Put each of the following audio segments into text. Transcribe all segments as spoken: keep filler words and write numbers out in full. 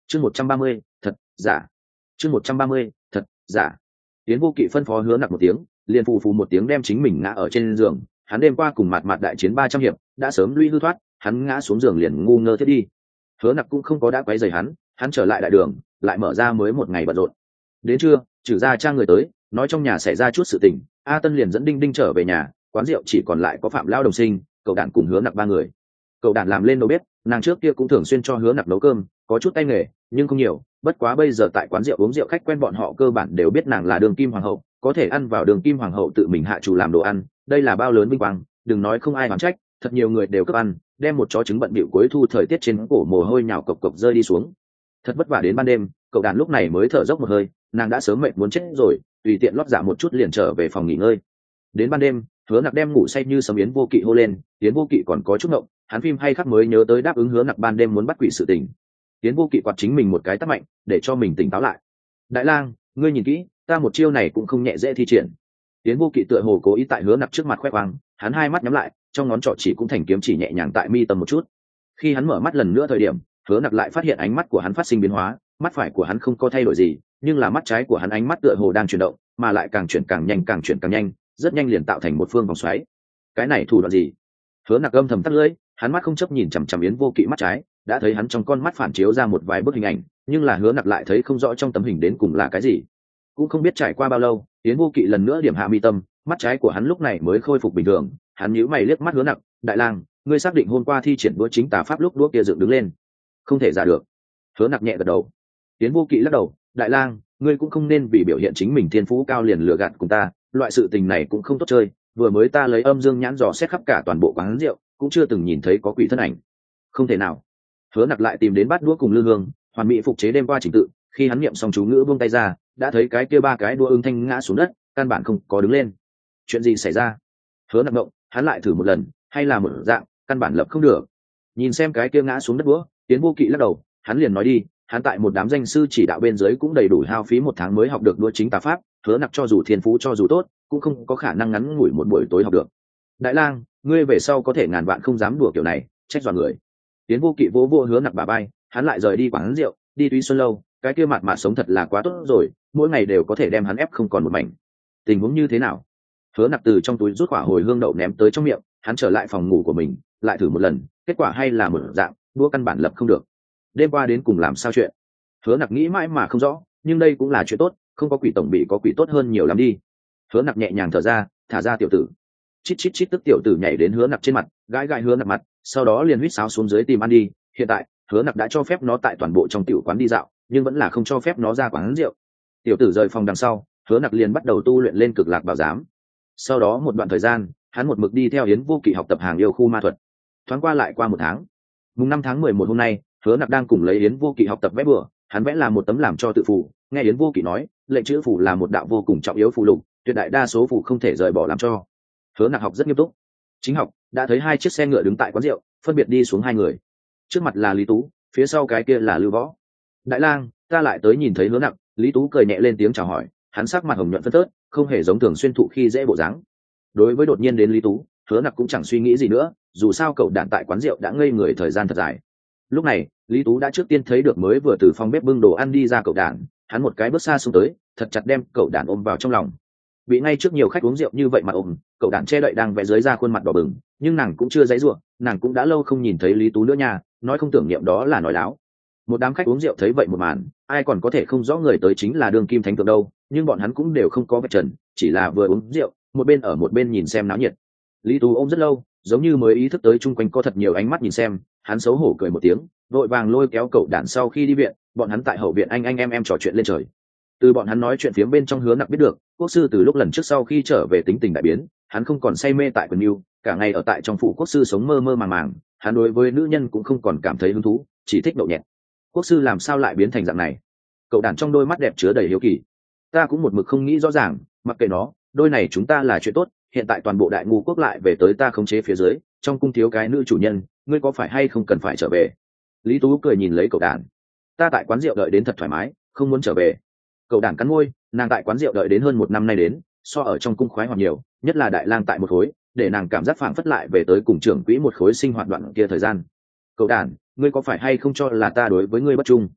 chương một trăm ba mươi thật giả chương một trăm ba mươi thật giả Yến Vô Kỵ phân phó Hứa Nặc một tiếng, liền phù phù một tiếng đem chính mình ngã ở trên giường. Hắn đêm qua cùng Mạt Mạt đại chiến ba trăm hiệp, đã sớm lũy hư thoát, hắn ngã xuống giường liền ngu ngơ thiết đi. Hứa Nặc cũng không có đã quấy rầy hắn, hắn trở lại đại đường, lại mở ra mới một ngày bận rộn. Đến trưa, trừ ra trang người tới, nói trong nhà xảy ra chút sự tình, A Tân liền dẫn Đinh Đinh trở về nhà, quán rượu chỉ còn lại có Phạm Lão đồng sinh, Cậu Đản cùng Hứa Nặc ba người. Cậu Đản làm lên đầu bếp, nàng trước kia cũng thường xuyên cho Hứa Nặc nấu cơm, có chút tay nghề, nhưng không nhiều. Bất quá bây giờ tại quán rượu uống rượu khách quen bọn họ cơ bản đều biết nàng là đường kim hoàng hậu, có thể ăn vào đường kim hoàng hậu tự mình hạ chủ làm đồ ăn, đây là bao lớn vinh quang, đừng nói không ai oán trách, thật nhiều người đều cấp ăn, đem một chó trứng bận bịu cuối thu thời tiết trên cổ mồ hôi nhào cộc cộc rơi đi xuống. Thật vất vả đến ban đêm, Cậu Đản lúc này mới thở dốc một hơi, nàng đã sớm mệt muốn chết rồi, tùy tiện lót dạ một chút liền trở về phòng nghỉ ngơi. Đến ban đêm, Hứa Nặc đem ngủ say như sấm Yến Vô Kỵ hô lên, Yến Vô Kỵ còn có chút ngộng, hắn phim hay khắc mới nhớ tới đáp ứng Hứa Nặc ban đêm muốn bắt quỷ sự tình. Yến Vô Kỵ quạt chính mình một cái tát mạnh, để cho mình tỉnh táo lại. Đại lang, ngươi nhìn kỹ, ta một chiêu này cũng không nhẹ dễ thi triển. Yến Vô Kỵ tựa hồ cố ý tại Hứa Nặc trước mặt khoe khoang, hắn hai mắt nhắm lại, trong ngón trỏ chỉ cũng thành kiếm chỉ nhẹ nhàng tại mi tâm một chút. Khi hắn mở mắt lần nữa thời điểm, Hứa Nặc lại phát hiện ánh mắt của hắn phát sinh biến hóa, mắt phải của hắn không có thay đổi gì, nhưng là mắt trái của hắn ánh mắt tựa hồ đang chuyển động, mà lại càng chuyển càng nhanh, càng chuyển càng nhanh, rất nhanh liền tạo thành một phương vòng xoáy. Cái này thủ đoạn gì? Hứa Nặc âm thầm tắt lưỡi, hắn mắt không chấp nhìn chằm chằm Yến Vô Kỵ mắt trái, đã thấy hắn trong con mắt phản chiếu ra một vài bức hình ảnh, nhưng là Hứa Nặc lại thấy không rõ trong tấm hình đến cùng là cái gì. Cũng không biết trải qua bao lâu, Yến Vô Kỵ lần nữa điểm hạ mi tâm, mắt trái của hắn lúc này mới khôi phục bình thường. Hắn nhíu mày liếc mắt Hứa Nặc, đại lang, ngươi xác định hôm qua thi triển đũa chính tà pháp lúc đũa kia dựng đứng lên? Không thể giả được. Hứa Nặc nhẹ gật đầu. Yến Vô Kỵ lắc đầu, đại lang, ngươi cũng không nên vì biểu hiện chính mình thiên phú cao liền lừa gạt cùng ta, loại sự tình này cũng không tốt chơi. Vừa mới ta lấy âm dương nhãn dò xét khắp cả toàn bộ quán rượu, cũng chưa từng nhìn thấy có quỷ thân ảnh. Không thể nào. Hứa Nặc lại tìm đến bát đũa cùng lư hương, hoàn mỹ phục chế đêm qua trình tự. Khi hắn niệm xong chú ngữ buông tay ra, đã thấy cái kia ba cái đũa ưng thanh ngã xuống đất, căn bản không có đứng lên. Chuyện gì xảy ra? Hứa Nặc động, hắn lại thử một lần, hay là một dạng, căn bản lập không được. Nhìn xem cái kia ngã xuống đất đũa, Yến Vô Kỵ lắc đầu, hắn liền nói đi, hắn tại một đám danh sư chỉ đạo bên dưới cũng đầy đủ hao phí một tháng mới học được đũa chính tà pháp. Hứa Nặc cho dù thiên phú cho dù tốt, cũng không có khả năng ngắn ngủi một buổi tối học được. Đại lang, ngươi về sau có thể ngàn vạn không dám đùa kiểu này, trách dọa người. Yến Vô Kỵ vỗ vỗ Hứa Nặc bả vai, hắn lại rời đi quán rượu, đi Túy Xuân lâu, cái kia mặt mạt sống thật là quá tốt rồi, mỗi ngày đều có thể đem hắn ép không còn một mảnh. Tình huống như thế nào? Hứa Nặc từ trong túi rút quả hồi hương đậu ném tới trong miệng, hắn trở lại phòng ngủ của mình, lại thử một lần, kết quả hay là một dạng, đũa căn bản lập không được. Đêm qua đến cùng làm sao chuyện? Hứa Nặc nghĩ mãi mà không rõ, nhưng đây cũng là chuyện tốt, không có quỷ tổng bị có quỷ tốt hơn nhiều lắm đi. Hứa Nặc nhẹ nhàng thở ra, thả ra tiểu tử. Chít chít chít tức tiểu tử nhảy đến Hứa Nặc trên mặt, gãi gãi Hứa Nặc mặt, sau đó liền huýt sáo xuống dưới tìm ăn đi. Hiện tại, Hứa Nặc đã cho phép nó tại toàn bộ trong tiểu quán đi dạo, nhưng vẫn là không cho phép nó ra quán rượu. Tiểu tử rời phòng đằng sau, Hứa Nặc liền bắt đầu tu luyện lên cực lạc bảo giám. Sau đó một đoạn thời gian, hắn một mực đi theo Yến Vô Kỵ học tập hàng yêu khu ma thuật. Thoáng qua lại qua một tháng. Mùng năm tháng mười một hôm nay, Hứa Nặc đang cùng lấy Yến Vô Kỵ học tập vẽ bừa, hắn vẽ là một tấm làm cho tự phù, nghe Yến Vô Kỵ nói, lệnh chữ phù là một đạo vô cùng trọng yếu phù lục, tuyệt đại đa số phù không thể rời bỏ làm cho. Hứa Nặc học rất nghiêm túc. Chính học, đã thấy hai chiếc xe ngựa đứng tại quán rượu, phân biệt đi xuống hai người. Trước mặt là Lý Tú, phía sau cái kia là Lưu Võ. Đại lang, ta lại tới nhìn thấy Hứa Nặc. Lý Tú cười nhẹ lên tiếng chào hỏi, hắn sắc mặt hồng nhuận phân tớt, không hề giống thường xuyên thụ khi dễ bộ dáng. Đối với đột nhiên đến Lý Tú, Hứa Nặc cũng chẳng suy nghĩ gì nữa, dù sao cậu đản tại quán rượu đã ngây người thời gian thật dài. Lúc này, Lý Tú đã trước tiên thấy được mới vừa từ phòng bếp bưng đồ ăn đi ra cậu đản, hắn một cái bước xa xuống tới, thật chặt đem cậu đản ôm vào trong lòng. Bị ngay trước nhiều khách uống rượu như vậy mà ôm, cậu đản che đậy đang vẽ dưới ra khuôn mặt đỏ bừng, nhưng nàng cũng chưa giãy giụa, nàng cũng đã lâu không nhìn thấy Lý Tú nữa nha, nói không tưởng niệm đó là nói láo. Một đám khách uống rượu thấy vậy một màn, ai còn có thể không rõ người tới chính là đương kim thánh thượng đâu, nhưng bọn hắn cũng đều không có vạch trần, chỉ là vừa uống rượu, một bên ở một bên nhìn xem náo nhiệt. Lý Tú ôm rất lâu, giống như mới ý thức tới chung quanh có thật nhiều ánh mắt nhìn xem, hắn xấu hổ cười một tiếng, vội vàng lôi kéo cậu đản sau khi đi viện, bọn hắn tại hậu viện anh anh em em trò chuyện lên trời. Từ bọn hắn nói chuyện phía bên trong Hứa Nặc biết được, quốc sư từ lúc lần trước sau khi trở về tính tình đại biến, hắn không còn say mê tại quần yêu, cả ngày ở tại trong phủ quốc sư sống mơ mơ màng màng, hắn đối với nữ nhân cũng không còn cảm thấy hứng thú, chỉ thích nhậu nhẹt. Quốc sư làm sao lại biến thành dạng này? Cậu đản trong đôi mắt đẹp chứa đầy hiếu kỳ. Ta cũng một mực không nghĩ rõ ràng, mặc kệ nó, đôi này chúng ta là chuyện tốt, hiện tại toàn bộ đại ngu quốc lại về tới ta khống chế phía dưới, trong cung thiếu cái nữ chủ nhân, ngươi có phải hay không cần phải trở về? Lý Tú cười nhìn lấy cậu đản. Ta tại quán rượu đợi đến thật thoải mái, không muốn trở về. Cậu đản cắn môi, nàng tại quán rượu đợi đến hơn một năm nay đến, so ở trong cung khoái hoạt nhiều, nhất là đại lang tại một khối, để nàng cảm giác phảng phất lại về tới cùng trưởng quỹ một khối sinh hoạt đoạn kia thời gian. Cậu đản, ngươi có phải hay không cho là ta đối với ngươi bất trung?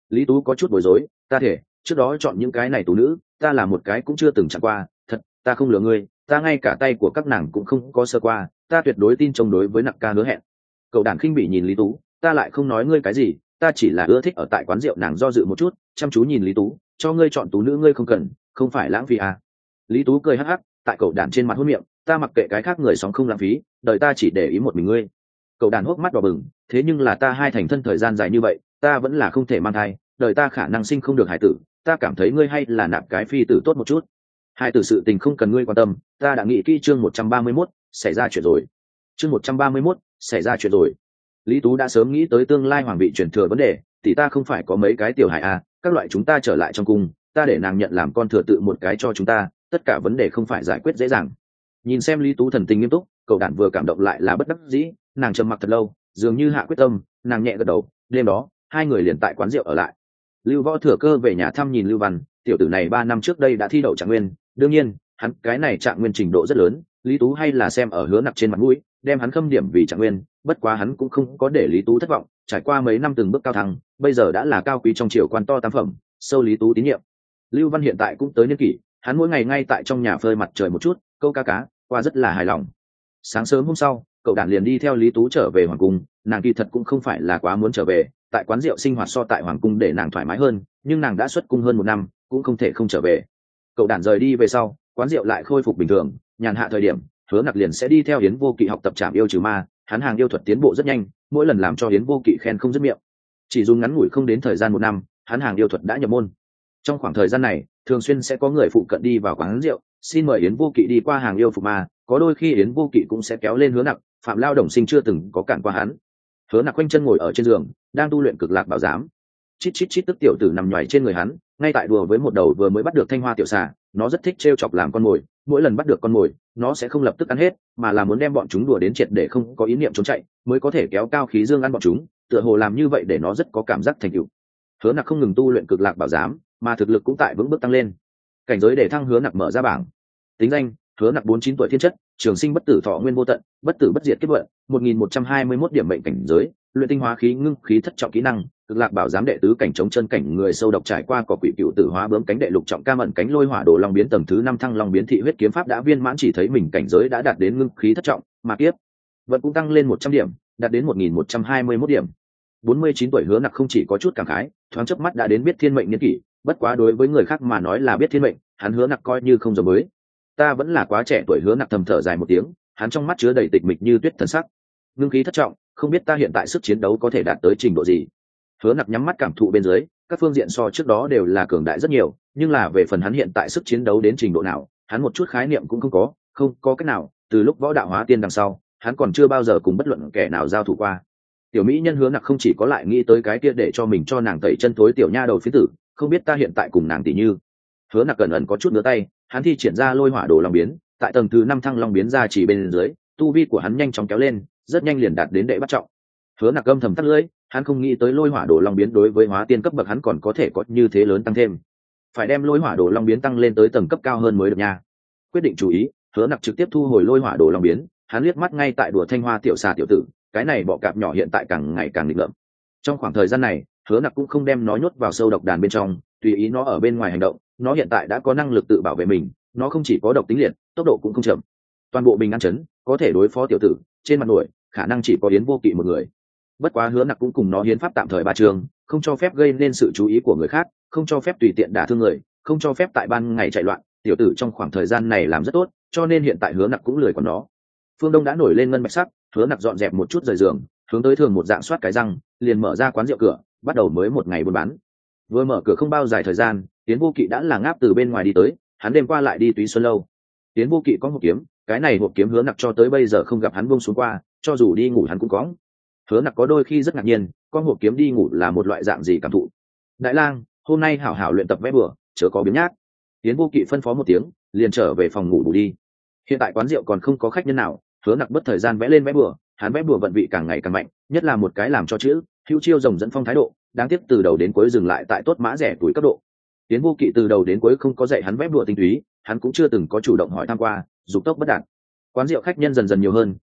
Lý Tú có chút bối rối, ta thể trước đó chọn những cái này tú nữ, ta là một cái cũng chưa từng chạm qua, thật, ta không lừa ngươi, ta ngay cả tay của các nàng cũng không có sơ qua, ta tuyệt đối tin chống đối với Nặc ca hứa hẹn. Cậu đàn khinh bị nhìn Lý Tú, ta lại không nói ngươi cái gì, ta chỉ là ưa thích ở tại quán rượu, nàng do dự một chút, chăm chú nhìn Lý Tú, cho ngươi chọn tú nữ ngươi không cần, không phải lãng phí à. Lý Tú cười hắc hắc, tại cậu đàn trên mặt hôn miệng, ta mặc kệ cái khác người sống không lãng phí, đời ta chỉ để ý một mình ngươi. Cậu đàn hốc mắt đỏ bừng, thế nhưng là ta hai thành thân thời gian dài như vậy, ta vẫn là không thể mang thai, đời ta khả năng sinh không được hải tử, ta cảm thấy ngươi hay là nạp cái phi tử tốt một chút. Hải tử sự tình không cần ngươi quan tâm, ta đã nghĩ kỹ chương một trăm ba mươi mốt, xảy ra chuyện rồi. Chương một trăm ba mươi mốt, xảy ra chuyện rồi. Lý Tú đã sớm nghĩ tới tương lai hoàng vị truyền thừa vấn đề, thì ta không phải có mấy cái tiểu hải à, các loại chúng ta trở lại trong cung, ta để nàng nhận làm con thừa tự một cái cho chúng ta, tất cả vấn đề không phải giải quyết dễ dàng. Nhìn xem Lý Tú thần tình nghiêm túc, cậu đàn vừa cảm động lại là bất đắc dĩ, nàng trầm mặc thật lâu, dường như hạ quyết tâm, nàng nhẹ gật đầu. Đêm đó hai người liền tại quán rượu ở lại. Lưu Võ thừa cơ về nhà thăm nhìn Lưu Văn, tiểu tử này ba năm trước đây đã thi đậu trạng nguyên, đương nhiên hắn cái này trạng nguyên trình độ rất lớn, Lý Tú hay là xem ở Hứa Nặc trên mặt mũi, đem hắn khâm điểm vì trạng nguyên, bất quá hắn cũng không có để Lý Tú thất vọng, trải qua mấy năm từng bước cao thăng, bây giờ đã là cao quý trong triều quan to tam phẩm, sâu Lý Tú tín nhiệm. Lưu Văn hiện tại cũng tới niên kỷ, hắn mỗi ngày ngay tại trong nhà phơi mặt trời một chút, câu cá cá, qua rất là hài lòng. Sáng sớm hôm sau, cậu đàn liền đi theo Lý Tú trở về hoàng cung, nàng kỳ thật cũng không phải là quá muốn trở về, tại quán rượu sinh hoạt so tại hoàng cung để nàng thoải mái hơn, nhưng nàng đã xuất cung hơn một năm, cũng không thể không trở về. Cậu đàn rời đi về sau, quán rượu lại khôi phục bình thường, nhàn hạ thời điểm, Hứa Nặc liền sẽ đi theo Yến Vô Kỵ học tập trảm yêu trừ ma, hắn hàng yêu thuật tiến bộ rất nhanh, mỗi lần làm cho Yến Vô Kỵ khen không dứt miệng. Chỉ dùng ngắn ngủi không đến thời gian một năm, hắn hàng yêu thuật đã nhập môn. Trong khoảng thời gian này, thường xuyên sẽ có người phụ cận đi vào quán rượu, xin mời Yến Vô Kỵ đi qua hàng yêu phục ma, có đôi khi Yến Vô Kỵ cũng sẽ kéo lên Hứa Nặc, Phạm Lao Đồng Sinh chưa từng có cản qua hắn. Hứa Nặc quanh chân ngồi ở trên giường, đang tu luyện Cực Lạc Bảo Giám. Chít chít chít tức tiểu tử nằm nhoài trên người hắn, ngay tại đùa với một đầu vừa mới bắt được thanh hoa tiểu xà, nó rất thích trêu chọc làm con mồi, mỗi lần bắt được con mồi, nó sẽ không lập tức ăn hết, mà là muốn đem bọn chúng đùa đến triệt để không có ý niệm trốn chạy, mới có thể kéo cao khí dương ăn bọn chúng, tựa hồ làm như vậy để nó rất có cảm giác thành tựu. Hứa Nặc không ngừng tu luyện Cực Lạc Bảo Giám, mà thực lực cũng tại vững bước tăng lên. Cảnh giới để thăng Hứa Nặc mở ra bảng. Tính danh: Hứa Nặc bốn mươi chín tuổi, thiên chất trường sinh bất tử, thọ nguyên vô tận, bất tử bất diệt, kiếp vận một nghìn một trăm hai mươi mốt điểm. Mệnh cảnh giới: luyện tinh hóa khí, ngưng khí thất trọng. Kỹ năng: Cực Lạc Bảo Giám đệ tứ cảnh, chống chân cảnh, người sâu độc, trải qua cỏ quỷ cựu tử hóa bướm cánh, đệ lục trọng, ca mận cánh, lôi hỏa đồ long biến tầng thứ năm, thăng long biến thị huyết kiếm pháp đã viên mãn, chỉ thấy mình cảnh giới đã đạt đến ngưng khí thất trọng, mà kiếp vận cũng tăng lên một trăm điểm, đạt đến một nghìn một trăm hai mươi mốt điểm. bốn mươi chín tuổi Hứa Nặc không chỉ có chút cảm khái, thoáng chớp mắt đã đến biết thiên mệnh niên kỷ, bất quá đối với người khác mà nói là biết thiên mệnh, hắn Hứa Nặc coi như không giống với. Ta vẫn là quá trẻ tuổi. Hứa Nặc thầm thở dài một tiếng, hắn trong mắt chứa đầy tịch mịch như tuyết thần sắc. Ngưng khí thất trọng, không biết ta hiện tại sức chiến đấu có thể đạt tới trình độ gì. Hứa Nặc nhắm mắt cảm thụ bên dưới, các phương diện so trước đó đều là cường đại rất nhiều, nhưng là về phần hắn hiện tại sức chiến đấu đến trình độ nào, hắn một chút khái niệm cũng không có, không có cách nào, từ lúc võ đạo hóa tiên đằng sau, hắn còn chưa bao giờ cùng bất luận kẻ nào giao thủ qua. Tiểu mỹ nhân Hứa Nặc không chỉ có lại nghĩ tới cái kia để cho mình cho nàng tẩy chân tối tiểu nha đầu phiến tử, không biết ta hiện tại cùng nàng tỷ như. Hứa Nặc cẩn ẩn có chút ngứa tay, hắn thi triển ra lôi hỏa đồ long biến, tại tầng thứ năm thăng long biến ra chỉ bên dưới, tu vi của hắn nhanh chóng kéo lên, rất nhanh liền đạt đến đệ bắt trọng. Hứa Nặc âm thầm tắt lưỡi, hắn không nghĩ tới lôi hỏa đồ long biến đối với hóa tiên cấp bậc hắn còn có thể có như thế lớn tăng thêm, phải đem lôi hỏa đồ long biến tăng lên tới tầng cấp cao hơn mới được nha. Quyết định chú ý, Hứa Nặc trực tiếp thu hồi lôi hỏa đồ long biến, hắn liếc mắt ngay tại đùa thanh hoa tiểu xà tiểu tử, cái này bọ cạp nhỏ hiện tại càng ngày càng nghịch ngợm. Trong khoảng thời gian này, Hứa Nặc cũng không đem nó nhốt vào sâu độc đàn bên trong, tùy ý nó ở bên ngoài hành động, nó hiện tại đã có năng lực tự bảo vệ mình, nó không chỉ có độc tính liệt, tốc độ cũng không chậm, toàn bộ bình an chấn có thể đối phó tiểu tử, trên mặt nổi khả năng chỉ có Yến Vô Kỵ một người. Bất quá Hứa Nặc cũng cùng nó hiến pháp tạm thời ba trường, không cho phép gây nên sự chú ý của người khác, không cho phép tùy tiện đả thương người, không cho phép tại ban ngày chạy loạn. Tiểu tử trong khoảng thời gian này làm rất tốt, cho nên hiện tại Hứa Nặc cũng lười còn nó. Phương Đông đã nổi lên ngân bạch sắc, Hứa Nặc dọn dẹp một chút rời giường, hướng tới thường một dạng soát cái răng, liền mở ra quán rượu cửa, bắt đầu mới một ngày buôn bán. Vừa mở cửa không bao dài thời gian, Yến Vô Kỵ đã là ngáp từ bên ngoài đi tới, hắn đêm qua lại đi Túy Xuân lâu. Yến Vô Kỵ có hộp kiếm, cái này hộp kiếm Hứa Nặc cho tới bây giờ không gặp hắn buông xuống qua, cho dù đi ngủ hắn cũng có. Hứa Nặc có đôi khi rất ngạc nhiên, con hộp kiếm đi ngủ là một loại dạng gì cảm thụ. Đại lang, hôm nay hảo hảo luyện tập vẽ bừa, chớ có biếng nhác. Yến Vô Kỵ phân phó một tiếng, liền trở về phòng ngủ bù đi. Hiện tại quán rượu còn không có khách nhân nào, Hứa Nặc bất thời gian vẽ lên vẽ bừa, hắn vẽ bừa vận vị càng ngày càng mạnh, nhất là một cái làm cho chữ hữu chiêu rồng dẫn phong thái độ, đáng tiếc từ đầu đến cuối dừng lại tại tốt mã rẻ tuổi cấp độ. Yến Vô Kỵ từ đầu đến cuối không có dạy hắn vẽ bừa tinh túy, hắn cũng chưa từng có chủ động hỏi tham qua, dục tốc bất đạt. Quán rượu khách nhân dần dần nhiều hơn, gần nhất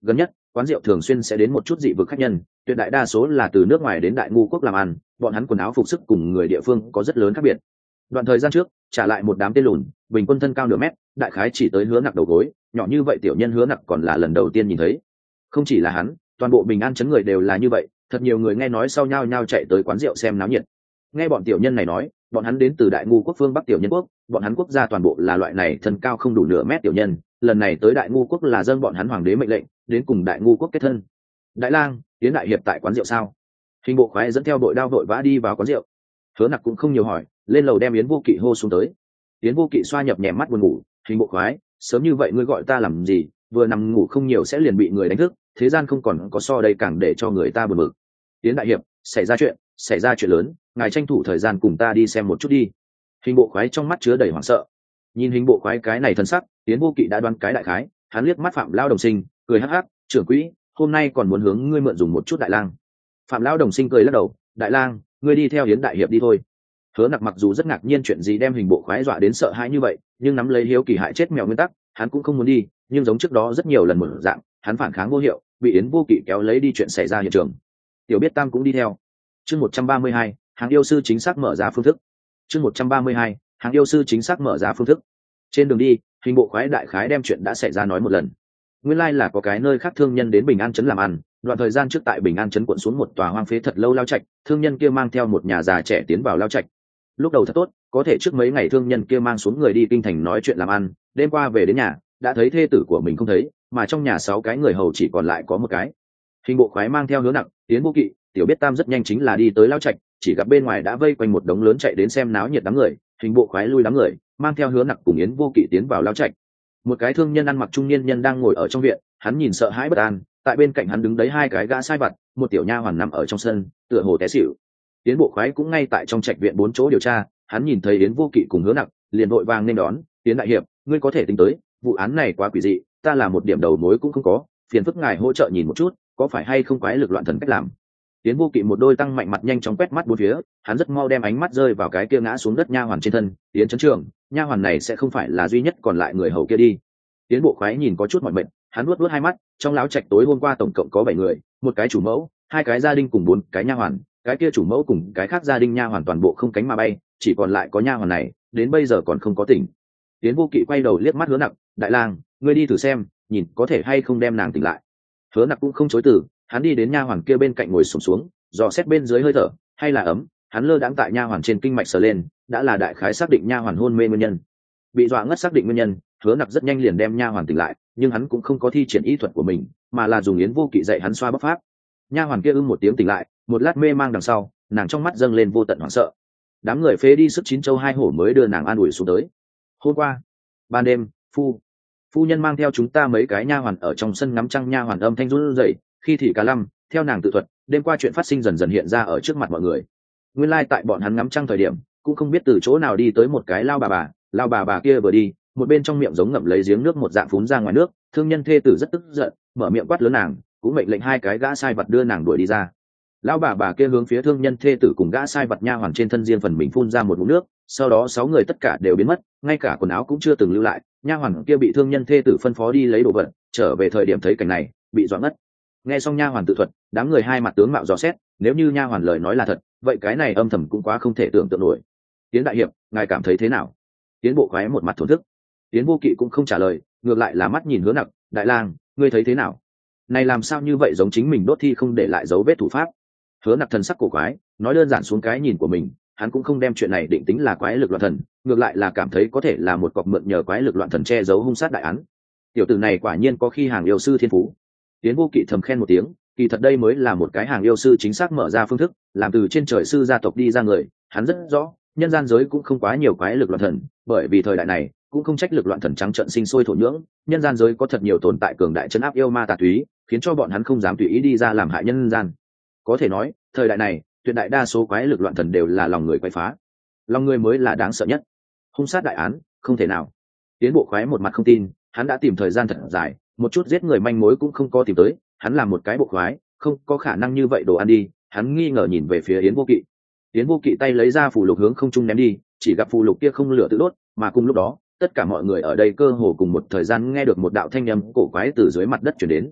quán rượu thường xuyên sẽ đến một chút dị vực khách nhân, tuyệt đại đa số là từ nước ngoài đến Đại Ngu quốc làm ăn, bọn hắn quần áo phục sức cùng người địa phương có rất lớn khác biệt. Đoạn thời gian trước, trả lại một đám tên lùn, bình quân thân cao nửa mét, đại khái chỉ tới Hứa Nặc đầu gối, nhỏ như vậy tiểu nhân Hứa Nặc còn là lần đầu tiên nhìn thấy. Không chỉ là hắn, toàn bộ Bình An trấn người đều là như vậy, thật nhiều người nghe nói sau nhau nhau chạy tới quán rượu xem náo nhiệt. Nghe bọn tiểu nhân này nói, bọn hắn đến từ Đại Ngu quốc phương Bắc tiểu nhân quốc, bọn hắn quốc gia toàn bộ là loại này thân cao không đủ nửa mét tiểu nhân, lần này tới Đại Ngu quốc là dâng bọn hắn hoàng đế mệnh lệnh, đến cùng Đại Ngu quốc kết thân. Đại lang, tiến đại hiệp tại quán rượu sao? Hình bộ khoái dẫn theo đội đao đội vã đi vào quán rượu. Hứa Nặc cũng không nhiều hỏi, lên lầu đem Yến Vô Kỵ hô xuống tới. Yến Vô Kỵ xoa nhập nhẹ mắt buồn ngủ, hình bộ khoái, sớm như vậy ngươi gọi ta làm gì, vừa nằm ngủ không nhiều sẽ liền bị người đánh thức, thế gian không còn có so đây càng để cho người ta buồn bực. Yến đại hiệp, xảy ra chuyện, xảy ra chuyện lớn, ngài tranh thủ thời gian cùng ta đi xem một chút đi. Hình bộ khoái trong mắt chứa đầy hoảng sợ. Nhìn hình bộ khoái cái này thân sắc, Yến Vô Kỵ đã đoán cái đại khái, hắn liếc mắt Phạm Lão Đồng Sinh, cười hắc hắc, trưởng quỹ, hôm nay còn muốn hướng ngươi mượn dùng một chút đại lang. Phạm Lão Đồng Sinh cười lắc đầu, đại lang, ngươi đi theo Yến đại hiệp đi thôi. Hứa Nặc mặc dù rất ngạc nhiên chuyện gì đem hình bộ khoái dọa đến sợ hãi như vậy, nhưng nắm lấy hiếu kỳ hại chết mèo nguyên tắc, hắn cũng không muốn đi, nhưng giống trước đó rất nhiều lần một dạng, hắn phản kháng vô hiệu, bị Yến Vô Kỵ kéo lấy đi chuyện xảy ra hiện trường. Tiểu Biết Tam cũng đi theo. Chương một trăm ba mươi hai, hàng yêu sư chính xác mở ra phương thức. Chương một trăm ba mươi hai, hàng yêu sư chính xác mở ra phương thức. Trên đường đi, hình bộ khoái đại khái đem chuyện đã xảy ra nói một lần. Nguyên lai là có cái nơi khác thương nhân đến Bình An trấn làm ăn, đoạn thời gian trước tại Bình An trấn quận xuống một tòa hoang phế thật lâu lao trạch, thương nhân kia mang theo một nhà già trẻ tiến vào lao trạch. Lúc đầu thật tốt, có thể trước mấy ngày thương nhân kia mang xuống người đi kinh thành nói chuyện làm ăn, đêm qua về đến nhà, đã thấy thê tử của mình không thấy, mà trong nhà sáu cái người hầu chỉ còn lại có một cái. Hình bộ khoái mang theo Hứa Nặc, Yến Vô Kỵ, Tiểu Biết Tam rất nhanh chính là đi tới lao trạch, chỉ gặp bên ngoài đã vây quanh một đống lớn chạy đến xem náo nhiệt đám người, hình bộ khoái lui đám người, mang theo Hứa Nặc cùng Yến Vô Kỵ tiến vào lao trạch. Một cái thương nhân ăn mặc trung niên nhân đang ngồi ở trong viện, hắn nhìn sợ hãi bất an, tại bên cạnh hắn đứng đấy hai cái gã sai vặt, một tiểu nha hoàn nằm ở trong sân, tựa hồ té xỉu. Yến bộ khoái cũng ngay tại trong trạch viện bốn chỗ điều tra, hắn nhìn thấy Yến Vô Kỵ cùng Hứa Nặc, liền vội vàng nên đón, Yến đại hiệp, ngươi có thể tính tới, vụ án này quá quỷ dị, ta là một điểm đầu mối cũng không có, phiền phức ngài hỗ trợ nhìn một chút, có phải hay không quái lực loạn thần cách làm. Yến Vô Kỵ một đôi tăng mạnh mặt nhanh chóng quét mắt bốn phía, hắn rất mau đem ánh mắt rơi vào cái kia ngã xuống đất nha hoàn trên thân, Yến trấn trưởng, nha hoàn này sẽ không phải là duy nhất còn lại người hầu kia đi. Yến bộ khoái nhìn có chút mỏi mệt, hắn nuốt nuốt hai mắt, trong láo trạch tối hôm qua tổng cộng có bảy người, một cái chủ mẫu, hai cái gia đình cùng bốn cái nha hoàn, cái kia chủ mẫu cùng cái khác gia đình nha hoàn toàn bộ không cánh mà bay, chỉ còn lại có nha hoàn này, đến bây giờ còn không có tỉnh. Yến Vô Kỵ quay đầu liếc mắt Hứa Nặc, đại lang, ngươi đi thử xem, nhìn có thể hay không đem nàng tỉnh lại. Hứa Nặc cũng không chối từ, hắn đi đến nha hoàn kia bên cạnh ngồi xổm xuống, dò xét bên dưới hơi thở, hay là ấm, hắn lơ đãng tại nha hoàn trên kinh mạch sờ lên, đã là đại khái xác định nha hoàn hôn mê nguyên nhân. Bị dọa ngất xác định nguyên nhân, Hứa Nặc rất nhanh liền đem nha hoàn tỉnh lại, nhưng hắn cũng không có thi triển y thuật của mình, mà là dùng Yến Vô Kỵ dạy hắn xoa bóp pháp. Nha hoàn kia ưm một tiếng tỉnh lại, một lát mê mang đằng sau, nàng trong mắt dâng lên vô tận hoảng sợ. Đám người phế đi sức chín châu hai hổ mới đưa nàng an ủi xuống tới. Hôm qua, ban đêm, phu phu nhân mang theo chúng ta mấy cái nha hoàn ở trong sân ngắm trăng, nha hoàn âm thanh run rẩy, khi thì cả lăm, theo nàng tự thuật, đêm qua chuyện phát sinh dần dần hiện ra ở trước mặt mọi người. Nguyên lai like tại bọn hắn ngắm trăng thời điểm, cũng không biết từ chỗ nào đi tới một cái lao bà bà, lao bà bà kia vừa đi, một bên trong miệng giống ngậm lấy giếng nước một dạng phún ra ngoài nước, thương nhân thê tử rất tức giận, mở miệng quát lớn nàng, cũng mệnh lệnh hai cái gã sai vật đưa nàng đuổi đi ra. Lão bà bà kia hướng phía thương nhân thê tử cùng gã sai vật nha hoàn trên thân riêng phần mình phun ra một ngụm nước, sau đó sáu người tất cả đều biến mất, ngay cả quần áo cũng chưa từng lưu lại. Nha hoàn kia bị thương nhân thê tử phân phó đi lấy đồ vật, trở về thời điểm thấy cảnh này, bị dọa ngất. Nghe xong nha hoàn tự thuật, đám người hai mặt tướng mạo dò xét, nếu như nha hoàn lời nói là thật, vậy cái này âm thầm cũng quá không thể tưởng tượng nổi. Tiến đại hiệp, ngài cảm thấy thế nào? Tiến bộ khoái một mặt thổn thức. Tiến Vô Kỵ cũng không trả lời, ngược lại là mắt nhìn Hứa Nặc, đại lang, ngươi thấy thế nào? Này làm sao như vậy giống chính mình đốt thi không để lại dấu vết thủ pháp. Hứa Nặc thần sắc cổ quái, nói đơn giản xuống cái nhìn của mình, hắn cũng không đem chuyện này định tính là quái lực loạn thần, ngược lại là cảm thấy có thể là một cọc mượn nhờ quái lực loạn thần che giấu hung sát đại án. Tiểu tử này quả nhiên có khi hàng yêu sư thiên phú. Tiến Vô Kỵ thầm khen một tiếng, kỳ thật đây mới là một cái hàng yêu sư chính xác mở ra phương thức, làm từ trên trời sư gia tộc đi ra người, hắn rất rõ, nhân gian giới cũng không quá nhiều quái lực loạn thần, bởi vì thời đại này cũng không trách lực loạn thần trắng trợn sinh sôi thổ nhưỡng, nhân gian giới có thật nhiều tồn tại cường đại trấn áp yêu ma tà túy, khiến cho bọn hắn không dám tùy ý đi ra làm hại nhân gian. Có thể nói, thời đại này, tuyệt đại đa số quái lực loạn thần đều là lòng người quái phá, lòng người mới là đáng sợ nhất. Hung sát đại án, không thể nào. Tiến bộ khoái một mặt không tin, hắn đã tìm thời gian thật dài, một chút giết người manh mối cũng không có tìm tới, hắn làm một cái bộ khoái, không có khả năng như vậy đồ ăn đi. Hắn nghi ngờ nhìn về phía Yến Vô Kỵ. Yến Vô Kỵ tay lấy ra phù lục hướng không trung ném đi, chỉ gặp phù lục kia không lửa tự đốt, mà cùng lúc đó, tất cả mọi người ở đây cơ hồ cùng một thời gian nghe được một đạo thanh âm cổ quái từ dưới mặt đất truyền đến.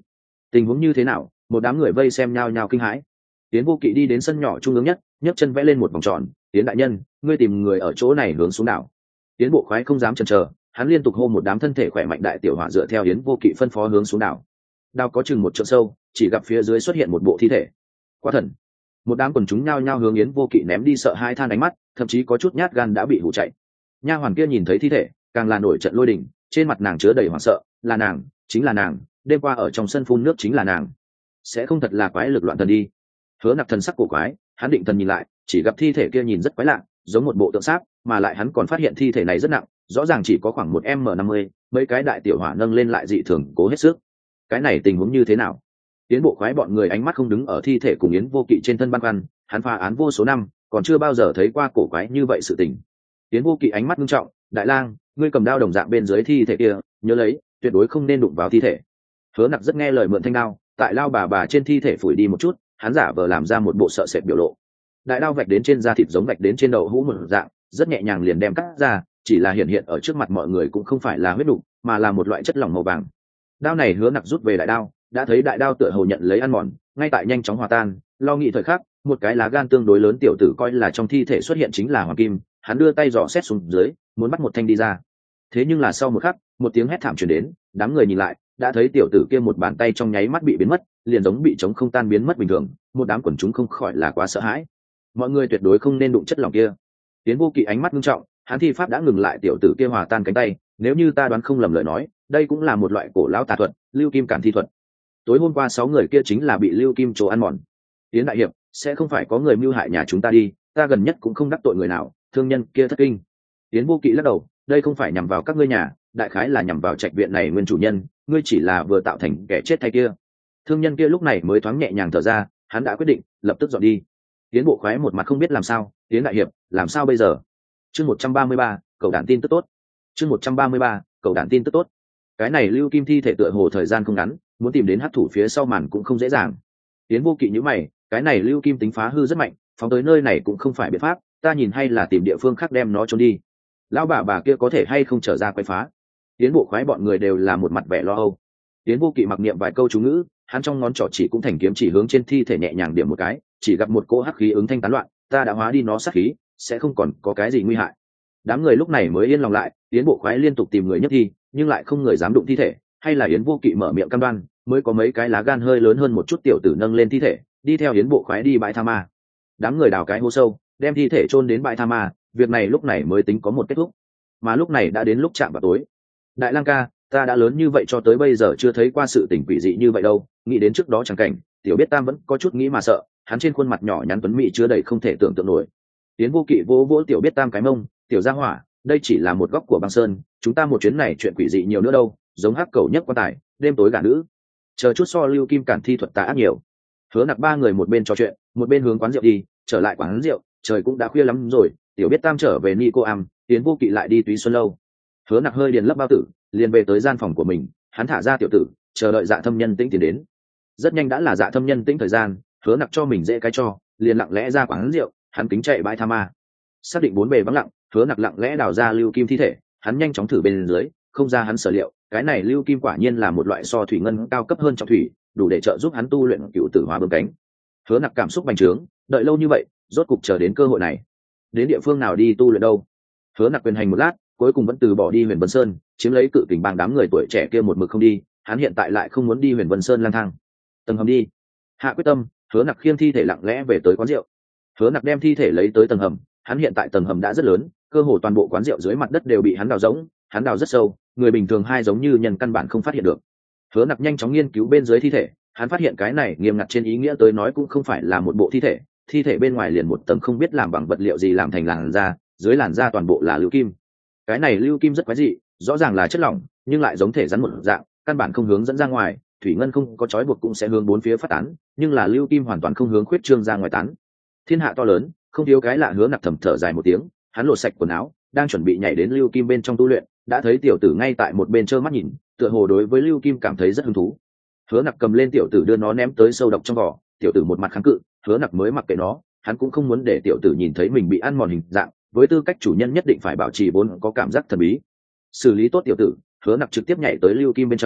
Tình huống như thế nào? Một đám người vây xem nhao nhao kinh hãi. Tiến Vô Kỵ đi đến sân nhỏ trung ương nhất, nhấc chân vẽ lên một vòng tròn. Tiến đại nhân, ngươi tìm người ở chỗ này hướng xuống đảo. Tiến Bộ Khoái không dám chần chờ, hắn liên tục hô một đám thân thể khỏe mạnh đại tiểu hỏa dựa theo Yến Vô Kỵ phân phó hướng xuống đảo. Đào có chừng một trượng sâu, chỉ gặp phía dưới xuất hiện một bộ thi thể. Quá thần! Một đám quần chúng nhao nhao hướng Yến Vô Kỵ ném đi sợ hai than ánh mắt, thậm chí có chút nhát gan đã bị hù chạy. Nha hoàn kia nhìn thấy thi thể, càng là nổi trận lôi đình, trên mặt nàng chứa đầy hoảng sợ, là nàng, chính là nàng, đêm qua ở trong sân phun nước chính là nàng. Sẽ không thật là quái lực loạn thần đi. Hứa Nặc thần sắc cổ quái, hắn định thần nhìn lại, chỉ gặp thi thể kia nhìn rất quái lạ, giống một bộ tượng sáp, mà lại hắn còn phát hiện thi thể này rất nặng, rõ ràng chỉ có khoảng một m năm mươi, mấy cái đại tiểu hỏa nâng lên lại dị thường cố hết sức. Cái này tình huống như thế nào? Yến Bộ Khoái bọn người ánh mắt không đứng ở thi thể cùng Yến Vô Kỵ trên thân băn khoăn, hắn phá án vô số năm, còn chưa bao giờ thấy qua cổ quái như vậy sự tình. Yến Vô Kỵ ánh mắt nghiêm trọng, đại lang, ngươi cầm đao đồng dạng bên dưới thi thể kia, nhớ lấy, tuyệt đối không nên đụng vào thi thể. Hứa Nặc rất nghe lời mượn thanh đao, tại lao bà bà trên thi thể phủi đi một chút, hắn giả vờ làm ra một bộ sợ sệt biểu lộ. Đại đao vạch đến trên da thịt giống vạch đến trên đầu hũ một dạng, rất nhẹ nhàng liền đem cắt ra, chỉ là hiện hiện ở trước mặt mọi người cũng không phải là huyết đục, mà là một loại chất lỏng màu vàng. Đao này Hứa Nặc rút về đại đao, đã thấy đại đao tựa hồ nhận lấy ăn mòn, ngay tại nhanh chóng hòa tan, lo nghĩ thời khắc, một cái lá gan tương đối lớn tiểu tử coi là trong thi thể xuất hiện chính là hoàng kim, hắn đưa tay dò xét xuống dưới, muốn bắt một thanh đi ra. Thế nhưng là sau một khắc, một tiếng hét thảm truyền đến, đám người nhìn lại, đã thấy tiểu tử kia một bàn tay trong nháy mắt bị biến mất, liền giống bị trống không tan biến mất bình thường, một đám quần chúng không khỏi là quá sợ hãi. Mọi người tuyệt đối không nên đụng chất lỏng kia. Tiến Vô Kỵ ánh mắt nghiêm trọng, hắn thi pháp đã ngừng lại tiểu tử kia hòa tan cánh tay, nếu như ta đoán không lầm lời nói, đây cũng là một loại cổ lão tà thuật, lưu kim cản thi thuật. Tối hôm qua sáu người kia chính là bị lưu kim trổ ăn mòn. Tiến đại hiệp, sẽ không phải có người mưu hại nhà chúng ta đi, ta gần nhất cũng không đắc tội người nào, thương nhân kia thất kinh. Tiến Vô Kỵ lắc đầu, đây không phải nhằm vào các ngươi nhà, đại khái là nhằm vào trạch viện này nguyên chủ nhân, ngươi chỉ là vừa tạo thành kẻ chết thay kia. Thương nhân kia lúc này mới thoáng nhẹ nhàng thở ra, hắn đã quyết định, lập tức dọn đi. Tiến Bộ Khoái một mặt không biết làm sao, Tiến đại hiệp, làm sao bây giờ? Chương một trăm ba mươi ba, cậu đản tin tức tốt. Chương một trăm ba mươi ba, cậu đản tin tức tốt. Cái này lưu kim thi thể tựa hồ thời gian không ngắn, muốn tìm đến hắc thủ phía sau màn cũng không dễ dàng. Tiến Vô Kỵ nhíu mày, cái này lưu kim tính phá hư rất mạnh, phóng tới nơi này cũng không phải biện pháp, ta nhìn hay là tìm địa phương khác đem nó trốn đi. Lão bà bà kia có thể hay không trở ra quay phá? Tiến Bộ Khoái bọn người đều là một mặt vẻ lo âu. Tiến Vô Kỵ mặc niệm vài câu chú ngữ, hắn trong ngón trỏ chỉ cũng thành kiếm chỉ hướng trên thi thể nhẹ nhàng điểm một cái, chỉ gặp một cỗ hắc khí ứng thanh tán loạn, ta đã hóa đi nó sát khí, sẽ không còn có cái gì nguy hại. Đám người lúc này mới yên lòng lại, Tiến Bộ Khoái liên tục tìm người nhấc thi, nhưng lại không người dám đụng thi thể, hay là Yến Vô Kỵ mở miệng cam đoan, mới có mấy cái lá gan hơi lớn hơn một chút tiểu tử nâng lên thi thể, đi theo Yến Bộ Khoái đi bãi tha ma. Đám người đào cái hố sâu, đem thi thể chôn đến bãi tha ma, việc này lúc này mới tính có một kết thúc. Mà lúc này đã đến lúc chạm vào tối. Đại lang ca, ta đã lớn như vậy cho tới bây giờ chưa thấy qua sự tình quỷ dị như vậy đâu, nghĩ đến trước đó chẳng cảnh, tiểu biết tam vẫn có chút nghĩ mà sợ, hắn trên khuôn mặt nhỏ nhắn tuấn mỹ chứa đầy không thể tưởng tượng nổi. Yến Vô Kỵ vỗ vỗ tiểu biết tam cái mông, tiểu gia hỏa, đây chỉ là một góc của băng sơn, chúng ta một chuyến này chuyện quỷ dị nhiều nữa đâu, giống hắc cầu nhất quan tài, đêm tối gả nữ, chờ chút so lưu kim cản thi thuật tà ác nhiều. Hứa Nặc ba người một bên trò chuyện, một bên hướng quán rượu đi, trở lại quán rượu, trời cũng đã khuya lắm rồi, tiểu biết tam trở về ni cô am, Yến Vô Kỵ lại đi Túy Xuân lâu. Hứa Nặc hơi điền lấp bao tử, liền về tới gian phòng của mình, hắn thả ra tiểu tử, chờ đợi Dạ Thâm Nhân Tĩnh tiến đến. Rất nhanh đã là Dạ Thâm Nhân Tĩnh thời gian, Hứa Nặc cho mình dễ cái cho, liền lặng lẽ ra quán rượu, hắn kính chạy bãi tha ma. Xác định bốn bề vắng lặng, Hứa Nặc lặng lẽ đào ra lưu kim thi thể, hắn nhanh chóng thử bên dưới, không ra hắn sở liệu, cái này lưu kim quả nhiên là một loại so thủy ngân cao cấp hơn trọng thủy, đủ để trợ giúp hắn tu luyện cựu tử hóa bướm cánh. Hứa Nặc cảm xúc bành trướng, đợi lâu như vậy, rốt cục chờ đến cơ hội này. Đến địa phương nào đi tu luyện đâu? Hứa Nặc quyền hành một lát, cuối cùng vẫn từ bỏ đi Huyền Vân Sơn, chiếm lấy cự kình bang đám người tuổi trẻ kia một mực không đi, hắn hiện tại lại không muốn đi Huyền Vân Sơn lang thang. Tầng hầm đi. Hạ quyết tâm, Hứa Nặc khiêng thi thể lặng lẽ về tới quán rượu. Hứa Nặc đem thi thể lấy tới tầng hầm, hắn hiện tại tầng hầm đã rất lớn, cơ hồ toàn bộ quán rượu dưới mặt đất đều bị hắn đào rỗng, hắn đào rất sâu, người bình thường hai giống như nhân căn bản không phát hiện được. Hứa Nặc nhanh chóng nghiên cứu bên dưới thi thể, hắn phát hiện cái này nghiêm ngặt trên ý nghĩa tới nói cũng không phải là một bộ thi thể, thi thể bên ngoài liền một tầng không biết làm bằng vật liệu gì làm thành làn da, dưới làn da toàn bộ là lưu kim. Cái này lưu kim rất quái dị, rõ ràng là chất lỏng, nhưng lại giống thể rắn một dạng, căn bản không hướng dẫn ra ngoài, thủy ngân không có trói buộc cũng sẽ hướng bốn phía phát tán, nhưng là lưu kim hoàn toàn không hướng khuyết trương ra ngoài tán. Thiên hạ to lớn, không thiếu cái lạ. Hứa Nặc thầm thở dài một tiếng, hắn lột sạch quần áo, đang chuẩn bị nhảy đến lưu kim bên trong tu luyện, đã thấy tiểu tử ngay tại một bên trơ mắt nhìn, tựa hồ đối với lưu kim cảm thấy rất hứng thú. Hứa Nặc cầm lên tiểu tử đưa nó ném tới sâu độc trong vỏ, tiểu tử một mặt kháng cự, Hứa Nặc mới mặc kệ nó, hắn cũng không muốn để tiểu tử nhìn thấy mình bị ăn mòn hình dạng, với tư cách chủ nhân nhất định phải bảo trì vốn có cảm giác thần bí. Xử lý tốt tiểu tử, Hứa Nặc trực tiếp nhảy tới lưu kim bên trong,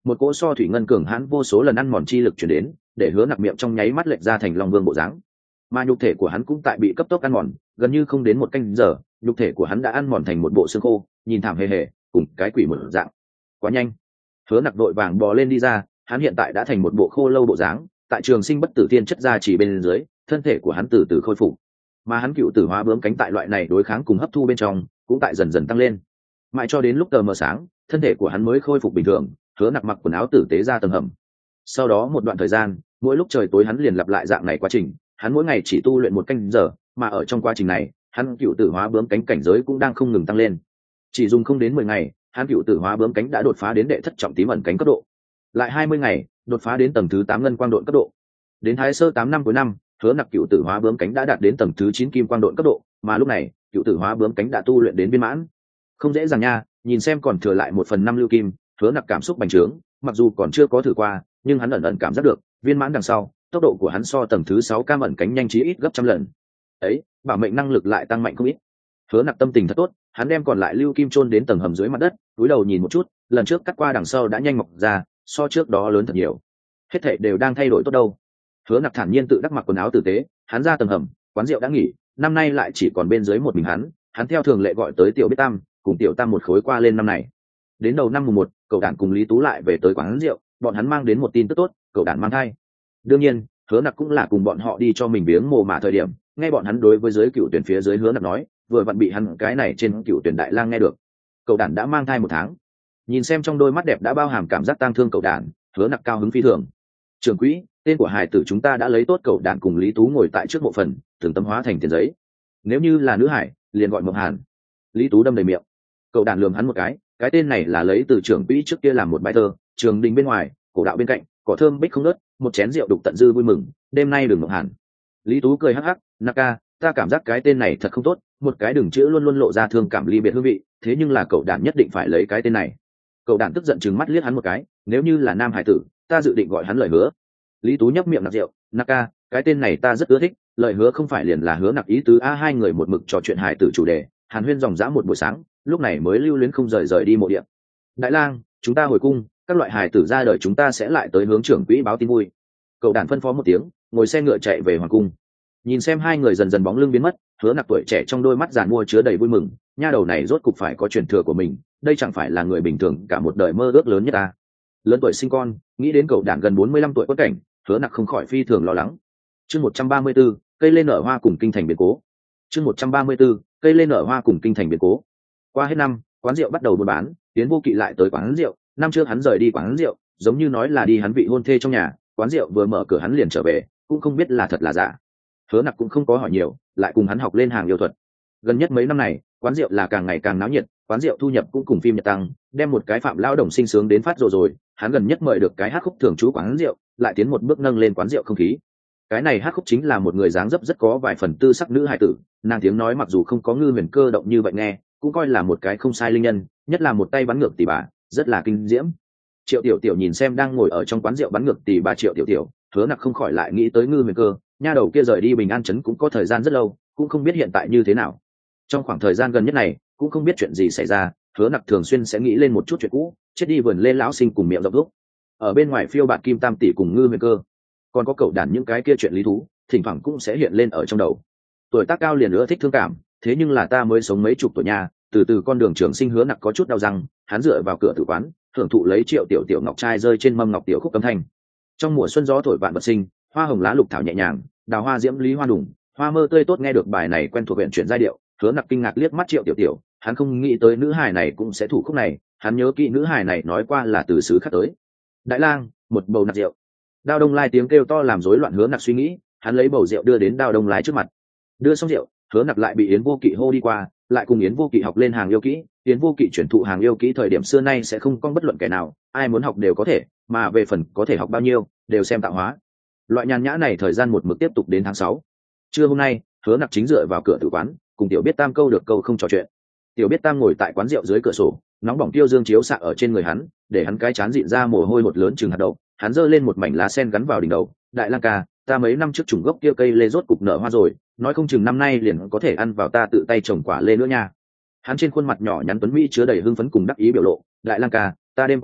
một cỗ so thủy ngân cường hãn vô số lần ăn mòn chi lực chuyển đến, để Hứa Nặc miệng trong nháy mắt lệch ra thành long vương bộ dáng. Mà nhục thể của hắn cũng tại bị cấp tốc ăn mòn, gần như không đến một canh giờ, nhục thể của hắn đã ăn mòn thành một bộ xương khô, nhìn thảm hề hề, cùng cái quỷ một dạng. Quá nhanh. Hứa Nặc đội vàng bò lên đi ra, hắn hiện tại đã thành một bộ khô lâu bộ dáng, tại trường sinh bất tử tiên chất ra chỉ bên dưới, thân thể của hắn từ từ khôi phục. Mà hắn cựu tử hóa bướm cánh tại loại này đối kháng cùng hấp thu bên trong, cũng tại dần dần tăng lên. Mãi cho đến lúc tờ mờ sáng, thân thể của hắn mới khôi phục bình thường. Hứa Nặc mặc quần áo tử tế ra tầng hầm. Sau đó một đoạn thời gian, mỗi lúc trời tối hắn liền lặp lại dạng này quá trình, hắn mỗi ngày chỉ tu luyện một canh giờ, mà ở trong quá trình này, hắn cựu tử hóa bướm cánh cảnh giới cũng đang không ngừng tăng lên. Chỉ dùng không đến mười ngày, hắn cựu tử hóa bướm cánh đã đột phá đến đệ thất trọng tím ẩn cánh cấp độ. Lại hai mươi ngày, đột phá đến tầng thứ tám ngân quang độn cấp độ. Đến thái sơ tám năm cuối năm, Hứa Nặc cựu tử hóa bướm cánh đã đạt đến tầng thứ chín kim quang độn cấp độ, mà lúc này, cựu tử hóa bướm cánh đã tu luyện đến viên mãn. Không dễ dàng nha, nhìn xem còn thừa lại một phần năm lưu kim, Hứa Nặc cảm xúc bành trướng, mặc dù còn chưa có thử qua, nhưng hắn ẩn ẩn cảm giác được, viên mãn đằng sau, tốc độ của hắn so tầng thứ sáu cam ẩn cánh nhanh chí ít gấp trăm lần. Ấy, bảo mệnh năng lực lại tăng mạnh không ít. Hứa Nặc tâm tình thật tốt, hắn đem còn lại lưu kim chôn đến tầng hầm dưới mặt đất, cúi đầu nhìn một chút, lần trước cắt qua đằng sau đã nhanh mọc ra, so trước đó lớn thật nhiều. Hết thảy đều đang thay đổi tốt đâu. Hứa Nặc thản nhiên tự đắc mặc quần áo tử tế, hắn ra tầng hầm, quán rượu đã nghỉ, năm nay lại chỉ còn bên dưới một mình hắn, hắn theo thường lệ gọi tới Tiểu Biết Tam, cùng Tiểu Tam một khối qua lên năm này. Đến đầu năm mùng một, cậu đản cùng Lý Tú lại về tới quán rượu, bọn hắn mang đến một tin tức tốt, cậu đản mang thai. Đương nhiên, Hứa Nặc cũng là cùng bọn họ đi cho mình viếng mồ mả thời điểm, nghe bọn hắn đối với giới cựu tuyển phía dưới Hứa Nặc nói, vừa vặn bị hắn cái này trên cựu tuyển đại lang nghe được. Cậu đản đã mang thai một tháng. Nhìn xem trong đôi mắt đẹp đã bao hàm cảm giác tang thương cậu đản, Hứa Nặc cao hứng phi thường. Trưởng quỹ, tên của hài tử chúng ta đã lấy tốt, cậu đản cùng Lý Tú ngồi tại trước mộ phần, từng tấm hóa thành tiền giấy. Nếu như là nữ hải, liền gọi Mộng Hàn. Lý Tú đâm đầy miệng. Cậu đản lườm hắn một cái, cái tên này là lấy từ trưởng quỹ trước kia làm một bài thơ, trường đình bên ngoài, cổ đạo bên cạnh, cỏ thơm bích không nớt, một chén rượu đục tận dư vui mừng, đêm nay đừng Mộng Hàn. Lý Tú cười hắc hắc, Naka, ta cảm giác cái tên này thật không tốt, một cái đường chữ luôn luôn lộ ra thương cảm ly biệt hương vị, thế nhưng là cậu đản nhất định phải lấy cái tên này. Cậu đản tức giận trừng mắt liếc hắn một cái, nếu như là nam hải tử, ta dự định gọi hắn lời hứa. Lý Tú nhấp miệng nạp rượu, Naka, cái tên này ta rất ưa thích, lời hứa không phải liền là hứa nặc ý tứ a. Hai người một mực trò chuyện hải tử chủ đề, hàn huyên dòng dã một buổi sáng, lúc này mới lưu luyến không rời rời đi mộ điện. Đại lang, chúng ta hồi cung, các loại hải tử ra đời chúng ta sẽ lại tới hướng trưởng quỹ báo tin vui. Cậu đản phân phó một tiếng, ngồi xe ngựa chạy về hoàng cung. Nhìn xem hai người dần dần bóng lưng biến mất, Hứa Nặc tuổi trẻ trong đôi mắt giàn mua chứa đầy vui mừng, nha đầu này rốt cục phải có truyền thừa của mình, đây chẳng phải là người bình thường cả một đời mơ ước lớn nhất ta. Lớn tuổi sinh con, nghĩ đến cậu đản gần bốn mươi lăm tuổi quất cảnh, Hứa Nặc không khỏi phi thường lo lắng. Chương một trăm ba mươi 134, cây lên nở hoa cùng kinh thành biến cố. Chương một trăm ba mươi 134, cây lên nở hoa cùng kinh thành biến cố. Qua hết năm, quán rượu bắt đầu buôn bán, Tiến Vô Kỵ lại tới quán rượu, năm trước hắn rời đi quán rượu, giống như nói là đi hắn vị hôn thê trong nhà, quán rượu vừa mở cửa hắn liền trở về, cũng không biết là thật là giả. Hứa Nặc cũng không có hỏi nhiều, lại cùng hắn học lên hàng yêu thuật. Gần nhất mấy năm này, quán rượu là càng ngày càng náo nhiệt, quán rượu thu nhập cũng cùng phim nhật tăng, đem một cái phạm lao đồng sinh sướng đến phát rồi rồi, hắn gần nhất mời được cái hát khúc thường trú quán rượu, lại tiến một bước nâng lên quán rượu không khí. Cái này hát khúc chính là một người dáng dấp rất có vài phần tư sắc nữ hài tử, nàng tiếng nói mặc dù không có ngư huyền cơ động như vậy nghe, cũng coi là một cái không sai linh nhân, nhất là một tay bắn ngược tỷ bà, rất là kinh diễm. Triệu Tiểu Tiểu nhìn xem đang ngồi ở trong quán rượu bắn ngược tỷ bà Triệu Tiểu Tiểu, Hứa Nặc không khỏi lại nghĩ tới ngư huyền cơ, nha đầu kia rời đi Bình An trấn cũng có thời gian rất lâu, cũng không biết hiện tại như thế nào. Trong khoảng thời gian gần nhất này, cũng không biết chuyện gì xảy ra, Hứa Nặc thường xuyên sẽ nghĩ lên một chút chuyện cũ, chết đi vườn lên lão sinh cùng miệng rộng rúc. Ở bên ngoài phiêu bạt Kim Tam tỷ cùng ngư huyền cơ, còn có cậu đàn những cái kia chuyện lý thú, thỉnh thoảng cũng sẽ hiện lên ở trong đầu. Tuổi tác cao liền nữa thích thương cảm, thế nhưng là ta mới sống mấy chục tuổi nhà, từ từ con đường trường sinh Hứa Nặc có chút đau răng, hắn dựa vào cửa tử quán, thưởng thụ lấy Triệu Tiểu Tiểu ngọc trai rơi trên mâm ngọc tiểu khúc cấm thanh. Trong mùa xuân gió thổi vạn vật sinh, hoa hồng lá lục thảo nhẹ nhàng, đào hoa diễm lý hoa đủng, hoa mơ tươi tốt. Nghe được bài này quen thuộc huyện chuyển giai điệu, Hứa Nặc kinh ngạc liếc mắt Triệu Tiểu Tiểu, hắn không nghĩ tới nữ hài này cũng sẽ thủ khúc này, hắn nhớ kỹ nữ hài này nói qua là từ xứ khác tới. Đại lang, một bầu nặc rượu. Đao Đông Lai tiếng kêu to làm rối loạn Hứa Nặc suy nghĩ, hắn lấy bầu rượu đưa đến Đao Đông Lai trước mặt. Đưa xong rượu, Hứa Nặc lại bị Yến Vô Kỵ hô đi qua, lại cùng Yến Vô Kỵ học lên hàng yêu kỹ. Yến Vô Kỵ chuyển thụ hàng yêu kỹ thời điểm xưa nay sẽ không con bất luận kẻ nào, ai muốn học đều có thể, mà về phần có thể học bao nhiêu, đều xem tạo hóa. Loại nhàn nhã này thời gian một mực tiếp tục đến tháng sáu. Trưa hôm nay, Hứa Nặc chính dựa vào cửa tử quán, cùng Tiểu Biết Tam câu được câu không trò chuyện. Tiểu Biết Tam ngồi tại quán rượu dưới cửa sổ, nóng bỏng tiêu dương chiếu xạ ở trên người hắn, để hắn cái chán dịn ra mồ hôi hột lớn chừng hạt đậu. Hắn giơ lên một mảnh lá sen gắn vào đỉnh đầu, đại lang ca, ta mấy năm trước trùng gốc kia cây lê rốt cục nở hoa rồi, nói không chừng năm nay liền có thể ăn vào ta tự tay trồng quả lê nữa nha. Hắn trên khuôn mặt nhỏ nhắn tuấn mỹ chứa đầy hưng phấn cùng đắc ý biểu lộ, đại lang ca, ta đêm qua đếm,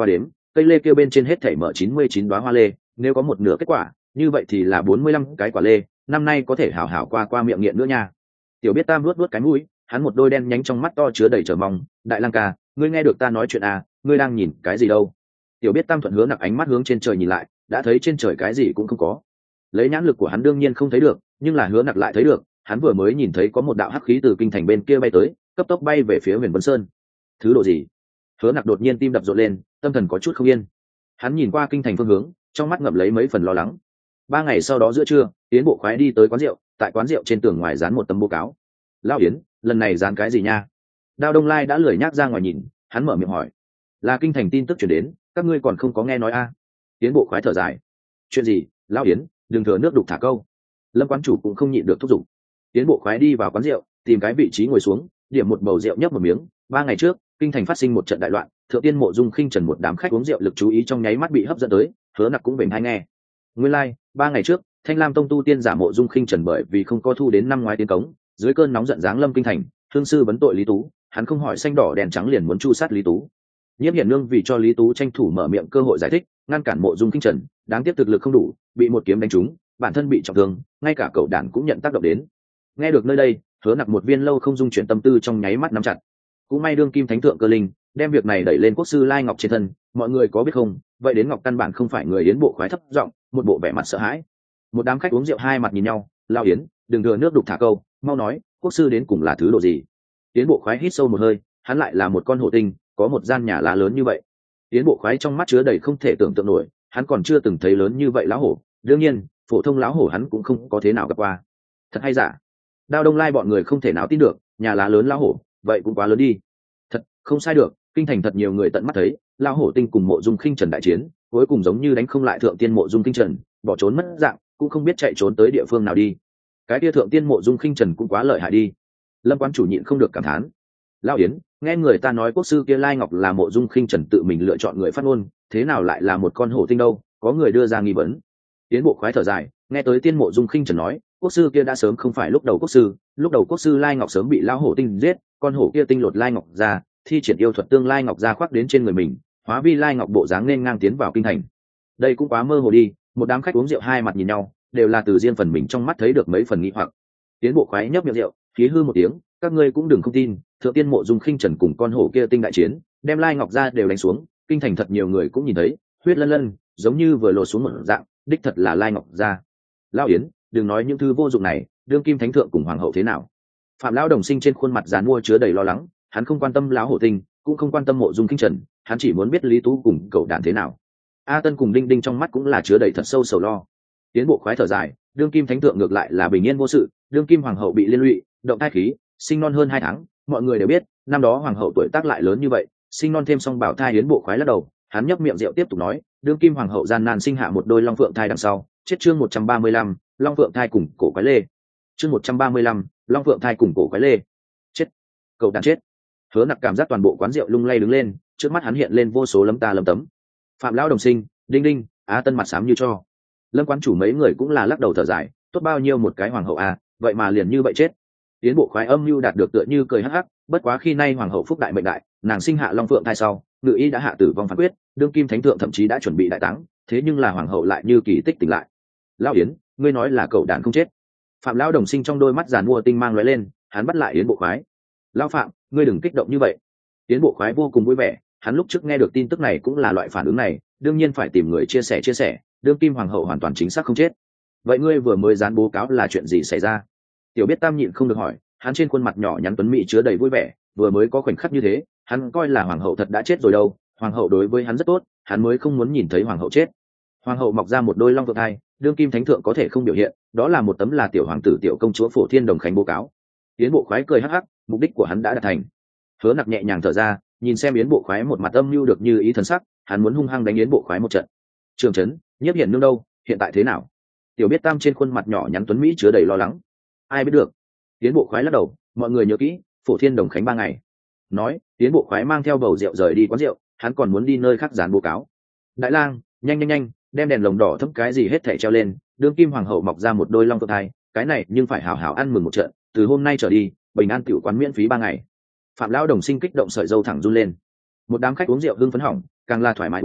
cây lê kia bên trên hết thảy mở chín mươi chín đoá hoa lê, nếu có một nửa kết quả như vậy thì là bốn mươi lăm cái quả lê, năm nay có thể hảo hảo qua qua miệng nghiện nữa nha. Tiểu Biết Tam luốt luốt cái mũi, hắn một đôi đen nhánh trong mắt to chứa đầy chờ mong. Đại lang ca, ngươi nghe được ta nói chuyện à, ngươi đang nhìn cái gì đâu? Tiểu Biết Tam thuận hướng nặc ánh mắt hướng trên trời nhìn lại, đã thấy trên trời cái gì cũng không có. Lấy nhãn lực của hắn đương nhiên không thấy được, nhưng là Hứa Nặc lại thấy được, hắn vừa mới nhìn thấy có một đạo hắc khí từ kinh thành bên kia bay tới, cấp tốc bay về phía Huyền Vân Sơn. Thứ độ gì? Hứa Nặc đột nhiên tim đập rộn lên, tâm thần có chút không yên. Hắn nhìn qua kinh thành phương hướng, trong mắt ngậm lấy mấy phần lo lắng. Ba ngày sau đó giữa trưa, Yến Bộ Khoái đi tới quán rượu, tại quán rượu trên tường ngoài dán một tấm bố cáo. Lão Yến, lần này dán cái gì nha? Đao Đông Lai đã lười nhác ra ngoài nhìn, hắn mở miệng hỏi. Là kinh thành tin tức truyền đến, các ngươi còn không có nghe nói a? À? Yến Bộ Khoái thở dài. Chuyện gì? Lão Yến, đừng thừa nước đục thả câu. Lâm quán chủ cũng không nhịn được thúc giục. Yến Bộ Khoái đi vào quán rượu, tìm cái vị trí ngồi xuống, điểm một bầu rượu nhấp một miếng. Ba ngày trước, kinh thành phát sinh một trận đại loạn, Thượng Tiên Mộ Dung Khinh Trần một đám khách uống rượu lực chú ý trong nháy mắt bị hấp dẫn tới, Hứa Nặc cũng về hay nghe. Nguyên lai, like, ba ngày trước, Thanh Lam Tông tu tiên giả Mộ Dung Khinh Trần bởi vì không có thu đến năm ngoái tiến cống, dưới cơn nóng giận giáng lâm kinh thành, hương sư vấn tội Lý Tú, hắn không hỏi xanh đỏ đèn trắng liền muốn chu sát Lý Tú. Nhiếp Hiển Nương vì cho Lý Tú tranh thủ mở miệng cơ hội giải thích, ngăn cản Mộ Dung Khinh Trần, đáng tiếc thực lực không đủ, bị một kiếm đánh trúng, bản thân bị trọng thương, ngay cả cậu đản cũng nhận tác động đến. Nghe được nơi đây, Hứa Nặc một viên lâu không dung chuyển tâm tư trong nháy mắt nắm chặt. Cũng may đương kim thánh thượng cơ linh, đem việc này đẩy lên quốc sư Lai Ngọc trên thân, mọi người có biết không, vậy đến Ngọc căn bản không phải người Yến Bộ Khoái thấp giọng, một bộ vẻ mặt sợ hãi. Một đám khách uống rượu hai mặt nhìn nhau, Lao Yến, đừng thừa nước đục thả câu, mau nói, quốc sư đến cùng là thứ độ gì? Yến Bộ Khoái hít sâu một hơi, hắn lại là một con hổ tinh, có một gian nhà lá lớn như vậy. Yến Bộ Khoái trong mắt chứa đầy không thể tưởng tượng nổi, hắn còn chưa từng thấy lớn như vậy lão hổ, đương nhiên, phổ thông lão hổ hắn cũng không có thế nào gặp qua. Thật hay giả? Đao Đông Lai bọn người không thể nào tin được, nhà lá lớn lão hổ, vậy cũng quá lớn đi. Thật, không sai được, kinh thành thật nhiều người tận mắt thấy, lão hổ tinh cùng Mộ Dung Khinh Trần đại chiến, cuối cùng giống như đánh không lại Thượng Tiên Mộ Dung Khinh Trần, bỏ trốn mất dạng, cũng không biết chạy trốn tới địa phương nào đi. Cái kia Thượng Tiên Mộ Dung Khinh Trần cũng quá lợi hại đi. Lâm quán chủ nhịn không được cảm thán. Lão Yến, nghe người ta nói quốc sư kia Lai Ngọc là Mộ Dung Khinh Trần tự mình lựa chọn người phát ngôn, thế nào lại là một con hổ tinh đâu? Có người đưa ra nghi vấn. Yến Bộ Khoái thở dài, nghe tới Tiên Mộ Dung Khinh Trần nói, quốc sư kia đã sớm không phải lúc đầu quốc sư, lúc đầu quốc sư Lai Ngọc sớm bị lão hổ tinh giết, con hổ kia tinh lột Lai Ngọc ra, thi triển yêu thuật tương Lai Ngọc ra khoác đến trên người mình, hóa vi Lai Ngọc bộ dáng nên ngang tiến vào kinh thành. Đây cũng quá mơ hồ đi. Một đám khách uống rượu hai mặt nhìn nhau, đều là từ riêng phần mình trong mắt thấy được mấy phần nghi hoặc. Tiến Bộ Khoái nhấp miệng rượu, khí hư một tiếng, các ngươi cũng đừng không tin, Thượng Tiên Mộ Dung Khinh Trần cùng con hổ kia tinh đại chiến, đem Lai Ngọc ra đều đánh xuống, kinh thành thật nhiều người cũng nhìn thấy, huyết lân lân, giống như vừa lột xuống một dạng, đích thật là Lai Ngọc ra. Lão Yến, đừng nói những thứ vô dụng này, đương kim thánh thượng cùng hoàng hậu thế nào? Phạm lão đồng sinh trên khuôn mặt giàn mua chứa đầy lo lắng, hắn không quan tâm lão hổ tinh, cũng không quan tâm Mộ Dung Khinh Trần, hắn chỉ muốn biết Lý Tú cùng cậu đàn thế nào. A Tân cùng Đinh Đinh trong mắt cũng là chứa đầy thật sâu sầu lo. Tiến Bộ Khoái thở dài, đương kim thánh thượng ngược lại là bình yên vô sự, đương kim hoàng hậu bị liên lụy, động thai khí, sinh non hơn hai tháng, mọi người đều biết, năm đó hoàng hậu tuổi tác lại lớn như vậy, sinh non thêm xong bảo thai. Yến Bộ Khoái lắc đầu, hắn nhấp miệng rượu tiếp tục nói, đương kim hoàng hậu gian nan sinh hạ một đôi long phượng thai đằng sau, chết. Chương một trăm ba mươi lăm, long phượng thai cùng cổ quái lê. Chương một trăm ba mươi lăm, long phượng thai cùng cổ quái lê. Chết, cậu đàn chết. Hứa Nặc cảm giác toàn bộ quán rượu lung lay đứng lên, trước mắt hắn hiện lên vô số lấm ta lấm tấm. Phạm lão đồng sinh, Đinh Đinh, Á Tân mặt xám như cho. Lâm quán chủ mấy người cũng là lắc đầu thở dài, tốt bao nhiêu một cái hoàng hậu à, vậy mà liền như vậy chết. Tiến Bộ Khoái âm mưu đạt được tựa như cười hắc hắc, bất quá khi nay hoàng hậu phúc đại mệnh đại, nàng sinh hạ long phượng thai sau, ngự y đã hạ tử vong phán quyết, đương kim thánh thượng thậm chí đã chuẩn bị đại táng, thế nhưng là hoàng hậu lại như kỳ tích tỉnh lại. Lão Yến, ngươi nói là cậu đàn không chết? Phạm lão đồng sinh trong đôi mắt giàn mua tinh mang lóe lên, hắn bắt lại Yến Bộ Khoái. Lão Phạm, ngươi đừng kích động như vậy. Yến Bộ Khoái vô cùng vui vẻ, hắn lúc trước nghe được tin tức này cũng là loại phản ứng này, đương nhiên phải tìm người chia sẻ chia sẻ, đương kim hoàng hậu hoàn toàn chính xác không chết. Vậy ngươi vừa mới dán bố cáo là chuyện gì xảy ra? Tiểu Biết Tam nhịn không được hỏi, hắn trên khuôn mặt nhỏ nhắn tuấn mỹ chứa đầy vui vẻ, vừa mới có khoảnh khắc như thế, hắn coi là hoàng hậu thật đã chết rồi đâu, hoàng hậu đối với hắn rất tốt, hắn mới không muốn nhìn thấy hoàng hậu chết. Hoàng hậu mọc ra một đôi long phượng thai, đương kim thánh thượng có thể không biểu hiện, đó là một tấm là tiểu hoàng tử tiểu công chúa Phổ Thiên Đồng Khánh bố cáo. Yến Bộ Khoái cười hắc hắc, mục đích của hắn đã đạt thành. Hứa Nặc nhẹ nhàng thở ra, nhìn xem Yến Bộ Khoái một mặt âm mưu được như ý thần sắc, hắn muốn hung hăng đánh Yến Bộ Khoái một trận. Trường Trấn, Nhiếp Hiển Nương đâu, hiện tại thế nào? Tiểu Biết Tam trên khuôn mặt nhỏ nhắn tuấn mỹ chứa đầy lo lắng. Ai biết được? Yến Bộ Khoái lắc đầu, mọi người nhớ kỹ, Phổ Thiên Đồng Khánh ba ngày. Nói, Yến Bộ Khoái mang theo bầu rượu rời đi quán rượu, hắn còn muốn đi nơi khác dán bố cáo. Đại lang, nhanh nhanh nhanh, đem đèn lồng đỏ thấm cái gì hết thảy treo lên, đương kim hoàng hậu mọc ra một đôi long phượng thai, cái này nhưng phải hảo hảo ăn mừng một trận, từ hôm nay trở đi, bình an tiểu quán miễn phí ba ngày. Phạm lão đồng sinh kích động sợi dâu thẳng run lên. Một đám khách uống rượu hưng phấn hỏng, càng là thoải mái uống,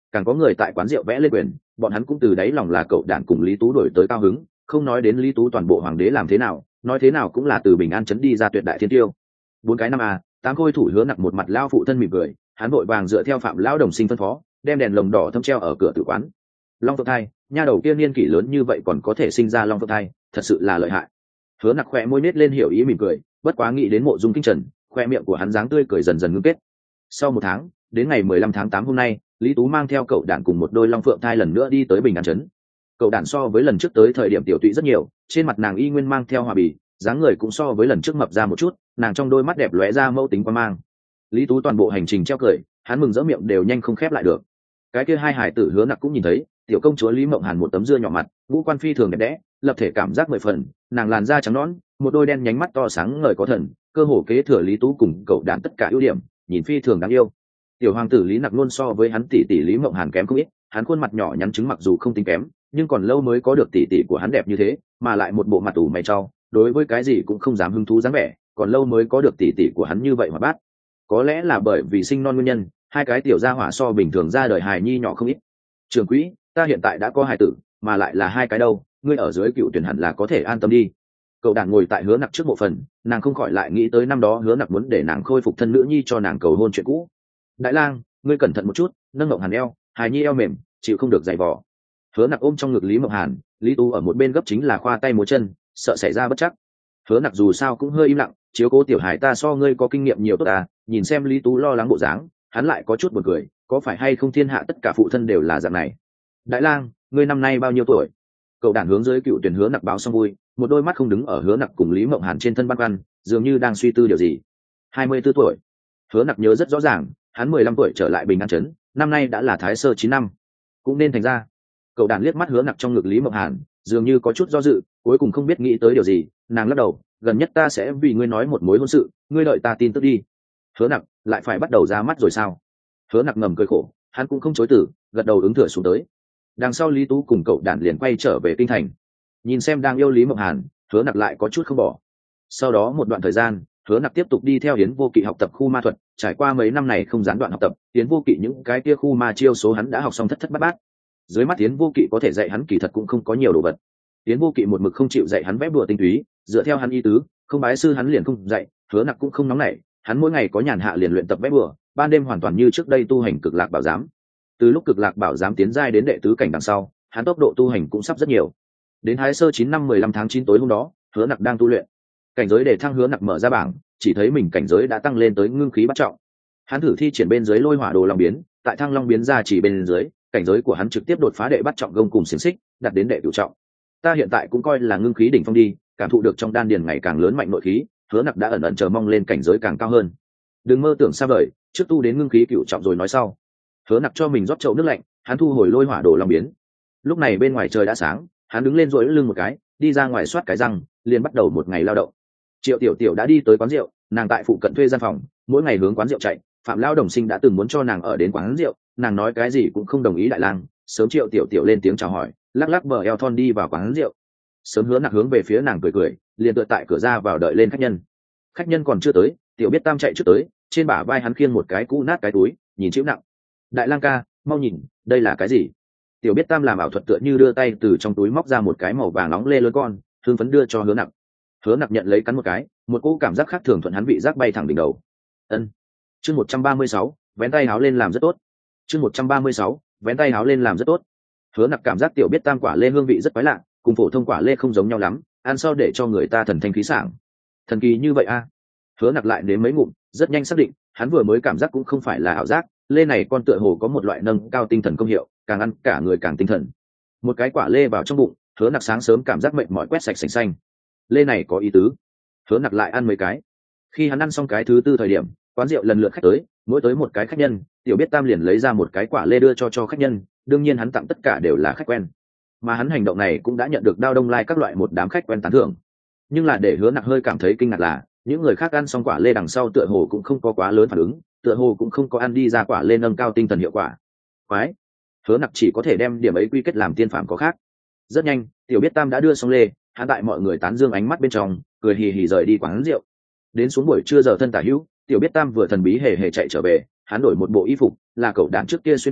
càng có người tại quán rượu vẽ lên quyền, bọn hắn cũng từ đáy lòng là cậu đản cùng Lý Tú đổi tới cao hứng, không nói đến Lý Tú toàn bộ hoàng đế làm thế nào, nói thế nào cũng là từ Bình An trấn đi ra tuyệt đại thiên tiêu. Bốn cái năm a, tám khôi thủ Hứa Nặc một mặt lao phụ thân mỉm cười, hắn vội vàng dựa theo Phạm lão đồng sinh phân phó, đem đèn lồng đỏ thâm treo ở cửa tử quán. Long Phượng Thai, nha đầu kia niên kỷ lớn như vậy còn có thể sinh ra Long Phượng Thai, thật sự là lợi hại. Hứa Nặc khẽ môi nết lên hiểu ý mỉm cười, bất quá nghĩ đến Mộ Dung Kinh Trần, khoe miệng của hắn dáng tươi cười dần dần ngưng kết. Sau một tháng, đến ngày mười lăm tháng tám hôm nay, Lý Tú mang theo cậu đản cùng một đôi Long Phượng Thai lần nữa đi tới Bình An trấn. Cậu đản so với lần trước tới thời điểm tiểu tụy rất nhiều, trên mặt nàng y nguyên mang theo hòa bì, dáng người cũng so với lần trước mập ra một chút, nàng trong đôi mắt đẹp lóe ra mâu tính quan mang. Lý Tú toàn bộ hành trình treo cười, hắn mừng rỡ miệng đều nhanh không khép lại được. Cái kia hai hải tử Hứa Nặc cũng nhìn thấy, tiểu công chúa Lý Mộng Hàn một tấm dưa nhỏ mặt, ngũ quan phi thường đẹp đẽ, lập thể cảm giác mười phần, nàng làn da trắng nõn, một đôi đen nhánh mắt to sáng ngời có thần, cơ hồ kế thừa Lý Tú cùng cậu đản tất cả ưu điểm, nhìn phi thường đáng yêu. Tiểu hoàng tử Lý Nặc luôn so với hắn tỷ tỷ Lý Mộng Hàn kém không ít, hắn khuôn mặt nhỏ nhắn trứng mặc dù không tính kém, nhưng còn lâu mới có được tỷ tỷ của hắn đẹp như thế, mà lại một bộ mặt ủ mày trau, đối với cái gì cũng không dám hứng thú dáng vẻ, còn lâu mới có được tỷ tỷ của hắn như vậy hoạt bát. Có lẽ là bởi vì sinh non nguyên nhân, hai cái tiểu gia hỏa so bình thường ra đời hài nhi nhỏ không ít. Trường quỹ, ta hiện tại đã có hài tử, mà lại là hai cái đâu, ngươi ở dưới cựu tuyển hẳn là có thể an tâm đi. Cậu đản ngồi tại Hứa Nặc trước mộ phần, nàng không khỏi lại nghĩ tới năm đó Hứa Nặc muốn để nàng khôi phục thân nữ nhi cho nàng cầu hôn chuyện cũ. Đại lang, ngươi cẩn thận một chút, nâng Mộng Hàn eo, hài nhi eo mềm, chịu không được dày vò. Hứa Nặc ôm trong ngực Lý Mộng Hàn, Lý Tú ở một bên gấp chính là khoa tay múa chân, sợ xảy ra bất chắc. Hứa Nặc dù sao cũng hơi im lặng, chiếu cố tiểu hải ta so ngươi có kinh nghiệm nhiều tốt à, nhìn xem Lý Tú lo lắng bộ dáng, hắn lại có chút buồn cười, có phải hay không thiên hạ tất cả phụ thân đều là dạng này. Đại lang, ngươi năm nay bao nhiêu tuổi? Cậu đản hướng dưới cựu tuyển Hứa Nặc báo xong vui, một đôi mắt không đứng ở Hứa Nặc cùng Lý Mộng Hàn trên thân băn khoăn, dường như đang suy tư điều gì. Hai mươi tư tuổi. Hứa Nặc nhớ rất rõ ràng, hắn mười lăm tuổi trở lại Bình An trấn, năm nay đã là Thái Sơ chín năm, cũng nên thành ra. Cậu đản liếc mắt Hứa Nặc trong ngực Lý Mộng Hàn, dường như có chút do dự, cuối cùng không biết nghĩ tới điều gì, nàng lắc đầu, gần nhất ta sẽ vì ngươi nói một mối hôn sự, ngươi đợi ta tin tức đi. Hứa Nặc lại phải bắt đầu ra mắt rồi sao? Hứa Nặc ngầm cười khổ, hắn cũng không chối từ, gật đầu ứng thừa xuống tới. Đằng sau Lý Tú cùng cậu đản liền quay trở về kinh thành, nhìn xem đang yêu Lý Mộng Hàn, Hứa Nặc lại có chút không bỏ. Sau đó một đoạn thời gian, Hứa Nặc tiếp tục đi theo Yến Vô Kỵ học tập khu ma thuật, trải qua mấy năm này không gián đoạn học tập, Yến Vô Kỵ những cái kia khu ma chiêu số hắn đã học xong thất thất bát bát. Dưới mắt Yến Vô Kỵ có thể dạy hắn kỳ thật cũng không có nhiều đồ vật. Yến Vô Kỵ một mực không chịu dạy hắn vẽ bùa tinh túy, dựa theo hắn ý tứ, không bái sư hắn liền không dạy. Hứa Nặc cũng không nóng nảy, hắn mỗi ngày có nhàn hạ liền luyện tập vẽ bùa, ban đêm hoàn toàn như trước đây tu hành Cực Lạc Bảo Giám. Từ lúc Cực Lạc Bảo Giám tiến giai đến đệ tứ cảnh đằng sau, hắn tốc độ tu hành cũng sắp rất nhiều. Đến Thái Sơ chín năm mười lăm tháng chín tối hôm đó, Hứa Nặc đang tu luyện. Cảnh giới để thăng Hứa Nặc mở ra bảng, chỉ thấy mình cảnh giới đã tăng lên tới ngưng khí bát trọng. Hắn thử thi triển bên dưới Lôi Hỏa Đồ Long biến, tại Thăng Long biến ra chỉ bên dưới, cảnh giới của hắn trực tiếp đột phá đệ bát trọng gông cùng xiềng xích, đạt đến đệ cửu trọng. Ta hiện tại cũng coi là ngưng khí đỉnh phong đi, cảm thụ được trong đan điền ngày càng lớn mạnh nội khí, Hứa Nặc đã ẩn ẩn chờ mong lên cảnh giới càng cao hơn. Đừng mơ tưởng xa vời, trước tu đến ngưng khí cửu trọng rồi nói sau. Hứa Nặc cho mình rót chậu nước lạnh, hắn thu hồi Lôi Hỏa Đồ Long biến. Lúc này bên ngoài trời đã sáng, hắn đứng lên duỗi lưng một cái, đi ra ngoài soát cái răng, liền bắt đầu một ngày lao động. Triệu Tiểu Tiểu đã đi tới quán rượu, nàng tại phụ cận thuê gian phòng, mỗi ngày hướng quán rượu chạy. Phạm Lão đồng sinh đã từng muốn cho nàng ở đến quán rượu, nàng nói cái gì cũng không đồng ý. Đại lang, sớm Triệu Tiểu Tiểu lên tiếng chào hỏi, lắc lắc bờ eo thon đi vào quán rượu. Sớm Hứa Nặc hướng về phía nàng cười cười, liền tựa tại cửa ra vào đợi lên khách nhân. Khách nhân còn chưa tới, Tiểu Biết Tam chạy trước tới, trên bả vai hắn khiêng một cái cũ nát cái túi, nhìn chịu nặng. Đại lang ca, mau nhìn, đây là cái gì? Tiểu Biết Tam làm ảo thuật tựa như đưa tay từ trong túi móc ra một cái màu vàng nóng lê lớn con, hương phấn đưa cho Hứa Nặc. Hứa Nặc nhận lấy cắn một cái, một cỗ cảm giác khác thường thuận hắn vị giác bay thẳng đỉnh đầu. Ân. Chương một trăm ba mươi sáu, vén tay áo lên làm rất tốt. Chương một trăm ba mươi sáu, vén tay áo lên làm rất tốt. Hứa Nặc cảm giác Tiểu Biết Tam quả lê hương vị rất quái lạ, cùng phổ thông quả lê không giống nhau lắm, ăn sau để cho người ta thần thanh khí sảng. Thần kỳ như vậy a? À? Hứa Nặc lại nếm mấy ngụm, rất nhanh xác định, hắn vừa mới cảm giác cũng không phải là ảo giác, lê này con tựa hồ có một loại nâng cao tinh thần công hiệu, càng ăn cả người càng tinh thần. Một cái quả lê vào trong bụng, Hứa Nặc sáng sớm cảm giác mệt mỏi quét sạch sành xanh. Lê này có ý tứ. Hứa Nặc lại ăn mấy cái. Khi hắn ăn xong cái thứ tư thời điểm, quán rượu lần lượt khách tới, mỗi tới một cái khách nhân, Tiểu Biết Tam liền lấy ra một cái quả lê đưa cho cho khách nhân, đương nhiên hắn tặng tất cả đều là khách quen. Mà hắn hành động này cũng đã nhận được Đao Đông Lai các loại một đám khách quen tán thưởng. Nhưng là để Hứa Nặc hơi cảm thấy kinh ngạc là, những người khác ăn xong quả lê đằng sau tựa hồ cũng không có quá lớn phản ứng, tựa hồ cũng không có ăn đi ra quả lê nâng cao tinh thần hiệu quả. Quái. Hứa Nặc chỉ có thể đem điểm ấy quy kết làm tiên phàm có khác. Rất nhanh, Tiểu Biết Tam đã đưa xong lê, hắn tại mọi người tán dương ánh mắt bên trong, cười hì hì rời đi quán rượu. Đến xuống buổi trưa giờ thân tả hữu, Tiểu Biết Tam vừa thần bí hề hề chạy trở về, hắn đổi một bộ y phục, là cậu đàn trước kia xuyên qua,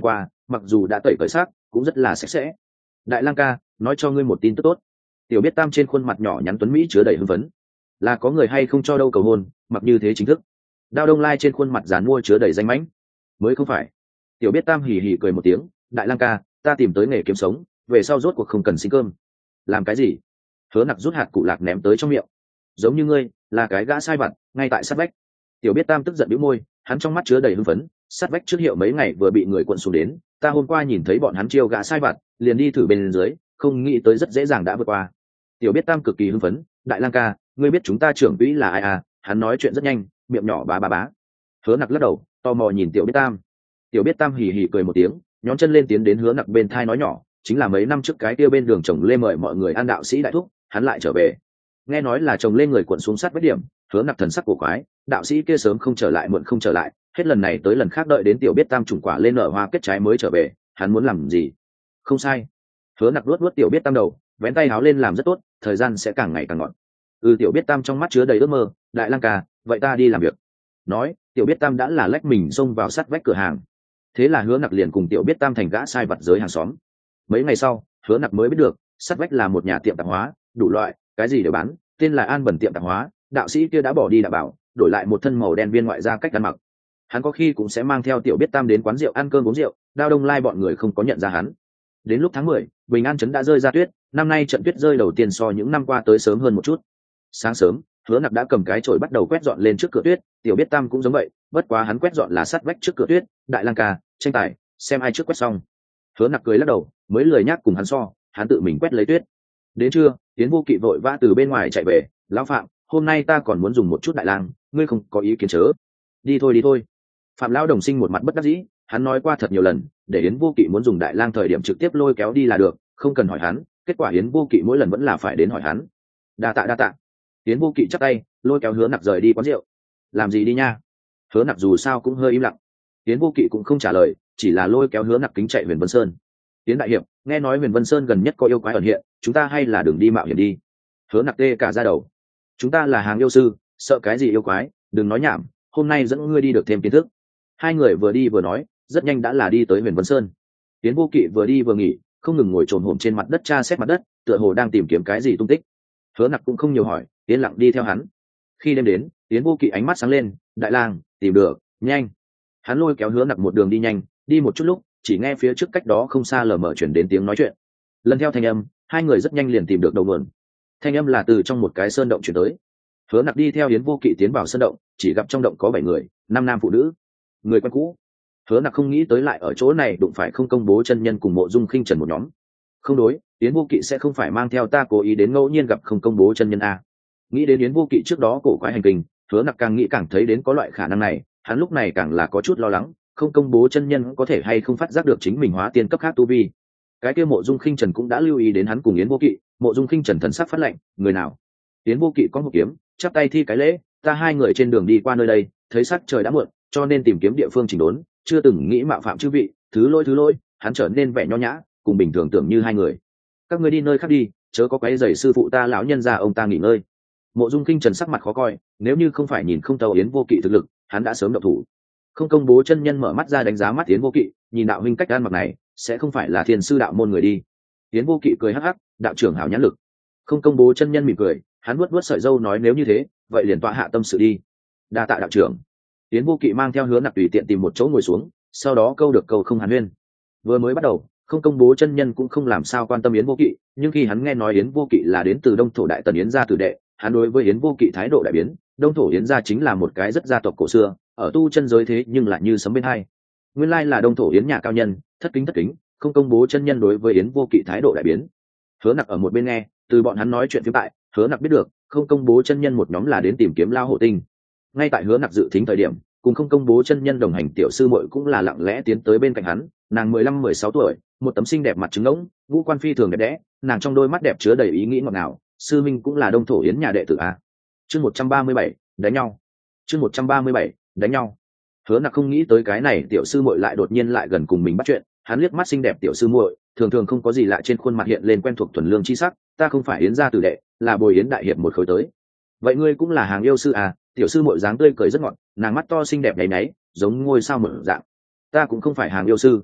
mặc dù đã tẩy cởi xác cũng rất là sạch sẽ. Đại lang ca, nói cho ngươi một tin tức tốt. Tiểu biết tam trên khuôn mặt nhỏ nhắn tuấn mỹ chứa đầy hưng phấn. Là có người hay không cho đâu cầu hôn, mặc như thế chính thức. Đao Đông Lai trên khuôn mặt dàn mua chứa đầy danh mãnh. Mới không phải. Tiểu biết tam hì hì cười một tiếng, đại lang ca, ta tìm tới nghề kiếm sống, về sau rốt cuộc không cần xin cơm. Làm cái gì? Hứa Nặc rút hạt cụ lạc ném tới trong miệng. Giống như ngươi, là cái gã sai vặt, ngay tại sát vách. Tiểu biết tam tức giận bĩu môi, hắn trong mắt chứa đầy hưng phấn, sát vách trước hiệu mấy ngày vừa bị người quận xuống đến, ta hôm qua nhìn thấy bọn hắn chiêu gã sai vặt, liền đi thử bên dưới, không nghĩ tới rất dễ dàng đã vượt qua. Tiểu biết tam cực kỳ hưng phấn, đại lang ca, ngươi biết chúng ta trưởng quỹ là ai à? Hắn nói chuyện rất nhanh, miệng nhỏ bá bá bá. Hứa Nặc lắc đầu, tò mò nhìn Tiểu biết tam. Tiểu biết tam hì hì cười một tiếng, nhón chân lên tiến đến Hứa Nặc bên thai nói nhỏ, chính là mấy năm trước cái kia bên đường chồng lê mời mọi người ăn đạo sĩ đại thúc, hắn lại trở về. Nghe nói là chồng lên người quận xuống sát vách điểm. Hứa Nặc thần sắc cổ quái, đạo sĩ kia sớm không trở lại muộn không trở lại, hết lần này tới lần khác đợi đến Tiểu biết tam trùng quả lên nở hoa kết trái mới trở về, hắn muốn làm gì? Không sai. Hứa Nặc luốt luốt Tiểu biết tam đầu, vén tay háo lên làm rất tốt, thời gian sẽ càng ngày càng ngọt. Ừ, Tiểu biết tam trong mắt chứa đầy ước mơ, đại lang ca, vậy ta đi làm việc. Nói, Tiểu biết tam đã là lách mình xông vào sát vách cửa hàng. Thế là Hứa Nặc liền cùng Tiểu biết tam thành gã sai vặt giới hàng xóm. Mấy ngày sau, Hứa Nặc mới biết được, sát vách là một nhà tiệm tạp hóa, đủ loại, cái gì đều bán, tên là An Bẩn tiệm tạp hóa. Đạo sĩ kia đã bỏ đi đảm bảo, đổi lại một thân màu đen viên ngoại gia cách ăn mặc. Hắn có khi cũng sẽ mang theo Tiểu biết tam đến quán rượu ăn cơm uống rượu, Đao Đông Lai bọn người không có nhận ra hắn. Đến lúc tháng mười, Bình An trấn đã rơi ra tuyết, năm nay trận tuyết rơi đầu tiên so những năm qua tới sớm hơn một chút. Sáng sớm, Hứa Nặc đã cầm cái chổi bắt đầu quét dọn lên trước cửa tuyết, Tiểu biết tam cũng giống vậy, bất quá hắn quét dọn là sát vách trước cửa tuyết. Đại lang ca, tranh tài, xem ai trước quét xong. Hứa Nặc cười lắc đầu, mới lười nhác cùng hắn so, hắn tự mình quét lấy tuyết. Đến trưa, Tiến Vô Kỵ vội vã từ bên ngoài chạy về, lão Phạm, hôm nay ta còn muốn dùng một chút đại lang, ngươi không có ý kiến chớ? Đi thôi đi thôi. Phạm lão đồng sinh một mặt bất đắc dĩ, hắn nói qua thật nhiều lần, để Yến Vô Kỵ muốn dùng đại lang thời điểm trực tiếp lôi kéo đi là được, không cần hỏi hắn. Kết quả Yến Vô Kỵ mỗi lần vẫn là phải đến hỏi hắn. Đa tạ đa tạ. Yến Vô Kỵ chắp tay, lôi kéo Hứa Nặc rời đi quán rượu. Làm gì đi nha? Hứa Nặc dù sao cũng hơi im lặng. Yến Vô Kỵ cũng không trả lời, chỉ là lôi kéo Hứa Nặc kính chạy Huyền Vân Sơn. Yến đại hiệp, nghe nói Huyền Vân Sơn gần nhất có yêu quái ẩn hiện, chúng ta hay là đừng đi mạo hiểm đi. Hứa Nặc tê cả da đầu. Chúng ta là hàng yêu sư, sợ cái gì yêu quái, đừng nói nhảm, hôm nay dẫn ngươi đi được thêm kiến thức. Hai người vừa đi vừa nói, rất nhanh đã là đi tới Huyền Vân Sơn. Yến Vô Kỵ vừa đi vừa nghỉ, không ngừng ngồi trồm hổm trên mặt đất tra xét mặt đất, tựa hồ đang tìm kiếm cái gì tung tích. Hứa Nặc cũng không nhiều hỏi, yên lặng đi theo hắn. Khi đêm đến, Yến Vô Kỵ ánh mắt sáng lên, đại lang, tìm được, nhanh. Hắn lôi kéo Hứa Nặc một đường đi nhanh, đi một chút lúc, chỉ nghe phía trước cách đó không xa lờ mờ chuyển đến tiếng nói chuyện. Lần theo thanh âm, hai người rất nhanh liền tìm được đầu nguồn. Thanh âm là từ trong một cái sơn động chuyển tới. Hứa Nặc đi theo Yến Vô Kỵ tiến vào sơn động, chỉ gặp trong động có bảy người, năm nam phụ nữ, người quen cũ. Hứa Nặc không nghĩ tới lại ở chỗ này đụng phải Không Công Bố chân nhân cùng Mộ Dung Khinh Trần một nhóm. Không đối, Yến Vô Kỵ sẽ không phải mang theo ta cố ý đến ngẫu nhiên gặp Không Công Bố chân nhân a. Nghĩ đến Yến Vô Kỵ trước đó cổ quái hành trình, Hứa Nặc càng nghĩ càng thấy đến có loại khả năng này, hắn lúc này càng là có chút lo lắng, Không Công Bố chân nhân có thể hay không phát giác được chính mình hóa tiên cấp khác tu vi. Cái kia Mộ Dung Khinh Trần cũng đã lưu ý đến hắn cùng Yến Vô Kỵ. Mộ Dung Khinh Trần thần sắc phát lạnh, người nào? Yến Vô Kỵ có một kiếm, chắp tay thi cái lễ, ta hai người trên đường đi qua nơi đây, thấy sắc trời đã muộn, cho nên tìm kiếm địa phương chỉnh đốn, chưa từng nghĩ mạo phạm chư vị, thứ lỗi thứ lỗi. Hắn trở nên vẻ nho nhã, cùng bình thường tưởng như hai người. Các ngươi đi nơi khác đi, chớ có quấy rầy sư phụ ta lão nhân già ông ta nghỉ ngơi. Mộ Dung Khinh Trần sắc mặt khó coi, nếu như không phải nhìn không thấu Yến Vô Kỵ thực lực, hắn đã sớm động thủ. Không Công Bố chân nhân mở mắt ra đánh giá mắt Yến Vô Kỵ, nhìn đạo huynh cách ăn mặc này, sẽ không phải là thiên sư đạo môn người đi. Yến Vô Kỵ cười hắc hắc, đạo trưởng hảo nhãn lực. Không Công Bố chân nhân mỉm cười, hắn vuốt vuốt sợi râu nói nếu như thế, vậy liền tọa hạ tâm sự đi. Đa tạ đạo trưởng. Yến Vô Kỵ mang theo Hứa Nặc tùy tiện tìm một chỗ ngồi xuống, sau đó câu được câu không hàn huyên. Vừa mới bắt đầu, Không Công Bố chân nhân cũng không làm sao quan tâm Yến Vô Kỵ, nhưng khi hắn nghe nói Yến Vô Kỵ là đến từ Đông Thổ Đại Tần Yến gia tử đệ, hắn đối với Yến Vô Kỵ thái độ đại biến. Đông Thổ Yến gia chính là một cái rất gia tộc cổ xưa, ở tu chân giới thế nhưng lại như sấm bên hai. Nguyên lai là Đông Thổ Yến nhà cao nhân, thất kính thất kính. Không Công Bố chân nhân đối với Yến Vô Kỵ thái độ đại biến. Hứa Nặc ở một bên nghe, từ bọn hắn nói chuyện phiếm tại, Hứa Nặc biết được, Không Công Bố chân nhân một nhóm là đến tìm kiếm Lao Hổ Tinh. Ngay tại Hứa Nặc dự thính thời điểm, cùng Không Công Bố chân nhân đồng hành tiểu sư muội cũng là lặng lẽ tiến tới bên cạnh hắn, nàng mười lăm mười sáu tuổi, một tấm xinh đẹp mặt trứng ngỗng, ngũ quan phi thường đẹp đẽ, nàng trong đôi mắt đẹp chứa đầy ý nghĩ ngọt ngào. Sư minh cũng là Đông Thổ Yến nhà đệ tử a. Chương một trăm ba mươi bảy, đánh nhau. Chương một trăm ba mươi bảy, đánh nhau. Hứa Nặc không nghĩ tới cái này tiểu sư muội lại đột nhiên lại gần cùng mình bắt chuyện, hắn liếc mắt xinh đẹp tiểu sư muội, thường thường không có gì lạ trên khuôn mặt hiện lên quen thuộc thuần lương chi sắc, ta không phải Yến gia tử đệ, là Bồi Yến đại hiệp một khối tới. Vậy ngươi cũng là hàng yêu sư à? Tiểu sư muội dáng tươi cười rất ngọt, nàng mắt to xinh đẹp nháy nháy, giống ngôi sao mở dạng. Ta cũng không phải hàng yêu sư.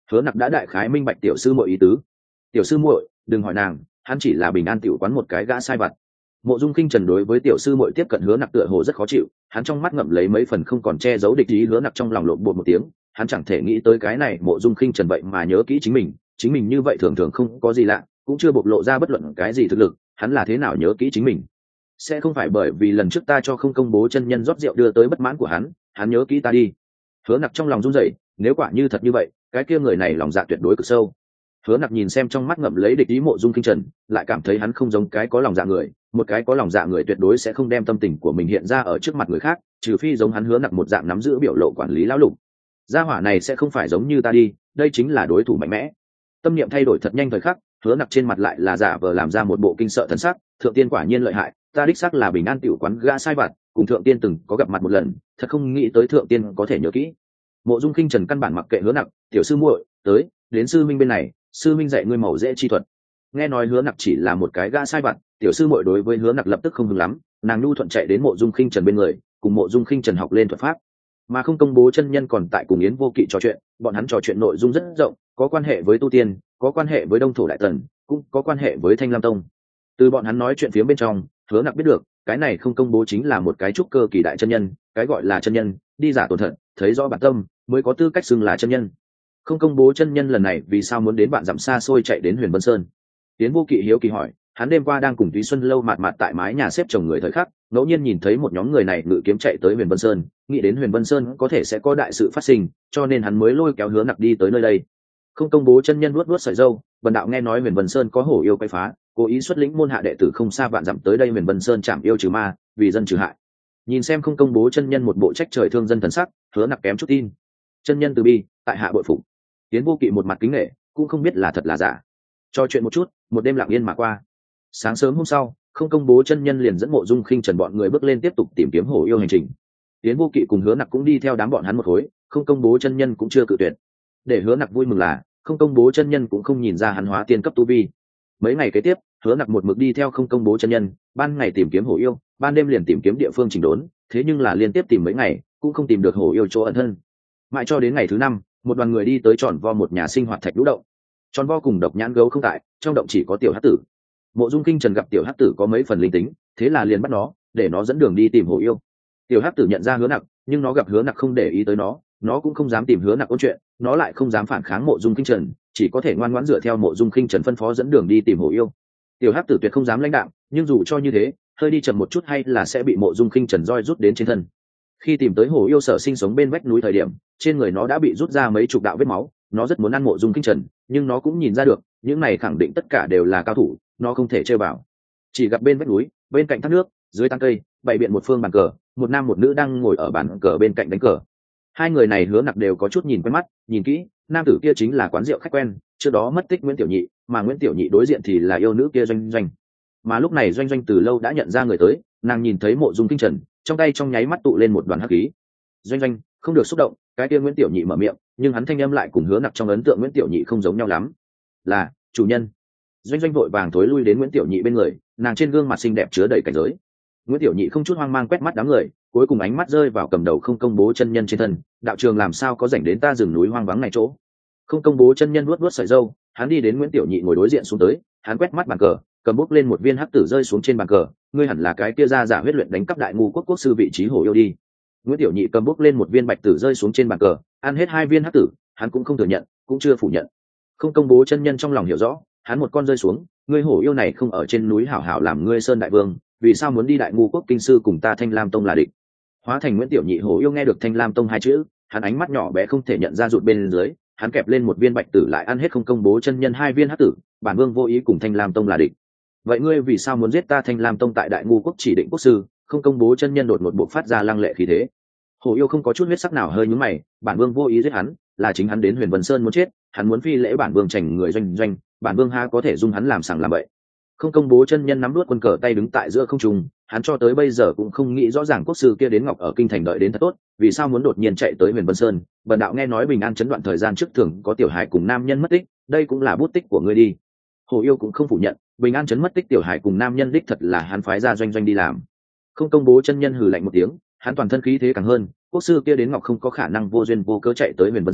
Hứa Nặc đã đại khái minh bạch tiểu sư muội ý tứ. Tiểu sư muội, đừng hỏi nàng, hắn chỉ là bình an tiểu quán một cái gã sai vặt. Mộ Dung Khinh Trần đối với tiểu sư muội tiếp cận Hứa Nặc tựa hồ rất khó chịu, hắn trong mắt ngậm lấy mấy phần không còn che giấu địch ý. Hứa Nặc trong lòng lộn bột một tiếng, hắn chẳng thể nghĩ tới cái này Mộ Dung Khinh Trần vậy mà nhớ kỹ chính mình, chính mình như vậy thường thường không có gì lạ, cũng chưa bộc lộ ra bất luận cái gì thực lực, hắn là thế nào nhớ kỹ chính mình? Sẽ không phải bởi vì lần trước ta cho không công bố chân nhân rót rượu đưa tới bất mãn của hắn, hắn nhớ kỹ ta đi. Hứa Nặc trong lòng run rẩy, nếu quả như thật như vậy, cái kia người này lòng dạ tuyệt đối cực sâu. Hứa Nặc nhìn xem trong mắt ngậm lấy địch ý Mộ Dung Khinh Trần, lại cảm thấy hắn không giống cái có lòng dạ người, một cái có lòng dạ người tuyệt đối sẽ không đem tâm tình của mình hiện ra ở trước mặt người khác, trừ phi giống hắn Hứa Nặc một dạng nắm giữ biểu lộ quản lý lão lục. Gia hỏa này sẽ không phải giống như ta đi, đây chính là đối thủ mạnh mẽ. Tâm niệm thay đổi thật nhanh thời khắc, Hứa Nặc trên mặt lại là giả vờ làm ra một bộ kinh sợ thần sắc, thượng tiên quả nhiên lợi hại, ta đích xác là bình an tiểu quán gã sai vặt, cùng thượng tiên từng có gặp mặt một lần, thật không nghĩ tới thượng tiên có thể nhớ kỹ. Mộ Dung Khinh Trần căn bản mặc kệ Hứa Nặc, tiểu sư muội, tới, đến sư minh bên này, sư minh dạy ngươi màu dễ chi thuật. Nghe nói Hứa Nặc chỉ là một cái gã sai vặt, tiểu sư muội đối với Hứa Nặc lập tức không hứng lắm, nàng nhu thuận chạy đến Mộ Dung Khinh Trần bên người, cùng Mộ Dung Khinh Trần học lên thuật pháp. Mà không công bố chân nhân còn tại cùng Yến Vô Kỵ trò chuyện, bọn hắn trò chuyện nội dung rất rộng, có quan hệ với tu tiên, có quan hệ với Đông Thổ Đại Tần, cũng có quan hệ với Thanh Lam Tông. Từ bọn hắn nói chuyện phía bên trong, Hứa Nặc biết được, cái này không công bố chính là một cái trúc cơ kỳ đại chân nhân, cái gọi là chân nhân, đi giả tổn thận, thấy rõ bản tâm, mới có tư cách xưng là chân nhân. Không công bố chân nhân lần này vì sao muốn đến bạn dặm xa xôi chạy đến Huyền Vân Sơn? Yến Vô Kỵ hiếu kỳ hỏi, hắn đêm qua đang cùng Túy Xuân lâu mạt mạt tại mái nhà xếp chồng người thời khắc, ngẫu nhiên nhìn thấy một nhóm người này ngự kiếm chạy tới Huyền Vân Sơn, nghĩ đến Huyền Vân Sơn có thể sẽ có đại sự phát sinh, cho nên hắn mới lôi kéo Hứa Nặc đi tới nơi đây. Không công bố chân nhân luốt luốt sợi râu, bần đạo nghe nói Huyền Vân Sơn có hổ yêu quay phá, cố ý xuất lĩnh môn hạ đệ tử không xa vạn dặm tới đây Huyền Vân Sơn chạm yêu trừ ma, vì dân trừ hại. Nhìn xem không công bố chân nhân một bộ trách trời thương dân thần sắc, Hứa Nặc kém chút tin. Chân nhân từ bi, tại hạ bội phục. Yến Vô Kỵ một mặt kính nể, cũng không biết là thật là giả. Cho chuyện một chút, một đêm lặng yên mà qua. Sáng sớm hôm sau, không công bố chân nhân liền dẫn Mộ Dung Khinh Trần bọn người bước lên tiếp tục tìm kiếm hổ yêu hành trình. Yến Vô Kỵ cùng Hứa Nặc cũng đi theo đám bọn hắn một khối, không công bố chân nhân cũng chưa cự tuyệt. Để Hứa Nặc vui mừng là, không công bố chân nhân cũng không nhìn ra hắn hóa tiên cấp tu vi. Mấy ngày kế tiếp, Hứa Nặc một mực đi theo không công bố chân nhân, ban ngày tìm kiếm hổ yêu, ban đêm liền tìm kiếm địa phương chỉnh đốn, thế nhưng là liên tiếp tìm mấy ngày, cũng không tìm được hổ yêu chỗ ẩn thân. Mãi cho đến ngày thứ năm, một đoàn người đi tới tròn vo một nhà sinh hoạt thạch lũ động. Tròn vo cùng độc nhãn gấu không tại, trong động chỉ có tiểu hắc tử. Mộ Dung Khinh Trần gặp tiểu hắc tử có mấy phần linh tính, thế là liền bắt nó, để nó dẫn đường đi tìm hổ yêu. Tiểu hắc tử nhận ra Hứa Nặc, nhưng nó gặp Hứa Nặc không để ý tới nó, nó cũng không dám tìm Hứa Nặc ôn chuyện, nó lại không dám phản kháng Mộ Dung Khinh Trần, chỉ có thể ngoan ngoãn dựa theo Mộ Dung Khinh Trần phân phó dẫn đường đi tìm hổ yêu. Tiểu hắc tử tuyệt không dám lãnh đạm, nhưng dù cho như thế, hơi đi chậm một chút hay là sẽ bị Mộ Dung Khinh Trần roi rút đến trên thân. Khi tìm tới hổ yêu sở sinh sống bên vách núi thời điểm, trên người nó đã bị rút ra mấy chục đạo vết máu, nó rất muốn ăn Mộ Dung Khinh Trần, nhưng nó cũng nhìn ra được, những này khẳng định tất cả đều là cao thủ, nó không thể chơi vào. Chỉ gặp bên vách núi, bên cạnh thác nước, dưới tán cây, bày biện một phương bàn cờ, một nam một nữ đang ngồi ở bàn cờ bên cạnh đánh cờ. Hai người này Hứa Nặc đều có chút nhìn quen mắt, nhìn kỹ, nam tử kia chính là quán rượu khách quen, trước đó mất tích Nguyễn Tiểu Nhị, mà Nguyễn Tiểu Nhị đối diện thì là yêu nữ kia Doanh Doanh. Mà lúc này Doanh Doanh từ lâu đã nhận ra người tới, nàng nhìn thấy Mộ Dung Khinh Trần, trong tay trong nháy mắt tụ lên một đoàn hắc khí. Doanh Doanh, không được xúc động, cái kia Nguyễn Tiểu Nhị mở miệng, nhưng hắn thanh âm lại cùng Hứa Nặc trong ấn tượng Nguyễn Tiểu Nhị không giống nhau lắm. Là chủ nhân. Doanh Doanh vội vàng thối lui đến Nguyễn Tiểu Nhị bên người, nàng trên gương mặt xinh đẹp chứa đầy cảnh giới. Nguyễn Tiểu Nhị không chút hoang mang quét mắt đám người, cuối cùng ánh mắt rơi vào cầm đầu không công bố chân nhân trên thân. Đạo trường làm sao có rảnh đến ta rừng núi hoang vắng này chỗ? Không công bố chân nhân vuốt vuốt sợi râu, hắn đi đến Nguyễn Tiểu Nhị ngồi đối diện xuống tới, hắn quét mắt bàn cờ, cầm bút lên một viên hắc tử rơi xuống trên bàn cờ. Ngươi hẳn là cái kia ra giả huyết luyện đánh cắp đại ngu quốc quốc sư vị trí hổ yêu đi. Nguyễn Tiểu Nhị cầm bút lên một viên bạch tử rơi xuống trên bàn cờ, ăn hết hai viên hắc tử, hắn cũng không thừa nhận, cũng chưa phủ nhận. Không công bố chân nhân trong lòng hiểu rõ, hắn một con rơi xuống, ngươi hổ yêu này không ở trên núi hảo hảo làm ngươi sơn đại vương, vì sao muốn đi đại ngu quốc kinh sư cùng ta Thanh Lam Tông là địch? Hóa thành Nguyễn Tiểu Nhị hổ yêu nghe được Thanh Lam Tông hai chữ, hắn ánh mắt nhỏ bé không thể nhận ra rụt bên dưới, hắn kẹp lên một viên bạch tử lại ăn hết không công bố chân nhân hai viên hắc tử, bản vương vô ý cùng Thanh Lam Tông là địch. Vậy ngươi vì sao muốn giết ta Thanh Lam Tông tại đại ngu quốc chỉ định quốc sư? Không công bố chân nhân đột một bộ phát ra lăng lệ khí thế. Hổ yêu không có chút huyết sắc nào hơi nhướng mày, bản vương vô ý giết hắn, là chính hắn đến Huyền Vân Sơn muốn chết, hắn muốn phi lễ bản vương chảnh người Doanh Doanh, bản vương ha có thể dung hắn làm sằng làm bậy. Không công bố chân nhân nắm đuốt quân cờ tay đứng tại giữa không trung, hắn cho tới bây giờ cũng không nghĩ rõ ràng quốc sư kia đến ngọc ở kinh thành đợi đến thật tốt, vì sao muốn đột nhiên chạy tới Huyền Vân Sơn? Bần đạo nghe nói bình an chấn đoạn thời gian trước thường có tiểu hải cùng nam nhân mất tích, đây cũng là bút tích của ngươi đi. Hồ yêu cũng không phủ nhận, bình an chấn mất tích tiểu hải cùng nam nhân đích thật là hắn phái ra Doanh Doanh đi làm. Không công bố chân nhân hừ lạnh một tiếng, hắn toàn thân khí thế càng hơn, quốc sư kia đến ngọc không có khả năng vô duyên vô cớ chạy tới Huyền Vân Sơn,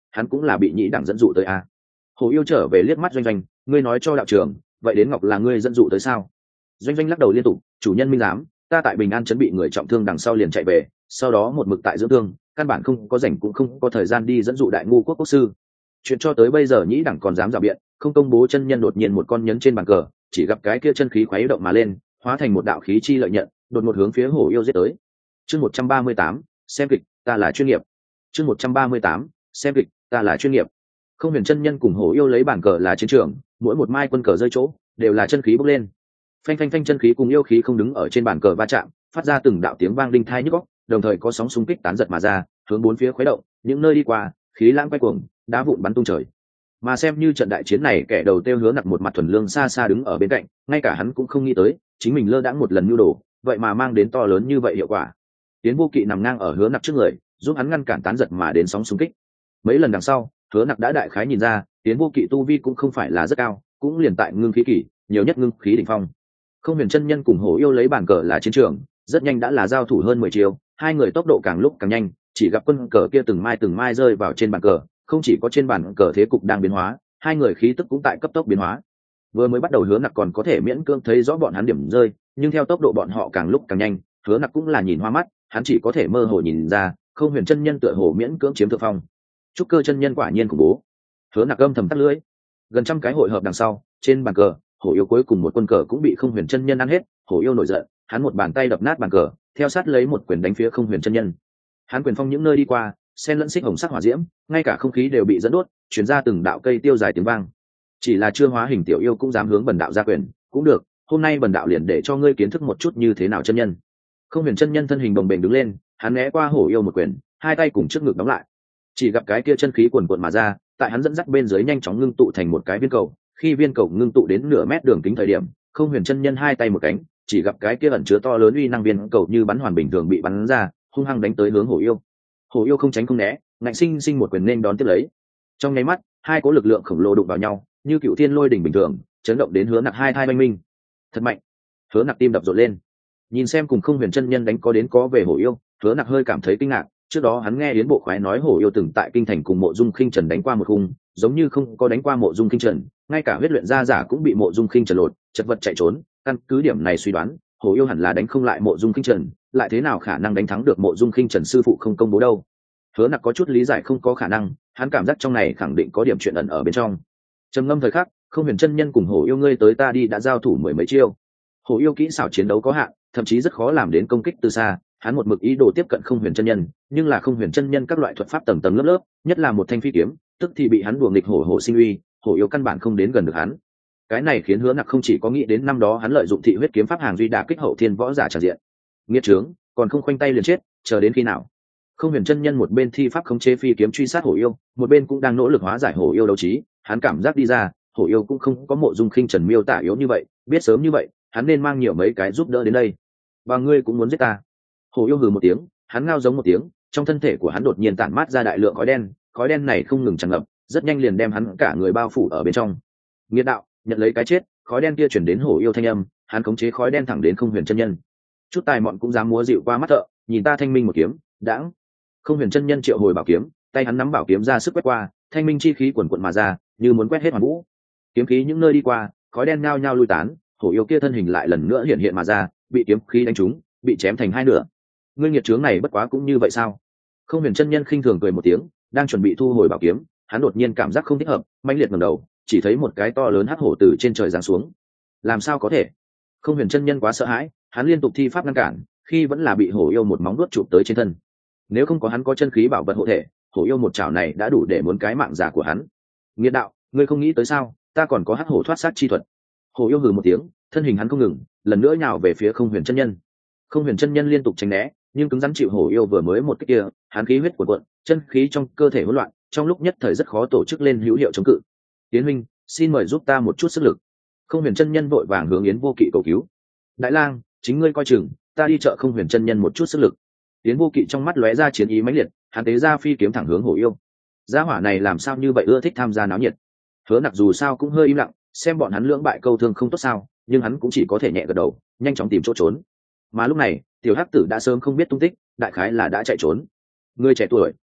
hắn cũng là bị nhĩ đẳng dẫn dụ tới a. Hồ Yêu trở về liếc mắt Doanh Doanh, ngươi nói cho đạo trưởng, vậy đến Ngọc là ngươi dẫn dụ tới sao? Doanh Doanh lắc đầu liên tục, chủ nhân minh giám, ta tại Bình An chuẩn bị người trọng thương đằng sau liền chạy về, sau đó một mực tại dưỡng thương, căn bản không có rảnh cũng không có thời gian đi dẫn dụ đại ngu quốc quốc sư. Chuyện cho tới bây giờ nhĩ đẳng còn dám rào biện, không công bố chân nhân đột nhiên một con nhấn trên bàn cờ, chỉ gặp cái kia chân khí khuấy động mà lên, hóa thành một đạo khí chi lợi nhận, đột ngột hướng phía Hồ Yêu giết tới. Chương một trăm ba mươi tám, xem kịch, ta là chuyên nghiệp. Chương một trăm ba mươi tám, xem kịch, ta là chuyên nghiệp. Không Huyền chân nhân cùng Hồ Yêu lấy bàn cờ là chiến trường, mỗi một mai quân cờ rơi chỗ, đều là chân khí bốc lên. Phanh phanh phanh, chân khí cùng yêu khí không đứng ở trên bàn cờ va chạm, phát ra từng đạo tiếng vang đinh tai nhức óc, đồng thời có sóng xung kích tán giật mà ra, hướng bốn phía khuấy động, những nơi đi qua, khí lãng quay cuồng, đá vụn bắn tung trời. Mà xem như trận đại chiến này, kẻ đầu tiêu Hứa Nặc một mặt thuần lương xa xa đứng ở bên cạnh, ngay cả hắn cũng không nghĩ tới, chính mình lơ đãng một lần nhu đồ, vậy mà mang đến to lớn như vậy hiệu quả. Tiến Vô Kỵ nằm ngang ở Hứa Nặc trước người, giúp hắn ngăn cản tán giật mà đến sóng xung kích. Mấy lần đằng sau, Hứa Nặc đã đại khái nhìn ra, Tiến Vô Kỵ tu vi cũng không phải là rất cao, cũng liền tại ngưng khí kỳ, nhiều nhất ngưng khí đỉnh phong. Không Huyền chân nhân cùng Hồ Yêu lấy bàn cờ là chiến trường, rất nhanh đã là giao thủ hơn mười chiều, hai người tốc độ càng lúc càng nhanh, chỉ gặp quân cờ kia từng mai từng mai rơi vào trên bàn cờ, không chỉ có trên bàn cờ thế cục đang biến hóa, hai người khí tức cũng tại cấp tốc biến hóa. Vừa mới bắt đầu Hứa Nặc còn có thể miễn cưỡng thấy rõ bọn hắn điểm rơi, nhưng theo tốc độ bọn họ càng lúc càng nhanh, Hứa Nặc cũng là nhìn hoa mắt, hắn chỉ có thể mơ hồ nhìn ra, Không Huyền chân nhân tựa hồ miễn cưỡng chiếm thượng phong. Trúc Cơ chân nhân quả nhiên khủng bố. Hứa Nặc âm thầm tắt lưỡi. Gần trăm cái hội hợp đằng sau, trên bàn cờ, Hổ Yêu cuối cùng một quân cờ cũng bị Không Huyền chân nhân ăn hết. Hổ Yêu nổi giận, hắn một bàn tay đập nát bàn cờ, theo sát lấy một quyền đánh phía Không Huyền chân nhân. Hắn quyền phong những nơi đi qua, xen lẫn xích hồng sắc hỏa diễm, ngay cả không khí đều bị dẫn đốt, truyền ra từng đạo cây tiêu dài tiếng vang. Chỉ là chưa hóa hình tiểu yêu cũng dám hướng bần đạo ra quyền, cũng được, hôm nay bần đạo liền để cho ngươi kiến thức một chút như thế nào chân nhân. Không Huyền chân nhân thân hình bồng bềnh đứng lên, hắn né qua Hổ Yêu một quyền, hai tay cùng trước ngực đóng lại. Chỉ gặp cái kia chân khí cuồn cuộn mà ra, tại hắn dẫn dắt bên dưới nhanh chóng ngưng tụ thành một cái viên cầu, khi viên cầu ngưng tụ đến nửa mét đường kính thời điểm, Không Huyền chân nhân hai tay một cánh, chỉ gặp cái kia ẩn chứa to lớn uy năng viên cầu như bắn hoàn bình thường bị bắn ra, hung hăng đánh tới hướng Hổ Yêu. Hổ Yêu không tránh không né, ngạnh sinh sinh một quyền nên đón tiếp lấy. Trong nháy mắt, hai cỗ lực lượng khổng lồ đụng vào nhau, như cựu thiên lôi đỉnh bình thường, chấn động đến Hứa Nặc hai thai oanh minh. Thật mạnh. Hứa Nặc tim đập rộn lên. Nhìn xem cùng Không Huyền chân nhân đánh có đến có về Hổ Yêu, Hứa Nặc hơi cảm thấy kinh ngạc, trước đó hắn nghe Yến Bộ Khoái nói Hổ Yêu từng tại kinh thành cùng Mộ Dung Khinh Trần đánh qua một khung, giống như không có đánh qua Mộ Dung Khinh Trần, ngay cả huyết luyện gia giả cũng bị Mộ Dung Khinh Trần lột, chật vật chạy trốn, căn cứ điểm này suy đoán, Hổ Yêu hẳn là đánh không lại Mộ Dung Khinh Trần, lại thế nào khả năng đánh thắng được Mộ Dung Khinh Trần sư phụ không công bố đâu. Hứa Nặc có chút lý giải không có khả năng, hắn cảm giác trong này khẳng định có điểm chuyện ẩn ở bên trong. Trầm ngâm thời khắc, Không Huyền chân nhân cùng Hổ Yêu ngươi tới ta đi đã giao thủ mười mấy chiêu. Hổ Yêu kỹ xảo chiến đấu có hạn, thậm chí rất khó làm đến công kích từ xa, hắn một mực ý đồ tiếp cận Không Huyền chân nhân, nhưng là Không Huyền chân nhân các loại thuật pháp tầng tầng lớp lớp, nhất là một thanh phi kiếm, tức thì bị hắn đùa nghịch hổ hổ sinh uy, Hổ Yêu căn bản không đến gần được hắn. Cái này khiến Hứa Nặc không chỉ có nghĩ đến năm đó hắn lợi dụng thị huyết kiếm pháp hàng duy đả kích hậu thiên võ giả tràn diện. Nghiệt trướng, còn không khoanh tay liền chết, chờ đến khi nào? Không Huyền chân nhân một bên thi pháp khống chế phi kiếm truy sát Hổ Yêu, một bên cũng đang nỗ lực hóa giải Hổ Yêu đấu trí, hắn cảm giác đi ra, Hổ Yêu cũng không có Mộ Dung Khinh Trần miêu tả yếu như vậy, biết sớm như vậy, hắn nên mang nhiều mấy cái giúp đỡ đến đây. Và ngươi cũng muốn giết ta? Hổ Yêu hừ một tiếng, hắn ngao giống một tiếng, trong thân thể của hắn đột nhiên tản mát ra đại lượng khói đen, khói đen này không ngừng tràn ngập, rất nhanh liền đem hắn cả người bao phủ ở bên trong. Nghiệt đạo, nhận lấy cái chết! Khói đen kia chuyển đến Hổ Yêu thanh âm, hắn khống chế khói đen thẳng đến Không Huyền chân nhân. Chút tài mọn cũng dám múa dịu qua mắt thợ, nhìn ta thanh minh một kiếm, đãng! Không Huyền chân nhân triệu hồi bảo kiếm, tay hắn nắm bảo kiếm ra sức quét qua, thanh minh chi khí quần quận mà ra, như muốn quét hết hoàn vũ. Kiếm khí những nơi đi qua, khói đen nhao nhao lui tán, Hổ Yêu kia thân hình lại lần nữa hiện hiện mà ra, bị kiếm khí đánh trúng, bị chém thành hai nửa. Ngươi nghiệt trướng này bất quá cũng như vậy sao? Không Huyền chân nhân khinh thường cười một tiếng, đang chuẩn bị thu hồi bảo kiếm, hắn đột nhiên cảm giác không thích hợp, mãnh liệt ngẩng đầu, chỉ thấy một cái to lớn hắc hổ từ trên trời giáng xuống. Làm sao có thể? Không Huyền chân nhân quá sợ hãi, hắn liên tục thi pháp ngăn cản, khi vẫn là bị Hổ Yêu một móng vuốt chụp tới trên thân. Nếu không có hắn có chân khí bảo vật hộ thể, Hổ Yêu một chảo này đã đủ để muốn cái mạng già của hắn. Nghiệt đạo, ngươi không nghĩ tới sao? Ta còn có hắc hổ thoát sát chi thuật. Hổ Yêu hừ một tiếng, thân hình hắn không ngừng, lần nữa nhào về phía Không Huyền chân nhân. Không Huyền chân nhân liên tục tránh né, nhưng cứng rắn chịu Hổ Yêu vừa mới một cái kia, hắn khí huyết cuộn cuộn, chân khí trong cơ thể hỗn loạn, trong lúc nhất thời rất khó tổ chức lên hữu hiệu chống cự. Tiến huynh, xin mời giúp ta một chút sức lực. Không Huyền chân nhân vội vàng hướng Yến Vô Kỵ cầu cứu. Đại lang, chính ngươi coi chừng, ta đi trợ Không Huyền chân nhân một chút sức lực. Yến Vô Kỵ trong mắt lóe ra chiến ý mãnh liệt, hắn tế ra phi kiếm thẳng hướng Hổ Yêu. Gia hỏa này làm sao như vậy ưa thích tham gia náo nhiệt. Hứa Nặc dù sao cũng hơi im lặng, xem bọn hắn lưỡng bại câu thương không tốt sao, nhưng hắn cũng chỉ có thể nhẹ gật đầu, nhanh chóng tìm chỗ trốn. Mà lúc này, tiểu hắc tử đã sớm không biết tung tích, đại khái là đã chạy trốn. Người trẻ tuổi,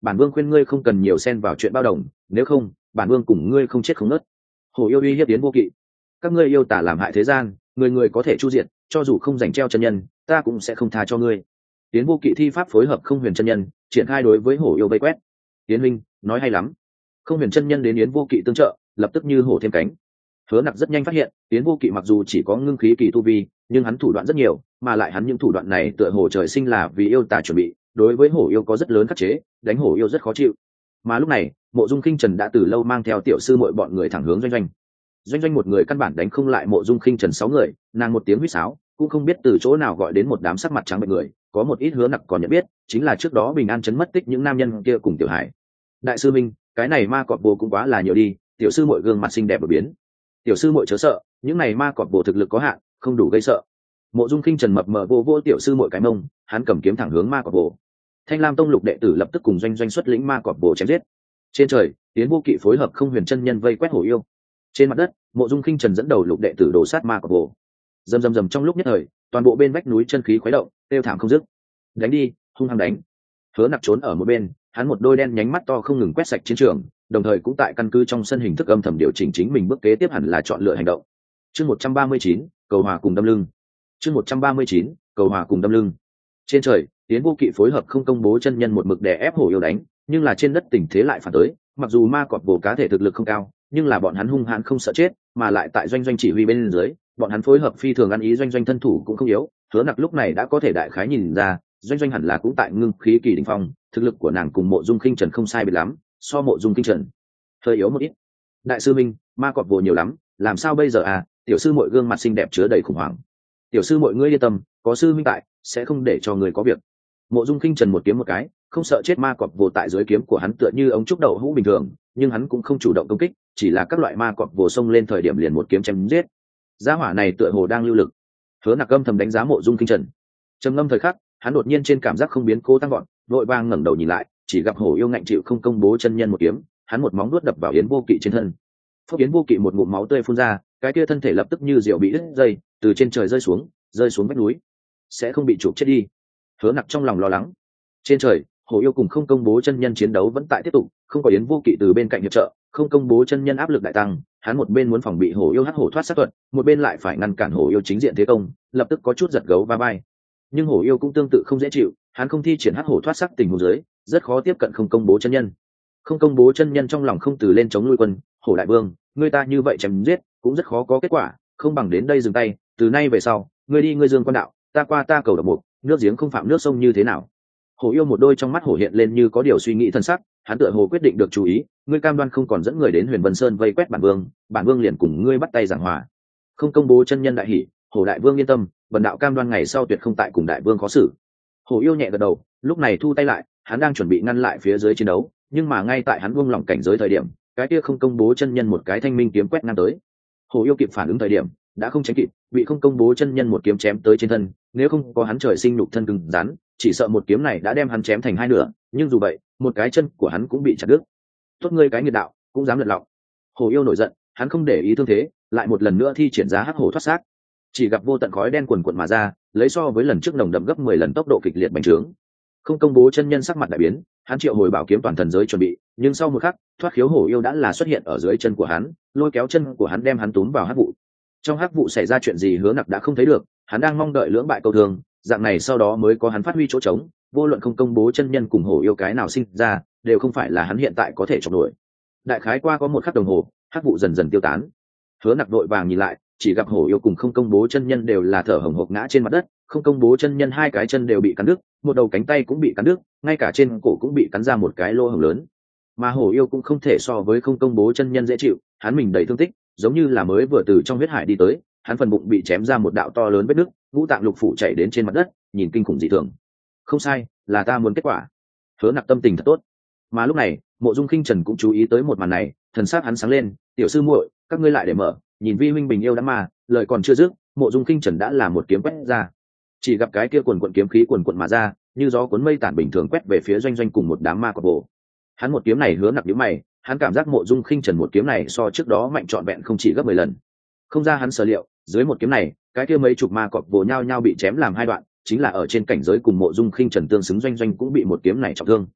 bản vương khuyên ngươi không cần nhiều xen vào chuyện bao đồng, nếu không bản vương cùng ngươi không chết không nớt. Hổ yêu uy hiếp Yến Vô Kỵ. Các ngươi yêu tả làm hại thế gian, người người có thể chu diệt, cho dù không dành treo chân nhân, ta cũng sẽ không tha cho ngươi. Yến Vô Kỵ thi pháp phối hợp Không Huyền chân nhân, triển khai đối với hổ yêu vây quét. Yến minh nói hay lắm. Không Huyền chân nhân đến Yến Vô Kỵ tương trợ, lập tức như hổ thêm cánh. Hứa Nặc rất nhanh phát hiện, Yến Vô Kỵ mặc dù chỉ có ngưng khí kỳ tu vi, nhưng hắn thủ đoạn rất nhiều, mà lại hắn những thủ đoạn này tựa hồ trời sinh là vì yêu tà chuẩn bị, đối với hổ yêu có rất lớn khắc chế, đánh hổ yêu rất khó chịu. Mà lúc này, Mộ Dung Khinh Trần đã từ lâu mang theo tiểu sư muội bọn người thẳng hướng doanh doanh. Doanh doanh một người căn bản đánh không lại Mộ Dung Khinh Trần sáu người, nàng một tiếng huýt sáo, cũng không biết từ chỗ nào gọi đến một đám sắc mặt trắng bệch người, có một ít Hứa Nặc còn nhận biết, chính là trước đó Bình An chấn mất tích những nam nhân kia cùng Tiểu Hải. Đại sư Minh, cái này ma cọp bồ cũng quá là nhiều đi, tiểu sư muội gương mặt xinh đẹp đột biến. Tiểu sư muội chớ sợ, những này ma cọp bồ thực lực có hạn, không đủ gây sợ. Mộ Dung Khinh Trần mập mờ vô vô tiểu sư muội cái mông, hắn cầm kiếm thẳng hướng ma cọp bồ. Thanh Lam Tông lục đệ tử lập tức cùng doanh doanh xuất lĩnh ma cọp bồ chém giết. Trên trời, Yến Vô Kỵ phối hợp Không Huyền chân nhân vây quét hổ yêu. Trên mặt đất, Mộ Dung Khinh Trần dẫn đầu lục đệ tử đổ sát ma cọp bồ. Rầm rầm rầm trong lúc nhất thời, toàn bộ bên vách núi chân khí khuấy động, tiêu thảm không dứt. Đánh đi, hung hăng đánh. Hứa Nặc trốn ở một bên, hắn một đôi đen nhánh mắt to không ngừng quét sạch chiến trường, đồng thời cũng tại căn cứ trong sân hình thức âm thầm điều chỉnh chính mình bước kế tiếp hẳn là chọn lựa hành động. Chương một trăm ba mươi chín, cầu hòa cùng đâm lưng. Chương một trăm ba mươi chín, cầu hòa cùng đâm lưng. Trên trời, Yến Vô Kỵ phối hợp không công bố chân nhân một mực đè ép hổ yêu đánh, nhưng là trên đất tình thế lại phản tới, mặc dù ma cọp bồ cá thể thực lực không cao, nhưng là bọn hắn hung hãn không sợ chết, mà lại tại doanh doanh chỉ huy bên dưới, bọn hắn phối hợp phi thường ăn ý, doanh doanh thân thủ cũng không yếu. Hứa Nặc lúc này đã có thể đại khái nhìn ra, doanh doanh hẳn là cũng tại ngưng khí kỳ đỉnh phong, thực lực của nàng cùng Mộ Dung Khinh Trần không sai biệt lắm, so Mộ Dung Khinh Trần hơi yếu một ít. Đại sư Minh, ma cọp bồ nhiều lắm, làm sao bây giờ à? Tiểu sư muội gương mặt xinh đẹp chứa đầy khủng hoảng. Tiểu sư muội ngươi yên tâm, có sư minh tại, sẽ không để cho người có việc. Mộ Dung Khinh Trần một kiếm một cái, không sợ chết ma cọp vồ tại dưới kiếm của hắn tựa như ống trúc đậu hũ bình thường, nhưng hắn cũng không chủ động công kích, chỉ là các loại ma cọp vồ xông lên thời điểm liền một kiếm chém giết. Gia hỏa này tựa hồ đang lưu lực. Hứa Nặc âm thầm đánh giá Mộ Dung Khinh Trần. Trầm ngâm thời khắc, hắn đột nhiên trên cảm giác không biến cố tăng vọt, vội vàng ngẩng đầu nhìn lại, chỉ gặp hổ yêu ngạnh chịu không công bố chân nhân một kiếm, hắn một móng vuốt đập vào Yến Vô Kỵ trên thân. Phốc Yến Vô Kỵ một ngụm máu tươi phun ra, cái kia thân thể lập tức như diều bị đứt dây, từ trên trời rơi xuống, rơi xuống vách núi. Sẽ không bị chụp chết đi. Hứa Nặc trong lòng lo lắng. Trên trời, hổ yêu cùng không công bố chân nhân chiến đấu vẫn tại tiếp tục, không có Yến Vô Kỵ từ bên cạnh hiệp trợ, không công bố chân nhân áp lực đại tăng, hắn một bên muốn phòng bị hổ yêu hắc hổ thoát sát thuật, một bên lại phải ngăn cản hổ yêu chính diện thế công, lập tức có chút giật gấu va vai. Nhưng hổ yêu cũng tương tự không dễ chịu, hắn không thi triển hắc hổ thoát sắc tình huống dưới, rất khó tiếp cận không công bố chân nhân. Không công bố chân nhân trong lòng không từ lên chống nuôi quân, hổ đại vương, ngươi ta như vậy chém giết, cũng rất khó có kết quả, không bằng đến đây dừng tay, từ nay về sau, ngươi đi ngươi dương quan đạo, ta qua ta cầu độc mục, nước giếng không phạm nước sông như thế nào? Hổ yêu một đôi trong mắt hổ hiện lên như có điều suy nghĩ thân sắc, hắn tựa hồ quyết định được chú ý, ngươi cam đoan không còn dẫn người đến Huyền Vân Sơn vây quét bản vương, bản vương liền cùng ngươi bắt tay giảng hòa. Không công bố chân nhân đại hỉ, hổ đại vương yên tâm, bần đạo cam đoan ngày sau tuyệt không tại cùng đại vương khó xử. Hổ yêu nhẹ gật đầu, lúc này thu tay lại, hắn đang chuẩn bị ngăn lại phía dưới chiến đấu, nhưng mà ngay tại hắn buông lỏng cảnh giới thời điểm, cái kia không công bố chân nhân một cái thanh minh kiếm quét ngang tới. Hổ yêu kịp phản ứng thời điểm, đã không tránh kịp, bị không công bố chân nhân một kiếm chém tới trên thân, nếu không có hắn trời sinh nhục thân cứng rắn, chỉ sợ một kiếm này đã đem hắn chém thành hai nửa, nhưng dù vậy, một cái chân của hắn cũng bị chặt đứt. Tốt ngươi cái nghiệt đạo, cũng dám lật lọng. Hổ yêu nổi giận, hắn không để ý thương thế, lại một lần nữa thi triển giá hắc hổ thoát xác. Chỉ gặp vô tận khói đen quần quần mà ra, lấy so với lần trước nồng đậm gấp mười lần tốc độ kịch liệt bành trướng. Không công bố chân nhân sắc mặt đại biến, hắn triệu hồi bảo kiếm toàn thần giới chuẩn bị, nhưng sau một khắc, thoát khiếu hổ yêu đã là xuất hiện ở dưới chân của hắn, lôi kéo chân của hắn đem hắn túm vào hắc vụ. Trong hắc vụ xảy ra chuyện gì Hứa Nặc đã không thấy được, hắn đang mong đợi lưỡng bại câu thương, dạng này sau đó mới có hắn phát huy chỗ trống, vô luận không công bố chân nhân cùng hổ yêu cái nào sinh ra, đều không phải là hắn hiện tại có thể chọc nổi. Đại khái qua có một khắc đồng hồ, hắc vụ dần dần tiêu tán. Hứa Nặc đội vàng nhìn lại, chỉ gặp hổ yêu cùng không công bố chân nhân đều là thở hổn hộc ngã trên mặt đất, không công bố chân nhân hai cái chân đều bị cắn đứt, một đầu cánh tay cũng bị cắn đứt, ngay cả trên cổ cũng bị cắn ra một cái lỗ hổng lớn. Mà hổ yêu cũng không thể so với không công bố chân nhân dễ chịu, hắn mình đầy thương tích, giống như là mới vừa từ trong huyết hải đi tới, hắn phần bụng bị chém ra một đạo to lớn vết nứt, ngũ tạng lục phủ chảy đến trên mặt đất, nhìn kinh khủng dị thường. Không sai, là ta muốn kết quả. Hứa Nặc tâm tình thật tốt. Mà lúc này, Mộ Dung Khinh Trần cũng chú ý tới một màn này, thần sắc hắn sáng lên, tiểu sư muội, các ngươi lại để mở, nhìn vi huynh bình yêu đã mà, lời còn chưa dứt, Mộ Dung Khinh Trần đã là một kiếm quét ra. Chỉ gặp cái kia quần quần kiếm khí quần quần mà ra, như gió cuốn mây tản bình thường quét về phía doanh doanh cùng một đám ma quật bộ. Hắn một kiếm này Hứa Nặc nhíu mày, hắn cảm giác Mộ Dung Khinh Trần một kiếm này so trước đó mạnh trọn vẹn không chỉ gấp mười lần. Không ra hắn sở liệu, dưới một kiếm này, cái kia mấy chục ma quật bộ nhau nhau bị chém làm hai đoạn, chính là ở trên cảnh giới cùng Mộ Dung Khinh Trần tương xứng doanh doanh cũng bị một kiếm này trọng thương.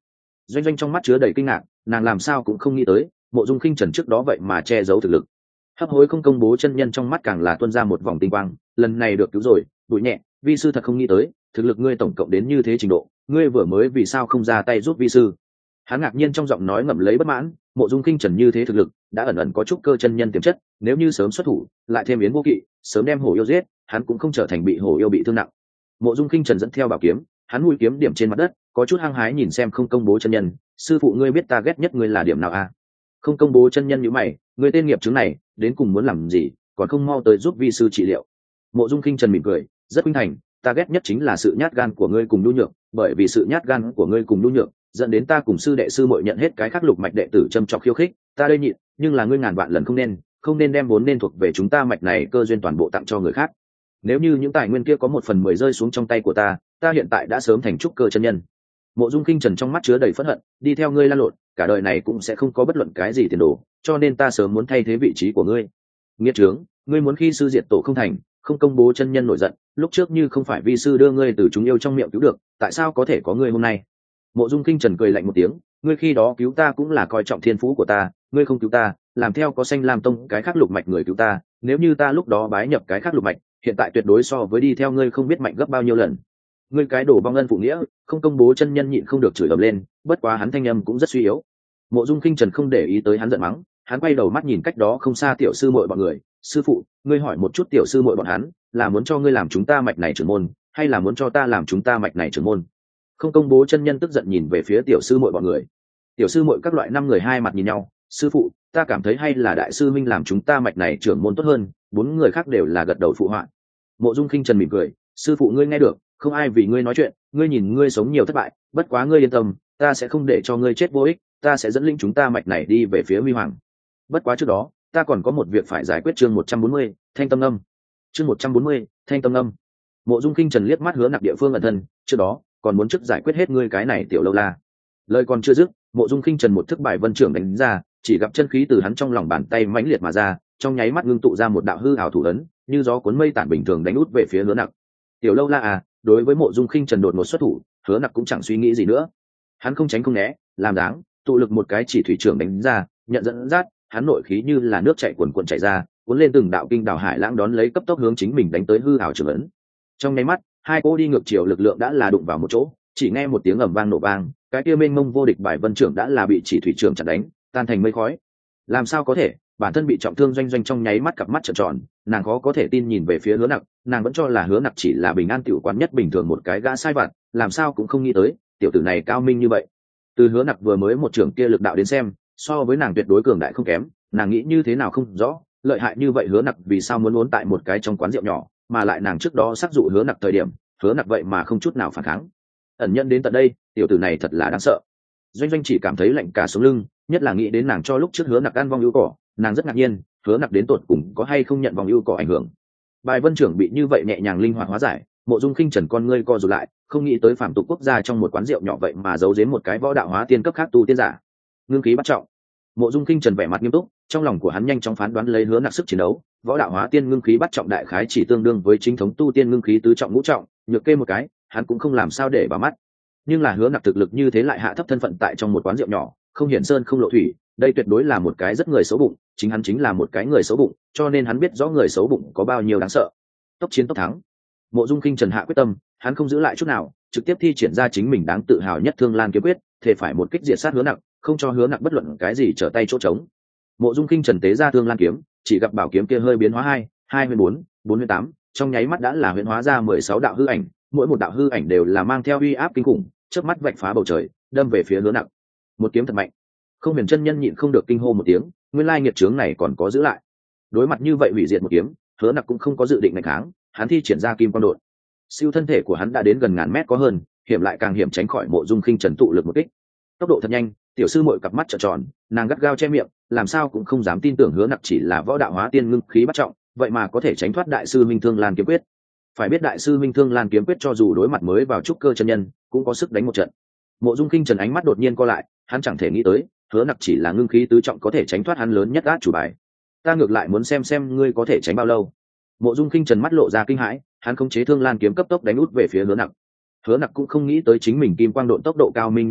Doanh Doanh trong mắt chứa đầy kinh ngạc, nàng làm sao cũng không nghĩ tới Mộ Dung Khinh Trần trước đó vậy mà che giấu thực lực. Hấp hối không công bố chân nhân trong mắt càng là tuôn ra một vòng tinh quang, lần này được cứu rồi, bụi nhẹ, vi sư thật không nghĩ tới thực lực ngươi tổng cộng đến như thế trình độ, ngươi vừa mới vì sao không ra tay giúp vi sư? Hắn ngạc nhiên trong giọng nói ngậm lấy bất mãn. Mộ Dung Khinh Trần như thế thực lực đã ẩn ẩn có chút cơ chân nhân tiềm chất, nếu như sớm xuất thủ lại thêm Yến Vô Kỵ sớm đem hổ yêu giết, hắn cũng không trở thành bị hổ yêu bị thương nặng. Mộ Dung Khinh Trần dẫn theo bảo kiếm, hắn mũi kiếm điểm trên mặt đất, có chút hăng hái nhìn xem không công bố chân nhân. Sư phụ ngươi biết ta ghét nhất ngươi là điểm nào à? Không công bố chân nhân nhíu mày, ngươi tên nghiệp chứng này đến cùng muốn làm gì, còn không mau tới giúp vi sư trị liệu. Mộ Dung Khinh Trần mỉm cười, rất khuynh thành, ta ghét nhất chính là sự nhát gan của ngươi cùng nhu nhược, bởi vì sự nhát gan của ngươi cùng nhu nhược dẫn đến ta cùng sư đệ sư muội nhận hết cái khác lục mạch đệ tử châm chọc khiêu khích, ta đây nhịn, nhưng là ngươi ngàn vạn lần không nên, không nên đem vốn nên thuộc về chúng ta mạch này cơ duyên toàn bộ tặng cho người khác. Nếu như những tài nguyên kia có một phần mười rơi xuống trong tay của ta, ta hiện tại đã sớm thành trúc cơ chân nhân. Mộ Dung Khinh Trần trong mắt chứa đầy phẫn hận, đi theo ngươi lan lộn, cả đời này cũng sẽ không có bất luận cái gì tiền đồ, cho nên ta sớm muốn thay thế vị trí của ngươi. Nghiệt trướng, ngươi muốn khi sư diệt tổ không thành, không công bố chân nhân nổi giận, lúc trước như không phải vi sư đưa ngươi từ chúng yêu trong miệng cứu được, tại sao có thể có ngươi hôm nay? Mộ Dung Khinh Trần cười lạnh một tiếng, ngươi khi đó cứu ta cũng là coi trọng thiên phú của ta, ngươi không cứu ta, làm theo có Xanh Lam Tông cái khác lục mạch người cứu ta, nếu như ta lúc đó bái nhập cái khác lục mạch, hiện tại tuyệt đối so với đi theo ngươi không biết mạnh gấp bao nhiêu lần. Ngươi cái đồ vong ân phụ nghĩa, không công bố chân nhân nhịn không được chửi ầm lên, bất quá hắn thanh âm cũng rất suy yếu. Mộ Dung Khinh Trần không để ý tới hắn giận mắng, hắn quay đầu mắt nhìn cách đó không xa tiểu sư muội bọn người, sư phụ, ngươi hỏi một chút tiểu sư muội bọn hắn, là muốn cho ngươi làm chúng ta mạch này trưởng môn, hay là muốn cho ta làm chúng ta mạch này trưởng môn? Không công bố chân nhân tức giận nhìn về phía tiểu sư muội bọn người. Tiểu sư muội các loại năm người hai mặt nhìn nhau, sư phụ, ta cảm thấy hay là đại sư minh làm chúng ta mạch này trưởng môn tốt hơn. Bốn người khác đều là gật đầu phụ họa. Mộ Dung Khinh Trần mỉm cười, sư phụ ngươi nghe được, không ai vì ngươi nói chuyện, ngươi nhìn ngươi sống nhiều thất bại, bất quá ngươi yên tâm, ta sẽ không để cho ngươi chết vô ích, ta sẽ dẫn linh chúng ta mạch này đi về phía huy hoàng. Bất quá trước đó, ta còn có một việc phải giải quyết. Chương một trăm bốn mươi, Thanh Tâm Âm. Chương một trăm bốn mươi, Thanh Tâm Âm. Mộ Dung Khinh Trần liếc mắt Hứa Nặc địa phương ẩn thân, trước đó còn muốn trước giải quyết hết ngươi cái này tiểu lâu la. Lời còn chưa dứt, Mộ Dung Khinh Trần một thức bài vân trưởng đánh ra, chỉ gặp chân khí từ hắn trong lòng bàn tay mãnh liệt mà ra, trong nháy mắt ngưng tụ ra một đạo hư ảo thủ ấn, như gió cuốn mây tản bình thường đánh út về phía Hứa Nặc. Tiểu lâu la à, đối với Mộ Dung Khinh Trần đột ngột xuất thủ, Hứa Nặc cũng chẳng suy nghĩ gì nữa. Hắn không tránh không né, làm dáng, tụ lực một cái chỉ thủy trưởng đánh ra, nhận dẫn dắt, hắn nội khí như là nước chảy cuồn cuộn chảy ra, cuốn lên từng đạo kinh đảo hải lãng đón lấy cấp tốc hướng chính mình đánh tới hư ảo trưởng ấn. Trong nháy mắt, hai cô đi ngược chiều lực lượng đã là đụng vào một chỗ, chỉ nghe một tiếng ầm vang nổ vang, cái kia mênh mông vô địch bài vân trưởng đã là bị chỉ thủy trưởng chặn đánh, tan thành mây khói. Làm sao có thể? Bản thân bị trọng thương Doanh Doanh trong nháy mắt cặp mắt trợn tròn, nàng khó có thể tin nhìn về phía Hứa Nặc, nàng vẫn cho là Hứa Nặc chỉ là bình an tiểu quán nhất bình thường một cái gã sai vặt, làm sao cũng không nghĩ tới, tiểu tử này cao minh như vậy. Từ Hứa Nặc vừa mới một trưởng kia lực đạo đến xem, so với nàng tuyệt đối cường đại không kém, nàng nghĩ như thế nào không rõ, lợi hại như vậy Hứa Nặc vì sao muốn muốn tại một cái trong quán rượu nhỏ, mà lại nàng trước đó sắc dụ Hứa Nặc thời điểm, Hứa Nặc vậy mà không chút nào phản kháng. Ẩn nhân đến tận đây, tiểu tử này thật là đáng sợ. Doanh Doanh chỉ cảm thấy lạnh cả sống lưng, nhất là nghĩ đến nàng cho lúc trước Hứa Nặc ăn vong ưu cỏ, nàng rất ngạc nhiên, Hứa Nặc đến tột cùng có hay không nhận vong ưu cỏ ảnh hưởng. Bài vân trưởng bị như vậy nhẹ nhàng linh hoạt hóa giải, Mộ Dung Khinh Trần con ngươi co rụt lại, không nghĩ tới phàm tục quốc gia trong một quán rượu nhỏ vậy mà giấu giếm một cái võ đạo hóa tiên cấp khác tu tiên giả. Ngưng khí bắt trọng. Mộ Dung Khinh Trần vẻ mặt nghiêm túc, trong lòng của hắn nhanh chóng phán đoán lấy Hứa Nặc sức chiến đấu, võ đạo hóa tiên ngưng khí bắt trọng đại khái chỉ tương đương với chính thống tu tiên ngưng khí tứ trọng ngũ trọng, nhược kê một cái, hắn cũng không làm sao để vào mắt. Nhưng là Hứa Nặc thực lực như thế lại hạ thấp thân phận tại trong một quán rượu nhỏ, không hiển sơn không lộ thủy, đây tuyệt đối là một cái rất người xấu bụng, chính hắn chính là một cái người xấu bụng, cho nên hắn biết rõ người xấu bụng có bao nhiêu đáng sợ. Tốc chiến tốc thắng. Mộ Dung Khinh Trần hạ quyết tâm, hắn không giữ lại chút nào, trực tiếp thi triển ra chính mình đáng tự hào nhất Thương Lan kiếm quyết, thể phải một kích diệt sát Hứa Nặc, không cho Hứa Nặc bất luận cái gì trở tay chỗ trống. Mộ Dung Khinh Trần tế ra Thương Lan kiếm, chỉ gặp bảo kiếm kia hơi biến hóa hai, hai mươi bốn, bốn mươi tám, trong nháy mắt đã là huyễn hóa ra mười sáu đạo hư ảnh, mỗi một đạo hư ảnh đều là mang theo uy áp kinh khủng, chớp mắt vạch phá bầu trời, đâm về phía Hứa Nặc. Một kiếm thật mạnh. Không Huyền chân nhân nhịn không được kinh hô một tiếng, nguyên lai nghiệt chướng này còn có giữ lại. Đối mặt như vậy hủy diệt một kiếm, Hứa Nặc cũng không có dự định nghênh kháng, hắn thi triển ra kim quang đột. Siêu thân thể của hắn đã đến gần ngàn mét có hơn, hiểm lại càng hiểm tránh khỏi Mộ Dung Khinh Trần tụ lực một kích. Tốc độ thật nhanh, tiểu sư muội cặp mắt trợn tròn, nàng gắt gao che miệng, làm sao cũng không dám tin tưởng Hứa Nặc chỉ là võ đạo hóa tiên ngưng khí bắt trọng, vậy mà có thể tránh thoát đại sư Minh Thương Lan kiếm quyết. Phải biết đại sư Minh Thương Lan kiếm quyết cho dù đối mặt mới vào trúc cơ chân nhân, cũng có sức đánh một trận. Mộ Dung Khinh Trần ánh mắt đột nhiên co lại, hắn chẳng thể nghĩ tới, Hứa Nặc chỉ là ngưng khí tứ trọng có thể tránh thoát hắn lớn nhất át chủ bài. Ta ngược lại muốn xem xem ngươi có thể tránh bao lâu. Mộ Dung Khinh Trần mắt lộ ra kinh hãi, hắn khống chế Thương Lan kiếm cấp tốc đánh út về phía Hứa Nặc. Hứa Nặc cũng không nghĩ tới chính mình kim quang độn tốc độ cao minh như vậy,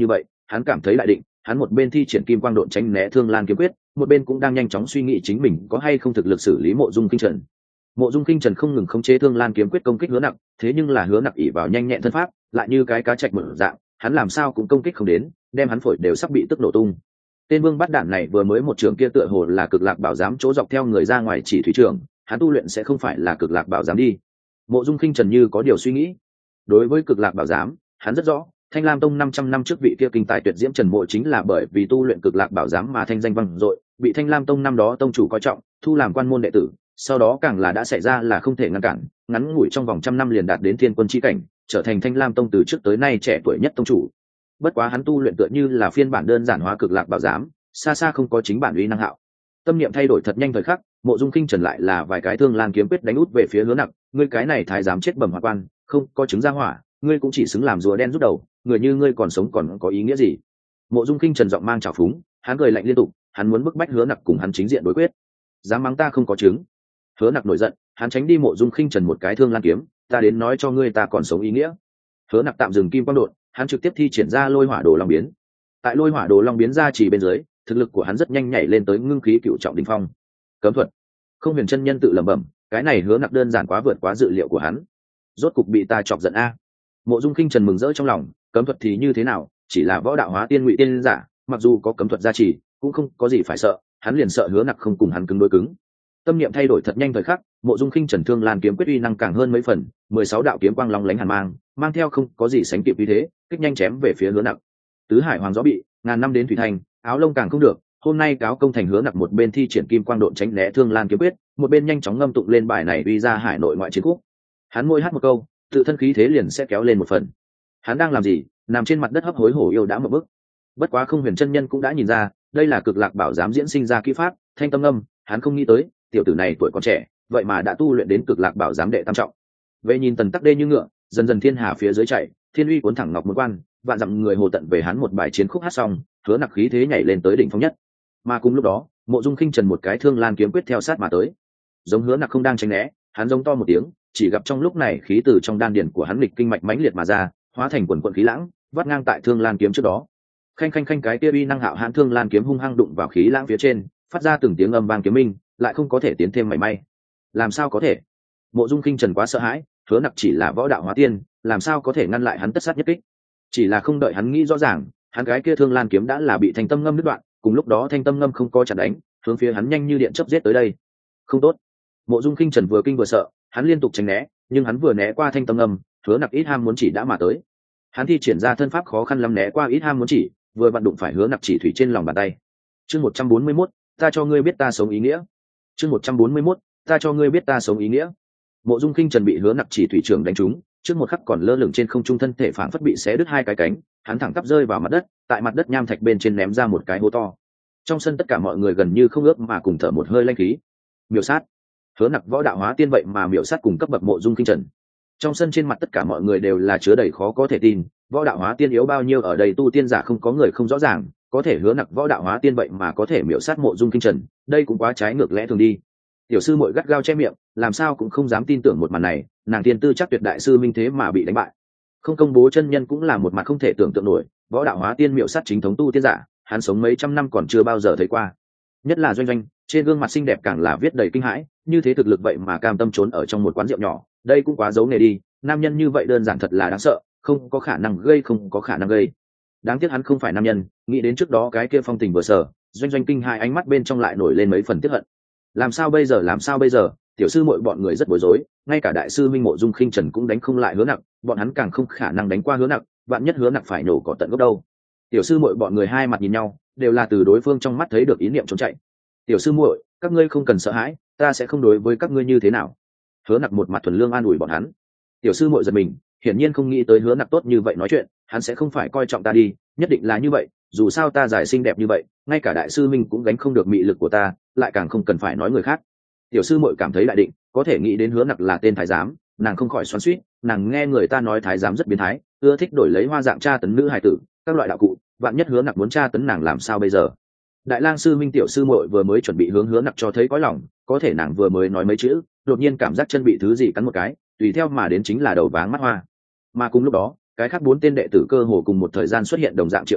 hắn cảm thấy đại định, hắn một bên thi triển kim quang độn tránh né thương lan kiếm quyết, một bên cũng đang nhanh chóng suy nghĩ chính mình có hay không thực lực xử lý mộ dung kinh trần. Mộ dung kinh trần không ngừng khống chế thương lan kiếm quyết công kích hứa nặc, thế nhưng là hứa nặc ỉ vào nhanh nhẹn thân pháp, lại như cái cá chạch mở dạng, hắn làm sao cũng công kích không đến, đem hắn phổi đều sắp bị tức nổ tung. Tên vương bắt đạn này vừa mới một trường kia tựa hồ là cực lạc bảo giám chỗ dọc theo người ra ngoài chỉ thủy trường, hắn tu luyện sẽ không phải là cực lạc bảo giám đi. Mộ dung kinh trần như có điều suy nghĩ. Đối với cực lạc bảo giám, hắn rất rõ, Thanh Lam Tông năm trăm năm trước vị kia kinh tài tuyệt diễm Trần Mộ chính là bởi vì tu luyện cực lạc bảo giám mà thanh danh vang dội, bị Thanh Lam Tông năm đó tông chủ coi trọng, thu làm quan môn đệ tử, sau đó càng là đã xảy ra là không thể ngăn cản, ngắn ngủi trong vòng trăm năm liền đạt đến thiên quân chi cảnh, trở thành Thanh Lam Tông từ trước tới nay trẻ tuổi nhất tông chủ. Bất quá hắn tu luyện tựa như là phiên bản đơn giản hóa cực lạc bảo giám, xa xa không có chính bản uy năng hạo. Tâm niệm thay đổi thật nhanh thời khắc, Mộ dung kinh trần lại là vài cái thương lan kiếm quyết đánh út về phía Hứa Nặc, ngươi cái này thái giám chết bẩm hoa quan, không có chứng ra hỏa, ngươi cũng chỉ xứng làm rùa đen rút đầu, người như ngươi còn sống còn có ý nghĩa gì? Mộ dung kinh trần giọng mang trào phúng, hắn cười lạnh liên tục, hắn muốn bức bách Hứa Nặc cùng hắn chính diện đối quyết. Dám mắng ta không có chứng? Hứa Nặc nổi giận, hắn tránh đi Mộ dung kinh trần một cái thương lan kiếm, ta đến nói cho ngươi ta còn sống ý nghĩa. Hứa Nặc tạm dừng kim quang đột, hắn trực tiếp thi triển ra lôi hỏa đồ long biến. Tại lôi hỏa đồ long biến ra chỉ bên dưới, thực lực của hắn rất nhanh nhảy lên tới ngưng khí cựu trọng đỉnh phong. Cấm thuật. Không huyền chân nhân tự lẩm bẩm, cái này Hứa Nặc đơn giản quá vượt quá dự liệu của hắn. Rốt cục bị ta chọc giận a. Mộ dung kinh trần mừng rỡ trong lòng, cấm thuật thì như thế nào, chỉ là võ đạo hóa tiên ngụy tiên giả, mặc dù có cấm thuật gia trì cũng không có gì phải sợ, hắn liền sợ Hứa Nặc không cùng hắn cứng đối cứng. Tâm niệm thay đổi thật nhanh thời khắc, Mộ dung kinh trần thương lan kiếm quyết uy năng càng hơn mấy phần, mười sáu đạo kiếm quang long lánh hàn mang, mang theo không có gì sánh kịp uy thế, kích nhanh chém về phía Hứa Nặc. Tứ hải hoàng gió bị, ngàn năm đến thủy thành, áo lông càng không được, hôm nay cáo công thành Hứa Nặc một bên thi triển kim quang độn tránh né thương lan kiếm quyết, một bên nhanh chóng ngâm tụng lên bài này uy ra hải nội ngoại chiến quốc. Hắn môi hát một câu, tự thân khí thế liền sẽ kéo lên một phần. Hắn đang làm gì? Nằm trên mặt đất hấp hối hổ yêu đã một bức. Bất quá không huyền chân nhân cũng đã nhìn ra, đây là cực lạc bảo giám diễn sinh ra kỹ pháp, thanh tâm âm, hắn không nghĩ tới, tiểu tử này tuổi còn trẻ, vậy mà đã tu luyện đến cực lạc bảo giám đệ tam trọng. Vậy nhìn tần tắc đê như ngựa, dần dần thiên hà phía dưới chạy, thiên uy cuốn thẳng ngọc một quan, vạn dặm người hồ tận về hắn một bài chiến khúc hát xong, Hứa Nặc khí thế nhảy lên tới đỉnh phong nhất. Mà cùng lúc đó, Mộ dung kinh trần một cái thương lan kiếm quyết theo sát mà tới. Giống Hứa Nặc không đang tránh né, hắn giống to một tiếng, chỉ gặp trong lúc này khí từ trong đan điền của hắn lịch kinh mạch mãnh liệt mà ra, hóa thành quần quần khí lãng, vắt ngang tại thương lan kiếm trước đó. Khanh khanh khanh cái kia uy năng hạo hãn thương lan kiếm hung hăng đụng vào khí lãng phía trên, phát ra từng tiếng âm vang kiếm minh, lại không có thể tiến thêm mảy may. Làm sao có thể? Mộ dung kinh trần quá sợ hãi, Hứa Nặc chỉ là võ đạo hóa tiên, làm sao có thể ngăn lại hắn tất sát nhất kích? Chỉ là không đợi hắn nghĩ rõ ràng, hắn cái kia thương lan kiếm đã là bị thanh tâm ngâm đứt đoạn, cùng lúc đó thanh tâm ngâm không có chặn đánh, hướng phía hắn nhanh như điện chớp giết tới đây. Không tốt! Mộ dung kinh trần vừa kinh vừa sợ, hắn liên tục tránh né, nhưng hắn vừa né qua thanh tâm ngâm, Hứa Nặc ít ham muốn chỉ đã mà tới. Hắn thi triển ra thân pháp khó khăn lắm né qua ít ham muốn chỉ, vừa vặn đụng phải Hứa Nặc chỉ thủy trên lòng bàn tay. Chương một trăm bốn mươi mốt, ta cho ngươi biết ta sống ý nghĩa. Chương một trăm bốn mươi mốt, ta cho ngươi biết ta sống ý nghĩa. Mộ dung kinh trần bị Hứa Nặc chỉ thủy trường đánh trúng, trước một khắc còn lơ lửng trên không trung thân thể phảng phất bị xé đứt hai cái cánh, hắn thẳng tắp rơi vào mặt đất, tại mặt đất nham thạch bên trên ném ra một cái hố to. Trong sân tất cả mọi người gần như không ước mà cùng thở một hơi lanh khí. Miểu sát. Hứa Nặc võ đạo hóa tiên vậy mà miểu sát cùng cấp bậc Mộ dung kinh trần. Trong sân trên mặt tất cả mọi người đều là chứa đầy khó có thể tin, võ đạo hóa tiên yếu bao nhiêu ở đây tu tiên giả không có người không rõ ràng, có thể Hứa Nặc võ đạo hóa tiên vậy mà có thể miểu sát Mộ dung kinh trần, đây cũng quá trái ngược lẽ thường đi. Tiểu sư muội gắt gao che miệng, làm sao cũng không dám tin tưởng một màn này, nàng tiên tư chắc tuyệt đại sư minh thế mà bị đánh bại. Không công bố chân nhân cũng là một mặt không thể tưởng tượng nổi, võ đạo hóa tiên miểu sát chính thống tu tiên giả, hắn sống mấy trăm năm còn chưa bao giờ thấy qua. Nhất là Doanh Doanh, trên gương mặt xinh đẹp càng là viết đầy kinh hãi, như thế thực lực vậy mà cam tâm trốn ở trong một quán rượu nhỏ, đây cũng quá giấu nghề đi, nam nhân như vậy đơn giản thật là đáng sợ, không có khả năng gây không có khả năng gây. Đáng tiếc hắn không phải nam nhân, nghĩ đến trước đó cái kia phong tình vừa sở, Doanh Doanh kinh hai ánh mắt bên trong lại nổi lên mấy phần tiếc hận. Làm sao bây giờ làm sao bây giờ, tiểu sư muội bọn người rất bối rối, ngay cả đại sư minh Mộ dung khinh trần cũng đánh không lại Hứa Nặc, bọn hắn càng không khả năng đánh qua Hứa Nặc, vạn nhất Hứa Nặc phải nổ cỏ tận gốc đâu. Tiểu sư muội bọn người hai mặt nhìn nhau, đều là từ đối phương trong mắt thấy được ý niệm trốn chạy. Tiểu sư muội, các ngươi không cần sợ hãi, ta sẽ không đối với các ngươi như thế nào. Hứa Nặc một mặt thuần lương an ủi bọn hắn. Tiểu sư muội giật mình, hiển nhiên không nghĩ tới Hứa Nặc tốt như vậy nói chuyện, hắn sẽ không phải coi trọng ta đi, nhất định là như vậy, dù sao ta giải xinh đẹp như vậy, ngay cả đại sư minh cũng gánh không được mị lực của ta, lại càng không cần phải nói người khác. Tiểu sư muội cảm thấy đại định, có thể nghĩ đến Hứa Nặc là tên thái giám, nàng không khỏi xoắn xuýt, nàng nghe người ta nói thái giám rất biến thái, ưa thích đổi lấy hoa dạng tra tấn nữ hài tử, các loại đạo cụ, vạn nhất Hứa Nặc muốn tra tấn nàng làm sao bây giờ? Đại lang sư minh tiểu sư muội vừa mới chuẩn bị hướng Hứa Nặc cho thấy có lòng, có thể nàng vừa mới nói mấy chữ, đột nhiên cảm giác chân bị thứ gì cắn một cái, tùy theo mà đến chính là đầu váng mắt hoa. Mà cùng lúc đó, cái khác bốn tên đệ tử cơ hồ cùng một thời gian xuất hiện đồng dạng triệu chứng,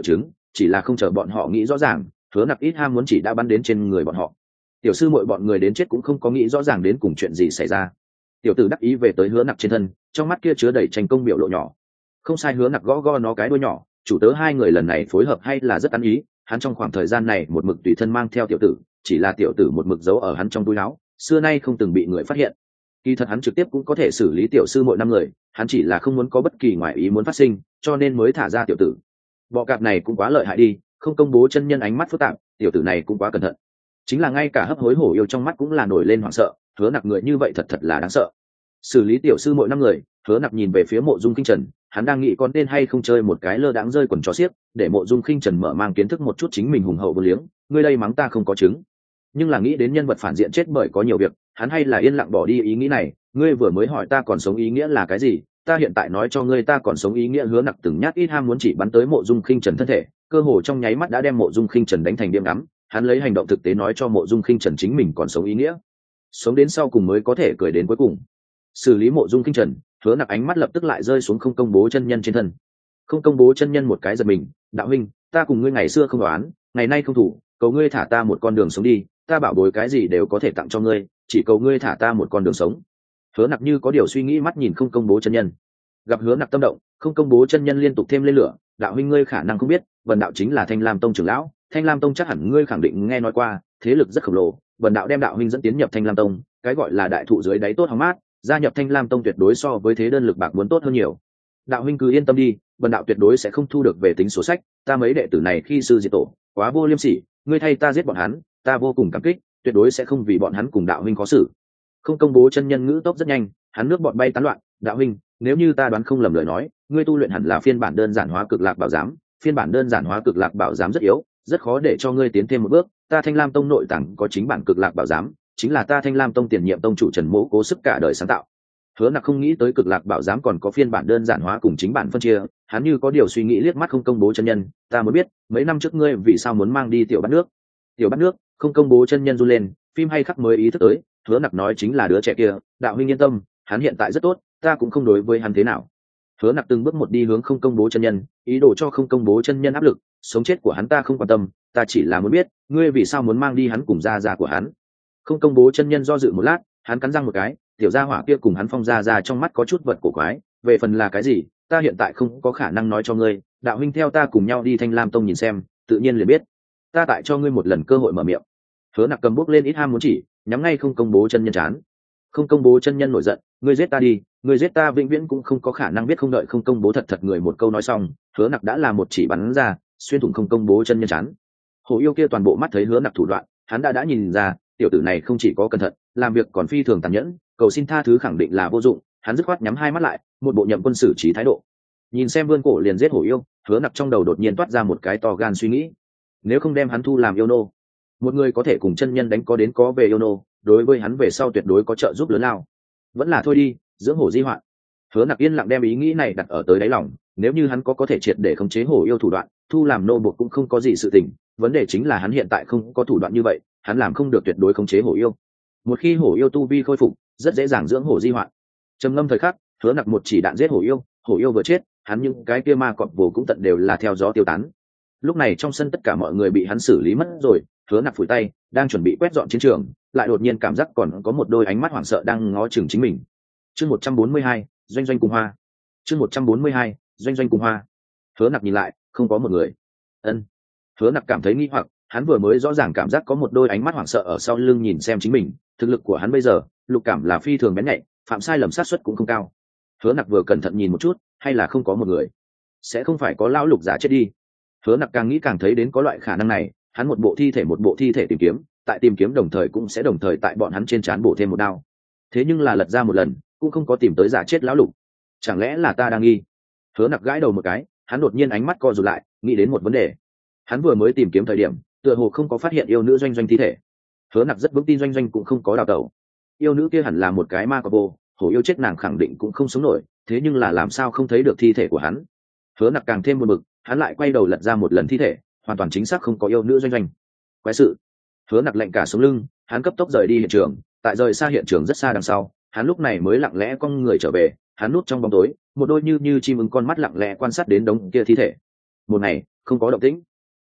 chỉ là không chờ bọn họ nghĩ rõ ràng, hứa nặc ít ham muốn chỉ đã bắn đến trên người bọn họ. Tiểu sư muội bọn người đến chết cũng không có nghĩ rõ ràng đến cùng chuyện gì xảy ra. Tiểu tử đắc ý về tới hứa nặc trên thân, trong mắt kia chứa đầy tranh công biểu lộ nhỏ. Không sai, hứa nặc gõ gõ nó cái đuôi nhỏ, chủ tớ hai người lần này phối hợp hay là rất ăn ý. Hắn trong khoảng thời gian này một mực tùy thân mang theo tiểu tử, chỉ là tiểu tử một mực giấu ở hắn trong túi áo, xưa nay không từng bị người phát hiện. Kỳ thật hắn trực tiếp cũng có thể xử lý tiểu sư muội năm người, hắn chỉ là không muốn có bất kỳ ngoại ý muốn phát sinh, cho nên mới thả ra tiểu tử. Bọ cạp này cũng quá lợi hại đi, không công bố chân nhân, ánh mắt phức tạp, tiểu tử này cũng quá cẩn thận. Chính là ngay cả hấp hối hổ yêu trong mắt cũng là nổi lên hoảng sợ, hứa nặc người như vậy thật thật là đáng sợ. Xử lý tiểu sư muội năm người, hứa nặc nhìn về phía Mộ Dung Khinh Trần, hắn đang nghĩ con tên hay không chơi một cái lơ đãng rơi quần chó xiếc, để Mộ Dung Khinh Trần mở mang kiến thức một chút chính mình hùng hậu vô liếng. Ngươi đây mắng ta không có chứng, nhưng là nghĩ đến nhân vật phản diện chết bởi có nhiều việc, hắn hay là yên lặng bỏ đi ý nghĩ này. Ngươi vừa mới hỏi ta còn sống ý nghĩa là cái gì, ta hiện tại nói cho ngươi ta còn sống ý nghĩa. Hứa nặc từng nhát ít ham muốn chỉ bắn tới Mộ Dung Khinh Trần thân thể, cơ hồ trong nháy mắt đã đem Mộ Dung Khinh Trần đánh thành điểm ngắm. Hắn lấy hành động thực tế nói cho Mộ Dung Khinh Trần chính mình còn sống ý nghĩa, sống đến sau cùng mới có thể cười đến cuối cùng. Xử lý Mộ Dung Khinh Trần, hứa nặc ánh mắt lập tức lại rơi xuống không công bố chân nhân trên thân. Không công bố chân nhân một cái giật mình, đạo huynh, ta cùng ngươi ngày xưa không đoán, ngày nay không thủ, cầu ngươi thả ta một con đường sống đi, ta bảo bối cái gì đều có thể tặng cho ngươi, chỉ cầu ngươi thả ta một con đường sống. Hứa nặc như có điều suy nghĩ mắt nhìn không công bố chân nhân. Gặp hứa nặc tâm động, không công bố chân nhân liên tục thêm lên lửa, đạo huynh ngươi khả năng không biết, Vân đạo chính là Thanh Lam Tông trưởng lão, Thanh Lam Tông chắc hẳn ngươi khẳng định nghe nói qua, thế lực rất khổng lồ, Vân đạo đem đạo huynh dẫn tiến nhập Thanh Lam Tông, cái gọi là đại thụ dưới đáy tốt hóng mát, gia nhập Thanh Lam Tông tuyệt đối so với thế đơn lực bạc muốn tốt hơn nhiều. Đạo huynh cứ yên tâm đi, Vân đạo tuyệt đối sẽ không thu được về tính sổ sách, ta mấy đệ tử này khi sư diệt tổ, quá vô liêm sỉ, ngươi thay ta giết bọn hắn, ta vô cùng cảm kích, tuyệt đối sẽ không vì bọn hắn cùng đạo huynh khó xử. Không công bố chân nhân ngữ tốc rất nhanh, hắn nước bọn bay tán loạn, đạo huynh, nếu như ta đoán không lầm lời nói, ngươi tu luyện hẳn là phiên bản đơn giản hóa cực lạc bảo giám, phiên bản đơn giản hóa cực lạc bảo giám rất yếu, rất khó để cho ngươi tiến thêm một bước. Ta Thanh Lam Tông nội tàng có chính bản cực lạc bảo giám, chính là ta Thanh Lam Tông tiền nhiệm tông chủ Trần Mỗ cố sức cả đời sáng tạo. Hứa nặc không nghĩ tới cực lạc bảo giám còn có phiên bản đơn giản hóa cùng chính bản phân chia, hắn như có điều suy nghĩ liếc mắt không công bố chân nhân, ta mới biết mấy năm trước ngươi vì sao muốn mang đi tiểu bát nước. Tiểu bát nước, không công bố chân nhân run lên, phim hay khắc mới ý thức tới, hứa nặc nói chính là đứa trẻ kia. Đạo huynh yên tâm, hắn hiện tại rất tốt, ta cũng không đối với hắn thế nào. Hứa nặc từng bước một đi hướng không công bố chân nhân, ý đồ cho không công bố chân nhân áp lực, sống chết của hắn ta không quan tâm, ta chỉ là muốn biết ngươi vì sao muốn mang đi hắn cùng gia gia của hắn. Không công bố chân nhân do dự một lát, hắn cắn răng một cái, tiểu gia hỏa kia cùng hắn phong gia gia trong mắt có chút vật cổ quái, về phần là cái gì ta hiện tại không có khả năng nói cho ngươi. Đạo huynh theo ta cùng nhau đi Thanh Lam Tông nhìn xem, tự nhiên liền biết. Ta tại cho ngươi một lần cơ hội mở miệng. Hứa nặc cầm bút lên ít ham muốn chỉ, nhắm ngay không công bố chân nhân chán. Không công bố chân nhân nổi giận, ngươi giết ta đi, ngươi giết ta vĩnh viễn cũng không có khả năng biết. Không đợi không công bố thật thật người một câu nói xong, hứa nặc đã là một chỉ bắn ra, xuyên thủng không công bố chân nhân chán. Hồ yêu kia toàn bộ mắt thấy hứa nặc thủ đoạn, hắn đã đã nhìn ra tiểu tử này không chỉ có cẩn thận, làm việc còn phi thường tàn nhẫn, cầu xin tha thứ khẳng định là vô dụng. Hắn dứt khoát nhắm hai mắt lại, một bộ nhậm quân xử trí thái độ. Nhìn xem vươn cổ liền giết hổ yêu, hứa nặc trong đầu đột nhiên toát ra một cái to gan suy nghĩ. Nếu không đem hắn thu làm yêu nô, một người có thể cùng chân nhân đánh có đến có về yêu nô, đối với hắn về sau tuyệt đối có trợ giúp lớn lao. Vẫn là thôi đi, dưỡng hổ di hoạn. Hứa nặc yên lặng đem ý nghĩ này đặt ở tới đáy lòng, nếu như hắn có có thể triệt để khống chế hổ yêu thủ đoạn, thu làm nô buộc cũng không có gì sự tình. Vấn đề chính là hắn hiện tại không có thủ đoạn như vậy, hắn làm không được tuyệt đối khống chế hổ yêu. Một khi hổ yêu tu vi khôi phục, rất dễ dàng dưỡng hổ di hoạn. Trầm ngâm thời khắc, hứa nặc một chỉ đạn giết hổ yêu, hổ yêu vừa chết, hắn những cái kia ma cọp vồ cũng tận đều là theo gió tiêu tán. Lúc này trong sân tất cả mọi người bị hắn xử lý mất rồi, hứa nặc phủi tay, đang chuẩn bị quét dọn chiến trường, lại đột nhiên cảm giác còn có một đôi ánh mắt hoảng sợ đang ngó chừng chính mình. Chương một trăm bốn mươi hai, doanh doanh cùng hoa. Chương một trăm bốn mươi hai, doanh doanh cùng hoa. Hứa nặc nhìn lại, không có một người. Ân. Hứa nặc cảm thấy nghi hoặc, hắn vừa mới rõ ràng cảm giác có một đôi ánh mắt hoảng sợ ở sau lưng nhìn xem chính mình, thực lực của hắn bây giờ, lục cảm là phi thường bén nhạy, phạm sai lầm sát suất cũng không cao. Hứa nặc vừa cẩn thận nhìn một chút, hay là không có một người. Sẽ không phải có lão lục giả chết đi. Hứa nặc càng nghĩ càng thấy đến có loại khả năng này, hắn một bộ thi thể một bộ thi thể tìm kiếm, tại tìm kiếm đồng thời cũng sẽ đồng thời tại bọn hắn trên trán bổ thêm một đao. Thế nhưng là lật ra một lần, cũng không có tìm tới giả chết lão lục. Chẳng lẽ là ta đang nghi? Hứa nặc gãi đầu một cái, hắn đột nhiên ánh mắt co rụt lại, nghĩ đến một vấn đề. Hắn vừa mới tìm kiếm thời điểm, tựa hồ không có phát hiện yêu nữ doanh doanh thi thể. Hứa nặc rất vững tin doanh doanh cũng không có đào tẩu. Yêu nữ kia hẳn là một cái ma cọp vô, hổ yêu chết nàng khẳng định cũng không sống nổi, thế nhưng là làm sao không thấy được thi thể của hắn? Hứa nặc càng thêm buồn bực, hắn lại quay đầu lật ra một lần thi thể, hoàn toàn chính xác không có yêu nữ doanh doanh. Quái sự. Hứa nặc lạnh cả sống lưng, hắn cấp tốc rời đi hiện trường, tại rời xa hiện trường rất xa đằng sau, hắn lúc này mới lặng lẽ cong người trở về, hắn núp trong bóng tối, một đôi như như chim ưng con mắt lặng lẽ quan sát đến đống kia thi thể. Một ngày không có động tĩnh,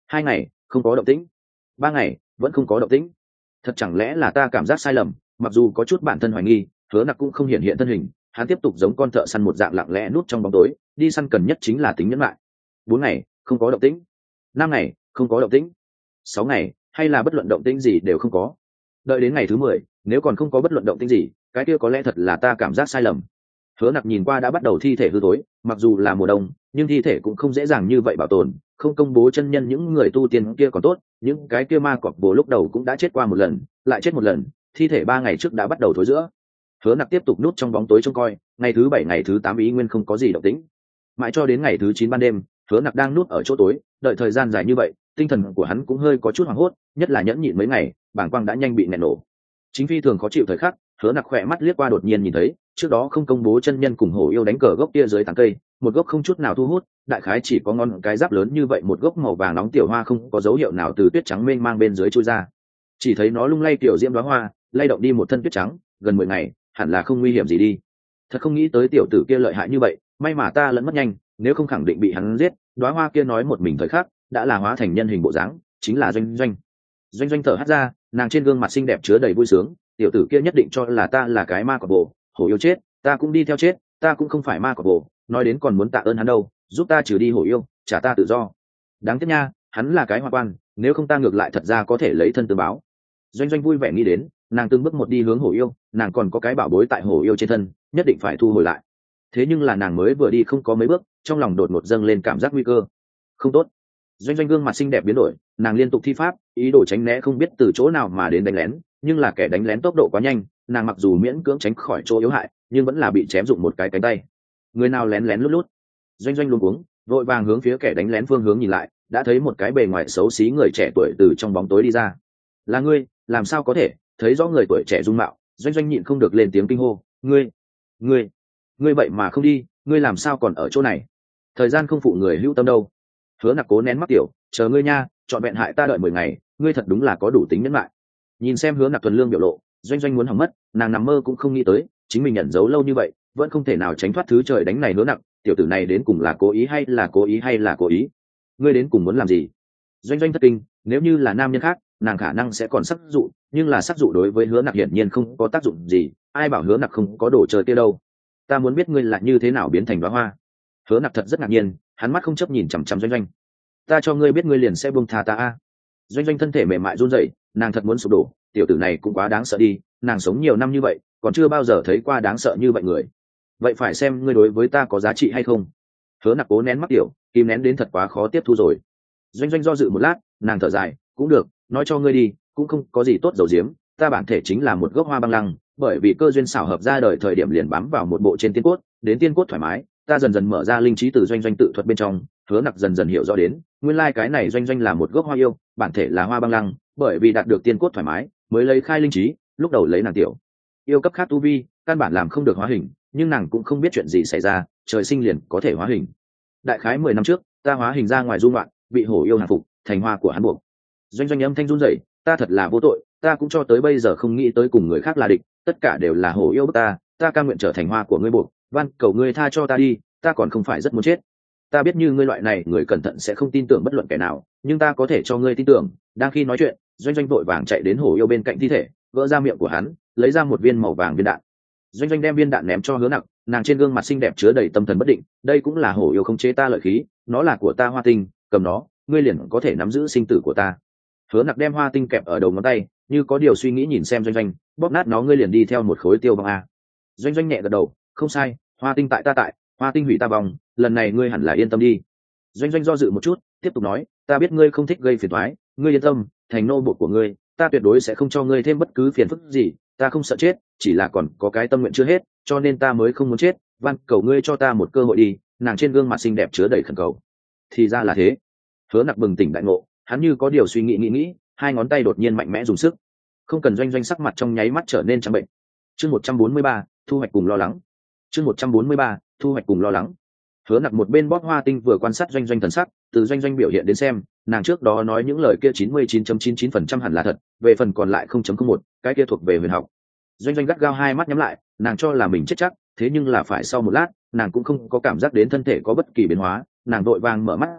Hai ngày không có động tĩnh, ba ngày vẫn không có động tĩnh. Thật chẳng lẽ là ta cảm giác sai lầm? Mặc dù có chút bản thân hoài nghi, Hứa Nặc cũng không hiện hiện thân hình, hắn tiếp tục giống con thợ săn một dạng lặng lẽ núp trong bóng tối, đi săn cần nhất chính là tính nhẫn lại. Bốn ngày không có động tĩnh, năm ngày không có động tĩnh, sáu ngày hay là bất luận động tĩnh gì đều không có. Đợi đến ngày thứ mười, nếu còn không có bất luận động tĩnh gì, cái kia có lẽ thật là ta cảm giác sai lầm. Hứa Nặc nhìn qua đã bắt đầu thi thể hư tối, mặc dù là mùa đông, nhưng thi thể cũng không dễ dàng như vậy bảo tồn, không công bố chân nhân những người tu tiên kia còn tốt, những cái kia ma cọp bồ lúc đầu cũng đã chết qua một lần, lại chết một lần, thi thể ba ngày trước đã bắt đầu thối rữa. Hứa Nặc tiếp tục núp trong bóng tối trông coi, ngày thứ bảy ngày thứ tám ý nguyên không có gì động tĩnh. Mãi cho đến ngày thứ chín ban đêm, Hứa Nặc đang núp ở chỗ tối, đợi thời gian dài như vậy, tinh thần của hắn cũng hơi có chút hoảng hốt, nhất là nhẫn nhịn mấy ngày, bàng quang đã nhanh bị nện nổ. Chính phi thường khó chịu thời khắc, Hứa Nặc khỏe mắt liếc qua đột nhiên nhìn thấy, trước đó không công bố chân nhân cùng hổ yêu đánh cờ gốc kia dưới tán cây, một gốc không chút nào thu hút, đại khái chỉ có ngón cái giáp lớn như vậy, một gốc màu vàng nóng tiểu hoa không có dấu hiệu nào từ tuyết trắng mênh mang bên dưới chui ra. Chỉ thấy nó lung lay tiểu diễm đóa hoa, lay động đi một thân tuyết trắng, gần mười ngày, hẳn là không nguy hiểm gì đi. Thật không nghĩ tới tiểu tử kia lợi hại như vậy, may mà ta lẫn mất nhanh, nếu không khẳng định bị hắn giết. Đóa hoa kia nói một mình thời khắc, đã là hóa thành nhân hình bộ dáng, chính là Doanh Doanh. Doanh Doanh thở hắt ra, nàng trên gương mặt xinh đẹp chứa đầy vui sướng, tiểu tử kia nhất định cho là ta là cái ma cọp bồ, hổ yêu chết, ta cũng đi theo chết, ta cũng không phải ma cọp bồ, nói đến còn muốn tạ ơn hắn đâu, giúp ta trừ đi hổ yêu, trả ta tự do. Đáng tiếc nha, hắn là cái hoa quan, nếu không ta ngược lại thật ra có thể lấy thân tương báo. Doanh Doanh vui vẻ nghĩ đến, nàng từng bước một đi hướng hổ yêu, nàng còn có cái bảo bối tại hổ yêu trên thân, nhất định phải thu hồi lại. Thế nhưng là nàng mới vừa đi không có mấy bước, trong lòng đột ngột dâng lên cảm giác nguy cơ. Không tốt. Doanh Doanh gương mặt xinh đẹp biến đổi, nàng liên tục thi pháp, ý đồ tránh né không biết từ chỗ nào mà đến đánh lén, nhưng là kẻ đánh lén tốc độ quá nhanh, nàng mặc dù miễn cưỡng tránh khỏi chỗ yếu hại, nhưng vẫn là bị chém dụng một cái cánh tay. Người nào lén lén lút lút? Doanh Doanh luống cuống, vội vàng hướng phía kẻ đánh lén phương hướng nhìn lại, đã thấy một cái bề ngoài xấu xí người trẻ tuổi từ trong bóng tối đi ra. Là ngươi? Làm sao có thể? Thấy rõ người tuổi trẻ dung mạo, Doanh Doanh nhịn không được lên tiếng kinh hô, ngươi, ngươi, ngươi vậy mà không đi, ngươi làm sao còn ở chỗ này? Thời gian không phụ người hữu tâm đâu. Hứa Nặc cố nén mắc tiểu, chờ ngươi nha, chọn vẹn hại ta đợi mười ngày, ngươi thật đúng là có đủ tính nhẫn lại. Nhìn xem Hứa Nặc thuần lương biểu lộ, Doanh Doanh muốn hỏng mất, nàng nằm mơ cũng không nghĩ tới, chính mình nhận giấu lâu như vậy, vẫn không thể nào tránh thoát thứ trời đánh này Hứa Nặc, tiểu tử này đến cùng là cố ý hay là cố ý hay là cố ý? Ngươi đến cùng muốn làm gì? Doanh Doanh thất kinh, nếu như là nam nhân khác, nàng khả năng sẽ còn sắc dụ, nhưng là sắc dụ đối với Hứa Nặc hiển nhiên không có tác dụng gì, ai bảo Hứa Nặc không có đồ chơi kia đâu. Ta muốn biết ngươi là như thế nào biến thành đóa hoa. Hứa Nặc thật rất ngạc nhiên, hắn mắt không chấp nhìn chằm chằm Doanh Doanh. Ta cho ngươi biết ngươi liền sẽ buông tha ta a. Doanh Doanh thân thể mềm mại run rẩy, nàng thật muốn sụp đổ, tiểu tử này cũng quá đáng sợ đi, nàng sống nhiều năm như vậy, còn chưa bao giờ thấy qua đáng sợ như vậy người. Vậy phải xem ngươi đối với ta có giá trị hay không. Hứa Nặc cố nén mắc tiểu, kìm nén đến thật quá khó tiếp thu rồi. Doanh Doanh do dự một lát, nàng thở dài, cũng được, nói cho ngươi đi, cũng không có gì tốt dầu diếm, ta bản thể chính là một gốc hoa băng lăng, bởi vì cơ duyên xảo hợp ra đời thời điểm liền bám vào một bộ trên tiên cốt, đến tiên cốt thoải mái, ta dần dần mở ra linh trí từ Doanh Doanh tự thuật bên trong, Hứa Nặc dần dần hiểu rõ đến, nguyên lai cái này Doanh Doanh là một gốc hoa yêu, bản thể là hoa băng lăng, bởi vì đạt được tiên cốt thoải mái, mới lấy khai linh trí, lúc đầu lấy nàng tiểu yêu cấp khác tu vi, căn bản làm không được hóa hình, nhưng nàng cũng không biết chuyện gì xảy ra, trời sinh liền có thể hóa hình. Đại khái mười năm trước, ta hóa hình ra ngoài du ngoạn, bị hổ yêu hàng phục, thành hoa của hắn buộc. Doanh Doanh âm thanh run rẩy, ta thật là vô tội, ta cũng cho tới bây giờ không nghĩ tới cùng người khác là địch, tất cả đều là hổ yêu bức ta, ta cam nguyện trở thành hoa của ngươi buộc, van cầu ngươi tha cho ta đi, ta còn không phải rất muốn chết. Ta biết như ngươi loại này người cẩn thận sẽ không tin tưởng bất luận kẻ nào, nhưng ta có thể cho ngươi tin tưởng. Đang khi nói chuyện, Doanh Doanh vội vàng chạy đến hổ yêu bên cạnh thi thể, gỡ ra miệng của hắn, lấy ra một viên màu vàng viên đạn. Doanh Doanh đem viên đạn ném cho Hứa Nặc, nàng trên gương mặt xinh đẹp chứa đầy tâm thần bất định, đây cũng là hổ yêu không chế ta lợi khí, nó là của ta hoa tinh, cầm nó, ngươi liền có thể nắm giữ sinh tử của ta. Hứa Nặc đem hoa tinh kẹp ở đầu ngón tay, như có điều suy nghĩ nhìn xem Doanh Doanh, bóp nát nó, ngươi liền đi theo một khối tiêu vong a. Doanh Doanh nhẹ gật đầu, không sai, hoa tinh tại ta tại, hoa tinh hủy ta vong, lần này ngươi hẳn là yên tâm đi. Doanh Doanh do dự một chút, tiếp tục nói, ta biết ngươi không thích gây phiền toái, ngươi yên tâm, thành nô bộc của ngươi, ta tuyệt đối sẽ không cho ngươi thêm bất cứ phiền phức gì, ta không sợ chết, chỉ là còn có cái tâm nguyện chưa hết, cho nên ta mới không muốn chết, van cầu ngươi cho ta một cơ hội đi. Nàng trên gương mặt xinh đẹp chứa đầy khẩn cầu. Thì ra là thế. Hứa Nặc bừng tỉnh đại ngộ, hắn như có điều suy nghĩ nghĩ nghĩ, hai ngón tay đột nhiên mạnh mẽ dùng sức. Không cần. Doanh Doanh sắc mặt trong nháy mắt trở nên trắng bệnh. Chương một trăm bốn mươi ba, thu hoạch cùng lo lắng. Chương một trăm bốn mươi ba, thu hoạch cùng lo lắng. Hứa Nặc một bên bóp hoa tinh vừa quan sát Doanh Doanh thần sắc, từ Doanh Doanh biểu hiện đến xem, nàng trước đó nói những lời kia chín mươi chín phẩy chín chín phần trăm hẳn là thật, về phần còn lại không phẩy không một, cái kia thuộc về huyền học. Doanh Doanh gắt gao hai mắt nhắm lại, nàng cho là mình chết chắc, thế nhưng là phải sau một lát, nàng cũng không có cảm giác đến thân thể có bất kỳ biến hóa, nàng vội vàng mở mắt ra,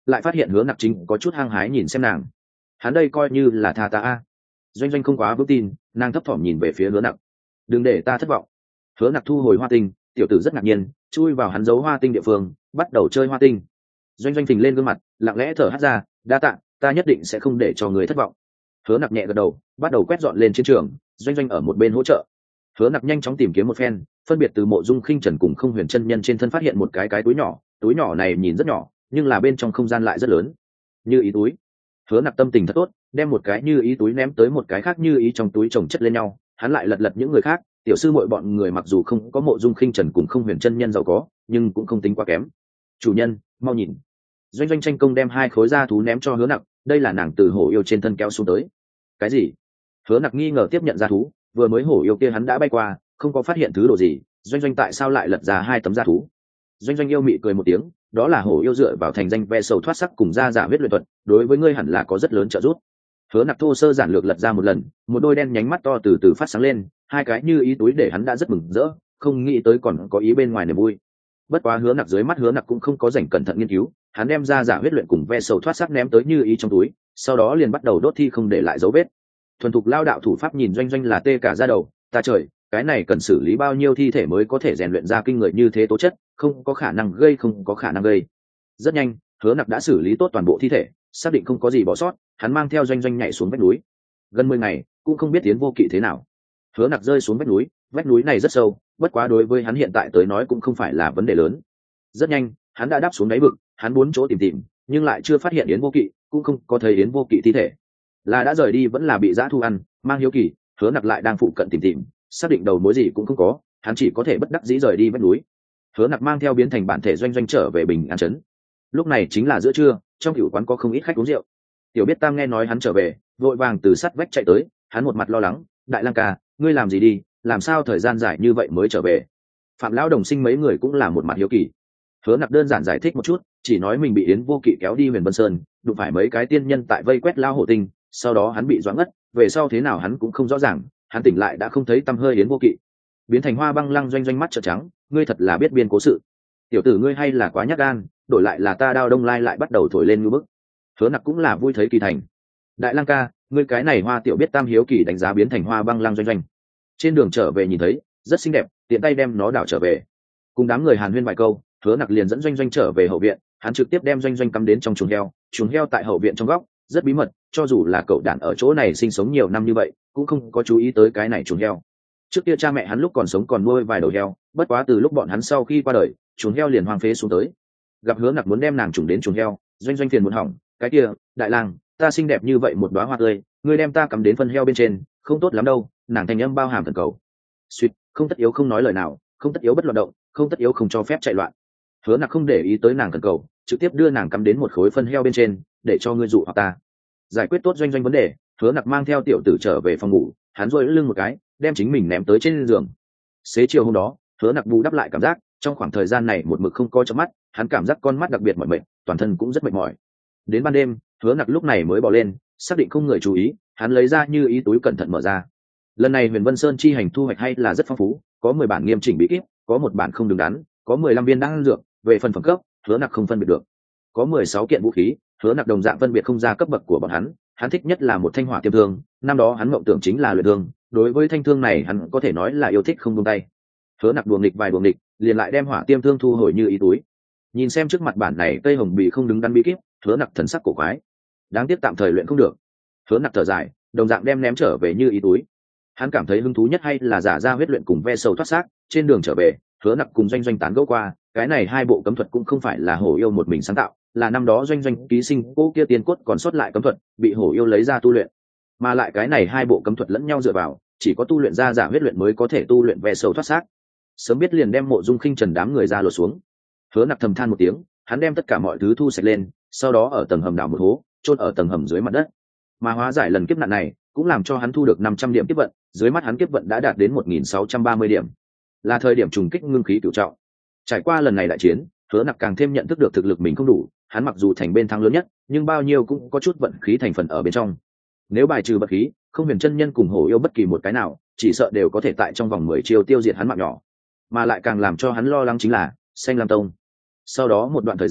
lại phát hiện hứa nặc chính có chút hăng hái nhìn xem nàng. Hắn đây coi như là tha ta a. Doanh Doanh không quá vững tin, nàng thấp thỏm nhìn về phía hứa nặc. Đừng để ta thất vọng. Hứa nặc thu hồi hoa tinh, tiểu tử rất ngạc nhiên, chui vào hắn giấu hoa tinh địa phương, bắt đầu chơi hoa tinh. Doanh Doanh phình lên gương mặt, lặng lẽ thở hắt ra, đa tạ, ta nhất định sẽ không để cho người thất vọng. Hứa nặc nhẹ gật đầu, bắt đầu quét dọn lên chiến trường. Doanh Doanh ở một bên hỗ trợ. Hứa nặc nhanh chóng tìm kiếm một phen, phân biệt từ mộ dung khinh trần cùng không huyền chân nhân trên thân phát hiện một cái cái túi nhỏ. Túi nhỏ này nhìn rất nhỏ, nhưng là bên trong không gian lại rất lớn. Như ý túi. Hứa nặc tâm tình thật tốt, đem một cái như ý túi ném tới một cái khác như ý trong túi chồng chất lên nhau. Hắn lại lật lật những người khác, tiểu sư muội bọn người mặc dù không có mộ dung khinh trần cùng không huyền chân nhân giàu có, nhưng cũng không tính quá kém. Chủ nhân, mau nhìn. Doanh Doanh tranh công đem hai khối da thú ném cho hứa nặc, đây là nàng từ hổ yêu trên thân kéo xuống tới. Cái gì? Hứa nặc nghi ngờ tiếp nhận da thú, vừa mới hổ yêu kia hắn đã bay qua, không có phát hiện thứ đồ gì. Doanh Doanh tại sao lại lật ra hai tấm da thú? Doanh Doanh yêu mị cười một tiếng, đó là hổ yêu dựa vào thành danh ve sầu thoát sắc cùng da giả huyết luyện thuật, đối với ngươi hẳn là có rất lớn trợ giúp. Hứa nặc thô sơ giản lược lật ra một lần, một đôi đen nhánh mắt to từ từ phát sáng lên, hai cái như ý túi để hắn đã rất mừng rỡ, không nghĩ tới còn có ý bên ngoài niềm vui. Bất quá hứa nặc dưới mắt hứa nặc cũng không có rảnh cẩn thận nghiên cứu, hắn đem ra giả huyết luyện cùng ve sầu thoát sắc ném tới như ý trong túi, sau đó liền bắt đầu đốt thi không để lại dấu vết. Thuần thục lao đạo thủ pháp nhìn Doanh Doanh là tê cả da đầu, ta trời, cái này cần xử lý bao nhiêu thi thể mới có thể rèn luyện ra kinh người như thế tố chất, không có khả năng gây không có khả năng gây. Rất nhanh, hứa nặc đã xử lý tốt toàn bộ thi thể, xác định không có gì bỏ sót, hắn mang theo Doanh Doanh nhảy xuống vách núi. Gần mười ngày cũng không biết tiến vô kỵ thế nào. Hứa nặc rơi xuống vách núi, vách núi này rất sâu, bất quá đối với hắn hiện tại tới nói cũng không phải là vấn đề lớn. Rất nhanh hắn đã đáp xuống đáy vực, hắn bốn chỗ tìm tìm nhưng lại chưa phát hiện yến vô kỵ, cũng không có thấy yến vô kỵ thi thể, là đã rời đi vẫn là bị dã thu ăn. Mang hiếu kỳ, hứa nặc lại đang phụ cận tìm tìm, xác định đầu mối gì cũng không có, hắn chỉ có thể bất đắc dĩ rời đi vách núi. Hứa nặc mang theo biến thành bản thể Doanh Doanh trở về Bình An trấn. Lúc này chính là giữa trưa, trong tiểu quán có không ít khách uống rượu. Tiểu Biết Tam nghe nói hắn trở về, vội vàng từ sát vách chạy tới, hắn một mặt lo lắng, đại lang ca, ngươi làm gì đi, làm sao thời gian dài như vậy mới trở về? Phạm lão đồng sinh mấy người cũng là một mặt hiếu kỳ. Hứa nặc đơn giản giải thích một chút, chỉ nói mình bị yến vô kỵ kéo đi Huyền Vân Sơn, đụng phải mấy cái tiên nhân tại vây quét lao hổ tinh, sau đó hắn bị doãn ngất, về sau thế nào hắn cũng không rõ ràng, hắn tỉnh lại đã không thấy tăm hơi yến vô kỵ. Biến thành Hoa Băng Lăng Doanh Doanh mắt trợn trắng, ngươi thật là biết biên cố sự. Tiểu tử ngươi hay là quá nhát gan, đổi lại là ta Đao Đông Lai lại bắt đầu thổi lên ngư bức. Hứa nặc cũng là vui thấy kỳ thành. Đại lang ca, ngươi cái này Hoa Tiểu Biết Tam hiếu kỳ đánh giá Biến thành Hoa Băng Lăng Doanh Doanh. Trên đường trở về nhìn thấy rất xinh đẹp, tiện tay đem nó đảo trở về. Cùng đám người hàn huyên vài câu, hứa nặc liền dẫn Doanh Doanh trở về hậu viện, hắn trực tiếp đem Doanh Doanh cắm đến trong chuồng heo. Chuồng heo tại hậu viện trong góc, rất bí mật, cho dù là cậu đàn ở chỗ này sinh sống nhiều năm như vậy cũng không có chú ý tới cái này chuồng heo. Trước kia cha mẹ hắn lúc còn sống còn nuôi vài đầu heo, bất quá từ lúc bọn hắn sau khi qua đời, chuồng heo liền hoang phế xuống tới. Gặp hứa nặc muốn đem nàng trùng đến chuồng heo, Doanh Doanh phiền muốn hỏng, cái kia đại lang, ta xinh đẹp như vậy một đóa hoa tươi, ngươi đem ta cắm đến phân heo bên trên không tốt lắm đâu. Nàng thanh âm bao hàm thần cầu. Suýt, không tất yếu không nói lời nào, không tất yếu bất loạn động, không tất yếu không cho phép chạy loạn. Hứa nặc không để ý tới nàng thần cầu, trực tiếp đưa nàng cắm đến một khối phân heo bên trên, để cho ngươi dụ hoặc ta. Giải quyết tốt Doanh Doanh vấn đề, hứa nặc mang theo tiểu tử trở về phòng ngủ, hắn duỗi lưng một cái, đem chính mình ném tới trên giường. Xế chiều hôm đó, hứa nặc bù đắp lại cảm giác, trong khoảng thời gian này một mực không có chớp mắt, hắn cảm giác con mắt đặc biệt mỏi mệt, toàn thân cũng rất mệt mỏi. Đến ban đêm, hứa nặc lúc này mới bỏ lên, xác định không người chú ý, hắn lấy ra như ý túi cẩn thận mở ra. Lần này Huyền Vân Sơn chi hành thu hoạch hay là rất phong phú, có mười bản nghiêm chỉnh bí kíp, có một bản không đứng đắn, có mười lăm viên đan dược, về phần phẩm cấp, hứa nặc không phân biệt được. Có mười sáu kiện vũ khí, hứa nặc đồng dạng phân biệt không ra cấp bậc của bọn hắn, hắn thích nhất là một thanh hỏa tiêm thương, năm đó hắn mộng tưởng chính là luyện thương, đối với thanh thương này hắn có thể nói là yêu thích không buông tay. Hứa nặc đùa nghịch vài đùa nghịch, liền lại đem hỏa tiêm thương thu hồi như ý túi. Nhìn xem trước mặt bản này cây hồng bị không đứng đắn bí kíp, hứa nặc thần sắc cổ quái, đáng tiếc tạm thời luyện không được. Hứa nặc thở dài, đồng dạng đem ném trở về như ý túi. Hắn cảm thấy hứng thú nhất hay là giả ra huyết luyện cùng ve sầu thoát xác. Trên đường trở về, hứa nặc cùng Doanh Doanh tán gẫu qua, cái này hai bộ cấm thuật cũng không phải là hổ yêu một mình sáng tạo, là năm đó Doanh Doanh ký sinh cô kia tiên cốt còn sót lại cấm thuật, bị hổ yêu lấy ra tu luyện. Mà lại cái này hai bộ cấm thuật lẫn nhau dựa vào, chỉ có tu luyện ra giả huyết luyện mới có thể tu luyện ve sầu thoát xác. Sớm biết liền đem mộ dung khinh trần đám người ra lột xuống. Hứa nặc thầm than một tiếng, hắn đem tất cả mọi thứ thu sạch lên, sau đó ở tầng hầm đào một hố, chôn ở tầng hầm dưới mặt đất. Mà hóa giải lần kiếp nạn này, cũng làm cho hắn thu được năm trăm điểm kiếp vận, dưới mắt hắn kiếp vận đã đạt đến một nghìn sáu trăm ba mươi điểm, là thời điểm trùng kích ngưng khí cửu trọng. Trải qua lần này đại chiến, hứa nặc càng thêm nhận thức được thực lực mình không đủ, hắn mặc dù thành bên thắng lớn nhất, nhưng bao nhiêu cũng có chút vận khí thành phần ở bên trong. Nếu bài trừ vận khí, không huyền chân nhân cùng hổ yêu bất kỳ một cái nào, chỉ sợ đều có thể tại trong vòng mười chiêu tiêu diệt hắn mạng nhỏ. Mà lại càng làm cho hắn lo lắng chính là Xanh Lam Tông. Sau đó một đoạn thời gian,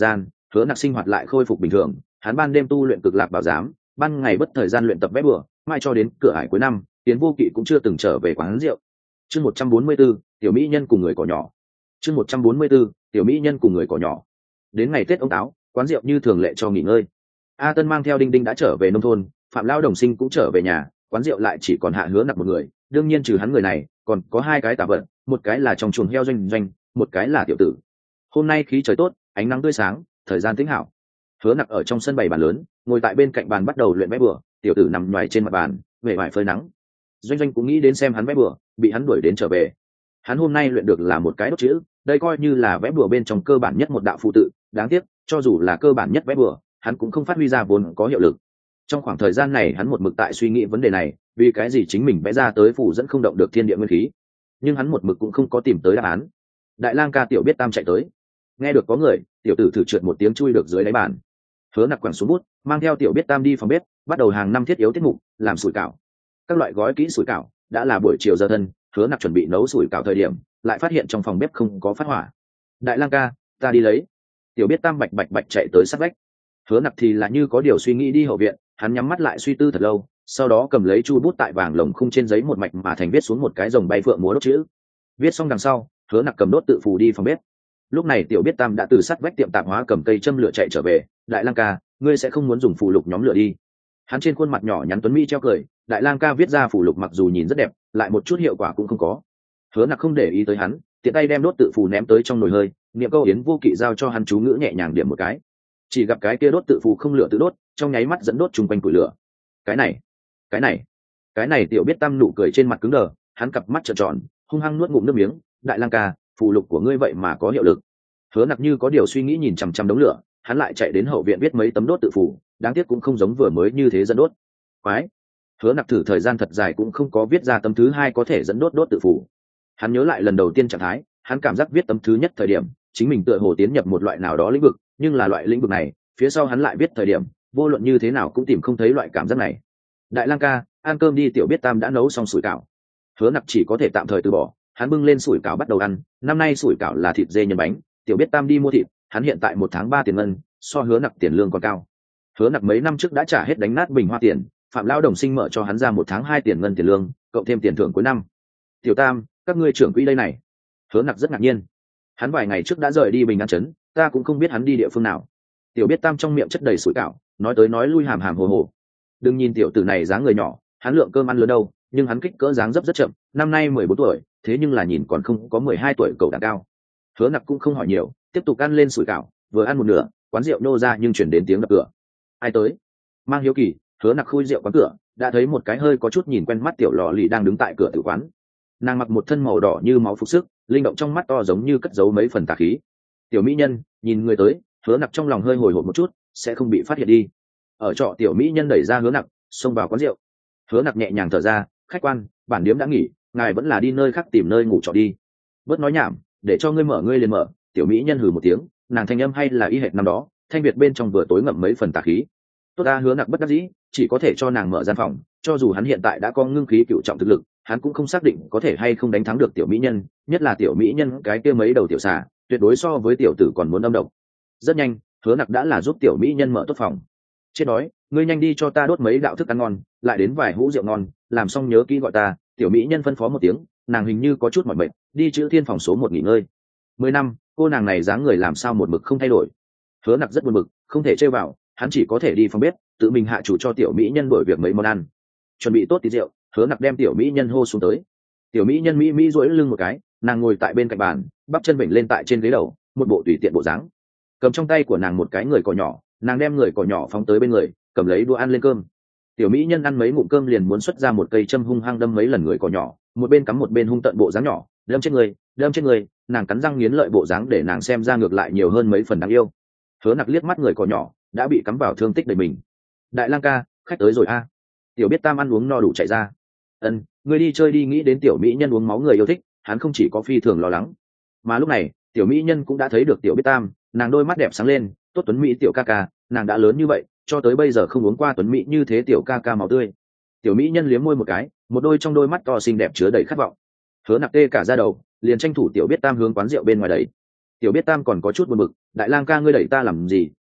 Hứa Nặc sinh hoạt lại khôi phục bình thường, hắn ban đêm tu luyện cực lạc bảo giám, ban ngày bất thời gian luyện tập vẽ bừa, mai cho đến cửa ải cuối năm, Tiến Vô Kỵ cũng chưa từng trở về quán rượu. Chương một trăm bốn mươi 144, tiểu mỹ nhân cùng người cỏ nhỏ. Chương một trăm bốn mươi 144, tiểu mỹ nhân cùng người cỏ nhỏ. Đến ngày Tết ông táo, quán rượu như thường lệ cho nghỉ ngơi. A Tân mang theo Đinh Đinh đã trở về nông thôn, Phạm Lao Đồng Sinh cũng trở về nhà, quán rượu lại chỉ còn Hạ Hứa Nặc một người, đương nhiên trừ hắn người này, còn có hai cái tà vật, một cái là trong chuồng heo Doanh Doanh, một cái là tiểu tử. Hôm nay khí trời tốt, ánh nắng tươi sáng, thời gian tĩnh hảo. Hứa Nặc ở trong sân bày bàn lớn, ngồi tại bên cạnh bàn bắt đầu luyện vẽ bừa, tiểu tử nằm ngoài trên mặt bàn, vẻ vải phơi nắng. Doanh Doanh cũng nghĩ đến xem hắn vẽ bừa, bị hắn đuổi đến trở về. Hắn hôm nay luyện được là một cái đốt chữ, đây coi như là vẽ bừa bên trong cơ bản nhất một đạo phụ tự, đáng tiếc, cho dù là cơ bản nhất vẽ bừa, hắn cũng không phát huy ra vốn có hiệu lực. Trong khoảng thời gian này hắn một mực tại suy nghĩ vấn đề này, vì cái gì chính mình vẽ ra tới phù dẫn không động được thiên địa nguyên khí, nhưng hắn một mực cũng không có tìm tới đáp án. Đại lang ca tiểu biết tam chạy tới, nghe được có người, tiểu tử thử trượt một tiếng chui được dưới đáy bàn. Hứa Nặc quẳng xuống bút, mang theo tiểu biết tam đi phòng bếp, bắt đầu hàng năm thiết yếu tiết mục, làm sủi cảo. Các loại gói kỹ sủi cảo, đã là buổi chiều giờ thân, Hứa Nặc chuẩn bị nấu sủi cảo thời điểm, lại phát hiện trong phòng bếp không có phát hỏa. Đại lang ca, ta đi lấy. Tiểu biết tam bạch bạch bạch chạy tới sát vách. Hứa Nặc thì là như có điều suy nghĩ đi hậu viện, hắn nhắm mắt lại suy tư thật lâu, sau đó cầm lấy chu bút tại vàng lồng khung trên giấy một mạch mà thành viết xuống một cái rồng bay phượng múa đốt chữ. Viết xong đằng sau, Hứa Nặc cầm đốt tự phù đi phòng bếp. Lúc này tiểu biết tam đã từ sát vách tiệm tạp hóa cầm cây châm lửa chạy trở về. Đại lang ca, ngươi sẽ không muốn dùng phù lục nhóm lửa đi? Hắn trên khuôn mặt nhỏ nhắn tuấn mỹ treo cười. Đại lang ca viết ra phù lục mặc dù nhìn rất đẹp, lại một chút hiệu quả cũng không có. Hứa Nặc không để ý tới hắn, tiện tay đem đốt tự phù ném tới trong nồi hơi, niệm câu Yến Vô Kỵ giao cho hắn chú ngữ nhẹ nhàng điểm một cái. Chỉ gặp cái kia đốt tự phù không lửa tự đốt, trong nháy mắt dẫn đốt chung quanh củi lửa. Cái này, cái này, cái này tiểu biết tam nụ cười trên mặt cứng đờ, hắn cặp mắt trợn tròn, hung hăng nuốt ngụm nước miếng. Đại lang ca, phù lục của ngươi vậy mà có hiệu lực. Hứa Nặc như có điều suy nghĩ nhìn chằm chằm đống lửa, hắn lại chạy đến hậu viện viết mấy tấm đốt tự phù, đáng tiếc cũng không giống vừa mới như thế dẫn đốt. Quái, Hứa Nặc thử thời gian thật dài cũng không có viết ra tấm thứ hai có thể dẫn đốt đốt tự phù. Hắn nhớ lại lần đầu tiên trạng thái, hắn cảm giác viết tấm thứ nhất thời điểm, chính mình tựa hồ tiến nhập một loại nào đó lĩnh vực, nhưng là loại lĩnh vực này, phía sau hắn lại viết thời điểm, vô luận như thế nào cũng tìm không thấy loại cảm giác này. Đại lang ca, ăn cơm đi, tiểu biết tam đã nấu xong sủi cảo. Hứa Nặc chỉ có thể tạm thời từ bỏ, hắn bưng lên sủi cảo bắt đầu ăn. Năm nay sủi cảo là thịt dê nhân bánh, tiểu biết tam đi mua thịt, hắn hiện tại một tháng ba tiền ngân, so Hứa Nặc tiền lương còn cao. Hứa Nặc mấy năm trước đã trả hết đánh nát bình hoa tiền, Phạm Lao Đồng Sinh mở cho hắn ra một tháng hai tiền ngân tiền lương, cộng thêm tiền thưởng cuối năm. Tiểu tam, các ngươi trưởng quỹ đây này. Hứa Nặc rất ngạc nhiên, hắn vài ngày trước đã rời đi Bình An trấn, ta cũng không biết hắn đi địa phương nào. Tiểu biết tam trong miệng chất đầy sủi cảo, nói tới nói lui hàm hàm hồ hồ. Đừng nhìn tiểu tử này dáng người nhỏ, hắn lượng cơm ăn lớn đâu, nhưng hắn kích cỡ dáng dấp rất chậm, năm nay mười bốn tuổi, thế nhưng là nhìn còn không có mười hai tuổi cậu đàn cao. Hứa Nặc cũng không hỏi nhiều, tiếp tục ăn lên sủi cảo, vừa ăn một nửa, quán rượu nô ra nhưng chuyển đến tiếng đập cửa. Ai tới? Mang hiếu kỳ, Hứa Nặc khui rượu quán cửa, đã thấy một cái hơi có chút nhìn quen mắt tiểu lọ lì đang đứng tại cửa tử quán. Nàng mặc một thân màu đỏ như máu phục sức, linh động trong mắt to giống như cất giấu mấy phần tà khí. Tiểu mỹ nhân, nhìn người tới, Hứa Nặc trong lòng hơi hồi hộp một chút, sẽ không bị phát hiện đi. Ở trọ tiểu mỹ nhân đẩy ra Hứa Nặc, xông vào quán rượu. Hứa Nặc nhẹ nhàng thở ra, khách quan, bản điếm đã nghỉ, ngài vẫn là đi nơi khác tìm nơi ngủ trọ đi. Bớt nói nhảm, để cho ngươi mở ngươi liền mở. Tiểu mỹ nhân hừ một tiếng, nàng thanh âm hay là y hệt năm đó, thanh việt bên trong vừa tối ngậm mấy phần tà khí. Tốt ta, Hứa Nặc bất đắc dĩ, chỉ có thể cho nàng mở gian phòng, cho dù hắn hiện tại đã có ngưng khí cựu trọng thực lực, hắn cũng không xác định có thể hay không đánh thắng được tiểu mỹ nhân, nhất là tiểu mỹ nhân cái kia mấy đầu tiểu xà, tuyệt đối so với tiểu tử còn muốn âm độc. Rất nhanh, Hứa Nặc đã là giúp tiểu mỹ nhân mở tốt phòng. Chết đói, ngươi nhanh đi cho ta đốt mấy đạo thức ăn ngon, lại đến vài hũ rượu ngon, làm xong nhớ kỹ gọi ta. Tiểu mỹ nhân phân phó một tiếng, nàng hình như có chút mỏi mệt, đi chữ thiên phòng số một nghỉ ngơi. Mười năm, cô nàng này dáng người làm sao một mực không thay đổi. Hứa Nặc rất buồn bực, không thể chơi vào, hắn chỉ có thể đi phòng bếp, tự mình hạ chủ cho tiểu mỹ nhân đổi việc mấy món ăn. Chuẩn bị tốt tí rượu, Hứa Nặc đem tiểu mỹ nhân hô xuống tới. Tiểu mỹ nhân mỹ mỹ duỗi lưng một cái, nàng ngồi tại bên cạnh bàn, bắp chân vểnh lên tại trên ghế đầu, một bộ tùy tiện bộ dáng. Cầm trong tay của nàng một cái người cỏ nhỏ, nàng đem người cỏ nhỏ phóng tới bên người, cầm lấy đũa ăn lên cơm. Tiểu mỹ nhân ăn mấy ngụm cơm liền muốn xuất ra một cây châm hung hăng đâm mấy lần người cỏ nhỏ, một bên cắm một bên hung tận bộ dáng nhỏ, đâm chết người, đâm chết người. Nàng cắn răng nghiến lợi bộ dáng để nàng xem ra ngược lại nhiều hơn mấy phần đáng yêu. Hứa Nặc liếc mắt người cỏ nhỏ, đã bị cắm vào thương tích đầy mình. Đại lang ca, khách tới rồi a. Tiểu biết tam ăn uống no đủ chạy ra. Ân, ngươi đi chơi đi, nghĩ đến tiểu mỹ nhân uống máu người yêu thích, hắn không chỉ có phi thường lo lắng. Mà lúc này, tiểu mỹ nhân cũng đã thấy được tiểu biết tam, nàng đôi mắt đẹp sáng lên, tốt tuấn mỹ tiểu ca ca, nàng đã lớn như vậy, cho tới bây giờ không uống qua tuấn mỹ như thế tiểu ca ca máu tươi. Tiểu mỹ nhân liếm môi một cái, một đôi trong đôi mắt to xinh đẹp chứa đầy khát vọng. Hứa Nặc tê cả da đầu, liền tranh thủ tiểu biết tam hướng quán rượu bên ngoài đẩy. Tiểu biết tam còn có chút buồn bực, đại lang ca ngươi đẩy ta làm gì,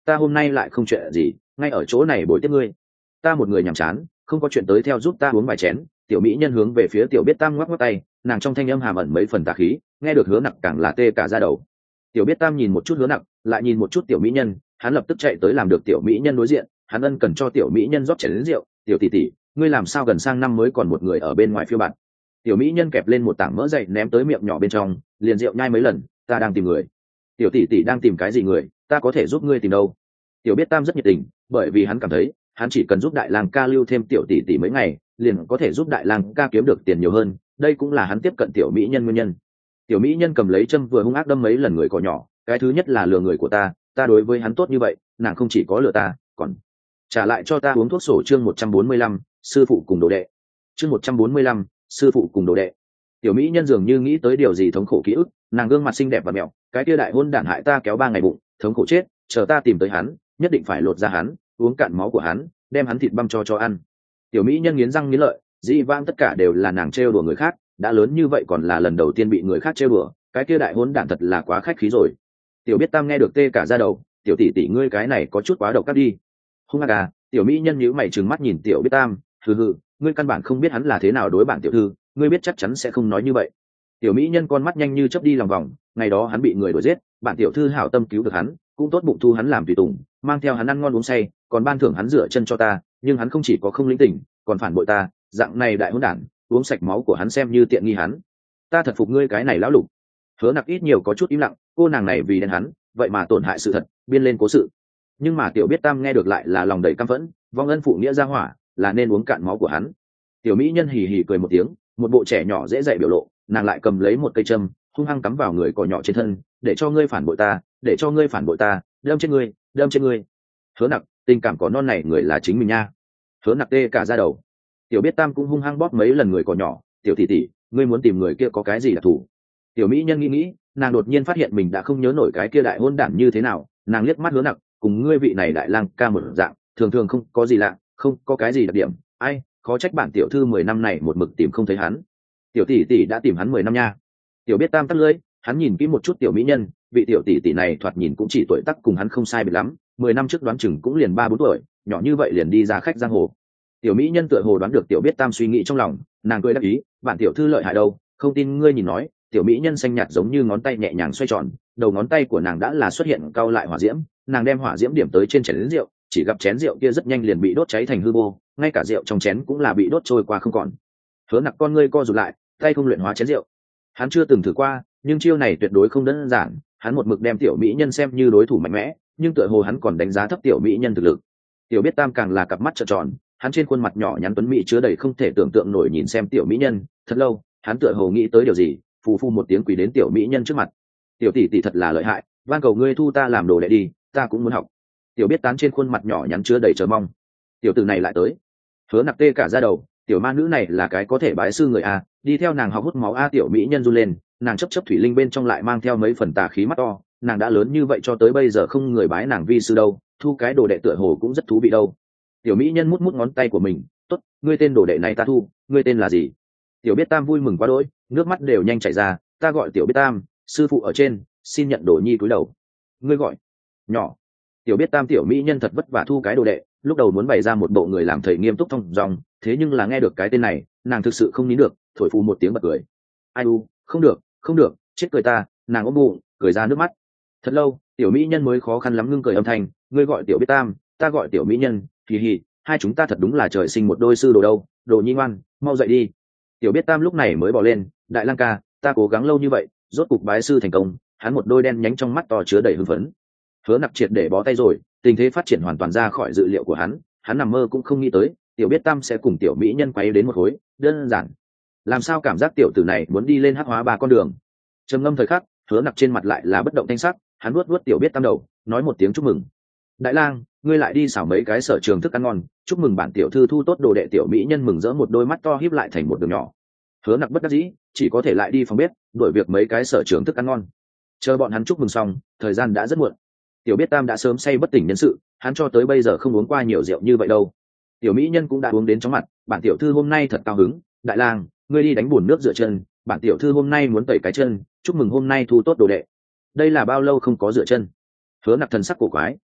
ta hôm nay lại không chuyện gì, ngay ở chỗ này bồi tiếp ngươi. Ta một người nhàm chán, không có chuyện tới theo giúp ta uống vài chén. Tiểu mỹ nhân hướng về phía tiểu biết tam ngoắc ngoắc tay, nàng trong thanh âm hàm ẩn mấy phần tà khí, nghe được Hứa Nặc càng là tê cả da đầu. Tiểu biết tam nhìn một chút Hứa Nặc, lại nhìn một chút tiểu mỹ nhân, hắn lập tức chạy tới làm được tiểu mỹ nhân đối diện, hắn ân cần cho tiểu mỹ nhân rót chén rượu. Tiểu tỷ tỷ, ngươi làm sao gần sang năm mới còn một người ở bên ngoài phiêu bạt? Tiểu mỹ nhân kẹp lên một tảng mỡ dậy ném tới miệng nhỏ bên trong, liền rượu nhai mấy lần. Ta đang tìm người. Tiểu tỷ tỷ đang tìm cái gì người? Ta có thể giúp ngươi tìm đâu? Tiểu biết tam rất nhiệt tình, bởi vì hắn cảm thấy hắn chỉ cần giúp đại lang ca lưu thêm tiểu tỷ tỷ mấy ngày, liền có thể giúp đại lang ca kiếm được tiền nhiều hơn. Đây cũng là hắn tiếp cận tiểu mỹ nhân nguyên nhân. Tiểu mỹ nhân cầm lấy châm vừa hung ác đâm mấy lần người cỏ nhỏ. Cái thứ nhất là lừa người của ta, ta đối với hắn tốt như vậy, nàng không chỉ có lừa ta, còn trả lại cho ta uống thuốc sổ. Chương một trăm bốn mươi lăm, sư phụ cùng đồ đệ. Chương một trăm bốn mươi lăm, sư phụ cùng đồ đệ. Tiểu mỹ nhân dường như nghĩ tới điều gì thống khổ ký ức, nàng gương mặt xinh đẹp và mẹo, cái kia đại hôn đản hại ta kéo ba ngày bụng, thống khổ chết, chờ ta tìm tới hắn, nhất định phải lột ra hắn, uống cạn máu của hắn, đem hắn thịt băm cho cho ăn. Tiểu mỹ nhân nghiến răng nghiến lợi, dĩ vãng tất cả đều là nàng trêu đùa người khác, đã lớn như vậy còn là lần đầu tiên bị người khác trêu đùa, cái kia đại hôn đản thật là quá khách khí rồi. Tiểu biết tam nghe được tê cả da đầu, tiểu tỷ tỷ ngươi cái này có chút quá độc ác đi. Hung ác à? Tiểu mỹ nhân nhíu mày trừng mắt nhìn tiểu biết tam, hừ hừ, ngươi căn bản không biết hắn là thế nào đối bản tiểu thư, ngươi biết chắc chắn sẽ không nói như vậy. Tiểu mỹ nhân con mắt nhanh như chớp đi lòng vòng, ngày đó hắn bị người đuổi giết, bản tiểu thư hảo tâm cứu được hắn, cũng tốt bụng thu hắn làm tùy tùng, mang theo hắn ăn ngon uống say, còn ban thưởng hắn rửa chân cho ta, nhưng hắn không chỉ có không lĩnh tỉnh, còn phản bội ta, dạng này đại hỗn đản, uống sạch máu của hắn xem như tiện nghi hắn. Ta thật phục ngươi cái này lão lục. Hứa Nặc ít nhiều có chút im lặng, cô nàng này vì đen hắn, vậy mà tổn hại sự thật, biên lên cố sự. Nhưng mà tiểu biết tam nghe được lại là lòng đầy căm phẫn, vong ân phụ nghĩa ra hỏa, là nên uống cạn máu của hắn. Tiểu mỹ nhân hì hì cười một tiếng, một bộ trẻ nhỏ dễ dạy biểu lộ, nàng lại cầm lấy một cây châm, hung hăng cắm vào người cỏ nhỏ trên thân, để cho ngươi phản bội ta, để cho ngươi phản bội ta, đâm trên ngươi, đâm trên ngươi. Hứa Nặc, tình cảm có non này người là chính mình nha. Hứa Nặc tê cả da đầu. Tiểu biết tam cũng hung hăng bóp mấy lần người cỏ nhỏ, tiểu tỷ tỷ, ngươi muốn tìm người kia có cái gì đặc thù? Tiểu mỹ nhân nghĩ nghĩ, nàng đột nhiên phát hiện mình đã không nhớ nổi cái kia đại hôn đản như thế nào, nàng liếc mắt Hứa Nặc, cùng ngươi vị này đại lang ca một dạng, thường thường không có gì lạ, không có cái gì đặc điểm. Ai, khó trách bản tiểu thư mười năm này một mực tìm không thấy hắn. Tiểu tỷ tỷ đã tìm hắn mười năm nha. Tiểu biết tam tắt lưỡi, hắn nhìn kỹ một chút tiểu mỹ nhân, vị tiểu tỷ tỷ này thoạt nhìn cũng chỉ tuổi tác cùng hắn không sai biệt lắm, mười năm trước đoán chừng cũng liền ba bốn tuổi, nhỏ như vậy liền đi ra khách giang hồ. Tiểu mỹ nhân tựa hồ đoán được tiểu biết tam suy nghĩ trong lòng, nàng cười đáp ý, bản tiểu thư lợi hại đâu, không tin ngươi nhìn nói. Tiểu mỹ nhân xanh nhạt giống như ngón tay nhẹ nhàng xoay tròn, đầu ngón tay của nàng đã là xuất hiện cau lại hỏa diễm, nàng đem hỏa diễm điểm tới trên chén rượu, chỉ gặp chén rượu kia rất nhanh liền bị đốt cháy thành hư vô, ngay cả rượu trong chén cũng là bị đốt trôi qua không còn. Hứa Nặc con ngươi co rụt lại, tay không luyện hóa chén rượu. Hắn chưa từng thử qua, nhưng chiêu này tuyệt đối không đơn giản, hắn một mực đem tiểu mỹ nhân xem như đối thủ mạnh mẽ, nhưng tựa hồ hắn còn đánh giá thấp tiểu mỹ nhân thực lực. Tiểu biết tam càng là cặp mắt trợn tròn, hắn trên khuôn mặt nhỏ nhắn tuấn mỹ chứa đầy không thể tưởng tượng nổi nhìn xem tiểu mỹ nhân, thật lâu, hắn tựa hồ nghĩ tới điều gì, phù phu một tiếng quỳ đến tiểu mỹ nhân trước mặt. Tiểu tỷ tỷ thật là lợi hại, van cầu ngươi thu ta làm đồ đệ đi, ta cũng muốn học. Tiểu biết tán trên khuôn mặt nhỏ nhắn chứa đầy chờ mong. Tiểu tử này lại tới. Hứa Nặc tê cả da đầu, tiểu ma nữ này là cái có thể bái sư người a, đi theo nàng học hút máu a. Tiểu mỹ nhân run lên, nàng chấp chấp thủy linh bên trong lại mang theo mấy phần tà khí mắt to, nàng đã lớn như vậy cho tới bây giờ không người bái nàng vi sư đâu, thu cái đồ đệ tựa hồ cũng rất thú vị đâu. Tiểu mỹ nhân mút mút ngón tay của mình, tốt, ngươi tên đồ đệ này ta thu, ngươi tên là gì? Tiểu biết tam vui mừng quá đỗi, nước mắt đều nhanh chảy ra, ta gọi tiểu biết tam, sư phụ ở trên, xin nhận đồ nhi cúi đầu. Ngươi gọi nhỏ. Tiểu biết tam tiểu mỹ nhân thật vất vả thu cái đồ đệ, lúc đầu muốn bày ra một bộ người làm thầy nghiêm túc thông dòng, thế nhưng là nghe được cái tên này, nàng thực sự không nín được, thổi phù một tiếng bật cười. Ai u, không được, không được, chết cười ta. Nàng ôm bụng, cười ra nước mắt. Thật lâu, tiểu mỹ nhân mới khó khăn lắm ngưng cười âm thanh, ngươi gọi tiểu biết tam, ta gọi tiểu mỹ nhân, hì hì, hai chúng ta thật đúng là trời sinh một đôi sư đồ đâu. Đồ nhi ngoan, mau dậy đi. Tiểu biết tam lúc này mới bỏ lên, đại lang ca, ta cố gắng lâu như vậy, rốt cục bái sư thành công. Hắn một đôi đen nhánh trong mắt to chứa đầy hưng phấn. Hứa Nặc triệt để bó tay rồi, tình thế phát triển hoàn toàn ra khỏi dự liệu của hắn, hắn nằm mơ cũng không nghĩ tới tiểu biết tam sẽ cùng tiểu mỹ nhân quay đến một khối. Đơn giản, làm sao cảm giác tiểu tử này muốn đi lên hắc hóa ba con đường. Trầm ngâm thời khắc, Hứa Nặc trên mặt lại là bất động thanh sắc, hắn nuốt nuốt tiểu biết tam đầu, nói một tiếng chúc mừng. Đại lang, ngươi lại đi xảo mấy cái sở trường thức ăn ngon, chúc mừng bản tiểu thư thu tốt đồ đệ. Tiểu mỹ nhân mừng rỡ một đôi mắt to híp lại thành một đường nhỏ. Hứa Nặc bất đắc dĩ, chỉ có thể lại đi phòng bếp đổi việc mấy cái sở trường thức ăn ngon. Chờ bọn hắn chúc mừng xong, thời gian đã rất muộn. Tiểu biết tam đã sớm say bất tỉnh nhân sự, hắn cho tới bây giờ không uống qua nhiều rượu như vậy đâu. Tiểu mỹ nhân cũng đã uống đến chóng mặt, bản tiểu thư hôm nay thật cao hứng. Đại lang, ngươi đi đánh bùn nước rửa chân, bản tiểu thư hôm nay muốn tẩy cái chân, chúc mừng hôm nay thu tốt đồ đệ. Đây là bao lâu không có rửa chân? Hứa Nặc thần sắc cổ quái,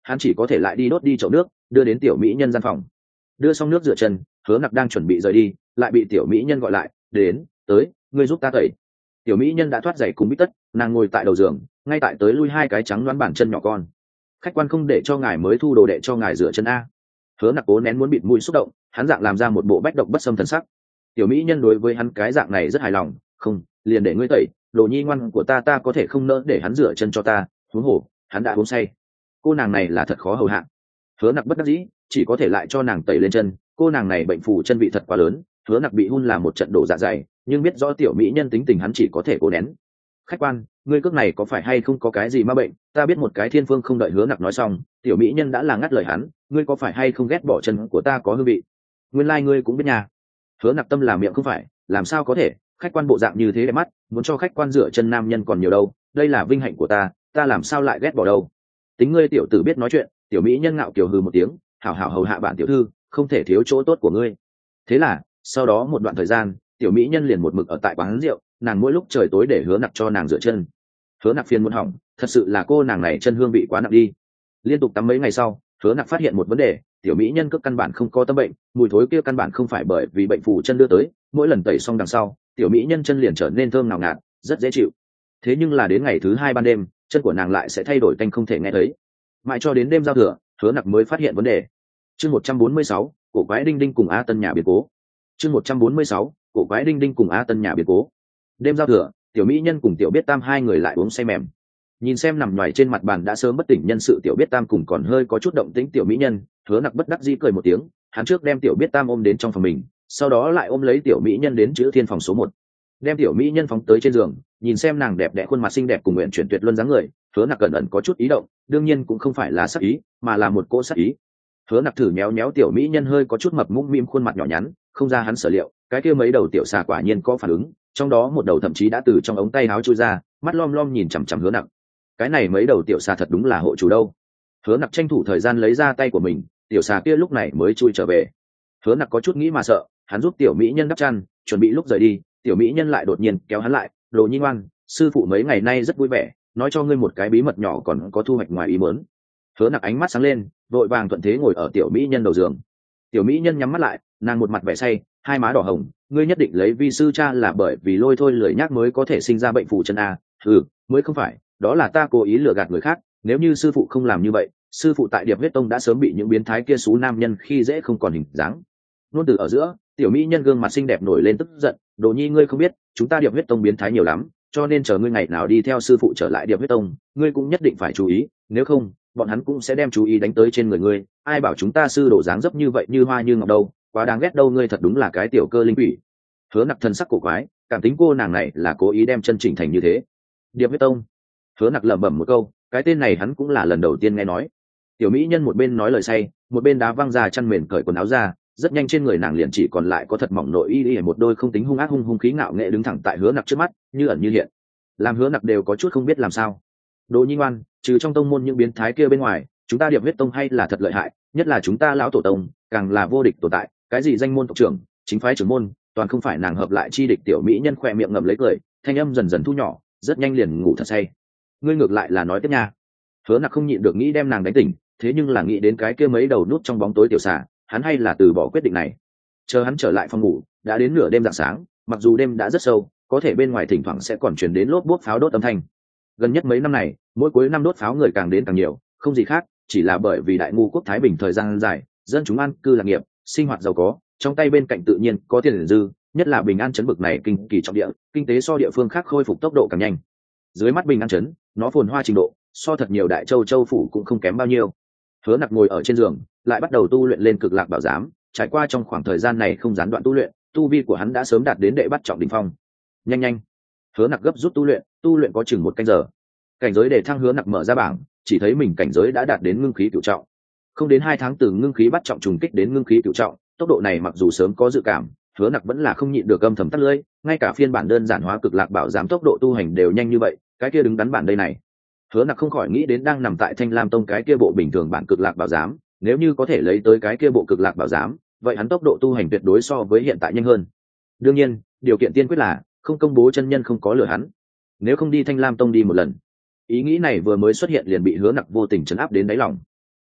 hắn chỉ có thể lại đi đốt đi chậu nước đưa đến tiểu mỹ nhân gian phòng. Đưa xong nước rửa chân, Hứa Nặc đang chuẩn bị rời đi, lại bị tiểu mỹ nhân gọi lại, đến tới ngươi giúp ta tẩy. Tiểu mỹ nhân đã thoát giày cùng bít tất, nàng ngồi tại đầu giường, ngay tại tới lui hai cái trắng đoán bản chân nhỏ con. Khách quan không để cho ngài mới thu đồ đệ cho ngài rửa chân a. Hứa Nặc cố nén muốn bịt mũi xúc động, hắn dạng làm ra một bộ bách độc bất xâm thần sắc. Tiểu mỹ nhân đối với hắn cái dạng này rất hài lòng, không, liền để ngươi tẩy, đồ nhi ngoan của ta ta có thể không nỡ để hắn rửa chân cho ta, huống hồ hắn đã uống say. Cô nàng này là thật khó hầu hạ. Hứa Nặc bất đắc dĩ, chỉ có thể lại cho nàng tẩy lên chân. Cô nàng này bệnh phù chân vị thật quá lớn, Hứa Nặc bị hun là một trận đổ dạ dày, nhưng biết rõ tiểu mỹ nhân tính tình hắn chỉ có thể cố nén. Khách quan, ngươi cước này có phải hay không có cái gì ma bệnh? Ta biết một cái thiên phương. Không đợi Hứa Nặc nói xong, tiểu mỹ nhân đã là ngắt lời hắn, ngươi có phải hay không ghét bỏ chân của ta có hương vị? Nguyên lai like ngươi cũng biết nhà. Hứa Nặc tâm làm miệng không phải, làm sao có thể, khách quan bộ dạng như thế đẹp mắt, muốn cho khách quan rửa chân nam nhân còn nhiều đâu, đây là vinh hạnh của ta, ta làm sao lại ghét bỏ đâu. Tính ngươi tiểu tử biết nói chuyện. Tiểu mỹ nhân ngạo kiều hừ một tiếng, hảo hảo hầu hạ bạn tiểu thư, không thể thiếu chỗ tốt của ngươi. Thế là sau đó một đoạn thời gian, tiểu mỹ nhân liền một mực ở tại quán rượu, nàng mỗi lúc trời tối để Hứa Nặc cho nàng rửa chân. Hứa Nặc phiền muốn hỏng, thật sự là cô nàng này chân hương vị quá nặng đi. Liên tục tắm mấy ngày sau, Hứa Nặc phát hiện một vấn đề, tiểu mỹ nhân cước căn bản không có tâm bệnh, mùi thối kia căn bản không phải bởi vì bệnh phù chân đưa tới, mỗi lần tẩy xong đằng sau, tiểu mỹ nhân chân liền trở nên thơm nào ngạt, rất dễ chịu. Thế nhưng là đến ngày thứ hai ban đêm, chân của nàng lại sẽ thay đổi tanh không thể nghe thấy. Mãi cho đến đêm giao thừa, Hứa Nặc mới phát hiện vấn đề. Chương một trăm bốn mươi sáu, cổ quái đinh đinh cùng A Tân nhà biến cố. Chương một trăm bốn mươi sáu, cổ quái đinh đinh cùng A Tân nhà biến cố. Đêm giao thừa, tiểu mỹ nhân cùng tiểu biết tam hai người lại uống say mềm. Nhìn xem nằm nhoài trên mặt bàn đã sớm bất tỉnh nhân sự tiểu biết tam cùng còn hơi có chút động tĩnh tiểu mỹ nhân, Hứa Nặc bất đắc dĩ cười một tiếng, hắn trước đem tiểu biết tam ôm đến trong phòng mình, sau đó lại ôm lấy tiểu mỹ nhân đến chữ thiên phòng số một, đem tiểu mỹ nhân phóng tới trên giường, nhìn xem nàng đẹp đẽ khuôn mặt xinh đẹp cùng nguyện chuyển tuyệt luân dáng người, Hứa Nặc cẩn ẩn có chút ý động, đương nhiên cũng không phải là sắc ý, mà là một cỗ sắc ý. Hứa Nặc thử méo méo tiểu mỹ nhân hơi có chút mập mũm mĩm khuôn mặt nhỏ nhắn, không ra hắn sở liệu, cái kia mấy đầu tiểu xà quả nhiên có phản ứng, trong đó một đầu thậm chí đã từ trong ống tay áo chui ra, mắt lom lom nhìn chằm chằm Hứa Nặc. Cái này mấy đầu tiểu xà thật đúng là hộ chủ đâu. Hứa Nặc tranh thủ thời gian lấy ra tay của mình, tiểu xà kia lúc này mới chui trở về. Hứa Nặc có chút nghĩ mà sợ, hắn giúp tiểu mỹ nhân đắp chăn, chuẩn bị lúc rời đi, tiểu mỹ nhân lại đột nhiên kéo hắn lại, đồ nhi ngoan, sư phụ mấy ngày nay rất vui vẻ, nói cho ngươi một cái bí mật nhỏ còn có thu hoạch ngoài ý muốn. Hứa Nặc ánh mắt sáng lên, vội vàng thuận thế ngồi ở tiểu mỹ nhân đầu giường. Tiểu mỹ nhân nhắm mắt lại, nàng một mặt vẻ say, hai má đỏ hồng, ngươi nhất định lấy vi sư cha là bởi vì lôi thôi lười nhác mới có thể sinh ra bệnh phù chân a? Ừ, mới không phải, đó là ta cố ý lừa gạt người khác, nếu như sư phụ không làm như vậy, sư phụ tại Điệp Huyết Tông đã sớm bị những biến thái kia xú nam nhân khi dễ không còn hình dáng. Nôn từ ở giữa, tiểu mỹ nhân gương mặt xinh đẹp nổi lên tức giận, đồ nhi ngươi không biết, chúng ta Điệp Huyết Tông biến thái nhiều lắm, cho nên chờ ngươi ngày nào đi theo sư phụ trở lại Điệp Huyết Tông, ngươi cũng nhất định phải chú ý, nếu không bọn hắn cũng sẽ đem chú ý đánh tới trên người ngươi. Ai bảo chúng ta sư đổ dáng dấp như vậy như hoa như ngọc đâu, quá đáng ghét đâu, ngươi thật đúng là cái tiểu cơ linh quỷ. Hứa Nặc thần sắc cổ quái, cảm tính cô nàng này là cố ý đem chân chỉnh thành như thế. Điệp Huyết Tông. Hứa Nặc lẩm bẩm một câu, cái tên này hắn cũng là lần đầu tiên nghe nói. Tiểu mỹ nhân một bên nói lời say, một bên đá văng ra chăn mền cởi quần áo ra, rất nhanh trên người nàng liền chỉ còn lại có thật mỏng nội y y một đôi không tính hung ác hung hung khí ngạo nghệ đứng thẳng tại Hứa Nặc trước mắt, như ẩn như hiện. Làm Hứa Nặc đều có chút không biết làm sao. Đồ nhi ngoan, trừ trong tông môn những biến thái kia bên ngoài, chúng ta Điệp Huyết Tông hay là thật lợi hại, nhất là chúng ta lão tổ tông, càng là vô địch tồn tại, cái gì danh môn tộc trưởng, chính phái trưởng môn, toàn không phải nàng hợp lại chi địch. Tiểu mỹ nhân khỏe miệng ngậm lấy cười, thanh âm dần dần thu nhỏ, rất nhanh liền ngủ thật say. Ngươi ngược lại là nói tiếp nha. Hứa Nặc không nhịn được nghĩ đem nàng đánh tỉnh, thế nhưng là nghĩ đến cái kia mấy đầu nút trong bóng tối tiểu xà, hắn hay là từ bỏ quyết định này. Chờ hắn trở lại phòng ngủ, đã đến nửa đêm rạng sáng, mặc dù đêm đã rất sâu, có thể bên ngoài thỉnh thoảng sẽ còn truyền đến lốp bốp pháo đốt âm thanh. Gần nhất mấy năm này, mỗi cuối năm đốt pháo người càng đến càng nhiều, không gì khác, chỉ là bởi vì đại ngu quốc Thái Bình thời gian dài, dân chúng an cư lạc nghiệp, sinh hoạt giàu có, trong tay bên cạnh tự nhiên có tiền dư, nhất là Bình An trấn bực này kinh kỳ trọng địa, kinh tế so địa phương khác khôi phục tốc độ càng nhanh. Dưới mắt Bình An trấn, nó phồn hoa trình độ, so thật nhiều đại châu châu phủ cũng không kém bao nhiêu. Hứa Nặc ngồi ở trên giường, lại bắt đầu tu luyện lên Cực Lạc Bảo Giám, trải qua trong khoảng thời gian này không gián đoạn tu luyện, tu vi của hắn đã sớm đạt đến đệ bắt trọng đỉnh phong. Nhanh nhanh. Hứa Nặc gấp rút tu luyện, tu luyện có chừng một canh giờ. Cảnh giới để thăng Hứa Nặc mở ra bảng, chỉ thấy mình cảnh giới đã đạt đến ngưng khí cửu trọng. Không đến hai tháng từ ngưng khí bắt trọng trùng kích đến ngưng khí cửu trọng, tốc độ này mặc dù sớm có dự cảm, Hứa Nặc vẫn là không nhịn được âm thầm tắt lưỡi, ngay cả phiên bản đơn giản hóa Cực Lạc Bảo Giám tốc độ tu hành đều nhanh như vậy, cái kia đứng đắn bản đây này. Hứa Nặc không khỏi nghĩ đến đang nằm tại Thanh Lam Tông cái kia bộ bình thường bản Cực Lạc Bảo Giám, nếu như có thể lấy tới cái kia bộ Cực Lạc Bảo Giám, vậy hắn tốc độ tu hành tuyệt đối so với hiện tại nhanh hơn. Đương nhiên, điều kiện tiên quyết là không công bố chân nhân không có lừa hắn. Nếu không đi Thanh Lam Tông đi một lần. Ý nghĩ này vừa mới xuất hiện liền bị Hứa Nặc vô tình trấn áp đến đáy lòng.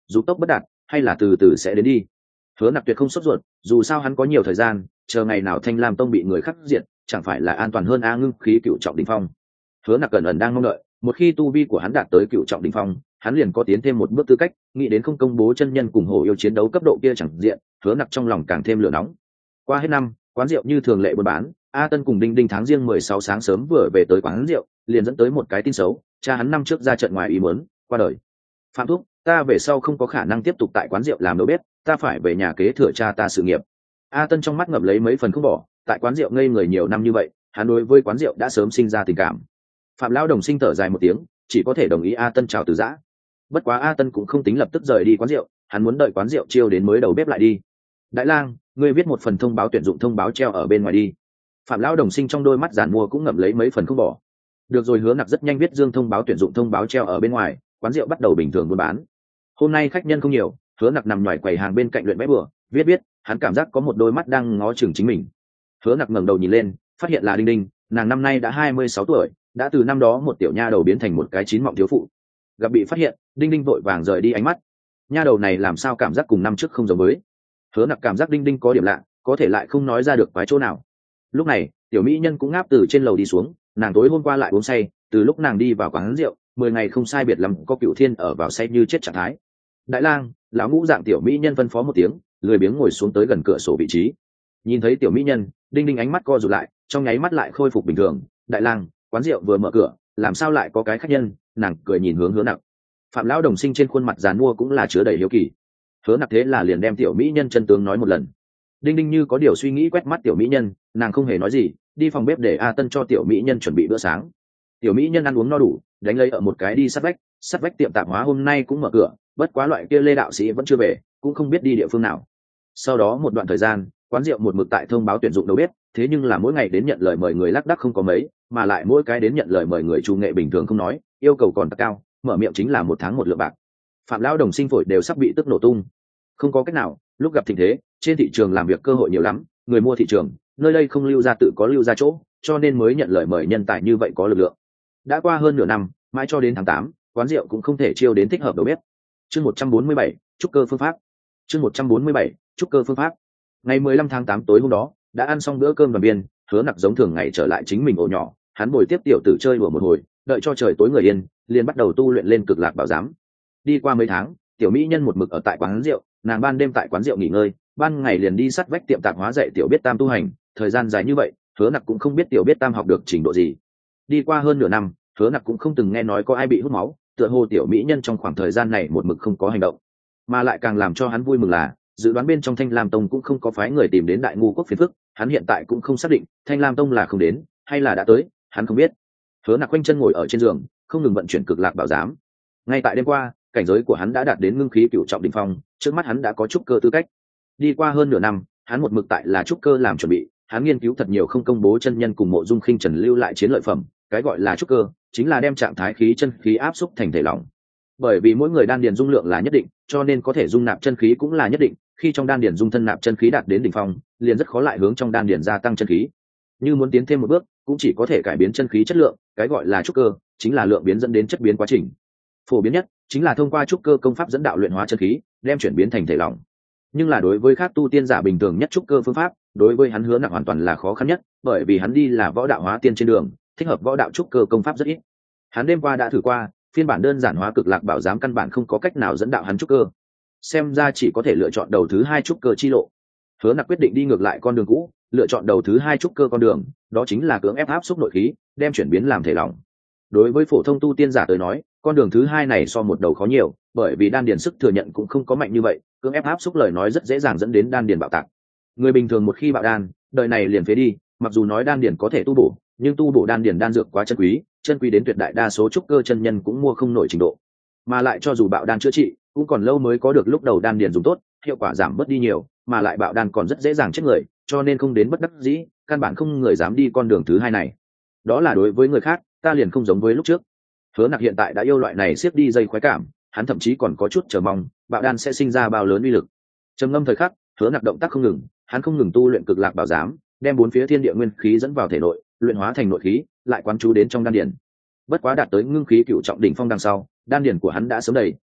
dục tốc bất đạt hay là từ từ sẽ đến đi. Hứa Nặc tuyệt không sốt ruột, dù sao hắn có nhiều thời gian, chờ ngày nào Thanh Lam Tông bị người khắc diệt, chẳng phải là an toàn hơn a ngưng khí cựu trọng đỉnh phong. Hứa Nặc cẩn ẩn đang mong đợi, một khi tu vi của hắn đạt tới cựu trọng đỉnh phong, hắn liền có tiến thêm một bước tư cách, nghĩ đến không công bố chân nhân cùng Hổ yêu chiến đấu cấp độ kia chẳng diện, Hứa Nặc trong lòng càng thêm lửa nóng. Qua hết năm, quán rượu như thường lệ buôn bán, A Tân cùng Đinh Đinh tháng riêng mười sáu sáng sớm vừa về tới quán rượu, liền dẫn tới một cái tin xấu, cha hắn năm trước ra trận ngoài ý muốn, qua đời. Phạm thúc, ta về sau không có khả năng tiếp tục tại quán rượu làm đầu bếp, ta phải về nhà kế thừa cha ta sự nghiệp. A Tân trong mắt ngậm lấy mấy phần không bỏ, tại quán rượu ngây người nhiều năm như vậy, hắn đối với quán rượu đã sớm sinh ra tình cảm. Phạm lão đồng sinh thở dài một tiếng, chỉ có thể đồng ý A Tân chào từ giã. Bất quá A Tân cũng không tính lập tức rời đi quán rượu, hắn muốn đợi quán rượu chiêu đến mới đầu bếp lại đi. Đại lang, ngươi viết một phần thông báo tuyển dụng thông báo treo ở bên ngoài đi. Phạm lão đồng sinh trong đôi mắt giản mua cũng ngậm lấy mấy phần không bỏ. Được rồi. Hứa Nặc rất nhanh viết dương thông báo tuyển dụng thông báo treo ở bên ngoài, quán rượu bắt đầu bình thường buôn bán. Hôm nay khách nhân không nhiều, Hứa Nặc nằm ngoài quầy hàng bên cạnh luyện vẽ bừa, viết viết, hắn cảm giác có một đôi mắt đang ngó chừng chính mình. Hứa Nặc ngẩng đầu nhìn lên, phát hiện là Đinh Đinh, nàng năm nay đã hai mươi sáu tuổi, đã từ năm đó một tiểu nha đầu biến thành một cái chín mọng thiếu phụ. Gặp bị phát hiện, Đinh Đinh vội vàng rời đi ánh mắt. Nha đầu này làm sao cảm giác cùng năm trước không giống với? Hứa Nặc cảm giác Đinh Đinh có điểm lạ, có thể lại không nói ra được cái chỗ nào. Lúc này, tiểu mỹ nhân cũng ngáp từ trên lầu đi xuống, nàng tối hôm qua lại uống say, từ lúc nàng đi vào quán rượu, mười ngày không sai biệt lắm có Cựu Thiên ở vào say như chết trạng thái. Đại lang, lão ngũ dạng tiểu mỹ nhân phân phó một tiếng, lười biếng ngồi xuống tới gần cửa sổ vị trí. Nhìn thấy tiểu mỹ nhân, Đinh Đinh ánh mắt co rụt lại, trong nháy mắt lại khôi phục bình thường. Đại lang, quán rượu vừa mở cửa, làm sao lại có cái khách nhân? Nàng cười nhìn hướng Hứa Nặc. Phạm lão đồng sinh trên khuôn mặt giàn mua cũng là chứa đầy hiếu kỳ. Hứa Nặc thế là liền đem tiểu mỹ nhân chân tướng nói một lần. Đinh Đinh như có điều suy nghĩ quét mắt tiểu mỹ nhân, nàng không hề nói gì, đi phòng bếp để A Tân cho tiểu mỹ nhân chuẩn bị bữa sáng. Tiểu mỹ nhân ăn uống no đủ, đánh lấy ở một cái đi sát vách, sát vách tiệm tạp hóa hôm nay cũng mở cửa, bất quá loại kia Lê đạo sĩ vẫn chưa về, cũng không biết đi địa phương nào. Sau đó một đoạn thời gian, quán rượu một mực tại thông báo tuyển dụng đầu bếp, thế nhưng là mỗi ngày đến nhận lời mời người lác đác không có mấy, mà lại mỗi cái đến nhận lời mời người chủ nghệ bình thường không nói, yêu cầu còn cao, mở miệng chính là một tháng một lượng bạc. Phạm lão đồng sinh phổi đều sắp bị tức nổ tung. Không có cách nào, lúc gặp tình thế, trên thị trường làm việc cơ hội nhiều lắm, người mua thị trường, nơi đây không lưu ra tự có lưu ra chỗ, cho nên mới nhận lời mời nhân tài như vậy có lực lượng. Đã qua hơn nửa năm, mãi cho đến tháng tám, quán rượu cũng không thể chiêu đến thích hợp đầu bếp. Chương một trăm bốn mươi bảy, trúc cơ phương pháp. Chương một trăm bốn mươi bảy, trúc cơ phương pháp. Ngày mười lăm tháng tám tối hôm đó, đã ăn xong bữa cơm đoàn viên, Hứa Nặc giống thường ngày trở lại chính mình ổ nhỏ, hắn bồi tiếp tiểu tử chơi đùa một hồi, đợi cho trời tối người yên, liền bắt đầu tu luyện lên cực lạc bảo giám. Đi qua mấy tháng, tiểu mỹ nhân một mực ở tại quán rượu, nàng ban đêm tại quán rượu nghỉ ngơi, ban ngày liền đi sát vách tiệm tạp hóa dạy tiểu biết tam tu hành, thời gian dài như vậy, Hứa Nặc cũng không biết tiểu biết tam học được trình độ gì. Đi qua hơn nửa năm, Hứa Nặc cũng không từng nghe nói có ai bị hút máu, tựa hồ tiểu mỹ nhân trong khoảng thời gian này một mực không có hành động. Mà lại càng làm cho hắn vui mừng là, dự đoán bên trong Thanh Lam Tông cũng không có phái người tìm đến Đại Ngu quốc phiền phức, hắn hiện tại cũng không xác định Thanh Lam Tông là không đến hay là đã tới, hắn không biết. Hứa Nặc quanh chân ngồi ở trên giường, không ngừng vận chuyển cực lạc bảo giám. Ngay tại đêm qua, cảnh giới của hắn đã đạt đến ngưng khí cửu trọng đỉnh phong, trước mắt hắn đã có trúc cơ tư cách. Đi qua hơn nửa năm, hắn một mực tại là trúc cơ làm chuẩn bị, hắn nghiên cứu thật nhiều không công bố chân nhân cùng Mộ Dung Khinh Trần lưu lại chiến lợi phẩm, cái gọi là trúc cơ chính là đem trạng thái khí chân khí áp xúc thành thể lỏng. Bởi vì mỗi người đan điền dung lượng là nhất định, cho nên có thể dung nạp chân khí cũng là nhất định, khi trong đan điền dung thân nạp chân khí đạt đến đỉnh phong, liền rất khó lại hướng trong đan điền gia tăng chân khí. Như muốn tiến thêm một bước, cũng chỉ có thể cải biến chân khí chất lượng, cái gọi là trúc cơ chính là lượng biến dẫn đến chất biến quá trình. Phổ biến nhất chính là thông qua trúc cơ công pháp dẫn đạo luyện hóa chân khí, đem chuyển biến thành thể lỏng. Nhưng là đối với các tu tiên giả bình thường nhất trúc cơ phương pháp, đối với hắn Hứa Nặc hoàn toàn là khó khăn nhất, bởi vì hắn đi là võ đạo hóa tiên trên đường, thích hợp võ đạo trúc cơ công pháp rất ít. Hắn đêm qua đã thử qua, phiên bản đơn giản hóa cực lạc bảo giám căn bản không có cách nào dẫn đạo hắn trúc cơ. Xem ra chỉ có thể lựa chọn đầu thứ hai trúc cơ chi lộ. Hứa Nặc quyết định đi ngược lại con đường cũ, lựa chọn đầu thứ hai trúc cơ con đường, đó chính là cưỡng ép áp xúc nội khí, đem chuyển biến làm thể lỏng. Đối với phổ thông tu tiên giả tới nói, con đường thứ hai này so một đầu khó nhiều, bởi vì đan điền sức thừa nhận cũng không có mạnh như vậy, cưỡng ép áp xúc lời nói rất dễ dàng dẫn đến đan điền bạo tạc. Người bình thường một khi bạo đan, đời này liền phế đi, mặc dù nói đan điền có thể tu bổ, nhưng tu bổ đan điền đan dược quá chân quý, chân quý đến tuyệt đại đa số trúc cơ chân nhân cũng mua không nổi trình độ. Mà lại cho dù bạo đan chữa trị, cũng còn lâu mới có được lúc đầu đan điền dùng tốt, hiệu quả giảm bớt đi nhiều, mà lại bạo đan còn rất dễ dàng chết người, cho nên không đến bất đắc dĩ, căn bản không người dám đi con đường thứ hai này. Đó là đối với người khác, ta liền không giống với lúc trước. Hứa Nặc hiện tại đã yêu loại này siết đi dây khoái cảm, hắn thậm chí còn có chút chờ mong, bạo đan sẽ sinh ra bao lớn uy lực. Trầm ngâm thời khắc, Hứa Nặc động tác không ngừng, hắn không ngừng tu luyện cực lạc bảo giám, đem bốn phía thiên địa nguyên khí dẫn vào thể nội, luyện hóa thành nội khí, lại quán chú đến trong đan điền. Bất quá đạt tới ngưng khí cựu trọng đỉnh phong đằng sau, đan điền của hắn đã sớm đầy,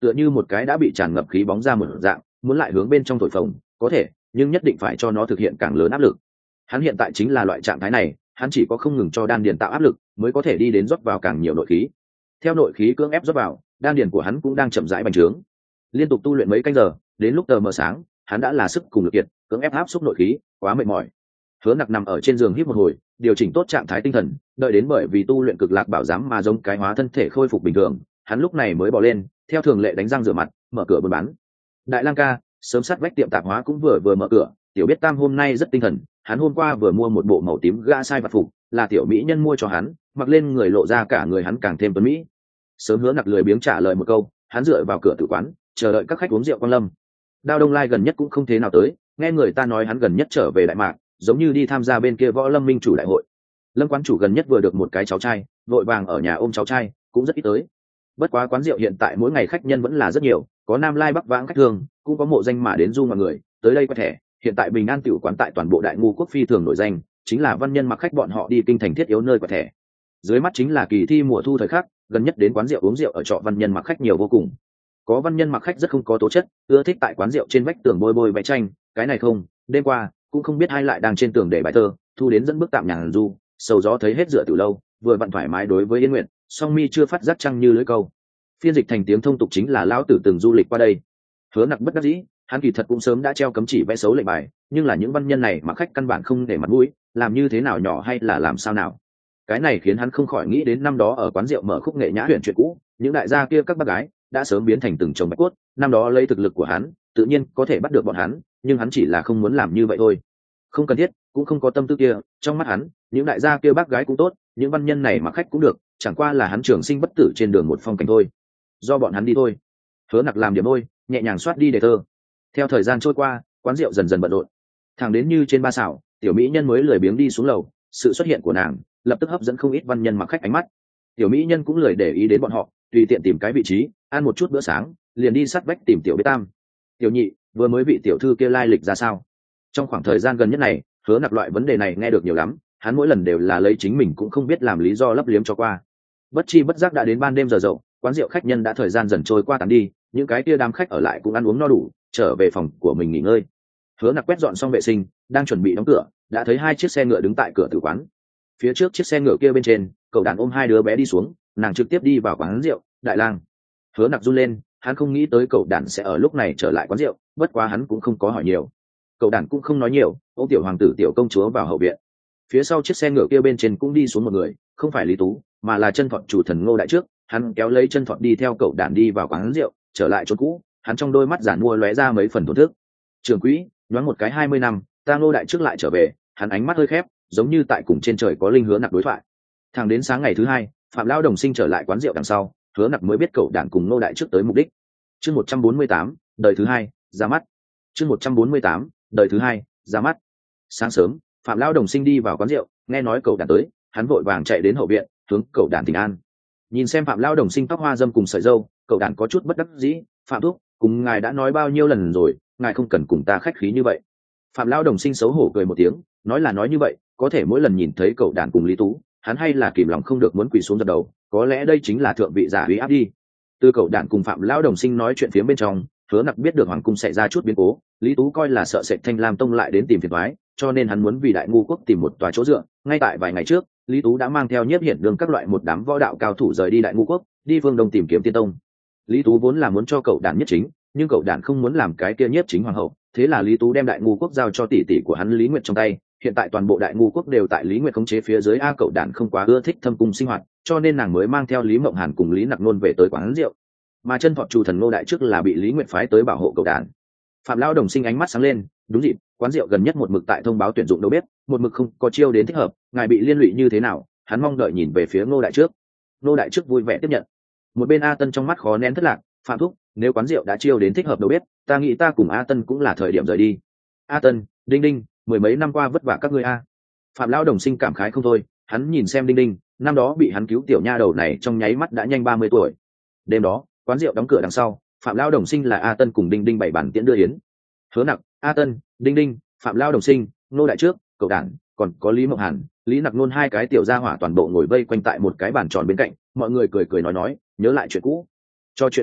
tựa như một cái đã bị tràn ngập khí bóng ra một dạng, muốn lại hướng bên trong thổi phồng có thể, nhưng nhất định phải cho nó thực hiện càng lớn áp lực. Hắn hiện tại chính là loại trạng thái này, hắn chỉ có không ngừng cho đan điền tạo áp lực mới có thể đi đến rót vào càng nhiều nội khí. Theo nội khí cưỡng ép rót vào, đan điền của hắn cũng đang chậm rãi bành trướng. Liên tục tu luyện mấy canh giờ, đến lúc tờ mờ sáng, hắn đã là sức cùng lực kiệt, cưỡng ép áp xúc nội khí, quá mệt mỏi. Hứa Nặc nằm ở trên giường hít một hồi, điều chỉnh tốt trạng thái tinh thần, đợi đến bởi vì tu luyện cực lạc bảo giám mà giống cái hóa thân thể khôi phục bình thường, hắn lúc này mới bò lên, theo thường lệ đánh răng rửa mặt, mở cửa buôn bán. Đại Lang ca, sớm sát vách tiệm tạp hóa cũng vừa vừa mở cửa, Tiểu Biết Tam hôm nay rất tinh thần, hắn hôm qua vừa mua một bộ màu tím gã sai vặt phục, là tiểu mỹ nhân mua cho hắn, mặc lên người lộ ra cả người hắn càng thêm tuấn mỹ. Sớm Hứa Nặc lười biếng trả lời một câu, hắn dựa vào cửa tử quán, chờ đợi các khách uống rượu quang lâm. Đao Đông Lai gần nhất cũng không thế nào tới, nghe người ta nói hắn gần nhất trở về Đại Mạc, giống như đi tham gia bên kia võ lâm minh chủ đại hội. Lâm quán chủ gần nhất vừa được một cái cháu trai, vội vàng ở nhà ôm cháu trai, cũng rất ít tới. Bất quá quán rượu hiện tại mỗi ngày khách nhân vẫn là rất nhiều, có Nam Lai Bắc vãng khách thường, cũng có mộ danh mà đến du mọi người, tới đây quét thẻ. Hiện tại Bình An tiểu quán tại toàn bộ Đại Ngu quốc phi thường nổi danh, chính là văn nhân mặc khách bọn họ đi kinh thành thiết yếu nơi quét thẻ. Dưới mắt chính là kỳ thi mùa thu thời khắc, gần nhất đến quán rượu uống rượu ở trọ văn nhân mặc khách nhiều vô cùng. Có văn nhân mặc khách rất không có tố chất, ưa thích tại quán rượu trên vách tường bôi bôi vẽ tranh, cái này không, đêm qua cũng không biết ai lại đang trên tường để bài thơ, thu đến dẫn bước tạm nhàn du, sầu gió thấy hết rượu từ lâu, vừa vặn thoải mái đối với Yên Nguyện, song mi chưa phát giác trăng như lưỡi câu. Phiên dịch thành tiếng thông tục chính là lão tử từng du lịch qua đây. Hứa Nặc bất đắc dĩ, hắn kỳ thật cũng sớm đã treo cấm chỉ vẽ xấu lệnh bài, nhưng là những văn nhân này mà khách căn bản không để mặt mũi, làm như thế nào nhỏ hay là làm sao nào. Cái này khiến hắn không khỏi nghĩ đến năm đó ở quán rượu mở khúc nghệ nhã huyền chuyện cũ, những đại gia kia các bác gái đã sớm biến thành từng chồng bạch cốt, năm đó lấy thực lực của hắn, tự nhiên có thể bắt được bọn hắn, nhưng hắn chỉ là không muốn làm như vậy thôi. Không cần thiết, cũng không có tâm tư kia, trong mắt hắn, những đại gia kia bác gái cũng tốt, những văn nhân này mà khách cũng được, chẳng qua là hắn trường sinh bất tử trên đường một phong cảnh thôi. Do bọn hắn đi thôi. Hứa Nặc làm điểm môi, nhẹ nhàng xoát đi đề thơ. Theo thời gian trôi qua, quán rượu dần dần bận rộn. Thẳng đến như trên ba xảo, tiểu mỹ nhân mới lười biếng đi xuống lầu, sự xuất hiện của nàng lập tức hấp dẫn không ít văn nhân mặc khách ánh mắt. Tiểu mỹ nhân cũng lười để ý đến bọn họ, tùy tiện tìm cái vị trí, ăn một chút bữa sáng, liền đi sát vách tìm Tiểu Biết Tam. Tiểu nhị, vừa mới vị tiểu thư kia lai lịch ra sao? Trong khoảng thời gian gần nhất này, Hứa Nặc loại vấn đề này nghe được nhiều lắm, hắn mỗi lần đều là lấy chính mình cũng không biết làm lý do lấp liếm cho qua. Bất chi bất giác đã đến ban đêm giờ dậu, quán rượu khách nhân đã thời gian dần trôi qua tán đi, những cái kia đám khách ở lại cũng ăn uống no đủ, trở về phòng của mình nghỉ ngơi. Hứa Nặc quét dọn xong vệ sinh, đang chuẩn bị đóng cửa, đã thấy hai chiếc xe ngựa đứng tại cửa tử quán. Phía trước chiếc xe ngựa kia bên trên, cậu đàn ôm hai đứa bé đi xuống, nàng trực tiếp đi vào quán rượu Đại Lang. Hứa Nặc run lên, hắn không nghĩ tới cậu đàn sẽ ở lúc này trở lại quán rượu, bất quá hắn cũng không có hỏi nhiều. Cậu đàn cũng không nói nhiều, ôm tiểu hoàng tử tiểu công chúa vào hậu viện. Phía sau chiếc xe ngựa kia bên trên cũng đi xuống một người, không phải Lý Tú, mà là Chân Thọt chủ thần Ngô Đại Trước. Hắn kéo lấy Chân Thọt đi theo cậu đàn đi vào quán rượu, trở lại chỗ cũ, hắn trong đôi mắt giản mua lóe ra mấy phần thổn thức. Trưởng quỹ, nhoáng một cái hai mươi năm, ta Ngô Đại Trước lại trở về, hắn ánh mắt hơi khép, giống như tại cùng trên trời có linh Hứa Nặc đối thoại. Thẳng đến sáng ngày thứ hai, Phạm Lão Đồng Sinh trở lại quán rượu đằng sau, Hứa Nặc mới biết cậu đàn cùng Ngô Đại Trước tới mục đích. Chương một trăm bốn mươi tám, đời thứ hai, ra mắt. Chương một trăm bốn mươi tám, đời thứ hai, ra mắt. Sáng sớm, Phạm Lão Đồng Sinh đi vào quán rượu, nghe nói cậu đàn tới, hắn vội vàng chạy đến hậu viện, hướng cậu đàn thỉnh an. Nhìn xem Phạm Lão Đồng Sinh tóc hoa dâm cùng sợi râu, cậu đàn có chút bất đắc dĩ, "Phạm thúc, cùng ngài đã nói bao nhiêu lần rồi, ngài không cần cùng ta khách khí như vậy." Phạm Lão Đồng Sinh xấu hổ cười một tiếng, nói là nói như vậy, có thể mỗi lần nhìn thấy cậu đàn cùng Lý Tú, hắn hay là kìm lòng không được muốn quỳ xuống dập đầu, có lẽ đây chính là thượng vị giả uy áp đi. Từ cậu đàn cùng Phạm Lão Đồng Sinh nói chuyện phía bên trong, Hứa Nặc biết được hoàng cung xảy ra chút biến cố, Lý Tú coi là sợ sệt Thanh Lam Tông lại đến tìm phiền toái, cho nên hắn muốn vì Đại Ngu quốc tìm một tòa chỗ dựa. Ngay tại vài ngày trước, Lý Tú đã mang theo Nhiếp Hiển Đường các loại một đám võ đạo cao thủ rời đi Đại Ngu quốc, đi phương Đông tìm kiếm Tiên Tông. Lý Tú vốn là muốn cho cậu đàn nhất chính, nhưng cậu đàn không muốn làm cái kia nhiếp chính hoàng hậu, thế là Lý Tú đem Đại Ngu quốc giao cho tỷ tỷ của hắn Lý Nguyệt trong tay. Hiện tại toàn bộ Đại Ngu quốc đều tại Lý Nguyệt khống chế phía dưới, a cậu đàn không quá ưa thích thâm cung sinh hoạt, cho nên nàng mới mang theo Lý Mộng Hàn cùng Lý Nặc Nôn về tới quán rượu. Mà Chân Thọt chủ thần Ngô Đại Trước là bị Lý Nguyệt phái tới bảo hộ cậu đàn. Phạm Lão Đồng Sinh ánh mắt sáng lên, đúng dịp, quán rượu gần nhất một mực tại thông báo tuyển dụng đầu bếp, một mực không có chiêu đến thích hợp, ngài bị liên lụy như thế nào? Hắn mong đợi nhìn về phía Ngô Đại Trước. Ngô Đại Trước vui vẻ tiếp nhận. Một bên A Tân trong mắt khó nén thất lạc, "Phạm thúc, nếu quán rượu đã chiêu đến thích hợp đầu bếp, ta nghĩ ta cùng A Tân cũng là thời điểm rời đi." "A Tân, Đinh Đinh, mười mấy năm qua vất vả các ngươi a." Phạm Lão Đồng Sinh cảm khái không thôi, hắn nhìn xem Đinh Đinh, năm đó bị hắn cứu tiểu nha đầu này trong nháy mắt đã nhanh ba mươi tuổi. Đêm đó, quán rượu đóng cửa đằng sau, Phạm Lão Đồng Sinh là A Tân cùng Đinh Đinh bày bàn tiễn đưa yến. Hứa Nặc, A Tân, Đinh Đinh, Phạm Lão Đồng Sinh, Ngô Đại Trước, cậu đàn, còn có Lý Mộng Hàn, Lý Nặc Nôn hai cái tiểu gia hỏa toàn bộ ngồi vây quanh tại một cái bàn tròn bên cạnh, mọi người cười cười nói nói, nhớ lại chuyện cũ. Cho chuyện một chút,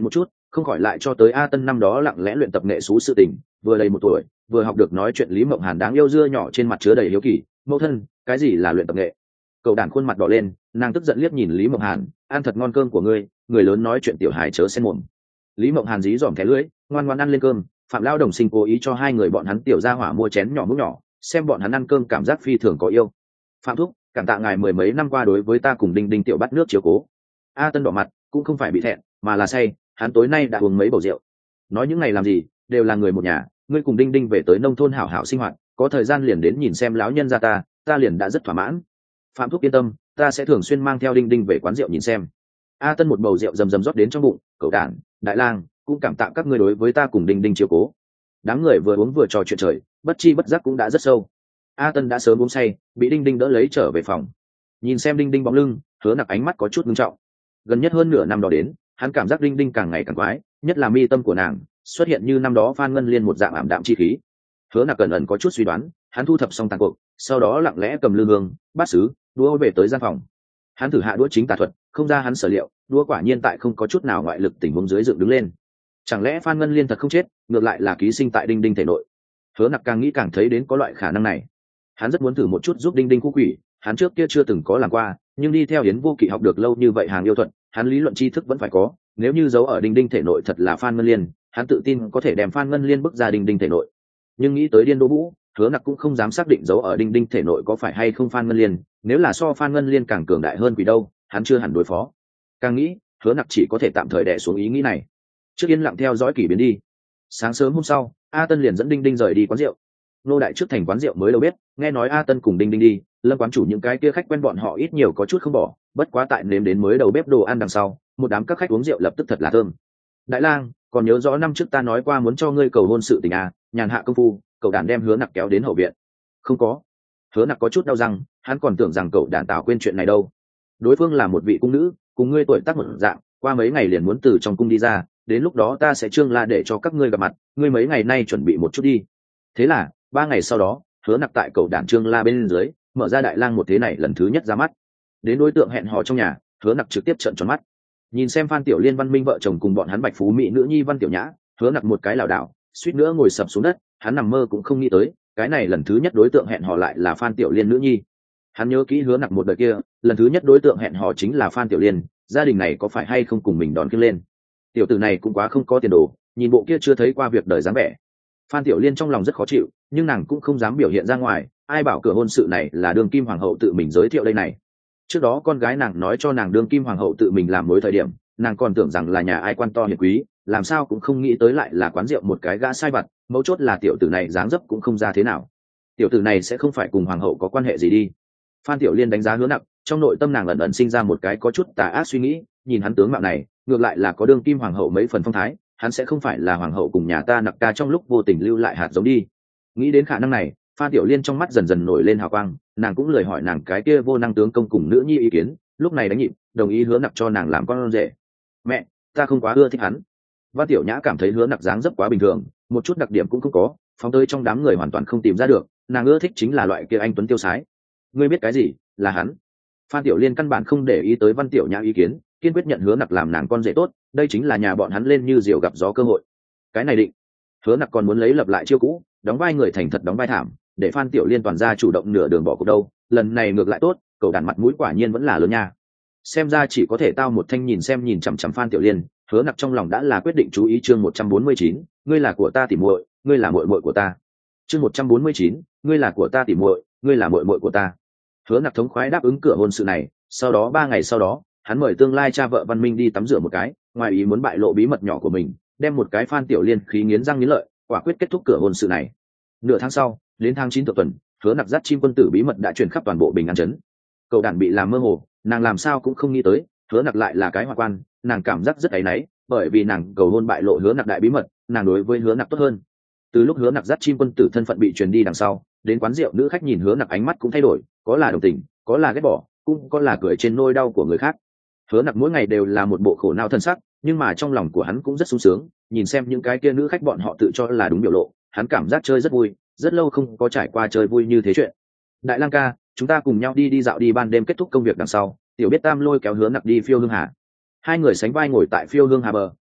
không khỏi lại cho tới A Tân năm đó lặng lẽ luyện tập nghệ xú sự tình, vừa đầy một tuổi vừa học được nói chuyện Lý Mộng Hàn đáng yêu dưa nhỏ trên mặt chứa đầy hiếu kỳ. Mẫu thân, cái gì là luyện tập nghệ? Cậu đàn khuôn mặt đỏ lên, nàng tức giận liếc nhìn Lý Mộng Hàn, ăn thật ngon cơm của ngươi, người lớn nói chuyện tiểu hài chớ xen mồm. Lý Mộng Hàn dí dỏm thẻ lưỡi, ngoan ngoan ăn lên cơm. Phạm Lao đồng sinh cố ý cho hai người bọn hắn tiểu gia hỏa mua chén nhỏ muỗng nhỏ, xem bọn hắn ăn cơm cảm giác phi thường có yêu. Phạm thúc, cảm tạ ngài mười mấy năm qua đối với ta cùng Đinh Đinh tiểu bắt nước chiếu cố. A Tân đỏ mặt, cũng không phải bị thẹn, mà là say, hắn tối nay đã uống mấy bầu rượu. Nói những ngày làm gì, đều là người một nhà, ngươi cùng Đinh Đinh về tới nông thôn hảo hảo sinh hoạt, có thời gian liền đến nhìn xem lão nhân gia ta, ta liền đã rất thỏa mãn. Phạm thúc yên tâm, ta sẽ thường xuyên mang theo Đinh Đinh về quán rượu nhìn xem. A Tân một bầu rượu rầm rầm rót đến trong bụng, cậu đản, đại lang, cũng cảm tạ các ngươi đối với ta cùng Đinh Đinh chiếu cố. Đám người vừa uống vừa trò chuyện trời, bất chi bất giác cũng đã rất sâu. A Tân đã sớm uống say, bị Đinh Đinh đỡ lấy trở về phòng. Nhìn xem Đinh Đinh bóng lưng, Hứa Nặc ánh mắt có chút nghiêm trọng. Gần nhất hơn nửa năm đó đến, hắn cảm giác Đinh Đinh càng ngày càng quái, nhất là mi tâm của nàng xuất hiện như năm đó Phan Ngân Liên một dạng ảm đạm chi khí. Hứa Nặc cẩn ẩn có chút suy đoán, hắn thu thập xong tàn cuộc, sau đó lặng lẽ cầm lư hương, bát sứ, đũa về tới gian phòng. Hắn thử hạ đũa chính tà thuật, không ra hắn sở liệu, đũa quả nhiên tại không có chút nào ngoại lực tình huống dưới dựng đứng lên. Chẳng lẽ Phan Ngân Liên thật không chết, ngược lại là ký sinh tại Đinh Đinh thể nội? Hứa Nặc càng nghĩ càng thấy đến có loại khả năng này. Hắn rất muốn thử một chút giúp Đinh Đinh khu quỷ, hắn trước kia chưa từng có làm qua, nhưng đi theo Yến Vô Kỵ học được lâu như vậy hàng yêu thuật, hắn lý luận tri thức vẫn phải có. Nếu như giấu ở Đinh Đinh thể nội thật là Phan Ngân Liên, hắn tự tin có thể đem Phan Ngân Liên bức ra Đinh Đinh thể nội. Nhưng nghĩ tới Điên Đỗ Vũ, Hứa Nặc cũng không dám xác định giấu ở Đinh Đinh thể nội có phải hay không Phan Ngân Liên. Nếu là so Phan Ngân Liên càng cường đại hơn quỷ đâu, hắn chưa hẳn đối phó. Càng nghĩ, Hứa Nặc chỉ có thể tạm thời đè xuống ý nghĩ này. Trước yên lặng theo dõi kỷ biến đi. Sáng sớm hôm sau, A Tân liền dẫn Đinh Đinh rời đi quán rượu. Nô đại trước thành quán rượu mới đâu biết, nghe nói A Tân cùng Đinh Đinh đi, Lâm quán chủ những cái kia khách quen bọn họ ít nhiều có chút không bỏ, bất quá tại nếm đến mới đầu bếp đồ ăn đằng sau, một đám các khách uống rượu lập tức thật là thơm. Đại lang, còn nhớ rõ năm trước ta nói qua muốn cho ngươi cầu hôn sự tình à? Nhàn hạ công phu, cậu đàn đem Hứa Nặc kéo đến hậu viện. Không có. Hứa Nặc có chút đau răng, hắn còn tưởng rằng cậu đàn tào quên chuyện này đâu. Đối phương là một vị cung nữ, cùng ngươi tuổi tác một dạng, qua mấy ngày liền muốn từ trong cung đi ra, đến lúc đó ta sẽ trương la để cho các ngươi gặp mặt, ngươi mấy ngày nay chuẩn bị một chút đi. Thế là ba ngày sau đó, Hứa Nặc tại cầu đàn trương la bên dưới mở ra đại lang một thế này lần thứ nhất ra mắt. Đến đối tượng hẹn hò trong nhà, Hứa Nặc trực tiếp trợn tròn mắt. Nhìn xem Phan Tiểu Liên Văn Minh vợ chồng cùng bọn hắn bạch phú mỹ nữ nhi Văn Tiểu Nhã, Hứa Nặc một cái lảo đảo, suýt nữa ngồi sập xuống đất. Hắn nằm mơ cũng không nghĩ tới, cái này lần thứ nhất đối tượng hẹn hò lại là Phan Tiểu Liên nữ nhi. Hắn nhớ kỹ Hứa Nặc một đời kia, lần thứ nhất đối tượng hẹn hò chính là Phan Tiểu Liên, gia đình này có phải hay không cùng mình đón kia lên. Tiểu tử này cũng quá không có tiền đồ, nhìn bộ kia chưa thấy qua việc đời dáng vẻ. Phan Tiểu Liên trong lòng rất khó chịu, nhưng nàng cũng không dám biểu hiện ra ngoài, ai bảo cửa hôn sự này là đương kim hoàng hậu tự mình giới thiệu đây này. Trước đó con gái nàng nói cho nàng đương kim hoàng hậu tự mình làm mối thời điểm, nàng còn tưởng rằng là nhà ai quan to hiền quý, làm sao cũng không nghĩ tới lại là quán rượu một cái gã sai vặt, mấu chốt là tiểu tử này dáng dấp cũng không ra thế nào. Tiểu tử này sẽ không phải cùng hoàng hậu có quan hệ gì đi. Phan Tiểu Liên đánh giá Hứa Nặc, trong nội tâm nàng ẩn ẩn sinh ra một cái có chút tà ác suy nghĩ, nhìn hắn tướng mạo này, ngược lại là có đương kim hoàng hậu mấy phần phong thái, hắn sẽ không phải là hoàng hậu cùng nhà ta Nặc ca trong lúc vô tình lưu lại hạt giống đi. Nghĩ đến khả năng này, Phan Tiểu Liên trong mắt dần dần nổi lên hào quang, nàng cũng lời hỏi nàng cái kia vô năng tướng công cùng nữ nhi ý kiến, lúc này đánh nhịp, đồng ý Hứa Nặc cho nàng làm con rể. Mẹ, ta không quá ưa thích hắn. Văn Tiểu Nhã cảm thấy Hứa Nặc dáng dấp quá bình thường, một chút đặc điểm cũng không có, phóng tới trong đám người hoàn toàn không tìm ra được, nàng ưa thích chính là loại kia anh tuấn tiêu sái. Ngươi biết cái gì? Là hắn. Phan Tiểu Liên căn bản không để ý tới Văn Tiểu Nhã ý kiến, kiên quyết nhận Hứa Nặc làm nàng con rể tốt, đây chính là nhà bọn hắn lên như diều gặp gió cơ hội. Cái này định. Hứa Nặc còn muốn lấy lập lại chiêu cũ, đóng vai người thành thật đóng vai thảm, để Phan Tiểu Liên toàn ra chủ động nửa đường bỏ cuộc đâu, lần này ngược lại tốt, cậu đàn mặt mũi quả nhiên vẫn là lớn nha. Xem ra chỉ có thể tao một thanh nhìn xem nhìn chằm chằm Phan Tiểu Liên, Hứa Nặc trong lòng đã là quyết định chú ý. Chương một trăm bốn mươi chín, ngươi là của ta tỉ muội, ngươi là muội muội của ta. Chương một trăm bốn mươi chín, ngươi là của ta tỉ muội, ngươi là muội muội của ta. Hứa Nặc thống khoái đáp ứng cửa hôn sự này, sau đó ba ngày sau đó, hắn mời tương lai cha vợ Văn Minh đi tắm rửa một cái, ngoài ý muốn bại lộ bí mật nhỏ của mình, đem một cái Phan Tiểu Liên khí nghiến răng nghiến lợi, quả quyết kết thúc cửa hôn sự này. Nửa tháng sau, đến tháng chín thượng tuần, Hứa Nặc dắt chim quân tử bí mật đã truyền khắp toàn bộ Bình An trấn. Cậu đàn bị làm mơ hồ, nàng làm sao cũng không nghĩ tới, Hứa Nặc lại là cái hoa quan, nàng cảm giác rất áy náy, bởi vì nàng cầu hôn bại lộ Hứa Nặc đại bí mật, nàng đối với Hứa Nặc tốt hơn. Từ lúc Hứa Nặc dắt chim quân tử thân phận bị truyền đi đằng sau, đến quán rượu nữ khách nhìn Hứa Nặc ánh mắt cũng thay đổi, có là đồng tình, có là ghét bỏ, cũng có là cười trên nỗi đau của người khác. Hứa Nặc mỗi ngày đều là một bộ khổ não thân sắc, nhưng mà trong lòng của hắn cũng rất sung sướng, nhìn xem những cái kia nữ khách bọn họ tự cho là đúng biểu lộ, hắn cảm giác chơi rất vui, rất lâu không có trải qua chơi vui như thế chuyện. Đại lang ca, chúng ta cùng nhau đi đi dạo đi, ban đêm kết thúc công việc đằng sau, Tiểu Biết Tam lôi kéo Hứa Nặc đi Phiêu Hương Hà. Hai người sánh vai ngồi tại Phiêu Hương Hà bờ,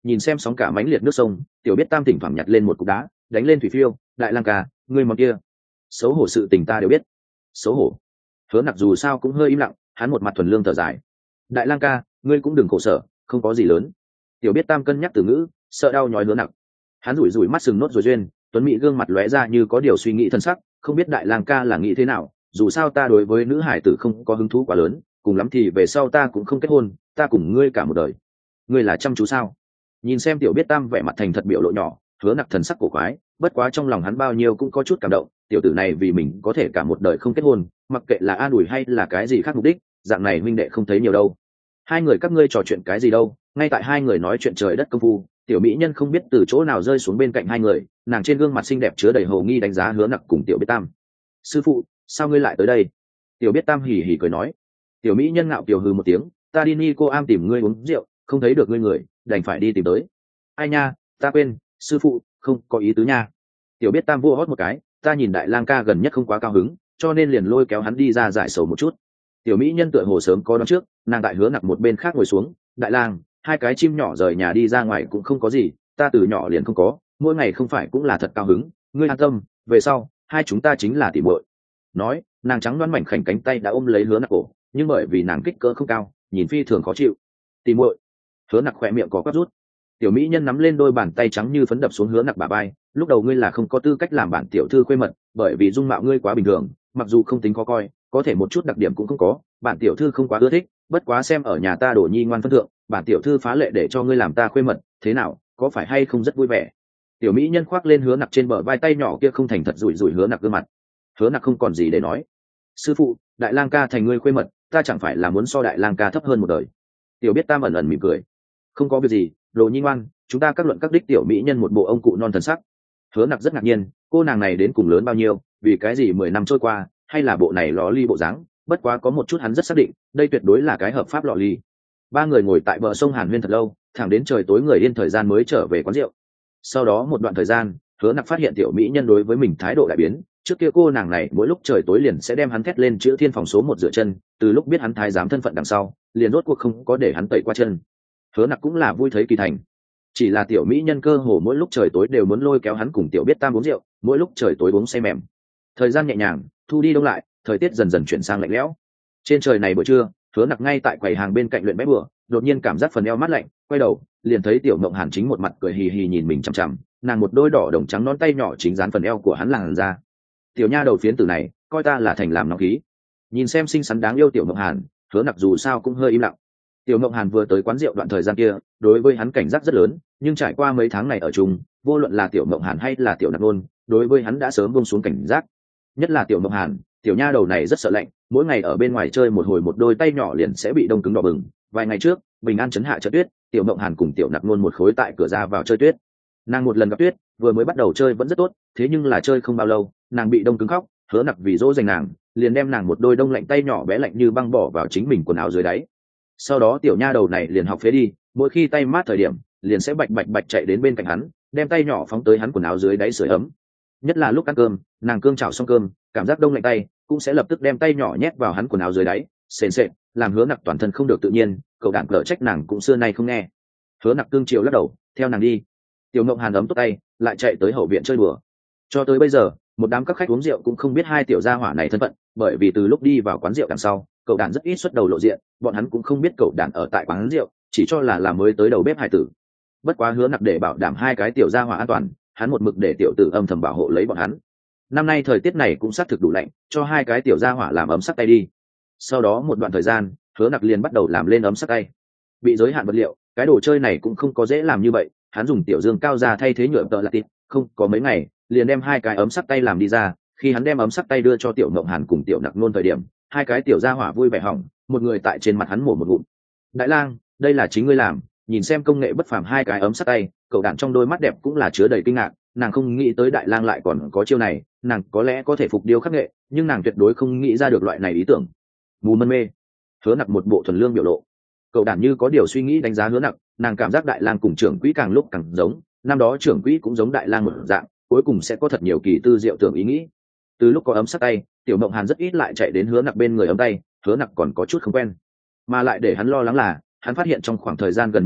nhìn xem sóng cả mãnh liệt nước sông, tiểu biết tam thỉnh thoảng nhặt lên một cục đá đánh lên thủy phiêu. Đại lang ca, ngươi món kia xấu hổ sự tình ta đều biết. Xấu hổ? Hứa Nặc dù sao cũng hơi im lặng, hắn một mặt thuần lương thở dài. Đại lang ca, ngươi cũng đừng khổ sở, không có gì lớn. Tiểu biết tam cân nhắc từ ngữ, sợ đau nhói Hứa Nặc. Hắn rủi rủi mắt sừng nốt rồi duyên, tuấn mỹ gương mặt lóe ra như có điều suy nghĩ thân sắc, không biết đại lang ca là nghĩ thế nào, dù sao ta đối với nữ hải tử không có hứng thú quá lớn, cùng lắm thì về sau ta cũng không kết hôn, ta cùng ngươi cả một đời. Ngươi là chăm chú sao? Nhìn xem tiểu biết tam vẻ mặt thành thật biểu lộ nhỏ, Hứa Nặc thần sắc cổ quái, bất quá trong lòng hắn bao nhiêu cũng có chút cảm động, tiểu tử này vì mình có thể cả một đời không kết hôn, mặc kệ là an ủi hay là cái gì khác mục đích, dạng này huynh đệ không thấy nhiều đâu. Hai người các ngươi trò chuyện cái gì đâu? Ngay tại hai người nói chuyện trời đất công phu, tiểu mỹ nhân không biết từ chỗ nào rơi xuống bên cạnh hai người, nàng trên gương mặt xinh đẹp chứa đầy hồ nghi đánh giá Hứa Nặc cùng tiểu biết tam. Sư phụ, sao ngươi lại tới đây? Tiểu biết tam hỉ hỉ cười nói. Tiểu mỹ nhân ngạo kiều hừ một tiếng, ta đi ni cô am tìm ngươi uống rượu, không thấy được ngươi người, đành phải đi tìm tới. Ai nha, ta quên, sư phụ, không có ý tứ nha. Tiểu biết tam vua hót một cái, ta nhìn đại lang ca gần nhất không quá cao hứng, cho nên liền lôi kéo hắn đi ra giải sầu một chút. Tiểu mỹ nhân tựa hồ sớm có đón trước, nàng tại Hứa Nặc một bên khác ngồi xuống. Đại lang, hai cái chim nhỏ rời nhà đi ra ngoài cũng không có gì, ta từ nhỏ liền không có, mỗi ngày không phải cũng là thật cao hứng, ngươi an tâm, về sau hai chúng ta chính là tỉ muội. Nói, nàng trắng đoán mảnh khảnh cánh tay đã ôm lấy Hứa Nặc cổ, nhưng bởi vì nàng kích cỡ không cao, nhìn phi thường khó chịu. Tỉ muội. Hứa Nặc khỏe miệng có quắp rút. Tiểu mỹ nhân nắm lên đôi bàn tay trắng như phấn đập xuống Hứa Nặc bả vai, lúc đầu ngươi là không có tư cách làm bản tiểu thư khuê mật, bởi vì dung mạo ngươi quá bình thường, mặc dù không tính khó coi, có thể một chút đặc điểm cũng không có, bản tiểu thư không quá ưa thích, bất quá xem ở nhà ta Đổ Nhi ngoan phân thượng, bản tiểu thư phá lệ để cho ngươi làm ta khuê mật, thế nào, có phải hay không rất vui vẻ? Tiểu mỹ nhân khoác lên Hứa Nặc trên bờ vai tay nhỏ kia không thành thật rủi rủi Hứa Nặc gương mặt. Hứa Nặc không còn gì để nói. Sư phụ, đại lang ca thành ngươi khuê mật, ta chẳng phải là muốn so đại lang ca thấp hơn một đời. Tiểu biết tam ẩn ẩn mỉm cười. Không có việc gì, Đồ Nhi ngoan, chúng ta các luận các đích. Tiểu mỹ nhân một bộ ông cụ non thần sắc. Hứa Nặc rất ngạc nhiên, cô nàng này đến cùng lớn bao nhiêu, vì cái gì mười năm trôi qua, hay là bộ này lò ly bộ dáng, bất quá có một chút hắn rất xác định, đây tuyệt đối là cái hợp pháp lò ly. Ba người ngồi tại bờ sông Hàn Huyên thật lâu, thẳng đến trời tối người yên thời gian mới trở về quán rượu. Sau đó một đoạn thời gian, Hứa Nặc phát hiện tiểu mỹ nhân đối với mình thái độ đại biến, trước kia cô nàng này mỗi lúc trời tối liền sẽ đem hắn thét lên chữ thiên phòng số một dựa chân, từ lúc biết hắn thái giám thân phận đằng sau, liền rốt cuộc không có để hắn tẩy qua chân. Hứa Nặc cũng là vui thấy kỳ thành. Chỉ là tiểu mỹ nhân cơ hồ mỗi lúc trời tối đều muốn lôi kéo hắn cùng tiểu biết tam uống rượu, mỗi lúc trời tối uống say mềm. Thời gian nhẹ nhàng, thu đi đông lại, thời tiết dần dần chuyển sang lạnh lẽo. Trên trời này buổi trưa, Hứa Nặc ngay tại quầy hàng bên cạnh luyện bét bừa, đột nhiên cảm giác phần eo mát lạnh, quay đầu, liền thấy tiểu Mộng Hàn chính một mặt cười hì hì nhìn mình chằm chằm, nàng một đôi đỏ đồng trắng nón tay nhỏ chính dán phần eo của hắn làn ra. Tiểu nha đầu phiến tử này, coi ta là thành làm nóng khí. Nhìn xem xinh xắn đáng yêu tiểu Mộng Hàn, Hứa Nặc dù sao cũng hơi im lặng. Tiểu Mộng Hàn vừa tới quán rượu đoạn thời gian kia, đối với hắn cảnh giác rất lớn, nhưng trải qua mấy tháng này ở chung, vô luận là tiểu Mộng Hàn hay là tiểu Nặc Nôn, đối với hắn đã sớm buông xuống cảnh giác. Nhất là tiểu Mộng Hàn, tiểu nha đầu này rất sợ lạnh, mỗi ngày ở bên ngoài chơi một hồi một đôi tay nhỏ liền sẽ bị đông cứng đỏ bừng. Vài ngày trước, Bình An trấn hạ trận tuyết, tiểu Mộng Hàn cùng tiểu Nặc Nôn một khối tại cửa ra vào chơi tuyết. Nàng một lần gặp tuyết, vừa mới bắt đầu chơi vẫn rất tốt, thế nhưng là chơi không bao lâu, nàng bị đông cứng khóc. Hứa Nặc vì dỗ dành nàng, liền đem nàng một đôi đông lạnh tay nhỏ bé lạnh như băng bỏ vào chính mình quần áo dưới đáy. Sau đó tiểu nha đầu này liền học phế đi, mỗi khi tay mát thời điểm, liền sẽ bạch bạch bạch chạy đến bên cạnh hắn, đem tay nhỏ phóng tới hắn quần áo dưới đáy sưởi ấm. Nhất là lúc ăn cơm, nàng cương chảo xong cơm, cảm giác đông lạnh tay, cũng sẽ lập tức đem tay nhỏ nhét vào hắn quần áo dưới đáy, sền sệt, làm Hứa Nặc toàn thân không được tự nhiên, cậu đàn cỡ trách nàng cũng xưa nay không nghe. Hứa Nặc cương chiều lắc đầu, theo nàng đi. Tiểu Ngộng Hàn ấm tốt tay, lại chạy tới hậu viện chơi đùa. Cho tới bây giờ, một đám các khách uống rượu cũng không biết hai tiểu gia hỏa này thân phận, bởi vì từ lúc đi vào quán rượu đằng sau, cậu đàn rất ít xuất đầu lộ diện, bọn hắn cũng không biết cậu đàn ở tại quán rượu, chỉ cho là là mới tới đầu bếp hải tử. Bất quá Hứa Nặc để bảo đảm hai cái tiểu gia hỏa an toàn, hắn một mực để tiểu tử âm thầm bảo hộ lấy bọn hắn. Năm nay thời tiết này cũng xác thực đủ lạnh, cho hai cái tiểu gia hỏa làm ấm sắc tay đi. Sau đó một đoạn thời gian, Hứa Nặc liền bắt đầu làm lên ấm sắc tay. Bị giới hạn vật liệu, cái đồ chơi này cũng không có dễ làm như vậy, hắn dùng tiểu dương cao ra thay thế nhựa tợ là tịt, không có mấy ngày, liền đem hai cái ấm sắc tay làm đi ra. Khi hắn đem ấm sắc tay đưa cho tiểu Ngộng Hàn cùng tiểu Nặc Nôn thời điểm, hai cái tiểu gia hỏa vui vẻ hỏng, một người tại trên mặt hắn mổ một ngụm. Đại lang, đây là chính ngươi làm? Nhìn xem công nghệ bất phàm hai cái ấm sắc tay, cậu đàn trong đôi mắt đẹp cũng là chứa đầy kinh ngạc, nàng không nghĩ tới đại lang lại còn có chiêu này, nàng có lẽ có thể phục điêu khắc nghệ, nhưng nàng tuyệt đối không nghĩ ra được loại này ý tưởng. Mù mân mê. Hứa Nặc một bộ thuần lương biểu lộ. Cậu đàn như có điều suy nghĩ đánh giá Hứa Nặc, nàng cảm giác đại lang cùng trưởng quỹ càng lúc càng giống, năm đó trưởng quỹ cũng giống đại lang một dạng, cuối cùng sẽ có thật nhiều kỳ tư diệu tưởng ý nghĩ. Từ lúc có ấm sắc tay, tiểu Mộng Hàn rất ít lại chạy đến Hứa Nặc bên người ấm tay, Hứa Nặc còn có chút không quen, mà lại để hắn lo lắng là hắn phát hiện trong khoảng thời gian gần nhất này,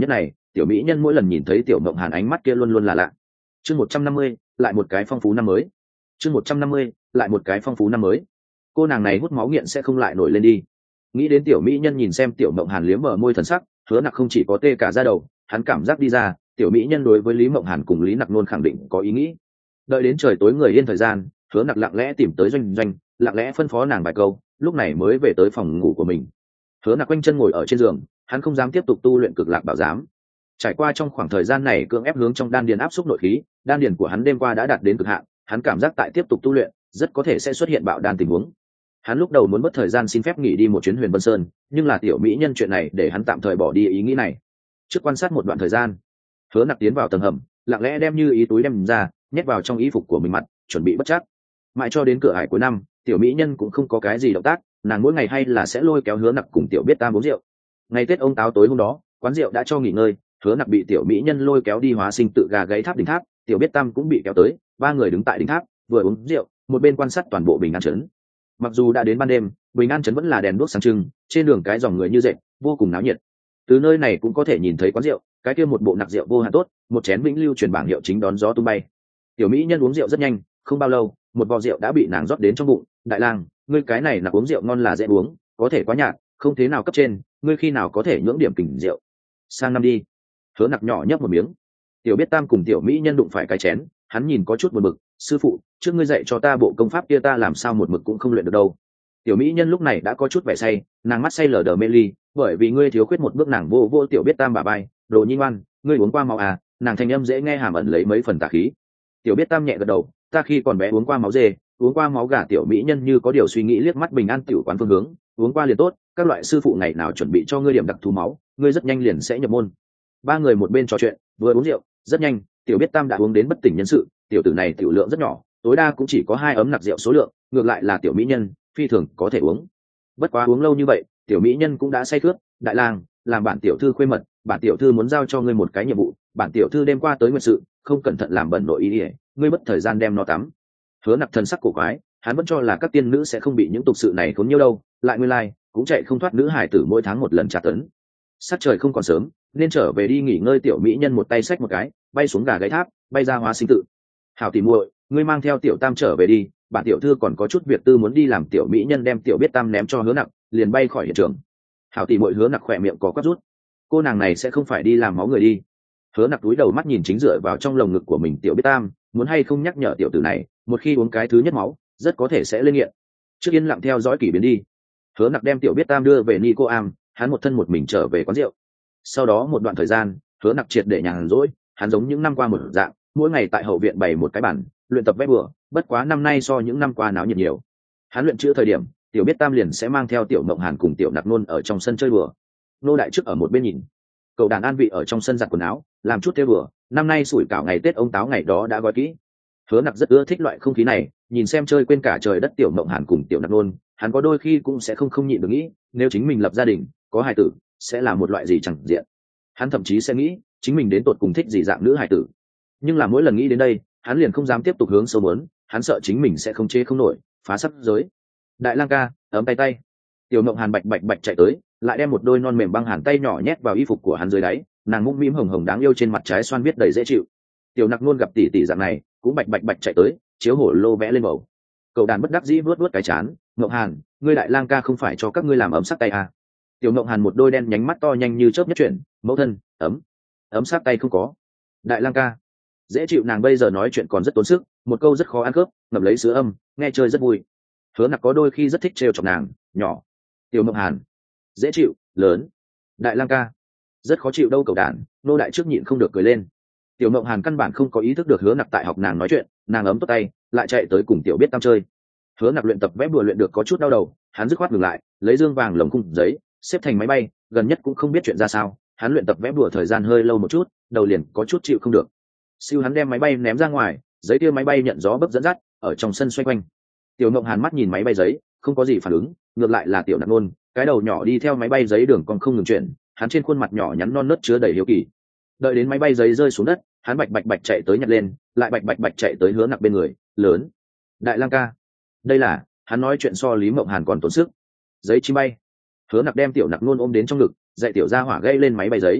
tiểu mỹ nhân mỗi lần nhìn thấy tiểu mộng hàn ánh mắt kia luôn luôn là lạ. Chương một trăm năm mươi, lại một cái phong phú năm mới. Chương một trăm năm mươi, lại một cái phong phú năm mới. Cô nàng này hút máu nghiện sẽ không lại nổi lên đi. Nghĩ đến tiểu mỹ nhân nhìn xem tiểu mộng hàn liếm mở môi thần sắc, Hứa Nặc không chỉ có tê cả da đầu, hắn cảm giác đi ra, tiểu mỹ nhân đối với Lý Mộng Hàn cùng Lý Nặc Nôn khẳng định có ý nghĩ. Đợi đến trời tối người yên thời gian, Hứa Nặc lặng lẽ tìm tới doanh doanh, lặng lẽ phân phó nàng vài câu, lúc này mới về tới phòng ngủ của mình. Hứa Nặc quanh chân ngồi ở trên giường, hắn không dám tiếp tục tu luyện cực lạc bảo giám. Trải qua trong khoảng thời gian này cưỡng ép hướng trong đan điền áp xúc nội khí, đan điền của hắn đêm qua đã đạt đến cực hạn, hắn cảm giác tại tiếp tục tu luyện, rất có thể sẽ xuất hiện bạo đan tình huống. Hắn lúc đầu muốn mất thời gian xin phép nghỉ đi một chuyến Huyền Vân Sơn, nhưng là tiểu mỹ nhân chuyện này để hắn tạm thời bỏ đi ý nghĩ này. Trước quan sát một đoạn thời gian, Hứa Nặc tiến vào tầng hầm, lặng lẽ đem như ý túi đem ra, nhét vào trong y phục của mình mặt, chuẩn bị bất chắc. Mãi cho đến cửa ải cuối năm, tiểu mỹ nhân cũng không có cái gì động tác, nàng mỗi ngày hay là sẽ lôi kéo Hứa Nặc cùng tiểu biết tam uống rượu. Ngày Tết ông táo tối hôm đó, quán rượu đã cho nghỉ ngơi, Hứa Nặc bị tiểu mỹ nhân lôi kéo đi hóa sinh tự gà gáy tháp đỉnh tháp, tiểu biết tam cũng bị kéo tới, ba người đứng tại đỉnh tháp, vừa uống rượu, một bên quan sát toàn bộ Bình An trấn. Mặc dù đã đến ban đêm, Bình An trấn vẫn là đèn đuốc sáng trưng, trên đường cái dòng người như dệt, vô cùng náo nhiệt. Từ nơi này cũng có thể nhìn thấy quán rượu, cái kia một bộ nặc rượu vô hạn tốt, một chén vĩnh lưu truyền bảng hiệu chính đón gió tung bay. Tiểu mỹ nhân uống rượu rất nhanh, không bao lâu, một vò rượu đã bị nàng rót đến trong bụng. Đại lang, ngươi cái này nặc uống rượu ngon là dễ uống, có thể quá nhạt, không thế nào cấp trên, ngươi khi nào có thể nhưỡng điểm kình rượu. Sang năm đi. Hứa Nặc nhỏ nhấp một miếng. Tiểu biết tam cùng tiểu mỹ nhân đụng phải cái chén, hắn nhìn có chút buồn bực, sư phụ, trước ngươi dạy cho ta bộ công pháp kia ta làm sao một mực cũng không luyện được đâu. Tiểu mỹ nhân lúc này đã có chút vẻ say, nàng mắt say lờ đờ mê ly, bởi vì ngươi thiếu khuyết một bước, nàng vô vô tiểu biết tam bà bay, đồ nhi ngoan, ngươi uống qua máu à? Nàng thanh âm dễ nghe hàm ẩn lấy mấy phần tà khí. Tiểu biết tam nhẹ gật đầu, ta khi còn bé uống qua máu dê, uống qua máu gà. Tiểu mỹ nhân như có điều suy nghĩ liếc mắt Bình An tiểu quán phương hướng, uống qua liền tốt, các loại sư phụ ngày nào chuẩn bị cho ngươi điểm đặc thù máu, ngươi rất nhanh liền sẽ nhập môn. Ba người một bên trò chuyện, vừa uống rượu, rất nhanh, tiểu biết tam đã uống đến bất tỉnh nhân sự, tiểu tử này tiểu lượng rất nhỏ, tối đa cũng chỉ có hai ấm nặc rượu số lượng, ngược lại là tiểu mỹ nhân phi thường có thể uống. Bất quá uống lâu như vậy, tiểu mỹ nhân cũng đã say khướt. Đại lang, làm bản tiểu thư khuê mật, bản tiểu thư muốn giao cho ngươi một cái nhiệm vụ, bản tiểu thư đêm qua tới nguyện sự, không cẩn thận làm bẩn nội ý ỉa, ngươi mất thời gian đem nó tắm. Hứa Nặc thần sắc cổ quái, hắn vẫn cho là các tiên nữ sẽ không bị những tục sự này khốn nhiêu đâu, lại nguyên lai cũng chạy không thoát nữ hải tử mỗi tháng một lần tra tấn. Sắc trời không còn sớm, nên trở về đi nghỉ ngơi. Tiểu mỹ nhân một tay xách một cái, bay xuống gà gáy tháp, bay ra hóa sinh tự. Hảo tỉ muội, ngươi mang theo tiểu tam trở về đi, bản tiểu thư còn có chút việc tư muốn đi làm. Tiểu mỹ nhân đem tiểu biết tam ném cho Hứa Nặc, liền bay khỏi hiện trường. Hảo tỉ muội. Hứa Nặc khỏe miệng có quắp rút, cô nàng này sẽ không phải đi làm máu người đi. Hứa Nặc cúi đầu mắt nhìn chính dựa vào trong lồng ngực của mình tiểu biết tam, muốn hay không nhắc nhở tiểu tử này, một khi uống cái thứ nhất máu, rất có thể sẽ lên nghiện. Trước yên lặng theo dõi kỷ biến đi. Hứa Nặc đem tiểu biết tam đưa về Nico Am, hắn một thân một mình trở về quán rượu. Sau đó một đoạn thời gian, Hứa Nặc triệt để nhàn rỗi, hắn giống những năm qua một dạng, mỗi ngày tại hậu viện bày một cái bàn, luyện tập vẽ bừa. Bất quá năm nay so những năm qua náo nhiệt nhiều. Hắn luyện chữ thời điểm, tiểu biết tam liền sẽ mang theo tiểu Mộng Hàn cùng tiểu Nặc Nôn ở trong sân chơi bừa. Nô đại trước ở một bên nhìn. Cậu đàn An Vị ở trong sân giặt quần áo, làm chút theo bừa. Năm nay sủi cảo ngày Tết ông táo ngày đó đã gói kỹ. Hứa Nặc rất ưa thích loại không khí này, nhìn xem chơi quên cả trời đất tiểu Mộng Hàn cùng tiểu Nặc Nôn, hắn có đôi khi cũng sẽ không không nhịn được nghĩ, nếu chính mình lập gia đình, có hài tử, sẽ là một loại gì chẳng diện. Hắn thậm chí sẽ nghĩ, chính mình đến tột cùng thích gì dạng nữ hài tử. Nhưng là mỗi lần nghĩ đến đây, hắn liền không dám tiếp tục hướng sâu muốn, hắn sợ chính mình sẽ không chế không nổi, phá sắp giới. Đại lang ca, ấm tay tay. Tiểu Mộng Hàn bạch bạch bạch chạy tới, lại đem một đôi non mềm băng hàn tay nhỏ nhét vào y phục của hắn dưới đáy, nàng mũm mĩm hồng hồng đáng yêu trên mặt trái xoan biết đầy dễ chịu. Tiểu Nặc Nôn gặp tỷ tỷ dạng này, cũng bạch bạch bạch chạy tới, chiếu hổ lô vẽ lên bầu. Cậu đàn bất đắc dĩ vuốt vuốt cái chán, Mộng Hàn, ngươi đại lang ca không phải cho các ngươi làm ấm sắc tay à? Tiểu Mộng Hàn một đôi đen nhánh mắt to nhanh như chớp nhất chuyển, mẫu thân, ấm, ấm sắc tay không có. Đại lang ca, dễ chịu. Nàng bây giờ nói chuyện còn rất tốn sức, một câu rất khó ăn khớp, ngậm lấy sữa âm, nghe chơi rất vui. Hứa Nặc có đôi khi rất thích trêu chọc nàng, nhỏ. Tiểu Mộng Hàn, dễ chịu, lớn. Đại lang ca, rất khó chịu đâu. Cậu đàn, nô đại trước nhịn không được cười lên. Tiểu Mộng Hàn căn bản không có ý thức được Hứa Nặc tại học nàng nói chuyện, nàng ấm tốt tay, lại chạy tới cùng tiểu biết tam chơi. Hứa Nặc luyện tập vẽ bùa luyện được có chút đau đầu, hắn dứt khoát ngừng lại, lấy dương vàng lồng khung giấy, xếp thành máy bay, gần nhất cũng không biết chuyện ra sao, hắn luyện tập vẽ bùa thời gian hơi lâu một chút, đầu liền có chút chịu không được. Siêu hắn đem máy bay ném ra ngoài, giấy kia máy bay nhận gió bấc dẫn dắt, ở trong sân xoay quanh. Tiểu Mộng Hàn mắt nhìn máy bay giấy, không có gì phản ứng, ngược lại là tiểu Nặc Nôn, cái đầu nhỏ đi theo máy bay giấy đường còn không ngừng chuyển, hắn trên khuôn mặt nhỏ nhắn non nớt chứa đầy hiếu kỳ. Đợi đến máy bay giấy rơi xuống đất, hắn bạch bạch bạch chạy tới nhặt lên, lại bạch bạch bạch chạy tới Hứa Nặc bên người, lớn. Đại lang ca, đây là, hắn nói chuyện so Lý Mộng Hàn còn tốn sức. Giấy chim bay. Hứa Nặc đem tiểu Nặc Nôn ôm đến trong ngực, dạy tiểu gia hỏa gây lên máy bay giấy.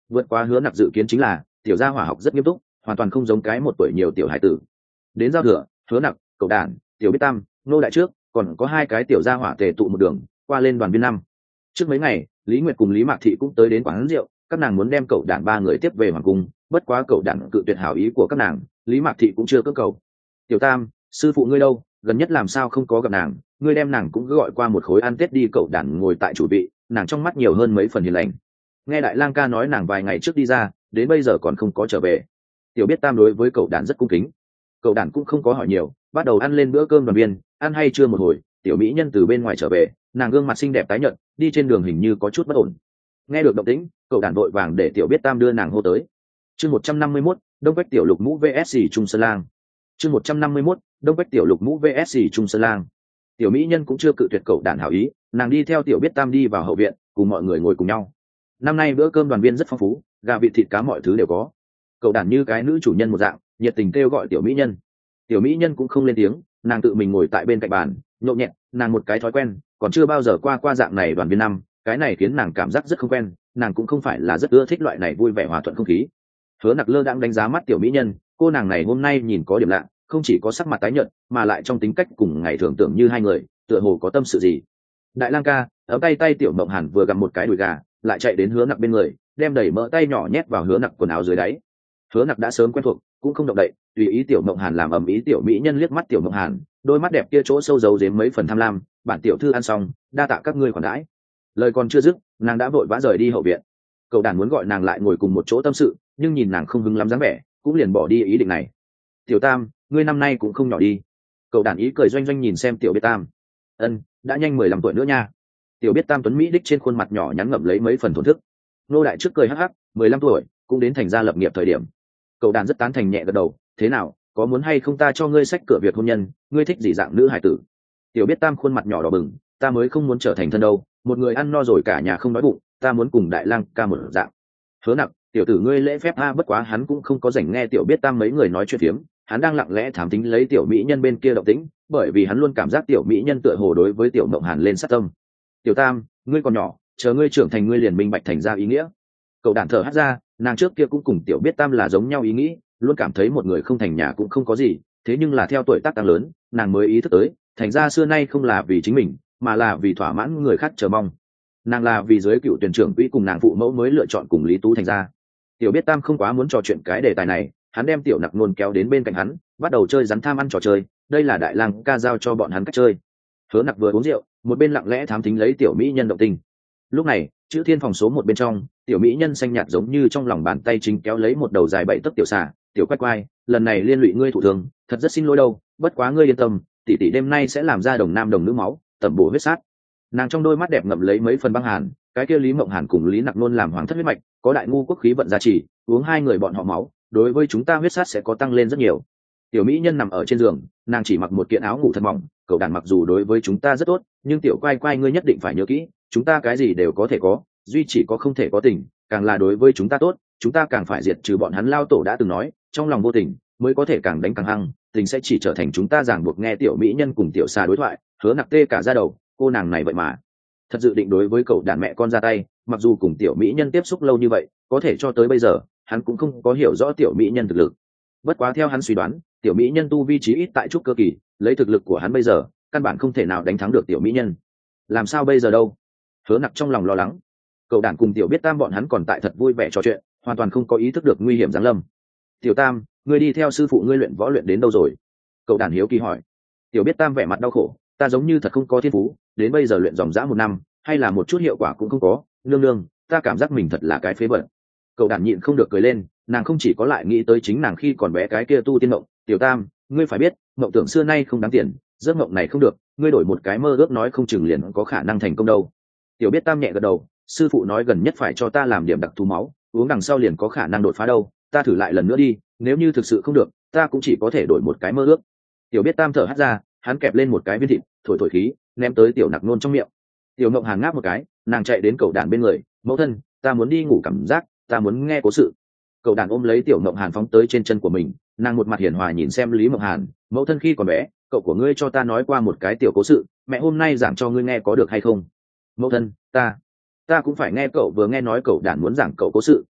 Vượt qua Hứa Nặc dự kiến chính là tiểu gia hỏa học rất nghiêm túc, hoàn toàn không giống cái một tuổi nhiều tiểu hải tử. Đến giao thừa, Hứa Nặc, Cậu Đản, Tiểu Biết Tam, Nô Đại Trước, còn có hai cái tiểu gia hỏa tề tụ một đường qua lên đoàn viên năm. Trước mấy ngày, Lý Nguyệt cùng Lý Mạc Thị cũng tới đến quán rượu, các nàng muốn đem Cậu Đản ba người tiếp về hoàng cung, bất quá Cậu Đản cự tuyệt hảo ý của các nàng, Lý Mạc Thị cũng chưa cưỡng cầu. Tiểu Tam, sư phụ ngươi đâu, gần nhất làm sao không có gặp nàng, ngươi đem nàng cũng gọi qua một khối ăn tết đi. Cậu Đản ngồi tại chủ vị, nàng trong mắt nhiều hơn mấy phần hiền lành. Nghe Đại Lang ca nói nàng vài ngày trước đi ra, đến bây giờ còn không có trở về. Tiểu Biết Tam đối với Cậu Đản rất cung kính. Cậu Đản cũng không có hỏi nhiều, bắt đầu ăn lên bữa cơm đoàn viên. Ăn hay chưa một hồi, tiểu mỹ nhân từ bên ngoài trở về, nàng gương mặt xinh đẹp tái nhợt, đi trên đường hình như có chút bất ổn. Nghe được động tĩnh, Cậu Đản vội vàng để Tiểu Biết Tam đưa nàng hô tới. Chương một trăm năm mươi mốt, Đông Bách Tiểu Lục Mũ vs Trung Sơn Lang. Chương một trăm năm mươi mốt, Đông Bách Tiểu Lục Mũ vs Trung Sơn Lang. Tiểu mỹ nhân cũng chưa cự tuyệt Cậu Đản hảo ý, nàng đi theo Tiểu Biết Tam đi vào hậu viện, cùng mọi người ngồi cùng nhau. Năm nay bữa cơm đoàn viên rất phong phú, gà vịt thịt cá mọi thứ đều có. Cậu Đản như cái nữ chủ nhân một dạng, nhiệt tình kêu gọi tiểu mỹ nhân. Tiểu mỹ nhân cũng không lên tiếng, nàng tự mình ngồi tại bên cạnh bàn, nhộn nhẹ, nàng một cái thói quen, còn chưa bao giờ qua qua dạng này đoàn viên năm, cái này khiến nàng cảm giác rất không quen, nàng cũng không phải là rất ưa thích loại này vui vẻ hòa thuận không khí. Hứa Nặc lơ đãng đánh giá mắt tiểu mỹ nhân, cô nàng này hôm nay nhìn có điểm lạ, không chỉ có sắc mặt tái nhợt, mà lại trong tính cách cùng ngày thường tưởng như hai người, tựa hồ có tâm sự gì. Đại Lang ca, ấm tay tay tiểu Mộng Hàn vừa gặm một cái đùi gà, lại chạy đến Hứa Nặc bên người, đem đầy mỡ tay nhỏ nhét vào Hứa Nặc quần áo dưới đáy. Hứa Nặc đã sớm quen thuộc, cũng không động đậy, tùy ý tiểu Mộng Hàn làm ầm ĩ. Tiểu mỹ nhân liếc mắt tiểu Mộng Hàn, đôi mắt đẹp kia chỗ sâu giấu giếm mấy phần tham lam. Bản tiểu thư ăn xong, đa tạ các ngươi khoản đãi. Lời còn chưa dứt, nàng đã vội vã rời đi hậu viện. Cậu Đản muốn gọi nàng lại ngồi cùng một chỗ tâm sự, nhưng nhìn nàng không hứng lắm dáng vẻ, cũng liền bỏ đi ý định này. Tiểu Tam, ngươi năm nay cũng không nhỏ đi. Cậu Đản ý cười doanh doanh nhìn xem Tiểu Biết Tam. Ân, đã nhanh mười lăm tuổi nữa nha. Tiểu Biết Tam tuấn mỹ đích trên khuôn mặt nhỏ nhắn ngậm lấy mấy phần thổn thức. Nô Đại Trước cười hắc hắc, mười lăm tuổi, cũng đến thành gia lập nghiệp thời điểm. Cậu Đản rất tán thành nhẹ gật đầu, thế nào, có muốn hay không ta cho ngươi sách cửa việc hôn nhân, ngươi thích gì dạng nữ hải tử? Tiểu Biết Tam khuôn mặt nhỏ đỏ bừng, ta mới không muốn trở thành thân đâu, một người ăn no rồi cả nhà không đói bụng, ta muốn cùng Đại Lang ca một dạng. Hứa Nặc, tiểu tử ngươi lễ phép a. Bất quá hắn cũng không có rảnh nghe Tiểu Biết Tam mấy người nói chuyện phiếm, hắn đang lặng lẽ thám tính lấy tiểu mỹ nhân bên kia động tĩnh, bởi vì hắn luôn cảm giác tiểu mỹ nhân tựa hồ đối với tiểu Mộng Hàn lên sát tâm. Tiểu Tam, ngươi còn nhỏ, chờ ngươi trưởng thành ngươi liền minh bạch thành ra ý nghĩa. Cậu Đản thở hắt ra, nàng trước kia cũng cùng Tiểu Biết Tam là giống nhau ý nghĩ, luôn cảm thấy một người không thành nhà cũng không có gì, thế nhưng là theo tuổi tác tăng lớn, nàng mới ý thức tới, thành ra xưa nay không là vì chính mình, mà là vì thỏa mãn người khác chờ mong. Nàng là vì dưới cựu tuyển trưởng quỹ cùng nàng phụ mẫu mới lựa chọn cùng Lý Tú thành ra. Tiểu Biết Tam không quá muốn trò chuyện cái đề tài này, hắn đem Tiểu Nặc Nôn kéo đến bên cạnh hắn, bắt đầu chơi rắn tham ăn trò chơi, đây là Đại Lang ca giao cho bọn hắn cách chơi. Hứa Nặc vừa uống rượu, một bên lặng lẽ thám thính lấy tiểu mỹ nhân động tình. Lúc này, chữ thiên phòng số một bên trong, tiểu mỹ nhân xanh nhạt giống như trong lòng bàn tay chính kéo lấy một đầu dài bảy tấc tiểu xà. Tiểu quay quay, lần này liên lụy ngươi thụ thương, thật rất xin lỗi đâu, bất quá ngươi yên tâm, tỷ tỷ đêm nay sẽ làm ra đồng nam đồng nữ máu, tẩm bổ huyết sát. Nàng trong đôi mắt đẹp ngậm lấy mấy phần băng hàn, cái kia Lý Mộng Hàn cùng Lý Nặc Nôn làm hoàng thất huyết mạch, có đại ngu quốc khí vận gia trì, uống hai người bọn họ máu, đối với chúng ta huyết sát sẽ có tăng lên rất nhiều. Tiểu mỹ nhân nằm ở trên giường, nàng chỉ mặc một kiện áo ngủ thật mỏng, Cậu Đản mặc dù đối với chúng ta rất tốt, nhưng tiểu quay quay ngươi nhất định phải nhớ kỹ, chúng ta cái gì đều có thể có, duy chỉ có không thể có tình, càng là đối với chúng ta tốt, chúng ta càng phải diệt trừ bọn hắn. Lao tổ đã từng nói, trong lòng vô tình mới có thể càng đánh càng hăng, tình sẽ chỉ trở thành chúng ta ràng buộc. Nghe tiểu mỹ nhân cùng tiểu xà đối thoại, Hứa Nặc tê cả da đầu, cô nàng này vậy mà thật dự định đối với Cậu Đản mẹ con ra tay. Mặc dù cùng tiểu mỹ nhân tiếp xúc lâu như vậy, có thể cho tới bây giờ hắn cũng không có hiểu rõ tiểu mỹ nhân thực lực. Bất quá theo hắn suy đoán, tiểu mỹ nhân tu vi trí ít tại trúc cơ kỳ, lấy thực lực của hắn bây giờ căn bản không thể nào đánh thắng được tiểu mỹ nhân. Làm sao bây giờ đâu? Hứa Nặc trong lòng lo lắng. Cậu Đản cùng Tiểu Biết Tam bọn hắn còn tại thật vui vẻ trò chuyện, hoàn toàn không có ý thức được nguy hiểm giáng lâm. Tiểu Tam, ngươi đi theo sư phụ ngươi luyện võ luyện đến đâu rồi? Cậu Đản hiếu kỳ hỏi. Tiểu Biết Tam vẻ mặt đau khổ, ta giống như thật không có thiên phú, đến bây giờ luyện dòng dã một năm, hay là một chút hiệu quả cũng không có, nương nương, ta cảm giác mình thật là cái phế vật. Cậu Đản nhịn không được cười lên, nàng không chỉ có lại nghĩ tới chính nàng khi còn bé cái kia tu tiên mộng. Tiểu Tam, ngươi phải biết, mộng tưởng xưa nay không đáng tiền, giấc mộng này không được, ngươi đổi một cái mơ ước nói không chừng liền có khả năng thành công đâu. Tiểu Biết Tam nhẹ gật đầu, sư phụ nói gần nhất phải cho ta làm điểm đặc thù máu, uống đằng sau liền có khả năng đột phá đâu, ta thử lại lần nữa đi, nếu như thực sự không được, ta cũng chỉ có thể đổi một cái mơ ước. Tiểu Biết Tam thở hắt ra, hắn kẹp lên một cái viên thịt, thổi thổi khí, ném tới Tiểu Nặc Nôn trong miệng. Tiểu Ngộng Hàn ngáp một cái, nàng chạy đến Cậu Đản bên người, mẫu thân, ta muốn đi ngủ cảm giác, ta muốn nghe cố sự. Cậu Đản ôm lấy Tiểu Ngộng Hàn phóng tới trên chân của mình, nàng một mặt hiền hòa nhìn xem Lý Mộng Hàn, mẫu thân khi còn bé, cậu của ngươi cho ta nói qua một cái tiểu cố sự, mẹ hôm nay giảng cho ngươi nghe có được hay không? Mẫu thân, ta ta cũng phải nghe. Cậu vừa nghe nói Cậu Đản muốn giảng cậu cố sự,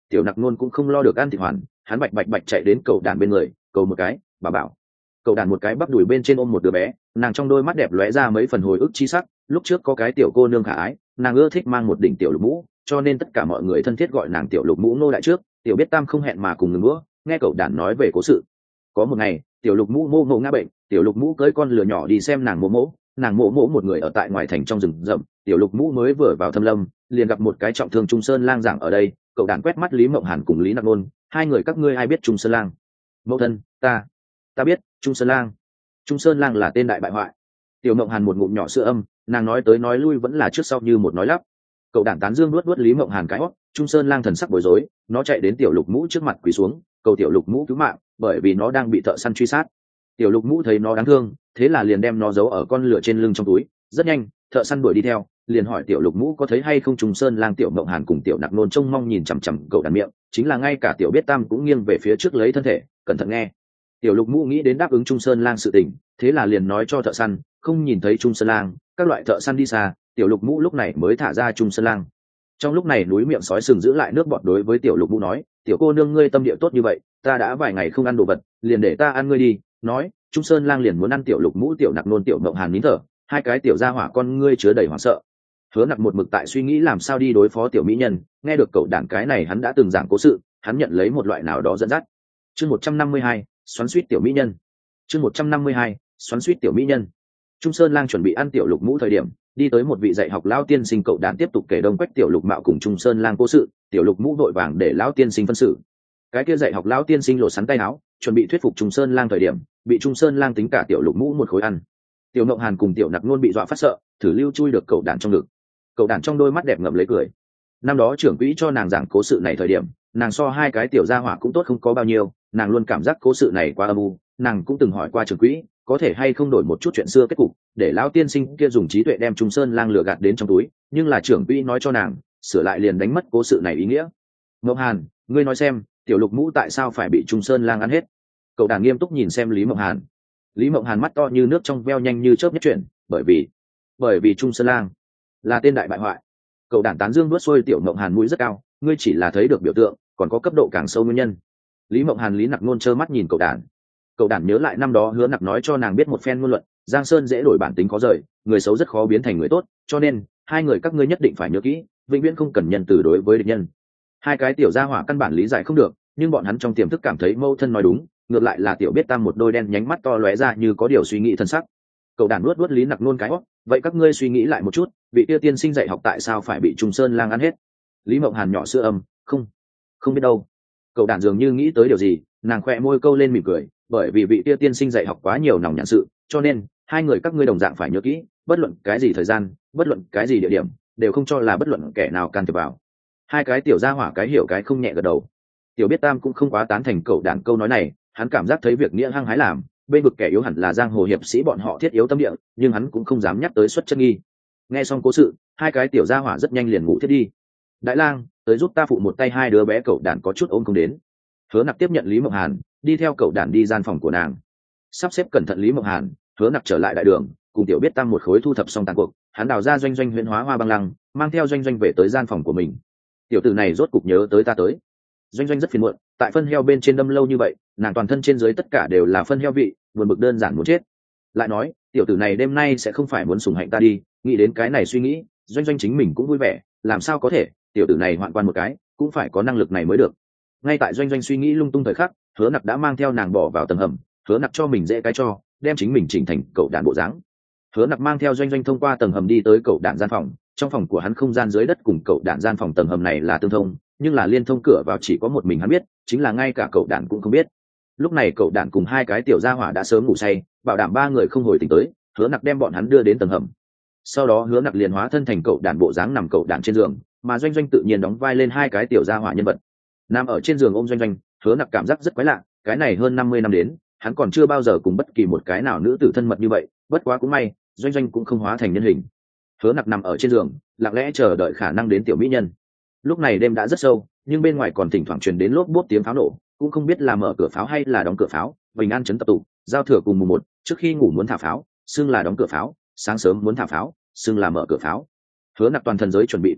tiểu nặc nôn cũng không lo được ăn thịt hoàn, hắn bạch bạch bạch chạy đến cầu đàn bên người, cầu một cái, bà bảo. Cầu đàn một cái bắp đùi bên trên ôm một đứa bé, nàng trong đôi mắt đẹp lóe ra mấy phần hồi ức chi sắc. Lúc trước có cái tiểu cô nương khả ái, nàng ưa thích mang một đỉnh tiểu lục mũ, cho nên tất cả mọi người thân thiết gọi nàng tiểu lục mũ nô đại trước. Tiểu biết tam không hẹn mà cùng ngừng đũa, nghe cậu đàn nói về cố sự. Có một ngày, tiểu lục mũ mô mộ ngã bệnh, tiểu lục mũ cưỡi con lừa nhỏ đi xem nàng mộ mỗ, nàng mộ mỗ một người ở tại ngoài thành trong rừng rậm. Tiểu lục mũ mới vừa vào thâm lâm, liền gặp một cái trọng thương Trung Sơn Lang giảng ở đây. Cậu đàn quét mắt Lý Mộng Hàn cùng Lý Nặc Nôn, hai người các ngươi ai biết Trung Sơn Lang? Mẫu thân, ta, ta biết Trung Sơn Lang. Trung Sơn Lang là tên đại bại hoại. Tiểu Mộng Hàn một ngụm nhỏ sữa âm, nàng nói tới nói lui vẫn là trước sau như một nói lắp. Cậu đàn tán dương luốt luốt Lý Mộng Hàn cái hót. Trung Sơn Lang thần sắc bối rối, nó chạy đến tiểu lục mũ trước mặt quỳ xuống, cầu tiểu lục mũ cứu mạng, bởi vì nó đang bị thợ săn truy sát. Tiểu lục mũ thấy nó đáng thương, thế là liền đem nó giấu ở con lửa trên lưng trong túi. Rất nhanh, thợ săn đuổi đi theo, liền hỏi tiểu lục mũ có thấy hay không. Trung Sơn Lang, tiểu Mộng Hàn cùng tiểu Nặc Nôn trông mong nhìn chằm chằm cậu đàn miệng, chính là ngay cả tiểu biết tam cũng nghiêng về phía trước lấy thân thể, cẩn thận nghe. Tiểu lục mũ nghĩ đến đáp ứng Trung Sơn Lang sự tình, thế là liền nói cho thợ săn, không nhìn thấy Trung Sơn Lang. Các loại thợ săn đi xa, tiểu lục mũ lúc này mới thả ra Trung Sơn Lang. Trong lúc này núi miệng sói sừng giữ lại nước bọt đối với tiểu lục mũ nói, tiểu cô nương ngươi tâm địa tốt như vậy, ta đã vài ngày không ăn đồ vật, liền để ta ăn ngươi đi. Nói, Trung Sơn Lang liền muốn ăn tiểu lục mũ. Tiểu Nặc Nôn, tiểu Mộng Hàn nín thở, hai cái tiểu gia hỏa con ngươi chứa đầy hoảng sợ. Hứa Nặc một mực tại suy nghĩ làm sao đi đối phó tiểu mỹ nhân, nghe được cậu đàn cái này hắn đã từng giảng cố sự, hắn nhận lấy một loại nào đó dẫn dắt. Chương một trăm năm mươi hai, xoắn xuýt tiểu mỹ nhân. Chương một trăm năm mươi hai, xoắn xuýt tiểu mỹ nhân. Trung Sơn Lang chuẩn bị ăn tiểu lục mũ thời điểm, đi tới một vị dạy học lão tiên sinh. Cậu đàn tiếp tục kể đông quách tiểu lục mạo cùng Trung Sơn Lang cố sự. Tiểu lục mũ vội vàng để lão tiên sinh phân xử. Cái kia dạy học lão tiên sinh lột sắn tay áo, chuẩn bị thuyết phục Trung Sơn Lang thời điểm, bị Trung Sơn Lang tính cả tiểu lục mũ một khối ăn. Tiểu Mộng Hàn cùng tiểu Nặc Nôn bị dọa phát sợ, thử lưu chui được cậu đàn trong ngực. Cậu đàn trong đôi mắt đẹp ngậm lấy cười. Năm đó trưởng quỹ cho nàng giảng cố sự này thời điểm, nàng so hai cái tiểu gia hỏa cũng tốt không có bao nhiêu, nàng luôn cảm giác cố sự này quá âm u. Nàng cũng từng hỏi qua trưởng quỹ, có thể hay không đổi một chút chuyện xưa kết cục, để lão tiên sinh kia dùng trí tuệ đem Trung Sơn Lang lừa gạt đến trong túi, nhưng là trưởng quỹ nói cho nàng, sửa lại liền đánh mất cố sự này ý nghĩa. Mộng Hàn, ngươi nói xem, tiểu lục mũ tại sao phải bị Trung Sơn Lang ăn hết? Cậu đàn nghiêm túc nhìn xem Lý Mộng Hàn. Lý Mộng Hàn mắt to như nước trong veo nhanh như chớp nhất chuyển, bởi vì bởi vì Trung Sơn Lang là tên đại bại hoại. Cậu đàn tán dương nuốt xuôi tiểu Mộng Hàn mũi rất cao, ngươi chỉ là thấy được biểu tượng, còn có cấp độ càng sâu nguyên nhân. Lý Mộng Hàn, Lý Nặc Nôn trơ mắt nhìn cậu đàn. Cậu đàn nhớ lại năm đó Hứa Nặc nói cho nàng biết một phen ngôn luận, Giang Sơn dễ đổi bản tính khó rời, người xấu rất khó biến thành người tốt, cho nên hai người các ngươi nhất định phải nhớ kỹ, vĩnh viễn không cần nhân từ đối với địch nhân. Hai cái tiểu gia hỏa căn bản lý giải không được, nhưng bọn hắn trong tiềm thức cảm thấy mâu thân nói đúng, ngược lại là tiểu biết tam một đôi đen nhánh mắt to lóe ra như có điều suy nghĩ thân sắc. Cậu đàn nuốt nuốt Lý Nặc Nôn cái hót, vậy các ngươi suy nghĩ lại một chút, vị tiêu tiên sinh dạy học tại sao phải bị Trung Sơn Lang ăn hết? Lý Mộng Hàn nhỏ sữa âm, không không biết đâu. Cậu đàn dường như nghĩ tới điều gì, nàng khẽ môi câu lên mỉm cười, bởi vì vị tiêu tiên sinh dạy học quá nhiều nòng nhãn sự, cho nên hai người các ngươi đồng dạng phải nhớ kỹ, bất luận cái gì thời gian, bất luận cái gì địa điểm, đều không cho là bất luận kẻ nào can thiệp vào. Hai cái tiểu gia hỏa cái hiểu cái không nhẹ gật đầu. Tiểu biết tam cũng không quá tán thành cậu đàn câu nói này, hắn cảm giác thấy việc nghĩa hăng hái làm, bên vực kẻ yếu hẳn là giang hồ hiệp sĩ bọn họ thiết yếu tâm địa, nhưng hắn cũng không dám nhắc tới xuất chân nghi. Nghe xong cố sự, hai cái tiểu gia hỏa rất nhanh liền ngủ thiết đi. Đại lang, tới giúp ta phụ một tay. Hai đứa bé cậu đàn có chút ôm không đến. Hứa Nặc tiếp nhận Lý Mộng Hàn, đi theo cậu đàn đi gian phòng của nàng. Sắp xếp cẩn thận Lý Mộng Hàn, Hứa Nặc trở lại đại đường, cùng tiểu biết tam một khối thu thập xong tàn cuộc, hắn đào ra Doanh Doanh huyễn hóa hoa băng lăng, mang theo Doanh Doanh về tới gian phòng của mình. Tiểu tử này rốt cục nhớ tới ta tới. Doanh Doanh rất phiền muộn, tại phân heo bên trên đâm lâu như vậy, nàng toàn thân trên dưới tất cả đều là phân heo vị, buồn bực đơn giản muốn chết. Lại nói, tiểu tử này đêm nay sẽ không phải muốn sủng hạnh ta đi. Nghĩ đến cái này suy nghĩ, Doanh Doanh chính mình cũng vui vẻ, làm sao có thể, tiểu tử này hoạn quan một cái, cũng phải có năng lực này mới được. Ngay tại Doanh Doanh suy nghĩ lung tung thời khắc, Hứa Nặc đã mang theo nàng bỏ vào tầng hầm. Hứa Nặc cho mình dễ cái cho, đem chính mình chỉnh thành cậu đàn bộ dáng. Hứa Nặc mang theo Doanh Doanh thông qua tầng hầm đi tới cậu đàn gian phòng. Trong phòng của hắn không gian dưới đất cùng cậu đàn gian phòng tầng hầm này là tương thông, nhưng là liên thông cửa vào chỉ có một mình hắn biết, chính là ngay cả cậu đàn cũng không biết. Lúc này cậu đàn cùng hai cái tiểu gia hỏa đã sớm ngủ say, bảo đảm ba người không hồi tỉnh tới. Hứa Nặc đem bọn hắn đưa đến tầng hầm. Sau đó Hứa Nặc liền hóa thân thành cậu đàn bộ dáng nằm cậu đàn trên giường, mà Doanh Doanh tự nhiên đóng vai lên hai cái tiểu gia hỏa nhân vật. Nằm ở trên giường ôm Doanh Doanh, Hứa Nặc cảm giác rất quái lạ, cái này hơn năm mươi năm đến, hắn còn chưa bao giờ cùng bất kỳ một cái nào nữ tử thân mật như vậy, bất quá cũng may, Doanh Doanh cũng không hóa thành nhân hình. Hứa Nặc nằm ở trên giường, lặng lẽ chờ đợi khả năng đến tiểu mỹ nhân. Lúc này đêm đã rất sâu, nhưng bên ngoài còn thỉnh thoảng truyền đến lốp bốp tiếng pháo nổ, cũng không biết là mở cửa pháo hay là đóng cửa pháo. Bình an trấn tập tụ, giao thừa cùng mùng một, trước khi ngủ muốn thả pháo, xưng là đóng cửa pháo, sáng sớm muốn thả pháo, xưng là mở cửa pháo. Hứa Nặc toàn thân giới chuẩn bị cung đợi,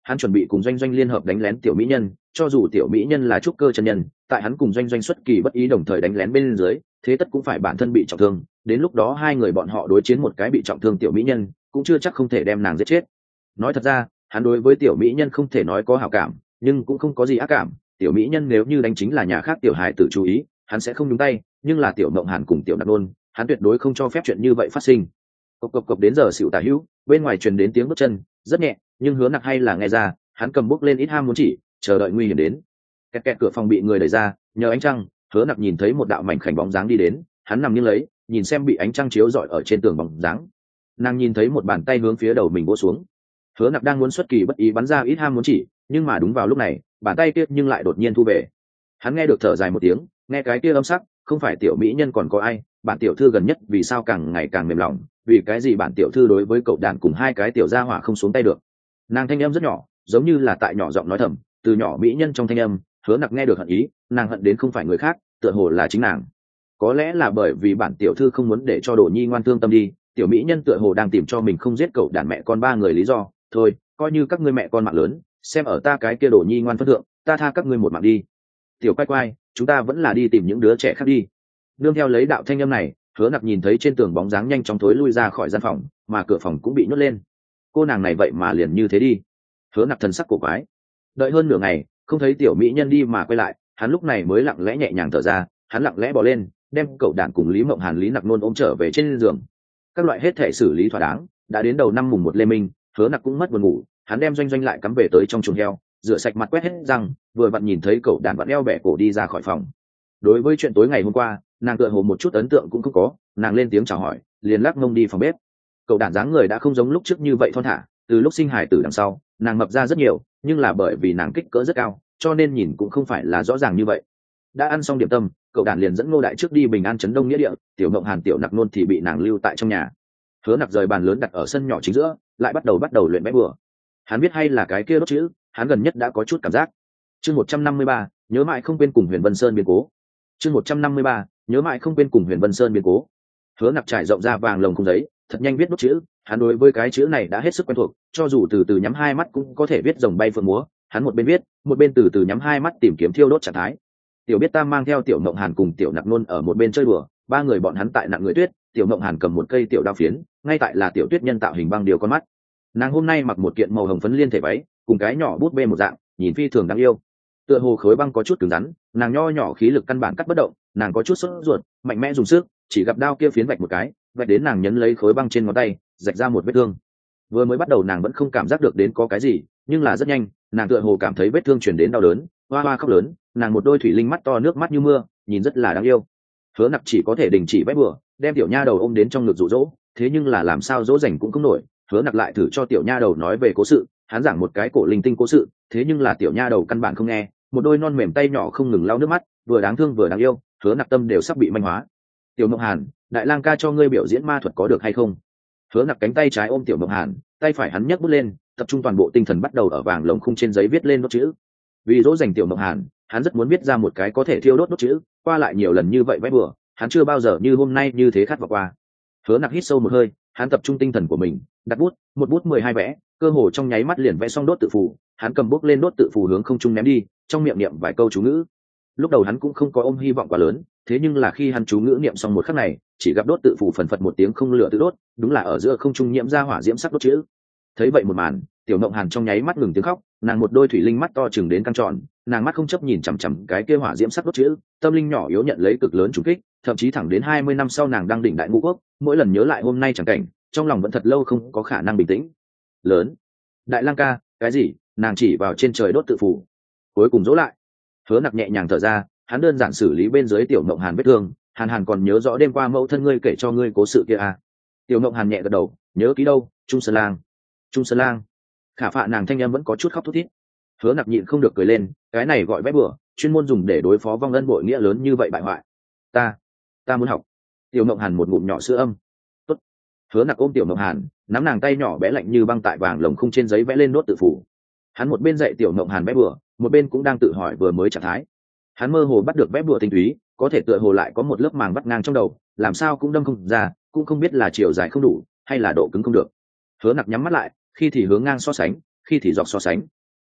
hắn chuẩn bị cùng doanh doanh liên hợp đánh lén tiểu mỹ nhân, cho dù tiểu mỹ nhân là trúc cơ chân nhân, tại hắn cùng doanh doanh xuất kỳ bất ý đồng thời đánh lén bên dưới, thế tất cũng phải bản thân bị trọng thương, đến lúc đó hai người bọn họ đối chiến một cái bị trọng thương tiểu mỹ nhân cũng chưa chắc không thể đem nàng giết chết. Nói thật ra, hắn đối với tiểu mỹ nhân không thể nói có hảo cảm, nhưng cũng không có gì ác cảm. Tiểu mỹ nhân nếu như đánh chính là nhà khác tiểu hài tử chú ý, hắn sẽ không nhúng tay, nhưng là tiểu mộng hàn cùng tiểu nặc nôn, hắn tuyệt đối không cho phép chuyện như vậy phát sinh. Cộc cộc cộc đến giờ xỉu tả hữu, bên ngoài truyền đến tiếng bước chân rất nhẹ, nhưng Hứa Nặc hay là nghe ra, hắn cầm bút lên ít ham muốn chỉ chờ đợi nguy hiểm đến. Kẹt kẹt, cửa phòng bị người đẩy ra, nhờ ánh trăng, Hứa Nặc nhìn thấy một đạo mảnh khảnh bóng dáng đi đến, hắn nằm nghiêng lấy, nhìn xem bị ánh trăng chiếu rọi ở trên tường bóng dáng. Nàng nhìn thấy một bàn tay hướng phía đầu mình vỗ xuống. Hứa Nặc đang muốn xuất kỳ bất ý bắn ra ít ham muốn chỉ, nhưng mà đúng vào lúc này, bàn tay kia nhưng lại đột nhiên thu về. Hắn nghe được thở dài một tiếng, nghe cái kia âm sắc, không phải tiểu mỹ nhân còn có ai, bản tiểu thư gần nhất vì sao càng ngày càng mềm lòng, vì cái gì bản tiểu thư đối với cậu đàn cùng hai cái tiểu gia hỏa không xuống tay được. Nàng thanh âm rất nhỏ, giống như là tại nhỏ giọng nói thầm, từ nhỏ mỹ nhân trong thanh âm, Hứa Nặc nghe được hận ý, nàng hận đến không phải người khác, tựa hồ là chính nàng. Có lẽ là bởi vì bản tiểu thư không muốn để cho Đồ Nhi ngoan thương tâm đi, tiểu mỹ nhân tựa hồ đang tìm cho mình không giết cậu đàn mẹ con ba người lý do, thôi, coi như các ngươi mẹ con mạng lớn, xem ở ta cái kia Đồ Nhi ngoan phân thượng, ta tha các ngươi một mạng đi. Tiểu quay quay, chúng ta vẫn là đi tìm những đứa trẻ khác đi. Nương theo lấy đạo thanh âm này, Hứa Nặc nhìn thấy trên tường bóng dáng nhanh chóng thối lui ra khỏi gian phòng, mà cửa phòng cũng bị nhốt lên. Cô nàng này vậy mà liền như thế đi. Hứa Nặc thần sắc cổ quái, đợi hơn nửa ngày không thấy tiểu mỹ nhân đi mà quay lại, hắn lúc này mới lặng lẽ nhẹ nhàng thở ra, hắn lặng lẽ bò lên, đem cậu đàn cùng Lý Mộng Hàn Lý Nặc Nôn ôm trở về trên giường. Các loại hết thể xử lý thỏa đáng, đã đến đầu năm mùng một lê minh, Hứa Nặc cũng mất buồn ngủ, hắn đem doanh doanh lại cắm về tới trong chuồng heo, rửa sạch mặt quét hết răng, vừa vặn nhìn thấy cậu đàn vặn eo bẻ cổ đi ra khỏi phòng. Đối với chuyện tối ngày hôm qua, nàng tựa hồ một chút ấn tượng cũng không có, nàng lên tiếng chào hỏi, liền lắc mông đi phòng bếp. Cậu đàn dáng người đã không giống lúc trước như vậy thon thả, từ lúc sinh hài tử đằng sau, nàng mập ra rất nhiều, nhưng là bởi vì nàng kích cỡ rất cao, cho nên nhìn cũng không phải là rõ ràng như vậy. Đã ăn xong điểm tâm, cậu đàn liền dẫn Ngô Đại trước đi bình an trấn Đông nghĩa địa, tiểu Mộng Hàn tiểu Nặc Nôn thì bị nàng lưu tại trong nhà. Hứa Nặc rời bàn lớn đặt ở sân nhỏ chính giữa, lại bắt đầu bắt đầu luyện vẽ bừa. Hắn biết hay là cái kia đốt chữ, hắn gần nhất đã có chút cảm giác. Chương một trăm năm mươi ba, nhớ mãi không quên cùng Huyền Vân Sơn biến cố. Chương một trăm năm mươi ba, nhớ mãi không quên cùng Huyền Vân Sơn biến cố. Hứa Nặc trải rộng ra vàng lồng khung giấy, thật nhanh viết đốt chữ, hắn đối với cái chữ này đã hết sức quen thuộc, cho dù từ từ nhắm hai mắt cũng có thể viết rồng bay phượng múa. Hắn một bên viết, một bên từ từ nhắm hai mắt tìm kiếm thiêu đốt trạng thái. Tiểu Biết Tam mang theo tiểu Mộng Hàn cùng tiểu Nặc Nôn ở một bên chơi đùa, ba người bọn hắn tại nặng người tuyết, tiểu Mộng Hàn cầm một cây tiểu đao phiến, ngay tại là tiểu tuyết nhân tạo hình băng điều con mắt. Nàng hôm nay mặc một kiện màu hồng phấn liên thể váy, cùng cái nhỏ bút bê một dạng, nhìn phi thường đáng yêu. Tựa hồ khối băng có chút cứng rắn, nàng nho nhỏ khí lực căn bản cắt bất động, nàng có chút sốt ruột, mạnh mẽ dùng sức, chỉ gặp đao kia phiến vạch một cái, vạch đến nàng nhấn lấy khối băng trên ngón tay, rạch ra một vết thương. Vừa mới bắt đầu nàng vẫn không cảm giác được đến có cái gì, nhưng là rất nhanh, nàng tựa hồ cảm thấy vết thương truyền đến đau đớn, hoa hoa khóc lớn, nàng một đôi thủy linh mắt to nước mắt như mưa, nhìn rất là đáng yêu. Hứa Nặc chỉ có thể đình chỉ vẽ bừa, đem tiểu nha đầu ôm đến trong ngực dụ dỗ, thế nhưng là làm sao dỗ dành cũng không nổi. Hứa Nặc lại thử cho tiểu nha đầu nói về cố sự, hắn giảng một cái cổ linh tinh cố sự, thế nhưng là tiểu nha đầu căn bản không nghe, một đôi non mềm tay nhỏ không ngừng lau nước mắt, vừa đáng thương vừa đáng yêu. Hứa Nặc tâm đều sắp bị manh hóa. Tiểu Mộng Hàn, Đại Lang ca cho ngươi biểu diễn ma thuật có được hay không? Hứa Nặc cánh tay trái ôm tiểu Mộng Hàn, tay phải hắn nhấc bút lên, tập trung toàn bộ tinh thần bắt đầu ở vàng lồng khung trên giấy viết lên nốt chữ. Vì dỗ dành tiểu Mộng Hàn, hắn rất muốn viết ra một cái có thể thiêu đốt nốt chữ, qua lại nhiều lần như vậy vẽ bừa, hắn chưa bao giờ như hôm nay như thế khát vọng qua. Hứa Nặc hít sâu một hơi, hắn tập trung tinh thần của mình, đặt bút, một bút mười hai vẽ, cơ hồ trong nháy mắt liền vẽ xong đốt tự phù. Hắn cầm bút lên đốt tự phù hướng không trung ném đi, trong miệng niệm vài câu chú ngữ. Lúc đầu hắn cũng không có ôm hy vọng quá lớn, thế nhưng là khi hắn chú ngữ niệm xong một khắc này, chỉ gặp đốt tự phù phần phật một tiếng không lửa tự đốt, đúng là ở giữa không trung nhiễm ra hỏa diễm sắc đốt chữ. Thấy vậy một màn, tiểu Mộng Hàn trong nháy mắt ngừng tiếng khóc, nàng một đôi thủy linh mắt to chừng đến căng tròn, nàng mắt không chấp nhìn chằm chằm cái kia hỏa diễm sắc đốt chữ, tâm linh nhỏ yếu nhận lấy cực lớn trùng kích, thậm chí thẳng đến hai mươi năm sau nàng đang đỉnh đại ngũ quốc, mỗi lần nhớ lại hôm nay chẳng cảnh, trong lòng vẫn thật lâu không có khả năng bình tĩnh. Lớn, Đại Lang ca, cái gì? Nàng chỉ vào trên trời đốt tự phù, cuối cùng dỗ lại. Hứa Nặc nhẹ nhàng thở ra, hắn đơn giản xử lý bên dưới tiểu Mộng Hàn vết thương. Hàn Hàn còn nhớ rõ đêm qua mẫu thân ngươi kể cho ngươi cố sự kia à? Tiểu Mộng Hàn nhẹ gật đầu, nhớ kỹ đâu, Trung Sơn Lang. Trung Sơn Lang. Khả phạ nàng thanh âm vẫn có chút khóc thút thít. Hứa Nặc nhịn không được cười lên, cái này gọi vẽ bừa, chuyên môn dùng để đối phó vong ân bội nghĩa lớn như vậy bại hoại. Ta, ta muốn học. Tiểu Mộng Hàn một ngụm nhỏ sữa âm. Tốt. Hứa Nặc ôm tiểu Mộng Hàn, nắm nàng tay nhỏ bé lạnh như băng tại vàng lồng khung trên giấy vẽ lên nốt tự phủ. Hắn một bên dạy tiểu Mộng Hàn vẽ bừa, một bên cũng đang tự hỏi vừa mới trạng thái. Hắn mơ hồ bắt được vẽ bừa tinh túy, có thể tựa hồ lại có một lớp màng vắt ngang trong đầu, làm sao cũng đâm không ra, cũng không biết là chiều dài không đủ hay là độ cứng không được. Hứa Nặc nhắm mắt lại, khi thì hướng ngang so sánh, khi thì dọc so sánh,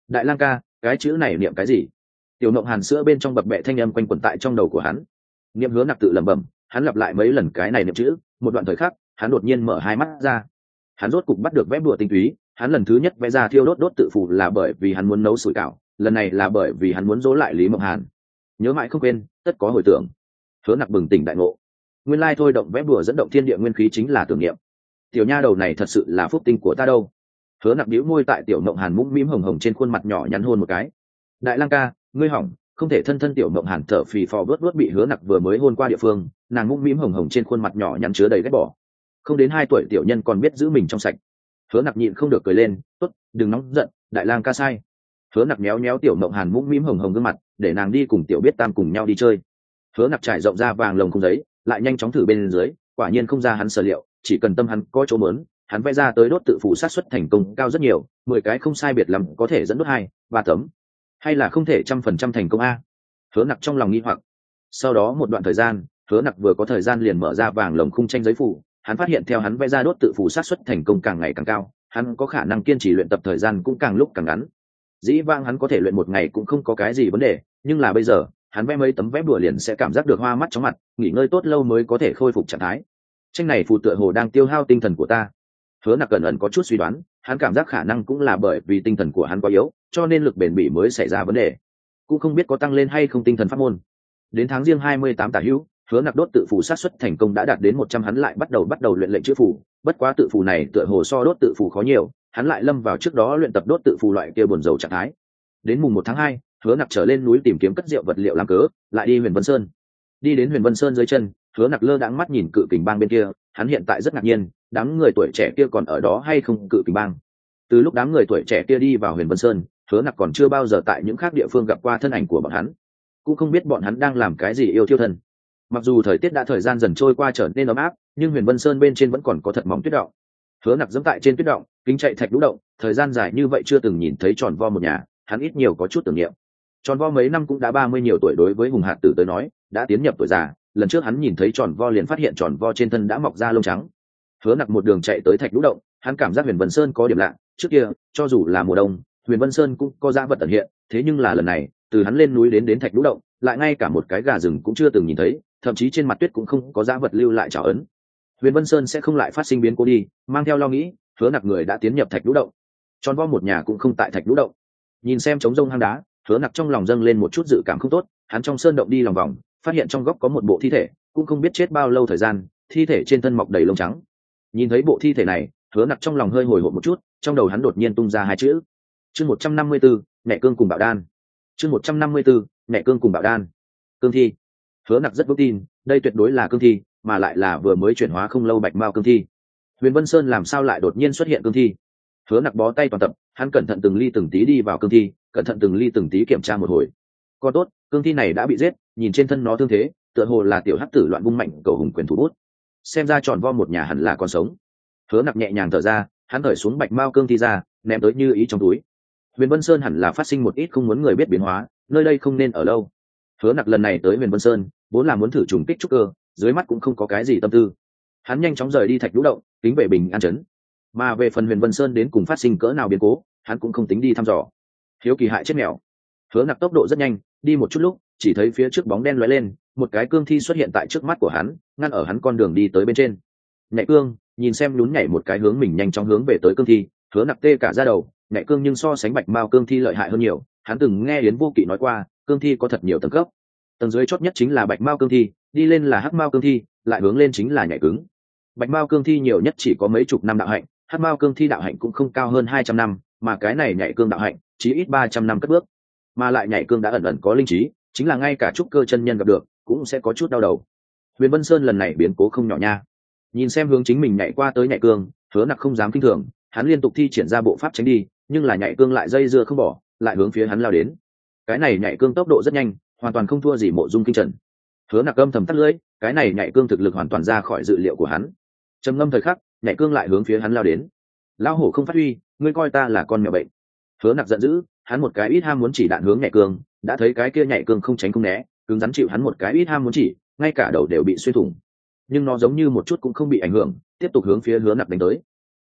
đại lang ca, cái chữ này niệm cái gì? Tiểu Mộng Hàn sữa bên trong bập bẹ thanh âm quanh quẩn tại trong đầu của hắn. Niệm Hứa Nặc tự lẩm bẩm, hắn lặp lại mấy lần cái này niệm chữ, một đoạn thời khắc, hắn đột nhiên mở hai mắt ra. Hắn rốt cục bắt được vẽ bùa tinh túy, hắn lần thứ nhất vẽ ra thiêu đốt đốt tự phù là bởi vì hắn muốn nấu sủi cảo, lần này là bởi vì hắn muốn dỗ lại Lý Mộng Hàn. Nhớ mãi không quên, tất có hồi tưởng. Hứa Nặc bừng tỉnh đại ngộ. Nguyên lai thôi động vẽ bùa dẫn động thiên địa nguyên khí chính là tưởng niệm. Tiểu nha đầu này thật sự là phúc tinh của ta đâu. Hứa Nặc bĩu môi tại Tiểu Mộng Hàn mũm mĩm hồng hồng trên khuôn mặt nhỏ nhắn hôn một cái. Đại lang ca, ngươi hỏng, không thể thân thân Tiểu Mộng Hàn thở phì phò vớt vớt bị Hứa Nặc vừa mới hôn qua địa phương, nàng mũm mĩm hồng hồng trên khuôn mặt nhỏ nhắn chứa đầy ghét bỏ. Không đến hai tuổi tiểu nhân còn biết giữ mình trong sạch. Hứa Nặc nhịn không được cười lên, tốt, đừng nóng giận, đại lang ca sai. Hứa Nặc méo méo Tiểu Mộng Hàn mũm mĩm hồng hồng gương mặt, để nàng đi cùng Tiểu Biết Tam cùng nhau đi chơi. Hứa Nặc trải rộng ra vàng lồng không giấy, lại nhanh chóng thử bên dưới, quả nhiên không ra hắn sở liệu, chỉ cần tâm hắn có chỗ muốn, hắn vẽ ra tới đốt tự phụ sát suất thành công cao rất nhiều, mười cái không sai biệt lắm có thể dẫn đốt hai ba tấm, hay là không thể trăm phần trăm thành công a? Hứa Nặc trong lòng nghi hoặc. Sau đó một đoạn thời gian, Hứa Nặc vừa có thời gian liền mở ra vàng lồng khung tranh giấy phủ, hắn phát hiện theo hắn vẽ ra đốt tự phụ sát suất thành công càng ngày càng cao, hắn có khả năng kiên trì luyện tập thời gian cũng càng lúc càng ngắn. Dĩ vãng hắn có thể luyện một ngày cũng không có cái gì vấn đề, nhưng là bây giờ, hắn vẽ mấy tấm vẽ bùa liền sẽ cảm giác được hoa mắt chóng mặt, nghỉ ngơi tốt lâu mới có thể khôi phục trạng thái. Tranh này phù tựa hồ đang tiêu hao tinh thần của ta. Hứa Nặc cẩn ẩn có chút suy đoán, hắn cảm giác khả năng cũng là bởi vì tinh thần của hắn quá yếu, cho nên lực bền bỉ mới xảy ra vấn đề. Cũng không biết có tăng lên hay không tinh thần pháp môn. Đến tháng riêng hai mươi tám tả hữu, Hứa Nặc đốt tự phù sát suất thành công đã đạt đến một trăm, hắn lại bắt đầu bắt đầu luyện lệnh chữ phù, bất quá tự phù này tựa hồ so đốt tự phù khó nhiều, hắn lại lâm vào trước đó luyện tập đốt tự phù loại kia buồn rầu trạng thái. Đến mùng một tháng hai, Hứa Nặc trở lên núi tìm kiếm cất rượu vật liệu làm cớ, lại đi Huyền Vân Sơn. Đi đến Huyền Vân Sơn dưới chân, Hứa Nặc lơ đãng mắt nhìn Cự Kình Bang bên kia, hắn hiện tại rất ngạc nhiên, đám người tuổi trẻ kia còn ở đó hay không Cự Kình Bang. Từ lúc đám người tuổi trẻ kia đi vào Huyền Vân Sơn, Hứa Nặc còn chưa bao giờ tại những khác địa phương gặp qua thân ảnh của bọn hắn, cũng không biết bọn hắn đang làm cái gì yêu thiêu thân. Mặc dù thời tiết đã thời gian dần trôi qua trở nên ấm áp, nhưng Huyền Vân Sơn bên trên vẫn còn có thật mỏng tuyết động. Hứa Nặc dẫm tại trên tuyết động, kính chạy thạch lũ động, thời gian dài như vậy chưa từng nhìn thấy Tròn Vo một nhà, hắn ít nhiều có chút tưởng niệm. Tròn Vo mấy năm cũng đã ba mươi nhiều tuổi, đối với Hùng Hạt Tử tới nói, đã tiến nhập tuổi già. Lần trước hắn nhìn thấy Tròn Vo liền phát hiện Tròn Vo trên thân đã mọc ra lông trắng. Hứa Nặc một đường chạy tới thạch lũ động, hắn cảm giác Huyền Vân Sơn có điểm lạ, trước kia, cho dù là mùa đông, Huyền Vân Sơn cũng có dã vật ẩn hiện, thế nhưng là lần này, từ hắn lên núi đến đến thạch lũ động, lại ngay cả một cái gà rừng cũng chưa từng nhìn thấy, thậm chí trên mặt tuyết cũng không có dã vật lưu lại trảo ấn. Huyền Vân Sơn sẽ không lại phát sinh biến cố đi, mang theo lo nghĩ, Hứa Nặc người đã tiến nhập thạch lũ động. Tròn Vo một nhà cũng không tại thạch lũ động. Nhìn xem trống rông hang đá, Hứa Nặc trong lòng dâng lên một chút dự cảm không tốt, hắn trong sơn động đi lòng vòng, phát hiện trong góc có một bộ thi thể, cũng không biết chết bao lâu thời gian, thi thể trên thân mọc đầy lông trắng. Nhìn thấy bộ thi thể này, Hứa Nặc trong lòng hơi hồi hộp một chút, trong đầu hắn đột nhiên tung ra hai chữ. Chương một trăm năm mươi tư, mẹ cương cùng bạo đan. Chương một trăm năm mươi tư, mẹ cương cùng bạo đan. Cương thi. Hứa Nặc rất vững tin, đây tuyệt đối là cương thi, mà lại là vừa mới chuyển hóa không lâu bạch mao cương thi. Huyền Vân Sơn làm sao lại đột nhiên xuất hiện cương thi? Hứa Nặc bó tay toàn tập, hắn cẩn thận từng ly từng tí đi vào cương thi, cẩn thận từng ly từng tí kiểm tra một hồi. Còn tốt, cương thi này đã bị giết, nhìn trên thân nó thương thế, tựa hồ là tiểu hắc tử loạn vung mạnh cầu hùng quyền thủ bút. Xem ra Tròn Vo một nhà hẳn là còn sống. Hứa Nặc nhẹ nhàng thở ra, hắn thở xuống bạch mao cương thi ra, ném tới như ý trong túi. Huyền Vân Sơn hẳn là phát sinh một ít không muốn người biết biến hóa, nơi đây không nên ở lâu. Hứa Nặc lần này tới Huyền Vân Sơn, vốn là muốn thử trùng kích trúc cơ, dưới mắt cũng không có cái gì tâm tư. Hắn nhanh chóng rời đi thạch lũ động, tính về bình an trấn. Mà về phần Huyền Vân Sơn đến cùng phát sinh cỡ nào biến cố, hắn cũng không tính đi thăm dò. Hiếu kỳ hại chết mèo. Hứa Nặc tốc độ rất nhanh, đi một chút lúc, chỉ thấy phía trước bóng đen lóe lên, một cái cương thi xuất hiện tại trước mắt của hắn, ngăn ở hắn con đường đi tới bên trên. Nhạy cương, nhìn xem nhún nhảy một cái hướng mình nhanh chóng hướng về tới cương thi, Hứa Nặc tê cả da đầu, nhạy cương nhưng so sánh bạch mao cương thi lợi hại hơn nhiều, hắn từng nghe Yến Vô Kỵ nói qua, cương thi có thật nhiều tầng cấp. Tầng dưới chót nhất chính là bạch mao cương thi, đi lên là hắc mao cương thi, lại hướng lên chính là nhạy cứng. Bạch mao cương thi nhiều nhất chỉ có mấy chục năm đạo hạnh, hắc mao cương thi đạo hạnh cũng không cao hơn hai trăm năm, mà cái này nhạy cương đạo hạnh chí ít ba trăm năm cất bước. Mà lại nhạy cương đã ẩn ẩn có linh trí, chính là ngay cả trúc cơ chân nhân gặp được, cũng sẽ có chút đau đầu. Huyền Vân Sơn lần này biến cố không nhỏ nha. Nhìn xem hướng chính mình nhảy qua tới nhạy cương, Hứa Nặc không dám kinh thường, hắn liên tục thi triển ra bộ pháp tránh đi, nhưng là nhạy cương lại dây dưa không bỏ, lại hướng phía hắn lao đến. Cái này nhạy cương tốc độ rất nhanh, hoàn toàn không thua gì Mộ Dung Kinh Trần. Hứa Nặc âm thầm tắt lưỡi, cái này nhạy cương thực lực hoàn toàn ra khỏi dự liệu của hắn. Trầm ngâm thời khắc, nhạy cương lại hướng phía hắn lao đến. Lão hổ không phát huy, ngươi coi ta là con mèo bệnh. Hứa Nặc giận dữ, hắn một cái ít ham muốn chỉ đạn hướng nhạy cương, đã thấy cái kia nhạy cương không tránh không né, cứng rắn chịu hắn một cái ít ham muốn chỉ, ngay cả đầu đều bị xuyên thủng. Nhưng nó giống như một chút cũng không bị ảnh hưởng, tiếp tục hướng phía Hứa Nặc đánh tới.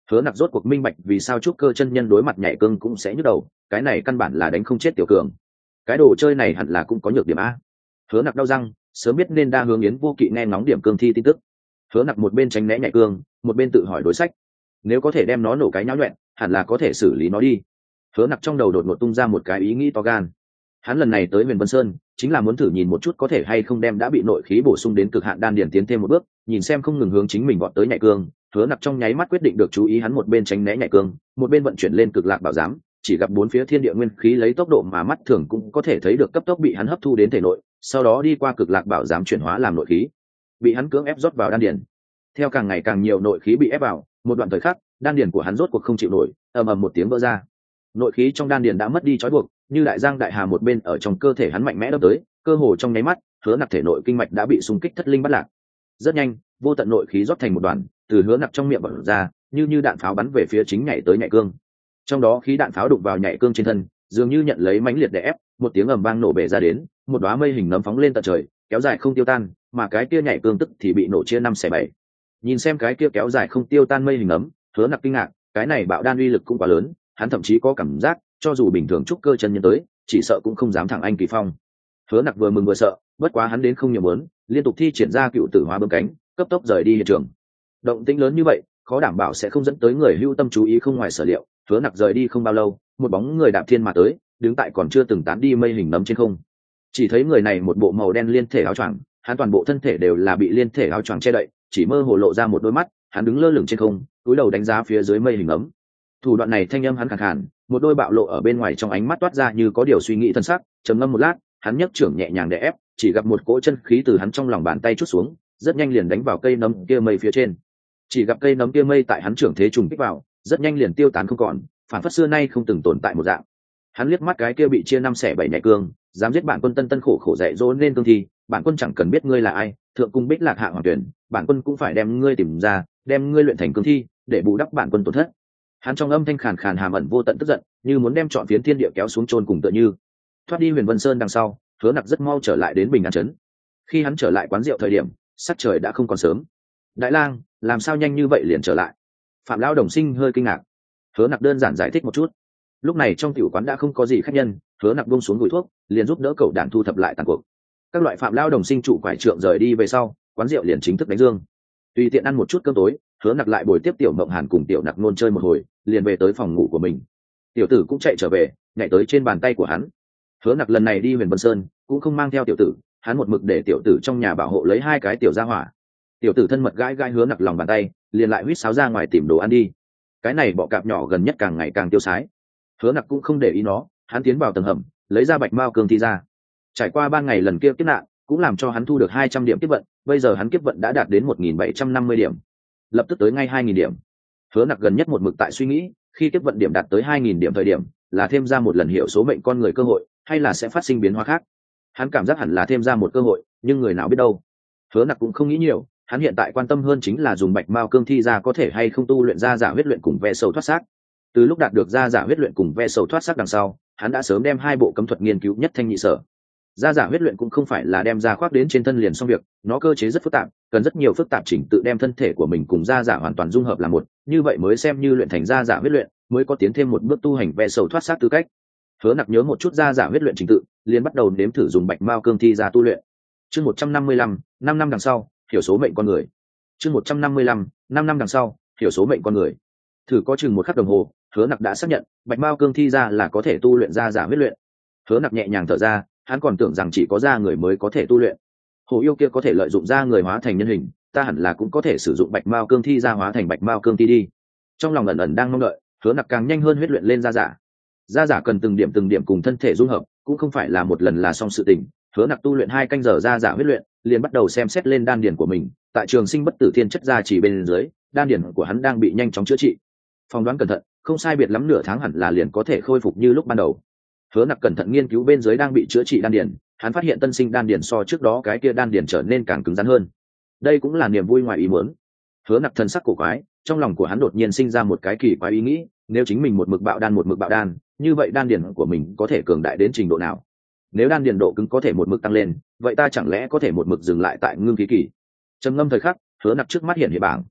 Hứa Nặc rốt cuộc minh bạch vì sao trúc cơ chân nhân đối mặt nhảy cương cũng sẽ nhức đầu, cái này căn bản là đánh không chết tiểu cường. Cái đồ chơi này hẳn là cũng có nhược điểm a. Hứa Nặc đau răng, sớm biết nên đa hướng Yến Vô Kỵ nghe ngóng điểm cương thi tin tức. Hứa Nặc một bên tránh né nhảy cương, một bên tự hỏi đối sách. Nếu có thể đem nó nổ cái nhão nhuẹn, hẳn là có thể xử lý nó đi. Hứa Nặc trong đầu đột ngột tung ra một cái ý nghĩ to gan. Hắn lần này tới Huyền Vân Sơn, chính là muốn thử nhìn một chút có thể hay không đem đã bị nội khí bổ sung đến cực hạn đan điền tiến thêm một bước, nhìn xem không ngừng hướng chính mình vọt tới nhảy cương. Hứa Nặc trong nháy mắt quyết định được chú ý hắn một bên tránh né nhảy cương, một bên vận chuyển lên cực lạc bảo giám, chỉ gặp bốn phía thiên địa nguyên khí lấy tốc độ mà mắt thường cũng có thể thấy được cấp tốc bị hắn hấp thu đến thể nội, sau đó đi qua cực lạc bảo giám chuyển hóa làm nội khí, bị hắn cưỡng ép rót vào đan điền. Theo càng ngày càng nhiều nội khí bị ép vào, một đoạn thời khắc, đan điền của hắn rốt cuộc không chịu nổi, ầm ầm một tiếng vỡ ra. Nội khí trong đan điền đã mất đi trói buộc, như đại giang đại hà một bên ở trong cơ thể hắn mạnh mẽ đâm tới, cơ hồ trong nháy mắt, Hứa Nặc thể nội kinh mạch đã bị xung kích thất linh bắt lạc. Rất nhanh, vô tận nội khí rót thành một đoàn, từ Hứa Nặc trong miệng bật ra, như như đạn pháo bắn về phía chính nhảy tới nhảy cương. Trong đó khí đạn pháo đụng vào nhảy cương trên thân, dường như nhận lấy mãnh liệt đè ép, một tiếng ầm vang nổ bể ra đến, một đóa mây hình nấm phóng lên tận trời, kéo dài không tiêu tan, mà cái kia nhảy cương tức thì bị nổ chia năm xẻ bảy. Nhìn xem cái kia kéo dài không tiêu tan mây hình nấm, Hứa Nặc kinh ngạc, cái này bạo đan uy lực cũng quá lớn, hắn thậm chí có cảm giác, cho dù bình thường trúc cơ chân nhân tới, chỉ sợ cũng không dám thẳng anh kỳ phong. Hứa Nặc vừa mừng vừa sợ, bất quá hắn đến không nhiều muốn, liên tục thi triển ra cựu tử hóa bướm cánh, cấp tốc rời đi hiện trường. Động tĩnh lớn như vậy, khó đảm bảo sẽ không dẫn tới người hưu tâm chú ý không ngoài sở liệu. Hứa Nặc rời đi không bao lâu, một bóng người đạp thiên mà tới, đứng tại còn chưa từng tán đi mây hình nấm trên không. Chỉ thấy người này một bộ màu đen liên thể áo choàng, hắn toàn bộ thân thể đều là bị liên thể áo choàng che đậy, chỉ mơ hồ lộ ra một đôi mắt, hắn đứng lơ lửng trên không, cúi đầu đánh giá phía dưới mây hình nấm. Thủ đoạn này thanh âm hắn khàn khàn, một đôi bạo lộ ở bên ngoài trong ánh mắt toát ra như có điều suy nghĩ thân sắc, trầm ngâm một lát, hắn nhấc trưởng nhẹ nhàng đè ép, chỉ gặp một cỗ chân khí từ hắn trong lòng bàn tay chút xuống, rất nhanh liền đánh vào cây nấm kia mây phía trên. Chỉ gặp cây nấm kia mây tại hắn trưởng thế trùng kích vào, rất nhanh liền tiêu tán không còn, phản phất xưa nay không từng tồn tại một dạng. Hắn liếc mắt cái kia bị chia năm xẻ bảy nhảy cương, dám giết bản quân tân tân khổ khổ dạy dỗ nên cương thi, bản quân chẳng cần biết ngươi là ai, thượng cung bích lạc hạ hoàng tuyển, bản quân cũng phải đem ngươi tìm ra, đem ngươi luyện thành cương thi, để bù đắp bản quân tổn thất. Hắn trong âm thanh khàn khàn hàm ẩn vô tận tức giận, như muốn đem trọn phiến thiên địa kéo xuống chôn cùng tựa như. Thoát đi Huyền Vân Sơn đằng sau, Hứa Nặc rất mau trở lại đến Bình An trấn. Khi hắn trở lại quán rượu thời điểm, sắc trời đã không còn sớm. Đại lang, làm sao nhanh như vậy liền trở lại? Phạm lão đồng sinh hơi kinh ngạc. Hứa Nặc đơn giản giải thích một chút. Lúc này trong tiểu quán đã không có gì khách nhân, Hứa Nặc buông xuống gùi thuốc, liền giúp đỡ cậu đàn thu thập lại tàn cuộc. Các loại Phạm lão đồng sinh trụ quải trượng rời đi về sau, quán rượu liền chính thức đánh dương. Tùy tiện ăn một chút cơm tối, Hứa Nặc lại bồi tiếp tiểu Mộng Hàn cùng tiểu Nặc nôn chơi một hồi, liền về tới phòng ngủ của mình. Tiểu tử cũng chạy trở về, nhảy tới trên bàn tay của hắn. Hứa Nặc lần này đi Huyền Vân Sơn, cũng không mang theo tiểu tử, hắn một mực để tiểu tử trong nhà bảo hộ lấy hai cái tiểu gia hỏa. Tiểu tử thân mật gãi gãi Hứa Nặc lòng bàn tay, liền lại huýt sáo ra ngoài tìm đồ ăn đi. Cái này bọ cạp nhỏ gần nhất càng ngày càng tiêu sái. Hứa Nặc cũng không để ý nó, hắn tiến vào tầng hầm, lấy ra bạch mao cương thi ra. Trải qua ba ngày lần kia kiếp nạn, cũng làm cho hắn thu được hai trăm điểm kiếp vận, bây giờ hắn kiếp vận đã đạt đến một nghìn bảy trăm năm mươi điểm, lập tức tới ngay hai nghìn điểm. Hứa Nặc gần nhất một mực tại suy nghĩ, khi kiếp vận điểm đạt tới hai nghìn điểm thời điểm, là thêm ra một lần hiệu số mệnh con người cơ hội, hay là sẽ phát sinh biến hóa khác. Hắn cảm giác hẳn là thêm ra một cơ hội, nhưng người nào biết đâu. Hứa Nặc cũng không nghĩ nhiều, hắn hiện tại quan tâm hơn chính là dùng bạch mao cương thi ra có thể hay không tu luyện ra giả huyết luyện cùng ve sầu thoát xác. Từ lúc đạt được ra giả huyết luyện cùng ve sầu thoát xác đằng sau, hắn đã sớm đem hai bộ cấm thuật nghiên cứu nhất thanh nhị sở. Ra giả huyết luyện cũng không phải là đem ra khoác đến trên thân liền xong việc, nó cơ chế rất phức tạp, cần rất nhiều phức tạp chỉnh tự đem thân thể của mình cùng da giả hoàn toàn dung hợp là một, như vậy mới xem như luyện thành da giả huyết luyện, mới có tiến thêm một bước tu hành ve sầu thoát xác tư cách. Hứa Nặc nhớ một chút da giả huyết luyện trình tự, liền bắt đầu nếm thử dùng bạch mao cương thi ra tu luyện. Chương một trăm năm mươi lăm, năm năm đằng sau, hiểu số mệnh con người. Chương một trăm năm mươi lăm, năm năm đằng sau, hiểu số mệnh con người. Thử có chừng một khắc đồng hồ, Hứa Nặc đã xác nhận, bạch mao cương thi ra là có thể tu luyện da giả huyết luyện. Hứa Nặc nhẹ nhàng thở ra, hắn còn tưởng rằng chỉ có da người mới có thể tu luyện. Hồ yêu kia có thể lợi dụng da người hóa thành nhân hình, ta hẳn là cũng có thể sử dụng bạch mao cương thi ra hóa thành bạch mao cương thi đi. Trong lòng ẩn ẩn đang mong đợi, Hứa Nặc càng nhanh hơn huyết luyện lên da giả. Da giả cần từng điểm từng điểm cùng thân thể dung hợp, cũng không phải là một lần là xong sự tình. Hứa Nặc tu luyện hai canh giờ da giả huyết luyện, liền bắt đầu xem xét lên đan điền của mình, tại trường sinh bất tử thiên chất ra chỉ bên dưới, đan điền của hắn đang bị nhanh chóng chữa trị. Phỏng đoán cẩn thận, không sai biệt lắm nửa tháng hẳn là liền có thể khôi phục như lúc ban đầu. Hứa Nặc cẩn thận nghiên cứu bên dưới đang bị chữa trị đan điền, hắn phát hiện tân sinh đan điền so trước đó cái kia đan điền trở nên càng cứng rắn hơn. Đây cũng là niềm vui ngoài ý muốn. Hứa Nặc thần sắc cổ quái, trong lòng của hắn đột nhiên sinh ra một cái kỳ quái ý nghĩ, nếu chính mình một mực bạo đan một mực bạo đan, như vậy đan điền của mình có thể cường đại đến trình độ nào? Nếu đan điền độ cứng có thể một mực tăng lên, vậy ta chẳng lẽ có thể một mực dừng lại tại ngưng khí kỳ? Trầm ngâm thời khắc, Hứa Nặc trước mắt hiện hiện bảng.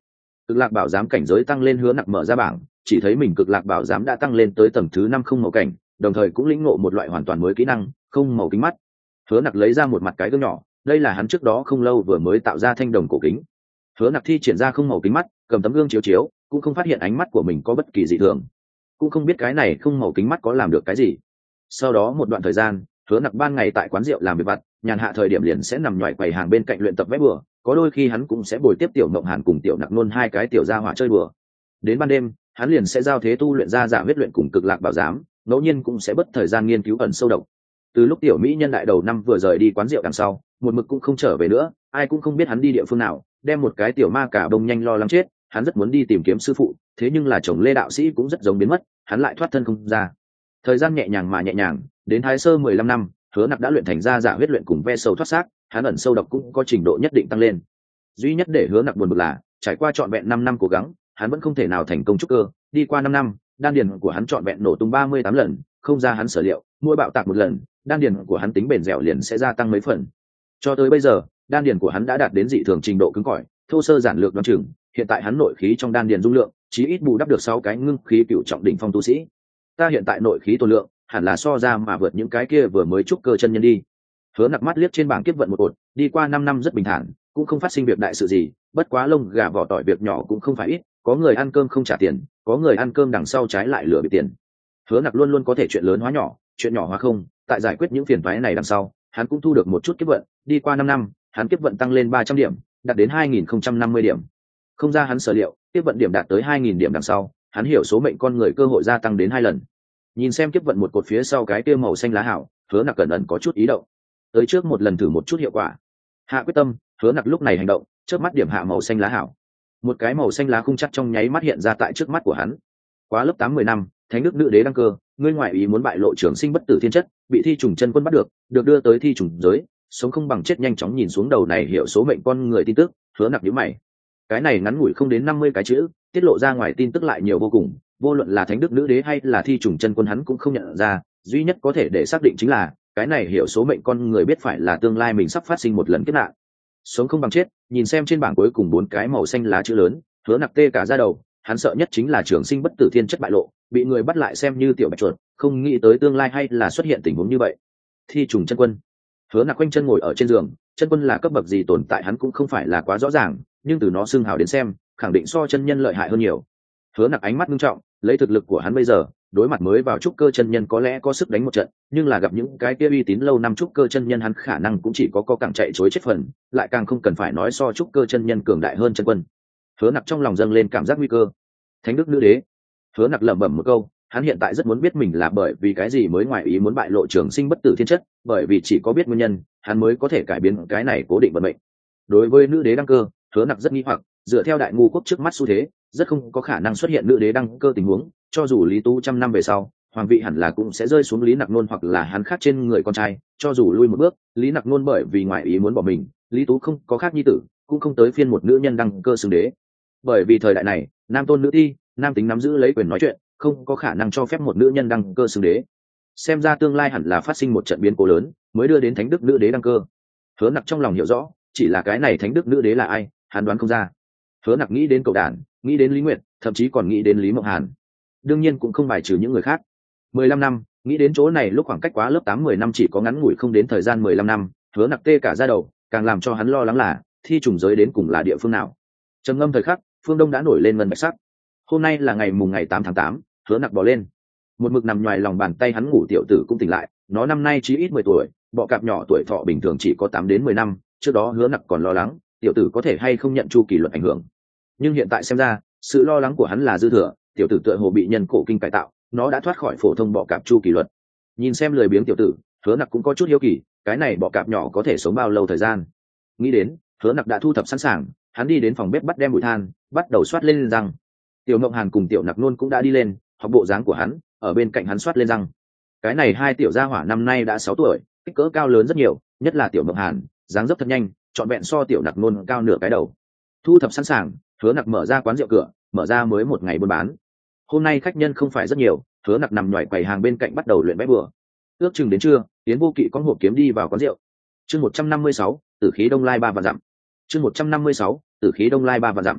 Cực lạc bảo giám cảnh giới tăng lên, Hứa Nặc mở ra bảng, chỉ thấy mình cực lạc bảo giám đã tăng lên tới tầng thứ năm không màu cảnh, đồng thời cũng lĩnh ngộ một loại hoàn toàn mới kỹ năng, không màu kính mắt. Hứa Nặc lấy ra một mặt cái gương nhỏ, đây là hắn trước đó không lâu vừa mới tạo ra thanh đồng cổ kính. Hứa Nặc thi triển ra không màu kính mắt, cầm tấm gương chiếu chiếu, cũng không phát hiện ánh mắt của mình có bất kỳ dị thường, cũng không biết cái này không màu kính mắt có làm được cái gì. Sau đó một đoạn thời gian, Hứa Nặc ban ngày tại quán rượu làm việc vặt, nhàn hạ thời điểm liền sẽ nằm nhòi quầy hàng bên cạnh luyện tập vẽ bừa, có đôi khi hắn cũng sẽ bồi tiếp tiểu Mộng Hàn cùng tiểu Nặc Nôn hai cái tiểu gia hỏa chơi bừa. Đến ban đêm, hắn liền sẽ giao thế tu luyện ra giả huyết luyện cùng cực lạc bảo giám, ngẫu nhiên cũng sẽ bất thời gian nghiên cứu ẩn sâu độc. Từ lúc tiểu mỹ nhân đại đầu năm vừa rời đi quán rượu đằng sau, một mực cũng không trở về nữa, ai cũng không biết hắn đi địa phương nào, đem một cái tiểu ma cả bông nhanh lo lắng chết. Hắn rất muốn đi tìm kiếm sư phụ, thế nhưng là chồng Lê đạo sĩ cũng rất giống biến mất, hắn lại thoát thân không ra. Thời gian nhẹ nhàng mà nhẹ nhàng, đến Thái Sơ mười lăm năm, Hứa Nặc đã luyện thành ra giả huyết luyện cùng ve sâu thoát xác, hắn ẩn sâu độc cũng có trình độ nhất định tăng lên. Duy nhất để Hứa Nặc buồn bực là, trải qua trọn vẹn năm năm cố gắng, hắn vẫn không thể nào thành công trúc cơ. Đi qua năm năm, đan điền của hắn trọn vẹn nổ tung ba mươi tám lần, không ra hắn sở liệu, mỗi bạo tạc một lần, đan điền của hắn tính bền dẻo liền sẽ gia tăng mấy phần. Cho tới bây giờ, đan điền của hắn đã đạt đến dị thường trình độ cứng cỏi, thô sơ giản lược đoán chừng, hiện tại hắn nội khí trong đan điền dung lượng, chí ít bù đắp được sáu cái ngưng khí cựu trọng đỉnh phong tu sĩ. Ta hiện tại nội khí tổ lượng, hẳn là so ra mà vượt những cái kia vừa mới trúc cơ chân nhân đi. Hứa Nặc mắt liếc trên bảng kiếp vận một cột, đi qua năm năm rất bình thản, cũng không phát sinh việc đại sự gì, bất quá lông gà vỏ tỏi việc nhỏ cũng không phải ít, có người ăn cơm không trả tiền, có người ăn cơm đằng sau trái lại lừa bị tiền. Hứa Nặc luôn luôn có thể chuyện lớn hóa nhỏ, chuyện nhỏ hóa không, tại giải quyết những phiền toái này đằng sau, hắn cũng thu được một chút kiếp vận, đi qua năm năm, hắn kiếp vận tăng lên ba trăm điểm, đạt đến hai nghìn không trăm năm mươi điểm. Không ra hắn sở liệu, kiếp vận điểm đạt tới hai nghìn điểm đằng sau, hắn hiểu số mệnh con người cơ hội gia tăng đến hai lần. Nhìn xem kiếp vận một cột phía sau cái kia màu xanh lá hảo, Hứa Nặc cẩn ẩn có chút ý động. Tới trước một lần thử một chút hiệu quả. Hạ quyết tâm, Hứa Nặc lúc này hành động, chớp mắt điểm hạ màu xanh lá hảo. Một cái màu xanh lá khung chắc trong nháy mắt hiện ra tại trước mắt của hắn. Quá lớp tám mười năm, Thánh đức nữ đế đăng cơ, ngươi ngoại ý muốn bại lộ trường sinh bất tử thiên chất, bị thi trùng chân quân bắt được, được đưa tới thi trùng giới, sống không bằng chết. Nhanh chóng nhìn xuống đầu này hiểu số mệnh con người tin tức, Hứa Nặc nhíu mày. Cái này ngắn ngủi không đến năm mươi cái chữ, tiết lộ ra ngoài tin tức lại nhiều vô cùng, vô luận là Thánh đức nữ đế hay là thi trùng chân quân hắn cũng không nhận ra, duy nhất có thể để xác định chính là cái này hiểu số mệnh con người biết phải là tương lai mình sắp phát sinh một lần kiếp nạn. Sống không bằng chết, nhìn xem trên bảng cuối cùng bốn cái màu xanh lá chữ lớn, Hứa Nặc tê cả da đầu, hắn sợ nhất chính là trường sinh bất tử thiên chất bại lộ, bị người bắt lại xem như tiểu bạch chuột, không nghĩ tới tương lai hay là xuất hiện tình huống như vậy. Thi trùng chân quân. Hứa Nặc quanh chân ngồi ở trên giường, chân quân là cấp bậc gì tồn tại hắn cũng không phải là quá rõ ràng, nhưng từ nó xưng hào đến xem, khẳng định so chân nhân lợi hại hơn nhiều. Hứa Nặc ánh mắt nghiêm trọng, lấy thực lực của hắn bây giờ, đối mặt mới vào trúc cơ chân nhân có lẽ có sức đánh một trận, nhưng là gặp những cái kia uy tín lâu năm trúc cơ chân nhân hắn khả năng cũng chỉ có co cẳng chạy chối chết phần, lại càng không cần phải nói so trúc cơ chân nhân cường đại hơn chân quân. Hứa Nặc trong lòng dâng lên cảm giác nguy cơ. Thánh đức nữ đế. Hứa Nặc lẩm bẩm một câu, hắn hiện tại rất muốn biết mình là bởi vì cái gì mới ngoài ý muốn bại lộ trường sinh bất tử thiên chất, bởi vì chỉ có biết nguyên nhân, hắn mới có thể cải biến cái này cố định vận mệnh. Đối với nữ đế đăng cơ, Hứa Nặc rất nghi hoặc, dựa theo đại ngu quốc trước mắt xu thế, rất không có khả năng xuất hiện nữ đế đăng cơ tình huống, cho dù Lý Tú trăm năm về sau, hoàng vị hẳn là cũng sẽ rơi xuống Lý Nặc Nôn hoặc là hắn khác trên người con trai, cho dù lui một bước, Lý Nặc Nôn bởi vì ngoại ý muốn bỏ mình, Lý Tú không có khác nhi tử, cũng không tới phiên một nữ nhân đăng cơ xưng đế. Bởi vì thời đại này, nam tôn nữ thi, nam tính nắm giữ lấy quyền nói chuyện, không có khả năng cho phép một nữ nhân đăng cơ xưng đế. Xem ra tương lai hẳn là phát sinh một trận biến cố lớn, mới đưa đến Thánh đức nữ đế đăng cơ. Hứa Nặc trong lòng hiểu rõ, chỉ là cái này Thánh đức nữ đế là ai, hắn đoán không ra. Hứa Nặc nghĩ đến Cậu Đản, nghĩ đến Lý Nguyệt, thậm chí còn nghĩ đến Lý Mộng Hàn. Đương nhiên cũng không bài trừ những người khác. mười lăm năm, nghĩ đến chỗ này lúc khoảng cách quá lớp tám mười năm chỉ có ngắn ngủi không đến thời gian mười lăm năm, Hứa Nặc tê cả da đầu, càng làm cho hắn lo lắng là thi trùng giới đến cùng là địa phương nào. Trầm ngâm thời khắc, phương đông đã nổi lên ngân bạch sắc. Hôm nay là ngày mùng ngày tám tháng tám, Hứa Nặc bò lên. Một mực nằm ngoài lòng bàn tay hắn ngủ tiểu tử cũng tỉnh lại, nó năm nay chỉ ít mười tuổi, bọ cạp nhỏ tuổi thọ bình thường chỉ có tám đến mười năm, trước đó Hứa Nặc còn lo lắng, tiểu tử có thể hay không nhận chu kỳ luật ảnh hưởng. Nhưng hiện tại xem ra, sự lo lắng của hắn là dư thừa, tiểu tử tựa hồ bị nhân cổ kinh cải tạo, nó đã thoát khỏi phổ thông bọ cạp chu kỳ luật. Nhìn xem lười biếng tiểu tử, Hứa Nặc cũng có chút hiếu kỳ, cái này bọ cạp nhỏ có thể sống bao lâu thời gian. Nghĩ đến, Hứa Nặc đã thu thập sẵn sàng, hắn đi đến phòng bếp bắt đem bụi than, bắt đầu xoát lên răng. Tiểu Mộng Hàn cùng tiểu Nặc Nôn cũng đã đi lên, học bộ dáng của hắn, ở bên cạnh hắn xoát lên răng. Cái này hai tiểu gia hỏa năm nay đã sáu tuổi, kích cỡ cao lớn rất nhiều, nhất là tiểu Mộng Hàn, dáng dấp thật nhanh, trọn vẹn so tiểu Nặc Nôn cao nửa cái đầu. Thu thập sẵn sàng, Hứa Nặc mở ra quán rượu cửa, mở ra mới một ngày buôn bán. Hôm nay khách nhân không phải rất nhiều, Hứa Nặc nằm nhòi quầy hàng bên cạnh bắt đầu luyện vẽ bừa. Ước chừng đến trưa, Yến Vô Kỵ có hộp kiếm đi vào quán rượu. Chương một trăm năm mươi sáu, Tử khí đông lai ba vạn dặm. Chương một trăm năm mươi sáu, Tử khí đông lai ba vạn dặm.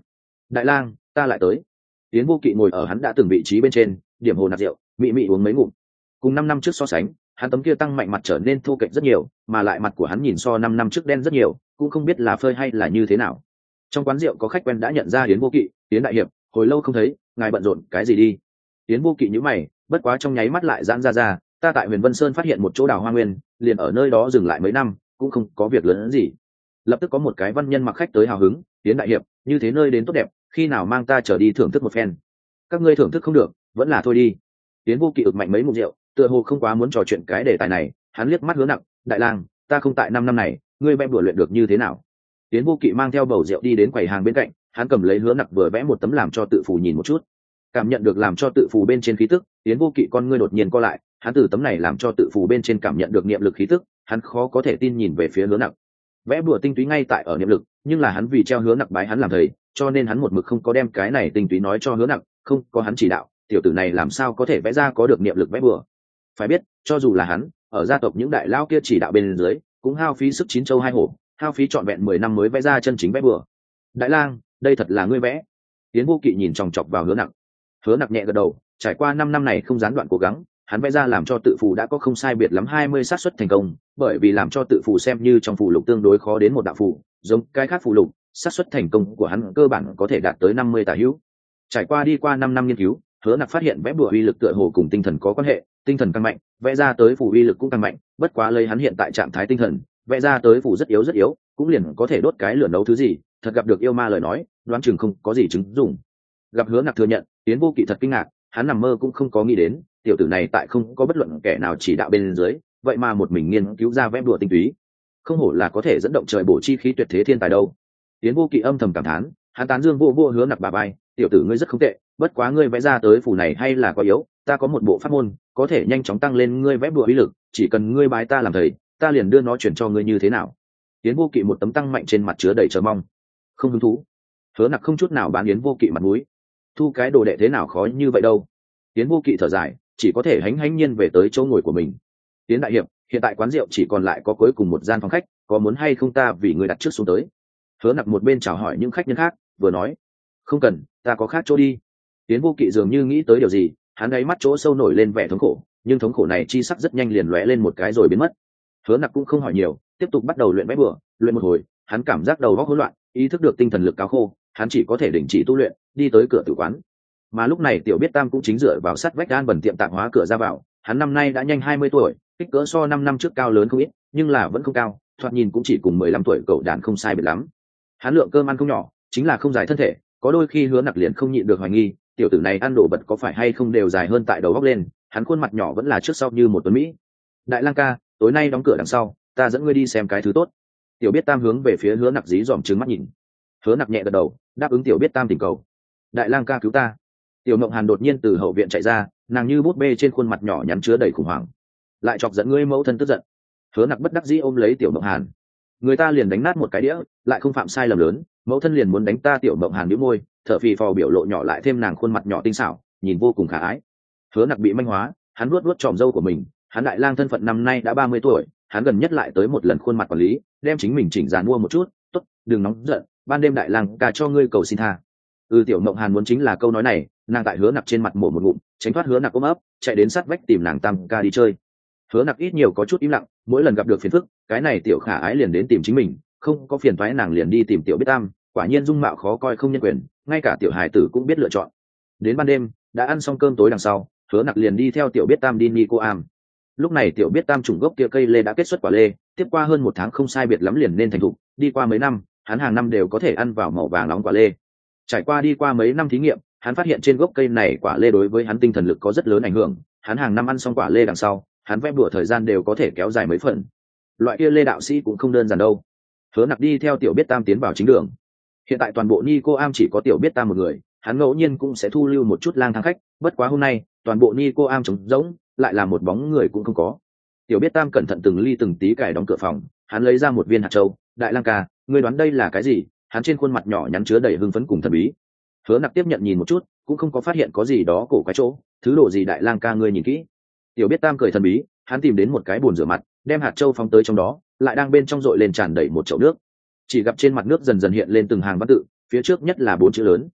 đại lang, ta lại tới. Tiến Vô Kỵ ngồi ở hắn đã từng vị trí bên trên, điểm hồ nạp rượu, mị mị uống mấy ngụm. Cùng năm năm trước so sánh, hắn tấm kia tăng mạnh mặt trở nên thô kệch rất nhiều, mà lại mặt của hắn nhìn so năm năm trước đen rất nhiều, cũng không biết là phơi hay là như thế nào. Trong quán rượu có khách quen đã nhận ra Yến Vô Kỵ, Yến đại hiệp, hồi lâu không thấy, ngài bận rộn cái gì đi? Yến Vô Kỵ nhíu mày, bất quá trong nháy mắt lại giãn ra ra, ta tại Huyền Vân Sơn phát hiện một chỗ đào hoa nguyên, liền ở nơi đó dừng lại mấy năm, cũng không có việc lớn gì. Lập tức có một cái văn nhân mặc khách tới hào hứng, Yến đại hiệp, như thế nơi đến tốt đẹp, khi nào mang ta trở đi thưởng thức một phen? Các ngươi thưởng thức không được, vẫn là thôi đi. Yến Vô Kỵ ực mạnh mấy ngụm rượu, tựa hồ không quá muốn trò chuyện cái đề tài này, hắn liếc mắt Hứa Nặc, đại lang, ta không tại năm năm này, ngươi vẽ bùa luyện được như thế nào? Yến Vô Kỵ mang theo bầu rượu đi đến quầy hàng bên cạnh, hắn cầm lấy Hứa Nặc vừa vẽ một tấm làm cho tự phù nhìn một chút. Cảm nhận được làm cho tự phù bên trên khí tức, Yến Vô Kỵ con ngươi đột nhiên co lại, hắn từ tấm này làm cho tự phù bên trên cảm nhận được niệm lực khí tức, hắn khó có thể tin nhìn về phía Hứa Nặc. Vẽ bùa tinh túy ngay tại ở niệm lực, nhưng là hắn vì treo Hứa Nặc bái hắn làm thầy, cho nên hắn một mực không có đem cái này tinh túy nói cho Hứa Nặc, không có hắn chỉ đạo, tiểu tử này làm sao có thể vẽ ra có được niệm lực vẽ bùa. Phải biết, cho dù là hắn, ở gia tộc những đại lao kia chỉ đạo bên dưới, cũng hao phí sức chín châu hai hổ, hao phí trọn vẹn mười năm mới vẽ ra chân chính vẽ bùa. Đại lang, đây thật là ngươi vẽ? Yến Vô Kỵ nhìn chòng chọc vào Hứa Nặc. Hứa Nặc nhẹ gật đầu, trải qua năm năm này không gián đoạn cố gắng, hắn vẽ ra làm cho tự phù đã có không sai biệt lắm hai mươi xác suất thành công, bởi vì làm cho tự phù xem như trong phù lục tương đối khó đến một đạo phù, giống cái khác phù lục, xác suất thành công của hắn cơ bản có thể đạt tới năm mươi tả hữu. Trải qua đi qua năm năm nghiên cứu, Hứa Nặc phát hiện vẽ bùa uy lực tựa hồ cùng tinh thần có quan hệ, tinh thần càng mạnh, vẽ ra tới phù uy lực cũng càng mạnh, bất quá lấy hắn hiện tại trạng thái tinh thần, vẽ ra tới phù rất yếu rất yếu, cũng liền có thể đốt cái lửa nấu thứ gì, thật gặp được yêu ma lời nói, đoán chừng không có gì chứng dụng. Gặp Hứa Nặc thừa nhận, Yến Vô Kỵ thật kinh ngạc, hắn nằm mơ cũng không có nghĩ đến, tiểu tử này tại không có bất luận kẻ nào chỉ đạo bên dưới, vậy mà một mình nghiên cứu ra vẽ bùa tinh túy, không hổ là có thể dẫn động trời bổ chi khí tuyệt thế thiên tài đâu. Yến Vô Kỵ âm thầm cảm thán, hắn tán dương vô vô Hứa Nặc bà bay, tiểu tử ngươi rất không tệ, bất quá ngươi vẽ ra tới phù này hay là quá yếu, ta có một bộ pháp môn, có thể nhanh chóng tăng lên ngươi vẽ bùa uy lực, chỉ cần ngươi bái ta làm thầy, ta liền đưa nó chuyển cho ngươi như thế nào? Yến Vô Kỵ một tấm tăng mạnh trên mặt chứa đầy chờ mong. Không hứng thú. Hứa Nặc không chút nào bán Yến Vô Kỵ mặt mũi. Thu cái đồ đệ thế nào khó như vậy đâu? Yến Vô Kỵ thở dài, chỉ có thể hánh hánh nhiên về tới chỗ ngồi của mình. Yến đại hiệp, hiện tại quán rượu chỉ còn lại có cuối cùng một gian phòng khách, có muốn hay không ta vì người đặt trước xuống tới? Hứa Nặc một bên chào hỏi những khách nhân khác, vừa nói, không cần, ta có khác chỗ đi. Yến Vô Kỵ dường như nghĩ tới điều gì, hắn đáy mắt chỗ sâu nổi lên vẻ thống khổ, nhưng thống khổ này chi sắc rất nhanh liền lóe lên một cái rồi biến mất. Hứa Nặc cũng không hỏi nhiều, tiếp tục bắt đầu luyện vẽ bùa, luyện một hồi, hắn cảm giác đầu óc hỗn loạn, ý thức được tinh thần lực cáo khô, hắn chỉ có thể đình chỉ tu luyện, đi tới cửa tử quán. Mà lúc này Tiểu Biết Tam cũng chính dựa vào sắt vách đan bẩn tiệm tạp hóa cửa ra vào, hắn năm nay đã nhanh hai mươi tuổi, kích cỡ so năm năm trước cao lớn không ít, nhưng là vẫn không cao, thoạt nhìn cũng chỉ cùng mười lăm tuổi cậu đàn không sai biệt lắm. Hắn lượng cơm ăn không nhỏ, chính là không dài thân thể, có đôi khi Hứa Nặc liền không nhịn được hoài nghi, tiểu tử này ăn đồ vật có phải hay không đều dài hơn tại đầu góc lên, hắn khuôn mặt nhỏ vẫn là trước sau như một tuấn mỹ. Đại lang ca, tối nay đóng cửa đằng sau, ta dẫn ngươi đi xem cái thứ tốt. Tiểu Biết Tam hướng về phía Hứa Nặc dí dòm trừng mắt nhìn. Hứa Nặc nhẹ gật đầu, đáp ứng Tiểu Biết Tam tình cầu. Đại lang ca cứu ta. Tiểu Mộng Hàn đột nhiên từ hậu viện chạy ra, nàng như bút bê trên khuôn mặt nhỏ nhắn chứa đầy khủng hoảng. Lại chọc giận ngươi mẫu thân tức giận. Hứa Nặc bất đắc dĩ ôm lấy Tiểu Mộng Hàn. Người ta liền đánh nát một cái đĩa, lại không phạm sai lầm lớn, mẫu thân liền muốn đánh ta. Tiểu Mộng Hàn nhíu môi, thở phì phò biểu lộ nhỏ lại thêm nàng khuôn mặt nhỏ tinh xảo, nhìn vô cùng khả ái. Hứa Nặc bị manh hóa, hắn nuốt nuốt tròm râu của mình, hắn đại lang thân phận năm nay đã ba mươi tuổi, hắn gần nhất lại tới một lần khuôn mặt quản lý, đem chính mình chỉnh dàn mua một chút, tốt, đừng nóng giận, ban đêm đại lang ca cho ngươi cầu xin tha. Ừ, Tiểu Mộng Hàn muốn chính là câu nói này, nàng tại Hứa Nặc trên mặt mổ một ngụm, tránh thoát Hứa Nặc ôm ấp, chạy đến sát vách tìm nàng Tam ca đi chơi. Hứa Nặc ít nhiều có chút im lặng, mỗi lần gặp được phiền phức, cái này tiểu khả ái liền đến tìm chính mình, không có phiền toái nàng liền đi tìm Tiểu Biết Tam, quả nhiên dung mạo khó coi không nhân quyền, ngay cả tiểu hài tử cũng biết lựa chọn. Đến ban đêm, đã ăn xong cơm tối đằng sau, Hứa Nặc liền đi theo Tiểu Biết Tam đi Nico Am. Lúc này Tiểu Biết Tam trùng gốc kia cây lê đã kết xuất quả lê, tiếp qua hơn một tháng không sai biệt lắm liền nên thành thục, đi qua mấy năm, hắn hàng năm đều có thể ăn vào màu vàng nóng quả lê. Trải qua đi qua mấy năm thí nghiệm, hắn phát hiện trên gốc cây này quả lê đối với hắn tinh thần lực có rất lớn ảnh hưởng, hắn hàng năm ăn xong quả lê đằng sau, hắn vẽ bùa thời gian đều có thể kéo dài mấy phần. Loại kia lê đạo sĩ cũng không đơn giản đâu. Hứa Nặc đi theo Tiểu Biết Tam tiến vào chính đường. Hiện tại toàn bộ Nico Am chỉ có Tiểu Biết Tam một người, hắn ngẫu nhiên cũng sẽ thu lưu một chút lang thang khách, bất quá hôm nay, toàn bộ Nico Am trống rỗng, lại là một bóng người cũng không có. Tiểu Biết Tam cẩn thận từng ly từng tí cài đóng cửa phòng, hắn lấy ra một viên hạt châu, "Đại lang ca, ngươi đoán đây là cái gì?" Hắn trên khuôn mặt nhỏ nhắn chứa đầy hưng phấn cùng thần bí. Hứa Nặc tiếp nhận nhìn một chút, cũng không có phát hiện có gì đó cổ quái chỗ, "Thứ đồ gì đại lang ca ngươi nhìn kỹ." Tiểu Biết Tam cười thần bí, hắn tìm đến một cái bồn rửa mặt, đem hạt châu phóng tới trong đó, lại đang bên trong dội lên tràn đầy một chậu nước. Chỉ gặp trên mặt nước dần dần hiện lên từng hàng văn tự, phía trước nhất là bốn chữ lớn,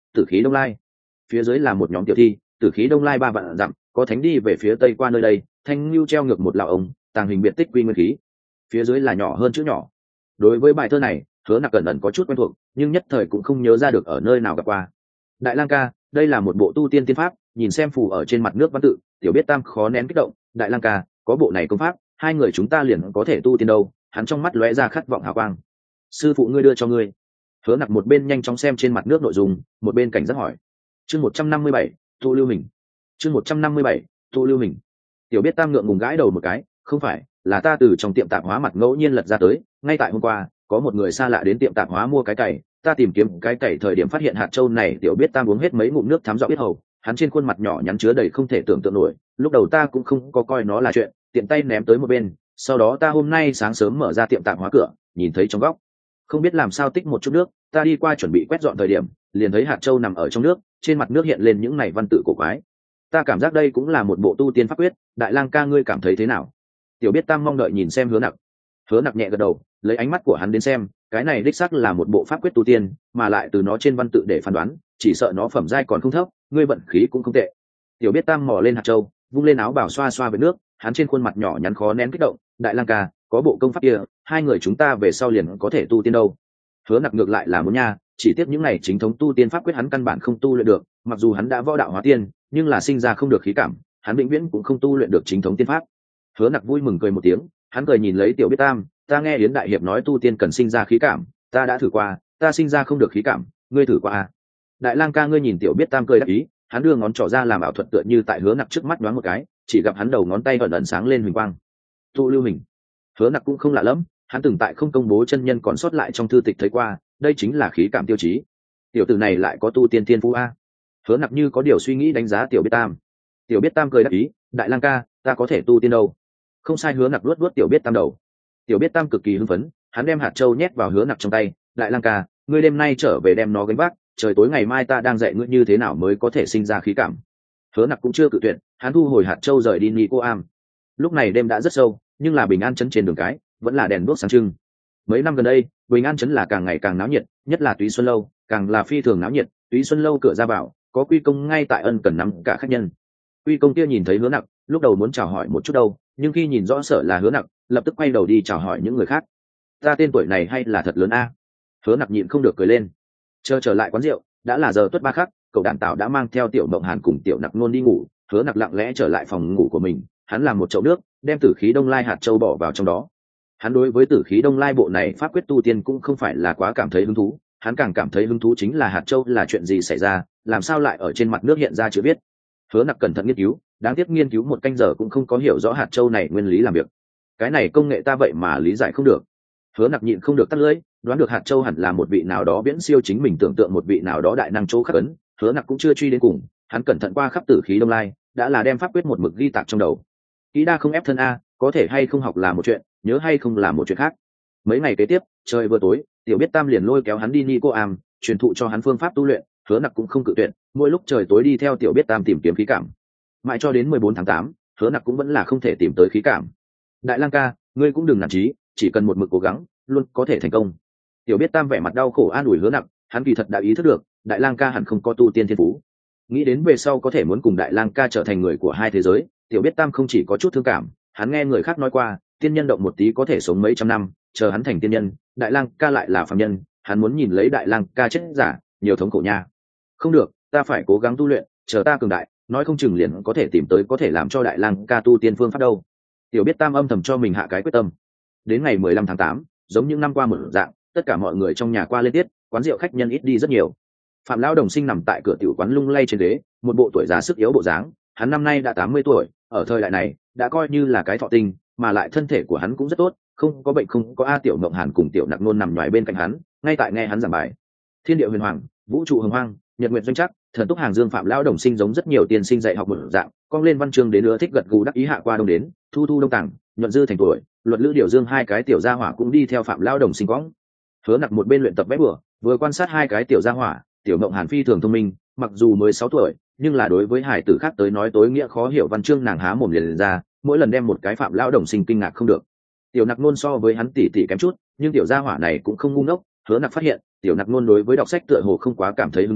tử khí đông lai. Phía dưới là một nhóm tiểu thi, tử khí đông lai ba vạn dặm, có thánh đi về phía tây qua nơi đây, thanh lưu treo ngược một lão ông, tàng hình biệt tích quy nguyên khí. Phía dưới là nhỏ hơn chữ nhỏ. Đối với bài thơ này, Hứa Nặc cẩn ẩn có chút quen thuộc, nhưng nhất thời cũng không nhớ ra được ở nơi nào gặp qua. Đại lang ca, đây là một bộ tu tiên tiên pháp, nhìn xem phù ở trên mặt nước văn tự, Tiểu Biết Tam khó nén kích động. Đại lang ca, có bộ này công pháp, hai người chúng ta liền có thể tu tiên đâu? Hắn trong mắt lóe ra khát vọng hào quang. Sư phụ ngươi đưa cho ngươi. Hứa Nặc một bên nhanh chóng xem trên mặt nước nội dung, một bên cảnh giác hỏi. Chương một trăm năm mươi bảy, tu lưu hình. Chương một trăm năm mươi bảy, tu lưu hình. Tiểu Biết Tam ngượng ngùng gãi đầu một cái, không phải, là ta từ trong tiệm tạp hóa mặt ngẫu nhiên lật ra tới, ngay tại hôm qua, có một người xa lạ đến tiệm tạp hóa mua cái cày, ta tìm kiếm cái cày thời điểm phát hiện hạt châu này. Tiểu Biết Tam uống hết mấy ngụm nước thấm rõ biết hầu, hắn trên khuôn mặt nhỏ nhắn chứa đầy không thể tưởng tượng nổi, lúc đầu ta cũng không có coi nó là chuyện, tiện tay ném tới một bên, sau đó ta hôm nay sáng sớm mở ra tiệm tạp hóa cửa, nhìn thấy trong góc không biết làm sao tích một chút nước, ta đi qua chuẩn bị quét dọn thời điểm, liền thấy hạt châu nằm ở trong nước, trên mặt nước hiện lên những này văn tự cổ quái. Ta cảm giác đây cũng là một bộ tu tiên pháp quyết, Đại lang ca ngươi cảm thấy thế nào? Tiểu Biết Tam mong đợi nhìn xem Hứa Nặc. Hứa Nặc nhẹ gật đầu, lấy ánh mắt của hắn đến xem, cái này đích xác là một bộ pháp quyết tu tiên, mà lại từ nó trên văn tự để phán đoán, chỉ sợ nó phẩm giai còn không thấp, ngươi vận khí cũng không tệ. Tiểu Biết Tam mò lên hạt châu, vung lên áo bảo xoa xoa với nước, hắn trên khuôn mặt nhỏ nhắn khó nén kích động. Đại lang ca, có bộ công pháp kia, hai người chúng ta về sau liền có thể tu tiên đâu? Hứa Nặc ngược lại là muốn nha, chỉ tiếc những này chính thống tu tiên pháp quyết hắn căn bản không tu luyện được, mặc dù hắn đã võ đạo hóa tiên, nhưng là sinh ra không được khí cảm, hắn vĩnh viễn cũng không tu luyện được chính thống tiên pháp. Hứa Nặc vui mừng cười một tiếng, hắn cười nhìn lấy Tiểu Biết Tam, ta nghe Yến đại hiệp nói tu tiên cần sinh ra khí cảm, ta đã thử qua, ta sinh ra không được khí cảm, ngươi thử qua à? Đại lang ca ngươi nhìn Tiểu Biết Tam cười đắc ý, hắn đưa ngón trỏ ra làm ảo thuật tựa như tại Hứa Nặc trước mắt đoán một cái, chỉ gặp hắn đầu ngón tay ẩn ẩn sáng lên huỳnh quang. Tu lưu hình. Hứa Nặc cũng không lạ lắm, hắn từng tại không công bố chân nhân còn sót lại trong thư tịch thấy qua, đây chính là khí cảm tiêu chí. Tiểu tử này lại có tu tiên thiên phú a. Hứa Nặc như có điều suy nghĩ đánh giá Tiểu Biết Tam. Tiểu Biết Tam cười đáp ý, đại lang ca, ta có thể tu tiên đâu? Không sai. Hứa Nặc luốt luốt Tiểu Biết Tam đầu. Tiểu Biết Tam cực kỳ hưng phấn, hắn đem hạt châu nhét vào Hứa Nặc trong tay. Đại lang ca, ngươi đêm nay trở về đem nó gánh vác, trời tối ngày mai ta đang dạy ngươi như thế nào mới có thể sinh ra khí cảm. Hứa Nặc cũng chưa cự tuyệt, hắn thu hồi hạt châu rời đi Nico Am. Lúc này đêm đã rất sâu, nhưng là Bình An trấn trên đường cái vẫn là đèn đuốc sáng trưng. Mấy năm gần đây, Bình An trấn là càng ngày càng náo nhiệt, nhất là Túy Xuân lâu, càng là phi thường náo nhiệt. Túy Xuân lâu cửa ra vào, có Quy Công ngay tại ân cần nắm cả khách nhân. Quy Công kia nhìn thấy Hứa Nặc, lúc đầu muốn chào hỏi một chút đâu, nhưng khi nhìn rõ sở là Hứa Nặc, lập tức quay đầu đi chào hỏi những người khác. Ta tên tuổi này hay là thật lớn a. Hứa Nặc nhịn không được cười lên. Chờ trở lại quán rượu, đã là giờ tuất ba khắc, cậu đàn tảo đã mang theo Tiểu Mộng Hàn cùng Tiểu Nặc Nôn đi ngủ. Hứa Nặc lặng lẽ trở lại phòng ngủ của mình, hắn làm một chậu nước, đem tử khí đông lai hạt châu bỏ vào trong đó. Hắn đối với tử khí đông lai bộ này pháp quyết tu tiên cũng không phải là quá cảm thấy hứng thú, hắn càng cảm thấy hứng thú chính là hạt châu là chuyện gì xảy ra, làm sao lại ở trên mặt nước hiện ra chữ viết. Hứa Nặc cẩn thận nghiên cứu, đáng tiếc nghiên cứu một canh giờ cũng không có hiểu rõ hạt châu này nguyên lý làm việc. Cái này công nghệ ta vậy mà lý giải không được. Hứa Nặc nhịn không được tắt lưỡi, đoán được hạt châu hẳn là một vị nào đó viễn siêu chính mình tưởng tượng một vị nào đó đại năng chỗ khắc ấn. Hứa Nặc cũng chưa truy đến cùng, hắn cẩn thận qua khắp tử khí đông lai, đã là đem pháp quyết một mực ghi tạc trong đầu. Kỹ đa không ép thân a, có thể hay không học là một chuyện, nhớ hay không là một chuyện khác. Mấy ngày kế tiếp, trời vừa tối, Tiểu Biết Tam liền lôi kéo hắn đi Nico Am, truyền thụ cho hắn phương pháp tu luyện. Hứa Nặc cũng không cự tuyệt, mỗi lúc trời tối đi theo Tiểu Biết Tam tìm kiếm khí cảm. Mãi cho đến mười bốn tháng tám, Hứa Nặc cũng vẫn là không thể tìm tới khí cảm. Đại lang ca, ngươi cũng đừng nản chí, chỉ cần một mực cố gắng, luôn có thể thành công. Tiểu Biết Tam vẻ mặt đau khổ an ủi Hứa Nặc, hắn kỳ thật đã ý thức được, Đại lang ca hẳn không có tu tiên thiên phú. Nghĩ đến về sau có thể muốn cùng Đại lang ca trở thành người của hai thế giới, Tiểu Biết Tam không chỉ có chút thương cảm, hắn nghe người khác nói qua, tiên nhân động một tí có thể sống mấy trăm năm, chờ hắn thành tiên nhân, Đại lang ca lại là phàm nhân, hắn muốn nhìn lấy Đại lang ca chết giả, nhiều thống khổ nha. Không được, ta phải cố gắng tu luyện, chờ ta cường đại, nói không chừng liền có thể tìm tới có thể làm cho Đại lang ca tu tiên phương pháp đâu. Tiểu Biết Tam âm thầm cho mình hạ cái quyết tâm. Đến ngày mười lăm tháng tám, giống những năm qua một dạng, tất cả mọi người trong nhà qua lên tiết, quán rượu khách nhân ít đi rất nhiều. Phạm lão đồng sinh nằm tại cửa tiểu quán lung lay trên ghế, một bộ tuổi già sức yếu bộ dáng, hắn năm nay đã tám mươi tuổi, ở thời đại này đã coi như là cái thọ tinh, mà lại thân thể của hắn cũng rất tốt, không có bệnh không có a. Tiểu Mộng Hàn cùng Tiểu Nặc Nôn nằm ngoài bên cạnh hắn, ngay tại nghe hắn giảng bài. Thiên địa huyền hoàng, vũ trụ hồng hoang, nhật nguyệt doanh chắc, thần túc hàng dương. Phạm lão đồng sinh giống rất nhiều tiên sinh dạy học một dạng, cong lên văn chương đến nữa thích gật gù đắc ý. Hạ qua đông đến, thu thu đông tàng, nhuận dư thành tuổi, luật lữ điều dương hai cái tiểu gia hỏa cũng đi theo Phạm lão đồng sinh cõng. Hứa Nặc một bên luyện tập vẽ bừa, vừa quan sát hai cái tiểu gia hỏa. Tiểu Mộng Hàn phi thường thông minh, mặc dù mới sáu tuổi, nhưng là đối với hải tử khác tới nói tối nghĩa khó hiểu văn chương nàng há mồm liền, liền ra, mỗi lần đem một cái Phạm lão đồng sinh kinh ngạc không được. Tiểu Nặc Nôn so với hắn tỉ tỉ kém chút, nhưng tiểu gia hỏa này cũng không ngu ngốc. Hứa Nặc phát hiện, Tiểu Nặc Nôn đối với đọc sách tựa hồ không quá cảm thấy hứng thú,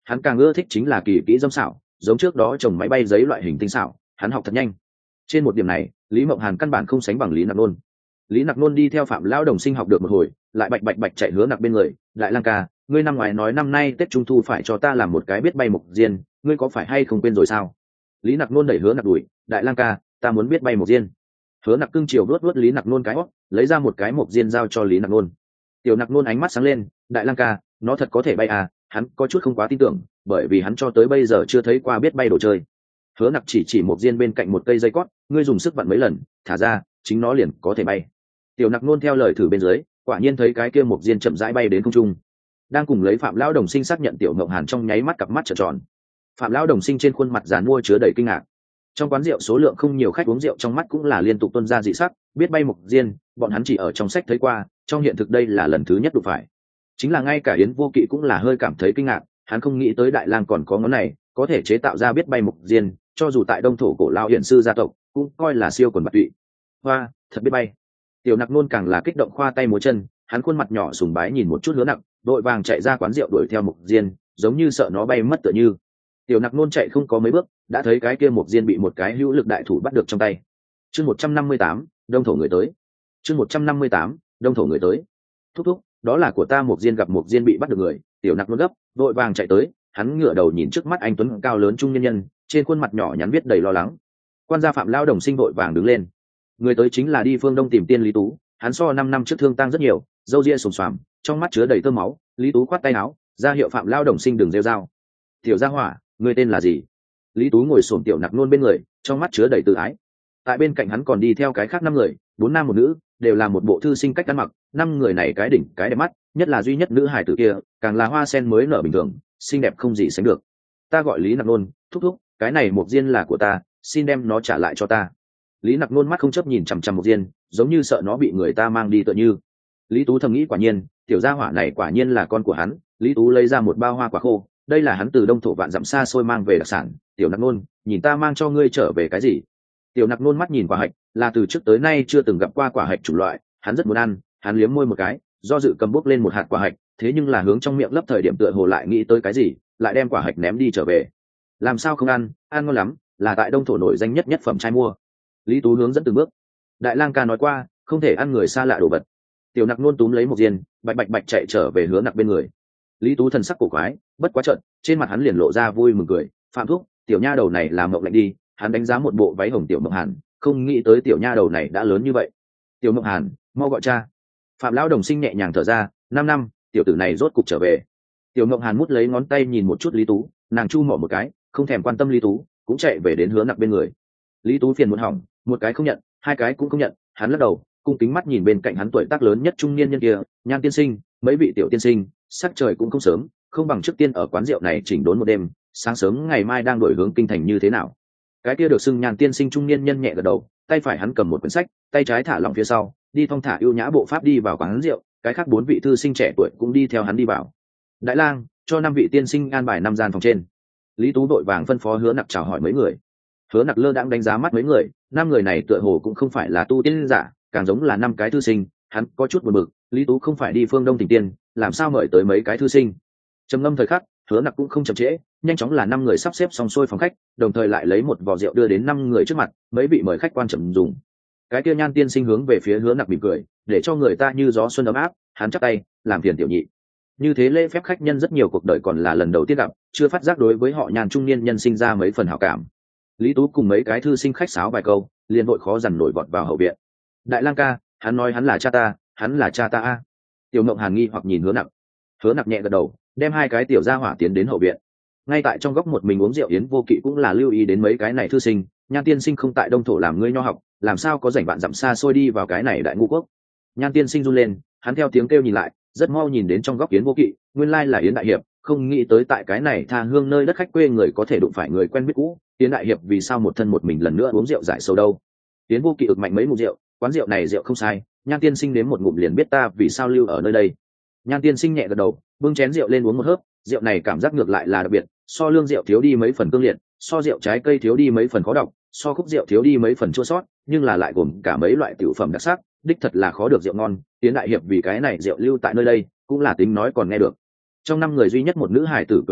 hắn càng ưa thích chính là kỳ kỹ dâm xảo, giống trước đó trồng máy bay giấy loại hình tinh xảo, hắn học thật nhanh. Trên một điểm này Lý Mộng Hàn căn bản không sánh bằng Lý Nặc Nôn. Lý Nặc Nôn đi theo Phạm lão đồng sinh học được một hồi, lại bạch bạch bạch chạy Hứa Nặc bên người. Đại lang ca, ngươi năm ngoái nói năm nay Tết Trung thu phải cho ta làm một cái biết bay mộc diên, ngươi có phải hay không quên rồi sao? Lý Nặc Nôn đẩy Hứa Nặc đuổi. Đại lang ca, ta muốn biết bay mộc diên. Hứa Nặc cưng chiều vuốt vuốt Lý Nặc Nôn cái hót, lấy ra một cái mộc diên giao cho Lý Nặc Nôn. Tiểu Nặc Nôn ánh mắt sáng lên. Đại lang ca, nó thật có thể bay à? Hắn có chút không quá tin tưởng, bởi vì hắn cho tới bây giờ chưa thấy qua biết bay đồ chơi. Hứa Nặc chỉ chỉ mộc diên bên cạnh một cây dây cót, ngươi dùng sức vặn mấy lần, thả ra, chính nó liền có thể bay. Tiểu Nặc Nôn theo lời thử bên dưới, quả nhiên thấy cái kia mộc diên chậm rãi bay đến không trung. Đang cùng lấy Phạm lão đồng sinh xác nhận Tiểu Ngộng Hàn trong nháy mắt cặp mắt trợn tròn. Phạm lão đồng sinh trên khuôn mặt giàn mua chứa đầy kinh ngạc. Trong quán rượu số lượng không nhiều khách uống rượu trong mắt cũng là liên tục tuôn ra dị sắc, biết bay mộc diên, bọn hắn chỉ ở trong sách thấy qua, trong hiện thực đây là lần thứ nhất đụng phải. Chính là ngay cả Yến Vô Kỵ cũng là hơi cảm thấy kinh ngạc, hắn không nghĩ tới Đại Lang còn có món này, có thể chế tạo ra biết bay mộc diên, cho dù tại Đông thổ cổ lao hiển sư gia tộc, cũng coi là siêu quần bạt tụy. Hoa, thật biết bay. Tiểu Nặc Nôn càng là kích động khoa tay múa chân, hắn khuôn mặt nhỏ sùng bái nhìn một chút Hứa Nặc, đội vàng chạy ra quán rượu đuổi theo mộc diên, giống như sợ nó bay mất tựa như. Tiểu Nặc Nôn chạy không có mấy bước, đã thấy cái kia mộc diên bị một cái hữu lực đại thủ bắt được trong tay. Chương một trăm năm mươi tám, Đông thổ người tới. Chương một trăm năm mươi tám, Đông thổ người tới. Thúc thúc, đó là của ta mộc diên. Gặp mộc diên bị bắt được người, Tiểu Nặc Nôn gấp, đội vàng chạy tới, hắn ngửa đầu nhìn trước mắt anh tuấn cao lớn trung nhân nhân, trên khuôn mặt nhỏ nhắn viết đầy lo lắng. Quan gia Phạm lão đồng sinh vội vàng đứng lên. Người tới chính là đi phương Đông tìm tiên Lý Tú, hắn so năm năm trước thương tăng rất nhiều, râu ria xồm xoàm, trong mắt chứa đầy tơ máu. Lý Tú khoát tay áo, ra hiệu Phạm lão đồng sinh đừng rêu rao. Tiểu gia hỏa, người tên là gì? Lý Tú ngồi xổm Tiểu Nặc Nôn bên người, trong mắt chứa đầy tự ái. Tại bên cạnh hắn còn đi theo cái khác năm người, bốn nam một nữ, đều là một bộ thư sinh cách ăn mặc. Năm người này cái đỉnh cái đẹp mắt, nhất là duy nhất nữ hài tử kia, càng là hoa sen mới nở bình thường, xinh đẹp không gì sánh được. Ta gọi Lý Nặc Nôn, thúc thúc, cái này mộc diên là của ta, xin đem nó trả lại cho ta. Lý Nặc Nôn mắt không chấp nhìn chằm chằm mộc diên, giống như sợ nó bị người ta mang đi tựa như. Lý Tú thầm nghĩ quả nhiên, tiểu gia hỏa này quả nhiên là con của hắn. Lý Tú lấy ra một bao hoa quả khô, đây là hắn từ Đông thổ vạn dặm xa xôi mang về đặc sản. Tiểu Nặc Nôn, nhìn ta mang cho ngươi trở về cái gì? Tiểu Nặc Nôn mắt nhìn quả hạch, là từ trước tới nay chưa từng gặp qua quả hạch chủng loại, hắn rất muốn ăn, hắn liếm môi một cái, do dự cầm bốc lên một hạt quả hạch, thế nhưng là hướng trong miệng lấp thời điểm tựa hồ lại nghĩ tới cái gì, lại đem quả hạch ném đi trở về. Làm sao không ăn, ăn ngon lắm, là tại Đông thổ nổi danh nhất nhất phẩm trai mua. Lý Tú hướng dẫn từng bước. Đại lang ca nói qua, không thể ăn người xa lạ đồ vật. Tiểu Nặc Nôn túm lấy một diên, bạch bạch bạch chạy trở về Hứa Nặc bên người. Lý Tú thần sắc cổ quái, bất quá trận, trên mặt hắn liền lộ ra vui mừng cười. Phạm thúc, tiểu nha đầu này làm mộng lạnh đi. Hắn đánh giá một bộ váy hồng Tiểu Mộng Hàn, không nghĩ tới tiểu nha đầu này đã lớn như vậy. Tiểu Mộng Hàn, mau gọi cha. Phạm lão đồng sinh nhẹ nhàng thở ra, năm năm, tiểu tử này rốt cục trở về. Tiểu Mộng Hàn mút lấy ngón tay nhìn một chút Lý Tú, nàng chu mỏ một cái, không thèm quan tâm Lý Tú, cũng chạy về đến Hứa Nặc bên người. Lý Tú phiền muốn hỏng, một cái không nhận, hai cái cũng không nhận, hắn lắc đầu, cung kính mắt nhìn bên cạnh hắn tuổi tác lớn nhất trung niên nhân kia, Nhan tiên sinh, mấy vị tiểu tiên sinh, sắc trời cũng không sớm, không bằng trước tiên ở quán rượu này chỉnh đốn một đêm, sáng sớm ngày mai đang đổi hướng kinh thành như thế nào? Cái kia được xưng Nhan tiên sinh trung niên nhân nhẹ gật đầu, tay phải hắn cầm một quyển sách, tay trái thả lỏng phía sau, đi thong thả ưu nhã bộ pháp đi vào quán rượu, cái khác bốn vị thư sinh trẻ tuổi cũng đi theo hắn đi vào. Đại lang, cho năm vị tiên sinh an bài năm gian phòng trên. Lý Tú đội vàng phân phó Hứa Nặc chào hỏi mấy người. Hứa Nặc lơ đãng đánh giá mắt mấy người, năm người này tựa hồ cũng không phải là tu tiên giả, càng giống là năm cái thư sinh, hắn có chút buồn bực, Lý Tú không phải đi phương Đông tìm tiên, làm sao mời tới mấy cái thư sinh? Trầm ngâm thời khắc, Hứa Nặc cũng không chậm trễ, nhanh chóng là năm người sắp xếp xong xuôi phòng khách, đồng thời lại lấy một vò rượu đưa đến năm người trước mặt, mấy vị mời khách quan chậm dùng. Cái kia Nhan tiên sinh hướng về phía Hứa Nặc mỉm cười, để cho người ta như gió xuân ấm áp, hắn chắp tay, làm phiền tiểu nhị. Như thế lễ phép khách nhân rất nhiều cuộc đời còn là lần đầu tiên gặp, chưa phát giác đối với họ Nhan trung niên nhân sinh ra mấy phần hảo cảm. Lý Tú cùng mấy cái thư sinh khách sáo vài câu, liền vội khó dằn nổi vọt vào hậu viện. Đại lang ca, hắn nói hắn là cha ta, hắn là cha ta a. Tiểu Mộng Hàn nghi hoặc nhìn Hứa Nặc. Hứa Nặc nhẹ gật đầu, đem hai cái tiểu gia hỏa tiến đến hậu viện. Ngay tại trong góc một mình uống rượu Yến Vô Kỵ cũng là lưu ý đến mấy cái này thư sinh, Nhan tiên sinh không tại Đông thổ làm ngươi nho học, làm sao có rảnh bạn dặm xa xôi đi vào cái này đại ngu quốc. Nhan tiên sinh run lên, hắn theo tiếng kêu nhìn lại, rất mau nhìn đến trong góc Yến Vô Kỵ, nguyên lai là Yến đại hiệp, không nghĩ tới tại cái này tha hương nơi đất khách quê người có thể đụng phải người quen biết cũ. Yến đại hiệp vì sao một thân một mình lần nữa uống rượu giải sầu đâu? Yến Vô Kỵ ực mạnh mấy ngụm rượu, quán rượu này rượu không sai, Nhan tiên sinh đến một ngụm liền biết ta vì sao lưu ở nơi đây. Nhan tiên sinh nhẹ gật đầu, bưng chén rượu lên uống một hớp, rượu này cảm giác ngược lại là đặc biệt, so lương rượu thiếu đi mấy phần cương liệt, so rượu trái cây thiếu đi mấy phần khó độc, so khúc rượu thiếu đi mấy phần chua sót, nhưng là lại gồm cả mấy loại tiểu phẩm đặc sắc, đích thật là khó được rượu ngon. Yến đại hiệp vì cái này rượu lưu tại nơi đây, cũng là tính nói còn nghe được. Trong năm người duy nhất một nữ hài tử cười khúc khích,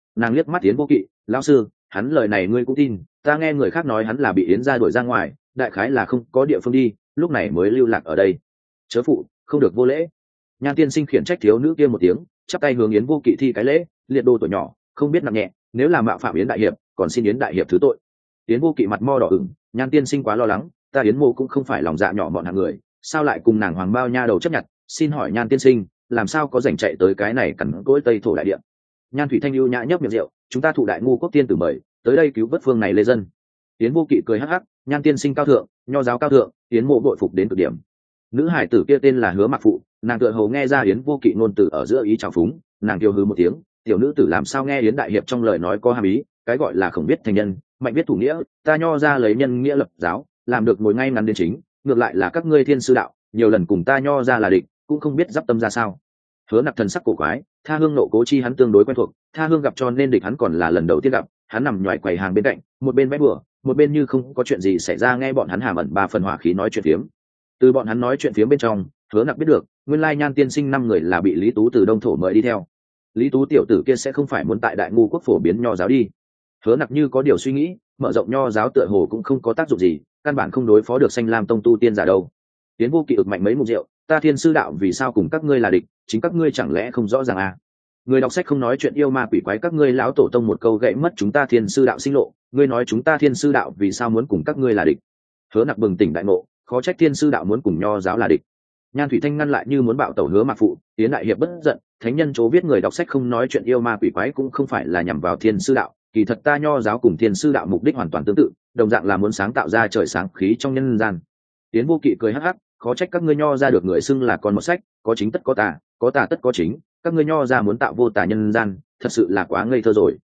nàng liếc mắt Yến Vô Kỵ, lão sư, hắn lời này ngươi cũng tin? Ta nghe người khác nói hắn là bị Yến gia đuổi ra ngoài, đại khái là không có địa phương đi, lúc này mới lưu lạc ở đây. Chớ phụ, không được vô lễ. Nhan tiên sinh khiển trách thiếu nữ kia một tiếng, chắp tay hướng Yến Vô Kỵ thi cái lễ, liệt đồ tuổi nhỏ, không biết nặng nhẹ, nếu là mạo phạm Yến đại hiệp, còn xin Yến đại hiệp thứ tội. Yến Vô Kỵ mặt mo đỏ ửng, Nhan tiên sinh quá lo lắng, ta Yến mộ cũng không phải lòng dạ nhỏ mọn hạng người, sao lại cùng nàng hoàng bao nha đầu chấp nhận? Xin hỏi Nhan tiên sinh, làm sao có rảnh chạy tới cái này cằn cỗi Tây thổ đại địa? Nhan Thủy Thanh ưu nhã nhấp miệng rượu, chúng ta thụ đại ngu quốc tiên tử mời tới đây cứu vớt phương này lê dân. Yến Vô Kỵ cười hắc hắc, Nhan tiên sinh cao thượng, nho giáo cao thượng, Yến mộ bội phục đến cực điểm. Nữ hải tử kia tên là Hứa Mặc Phụ, nàng tựa hồ nghe ra Yến Vô Kỵ ngôn từ ở giữa ý trào phúng, nàng kiều hừ một tiếng, tiểu nữ tử làm sao nghe Yến đại hiệp trong lời nói có hàm ý, cái gọi là không biết thành nhân, mạnh biết thủ nghĩa, ta nho ra lấy nhân nghĩa lập giáo, làm được ngồi ngay ngắn đến chính, ngược lại là các ngươi thiên sư đạo, nhiều lần cùng ta nho ra là địch, cũng không biết giáp tâm ra sao. Hứa Nặc thần sắc cổ quái, Tha Hương nộ cố chi hắn tương đối quen thuộc, Tha Hương gặp cho nên địch hắn còn là lần đầu tiên gặp, hắn nằm nhoài quầy hàng bên cạnh, một bên vẽ bừa, một bên như không có chuyện gì xảy ra nghe bọn hắn hàm ẩn ba phần hỏa khí nói chuyện phiếm. Từ bọn hắn nói chuyện phiếm bên trong, Hứa Nặc biết được, nguyên lai Nhan tiên sinh năm người là bị Lý Tú từ Đông thổ mời đi theo. Lý Tú tiểu tử kia sẽ không phải muốn tại Đại ngu quốc phổ biến nho giáo đi. Hứa Nặc như có điều suy nghĩ, mở rộng nho giáo tựa hồ cũng không có tác dụng gì, căn bản không đối phó được Xanh Lam tông tu tiên giả đâu. Tiến Vô Kỵ ực mạnh mấy mục rượu, ta thiên sư đạo vì sao cùng các ngươi là địch, chính các ngươi chẳng lẽ không rõ ràng à? Người đọc sách không nói chuyện yêu ma quỷ quái, các ngươi lão tổ tông một câu gãy mất chúng ta thiên sư đạo sinh lộ, ngươi nói chúng ta thiên sư đạo vì sao muốn cùng các ngươi là địch? Hứa Nặc bừng tỉnh đại ngộ, khó trách thiên sư đạo muốn cùng nho giáo là địch. Nhan Thủy Thanh ngăn lại như muốn bạo tẩu Hứa Mặc Phụ, Tiến đại hiệp bất giận, thánh nhân chỗ viết người đọc sách không nói chuyện yêu ma quỷ quái cũng không phải là nhằm vào thiên sư đạo, kỳ thật ta nho giáo cùng thiên sư đạo mục đích hoàn toàn tương tự, đồng dạng là muốn sáng tạo ra trời sáng khí trong nhân gian. Tiến Vô Kỵ cười hắc hắc, khó trách các ngươi nho ra được người xưng là con một sách, có chính tất có tà, có tà tất có chính, các ngươi nho ra muốn tạo vô tà nhân gian, thật sự là quá ngây thơ rồi.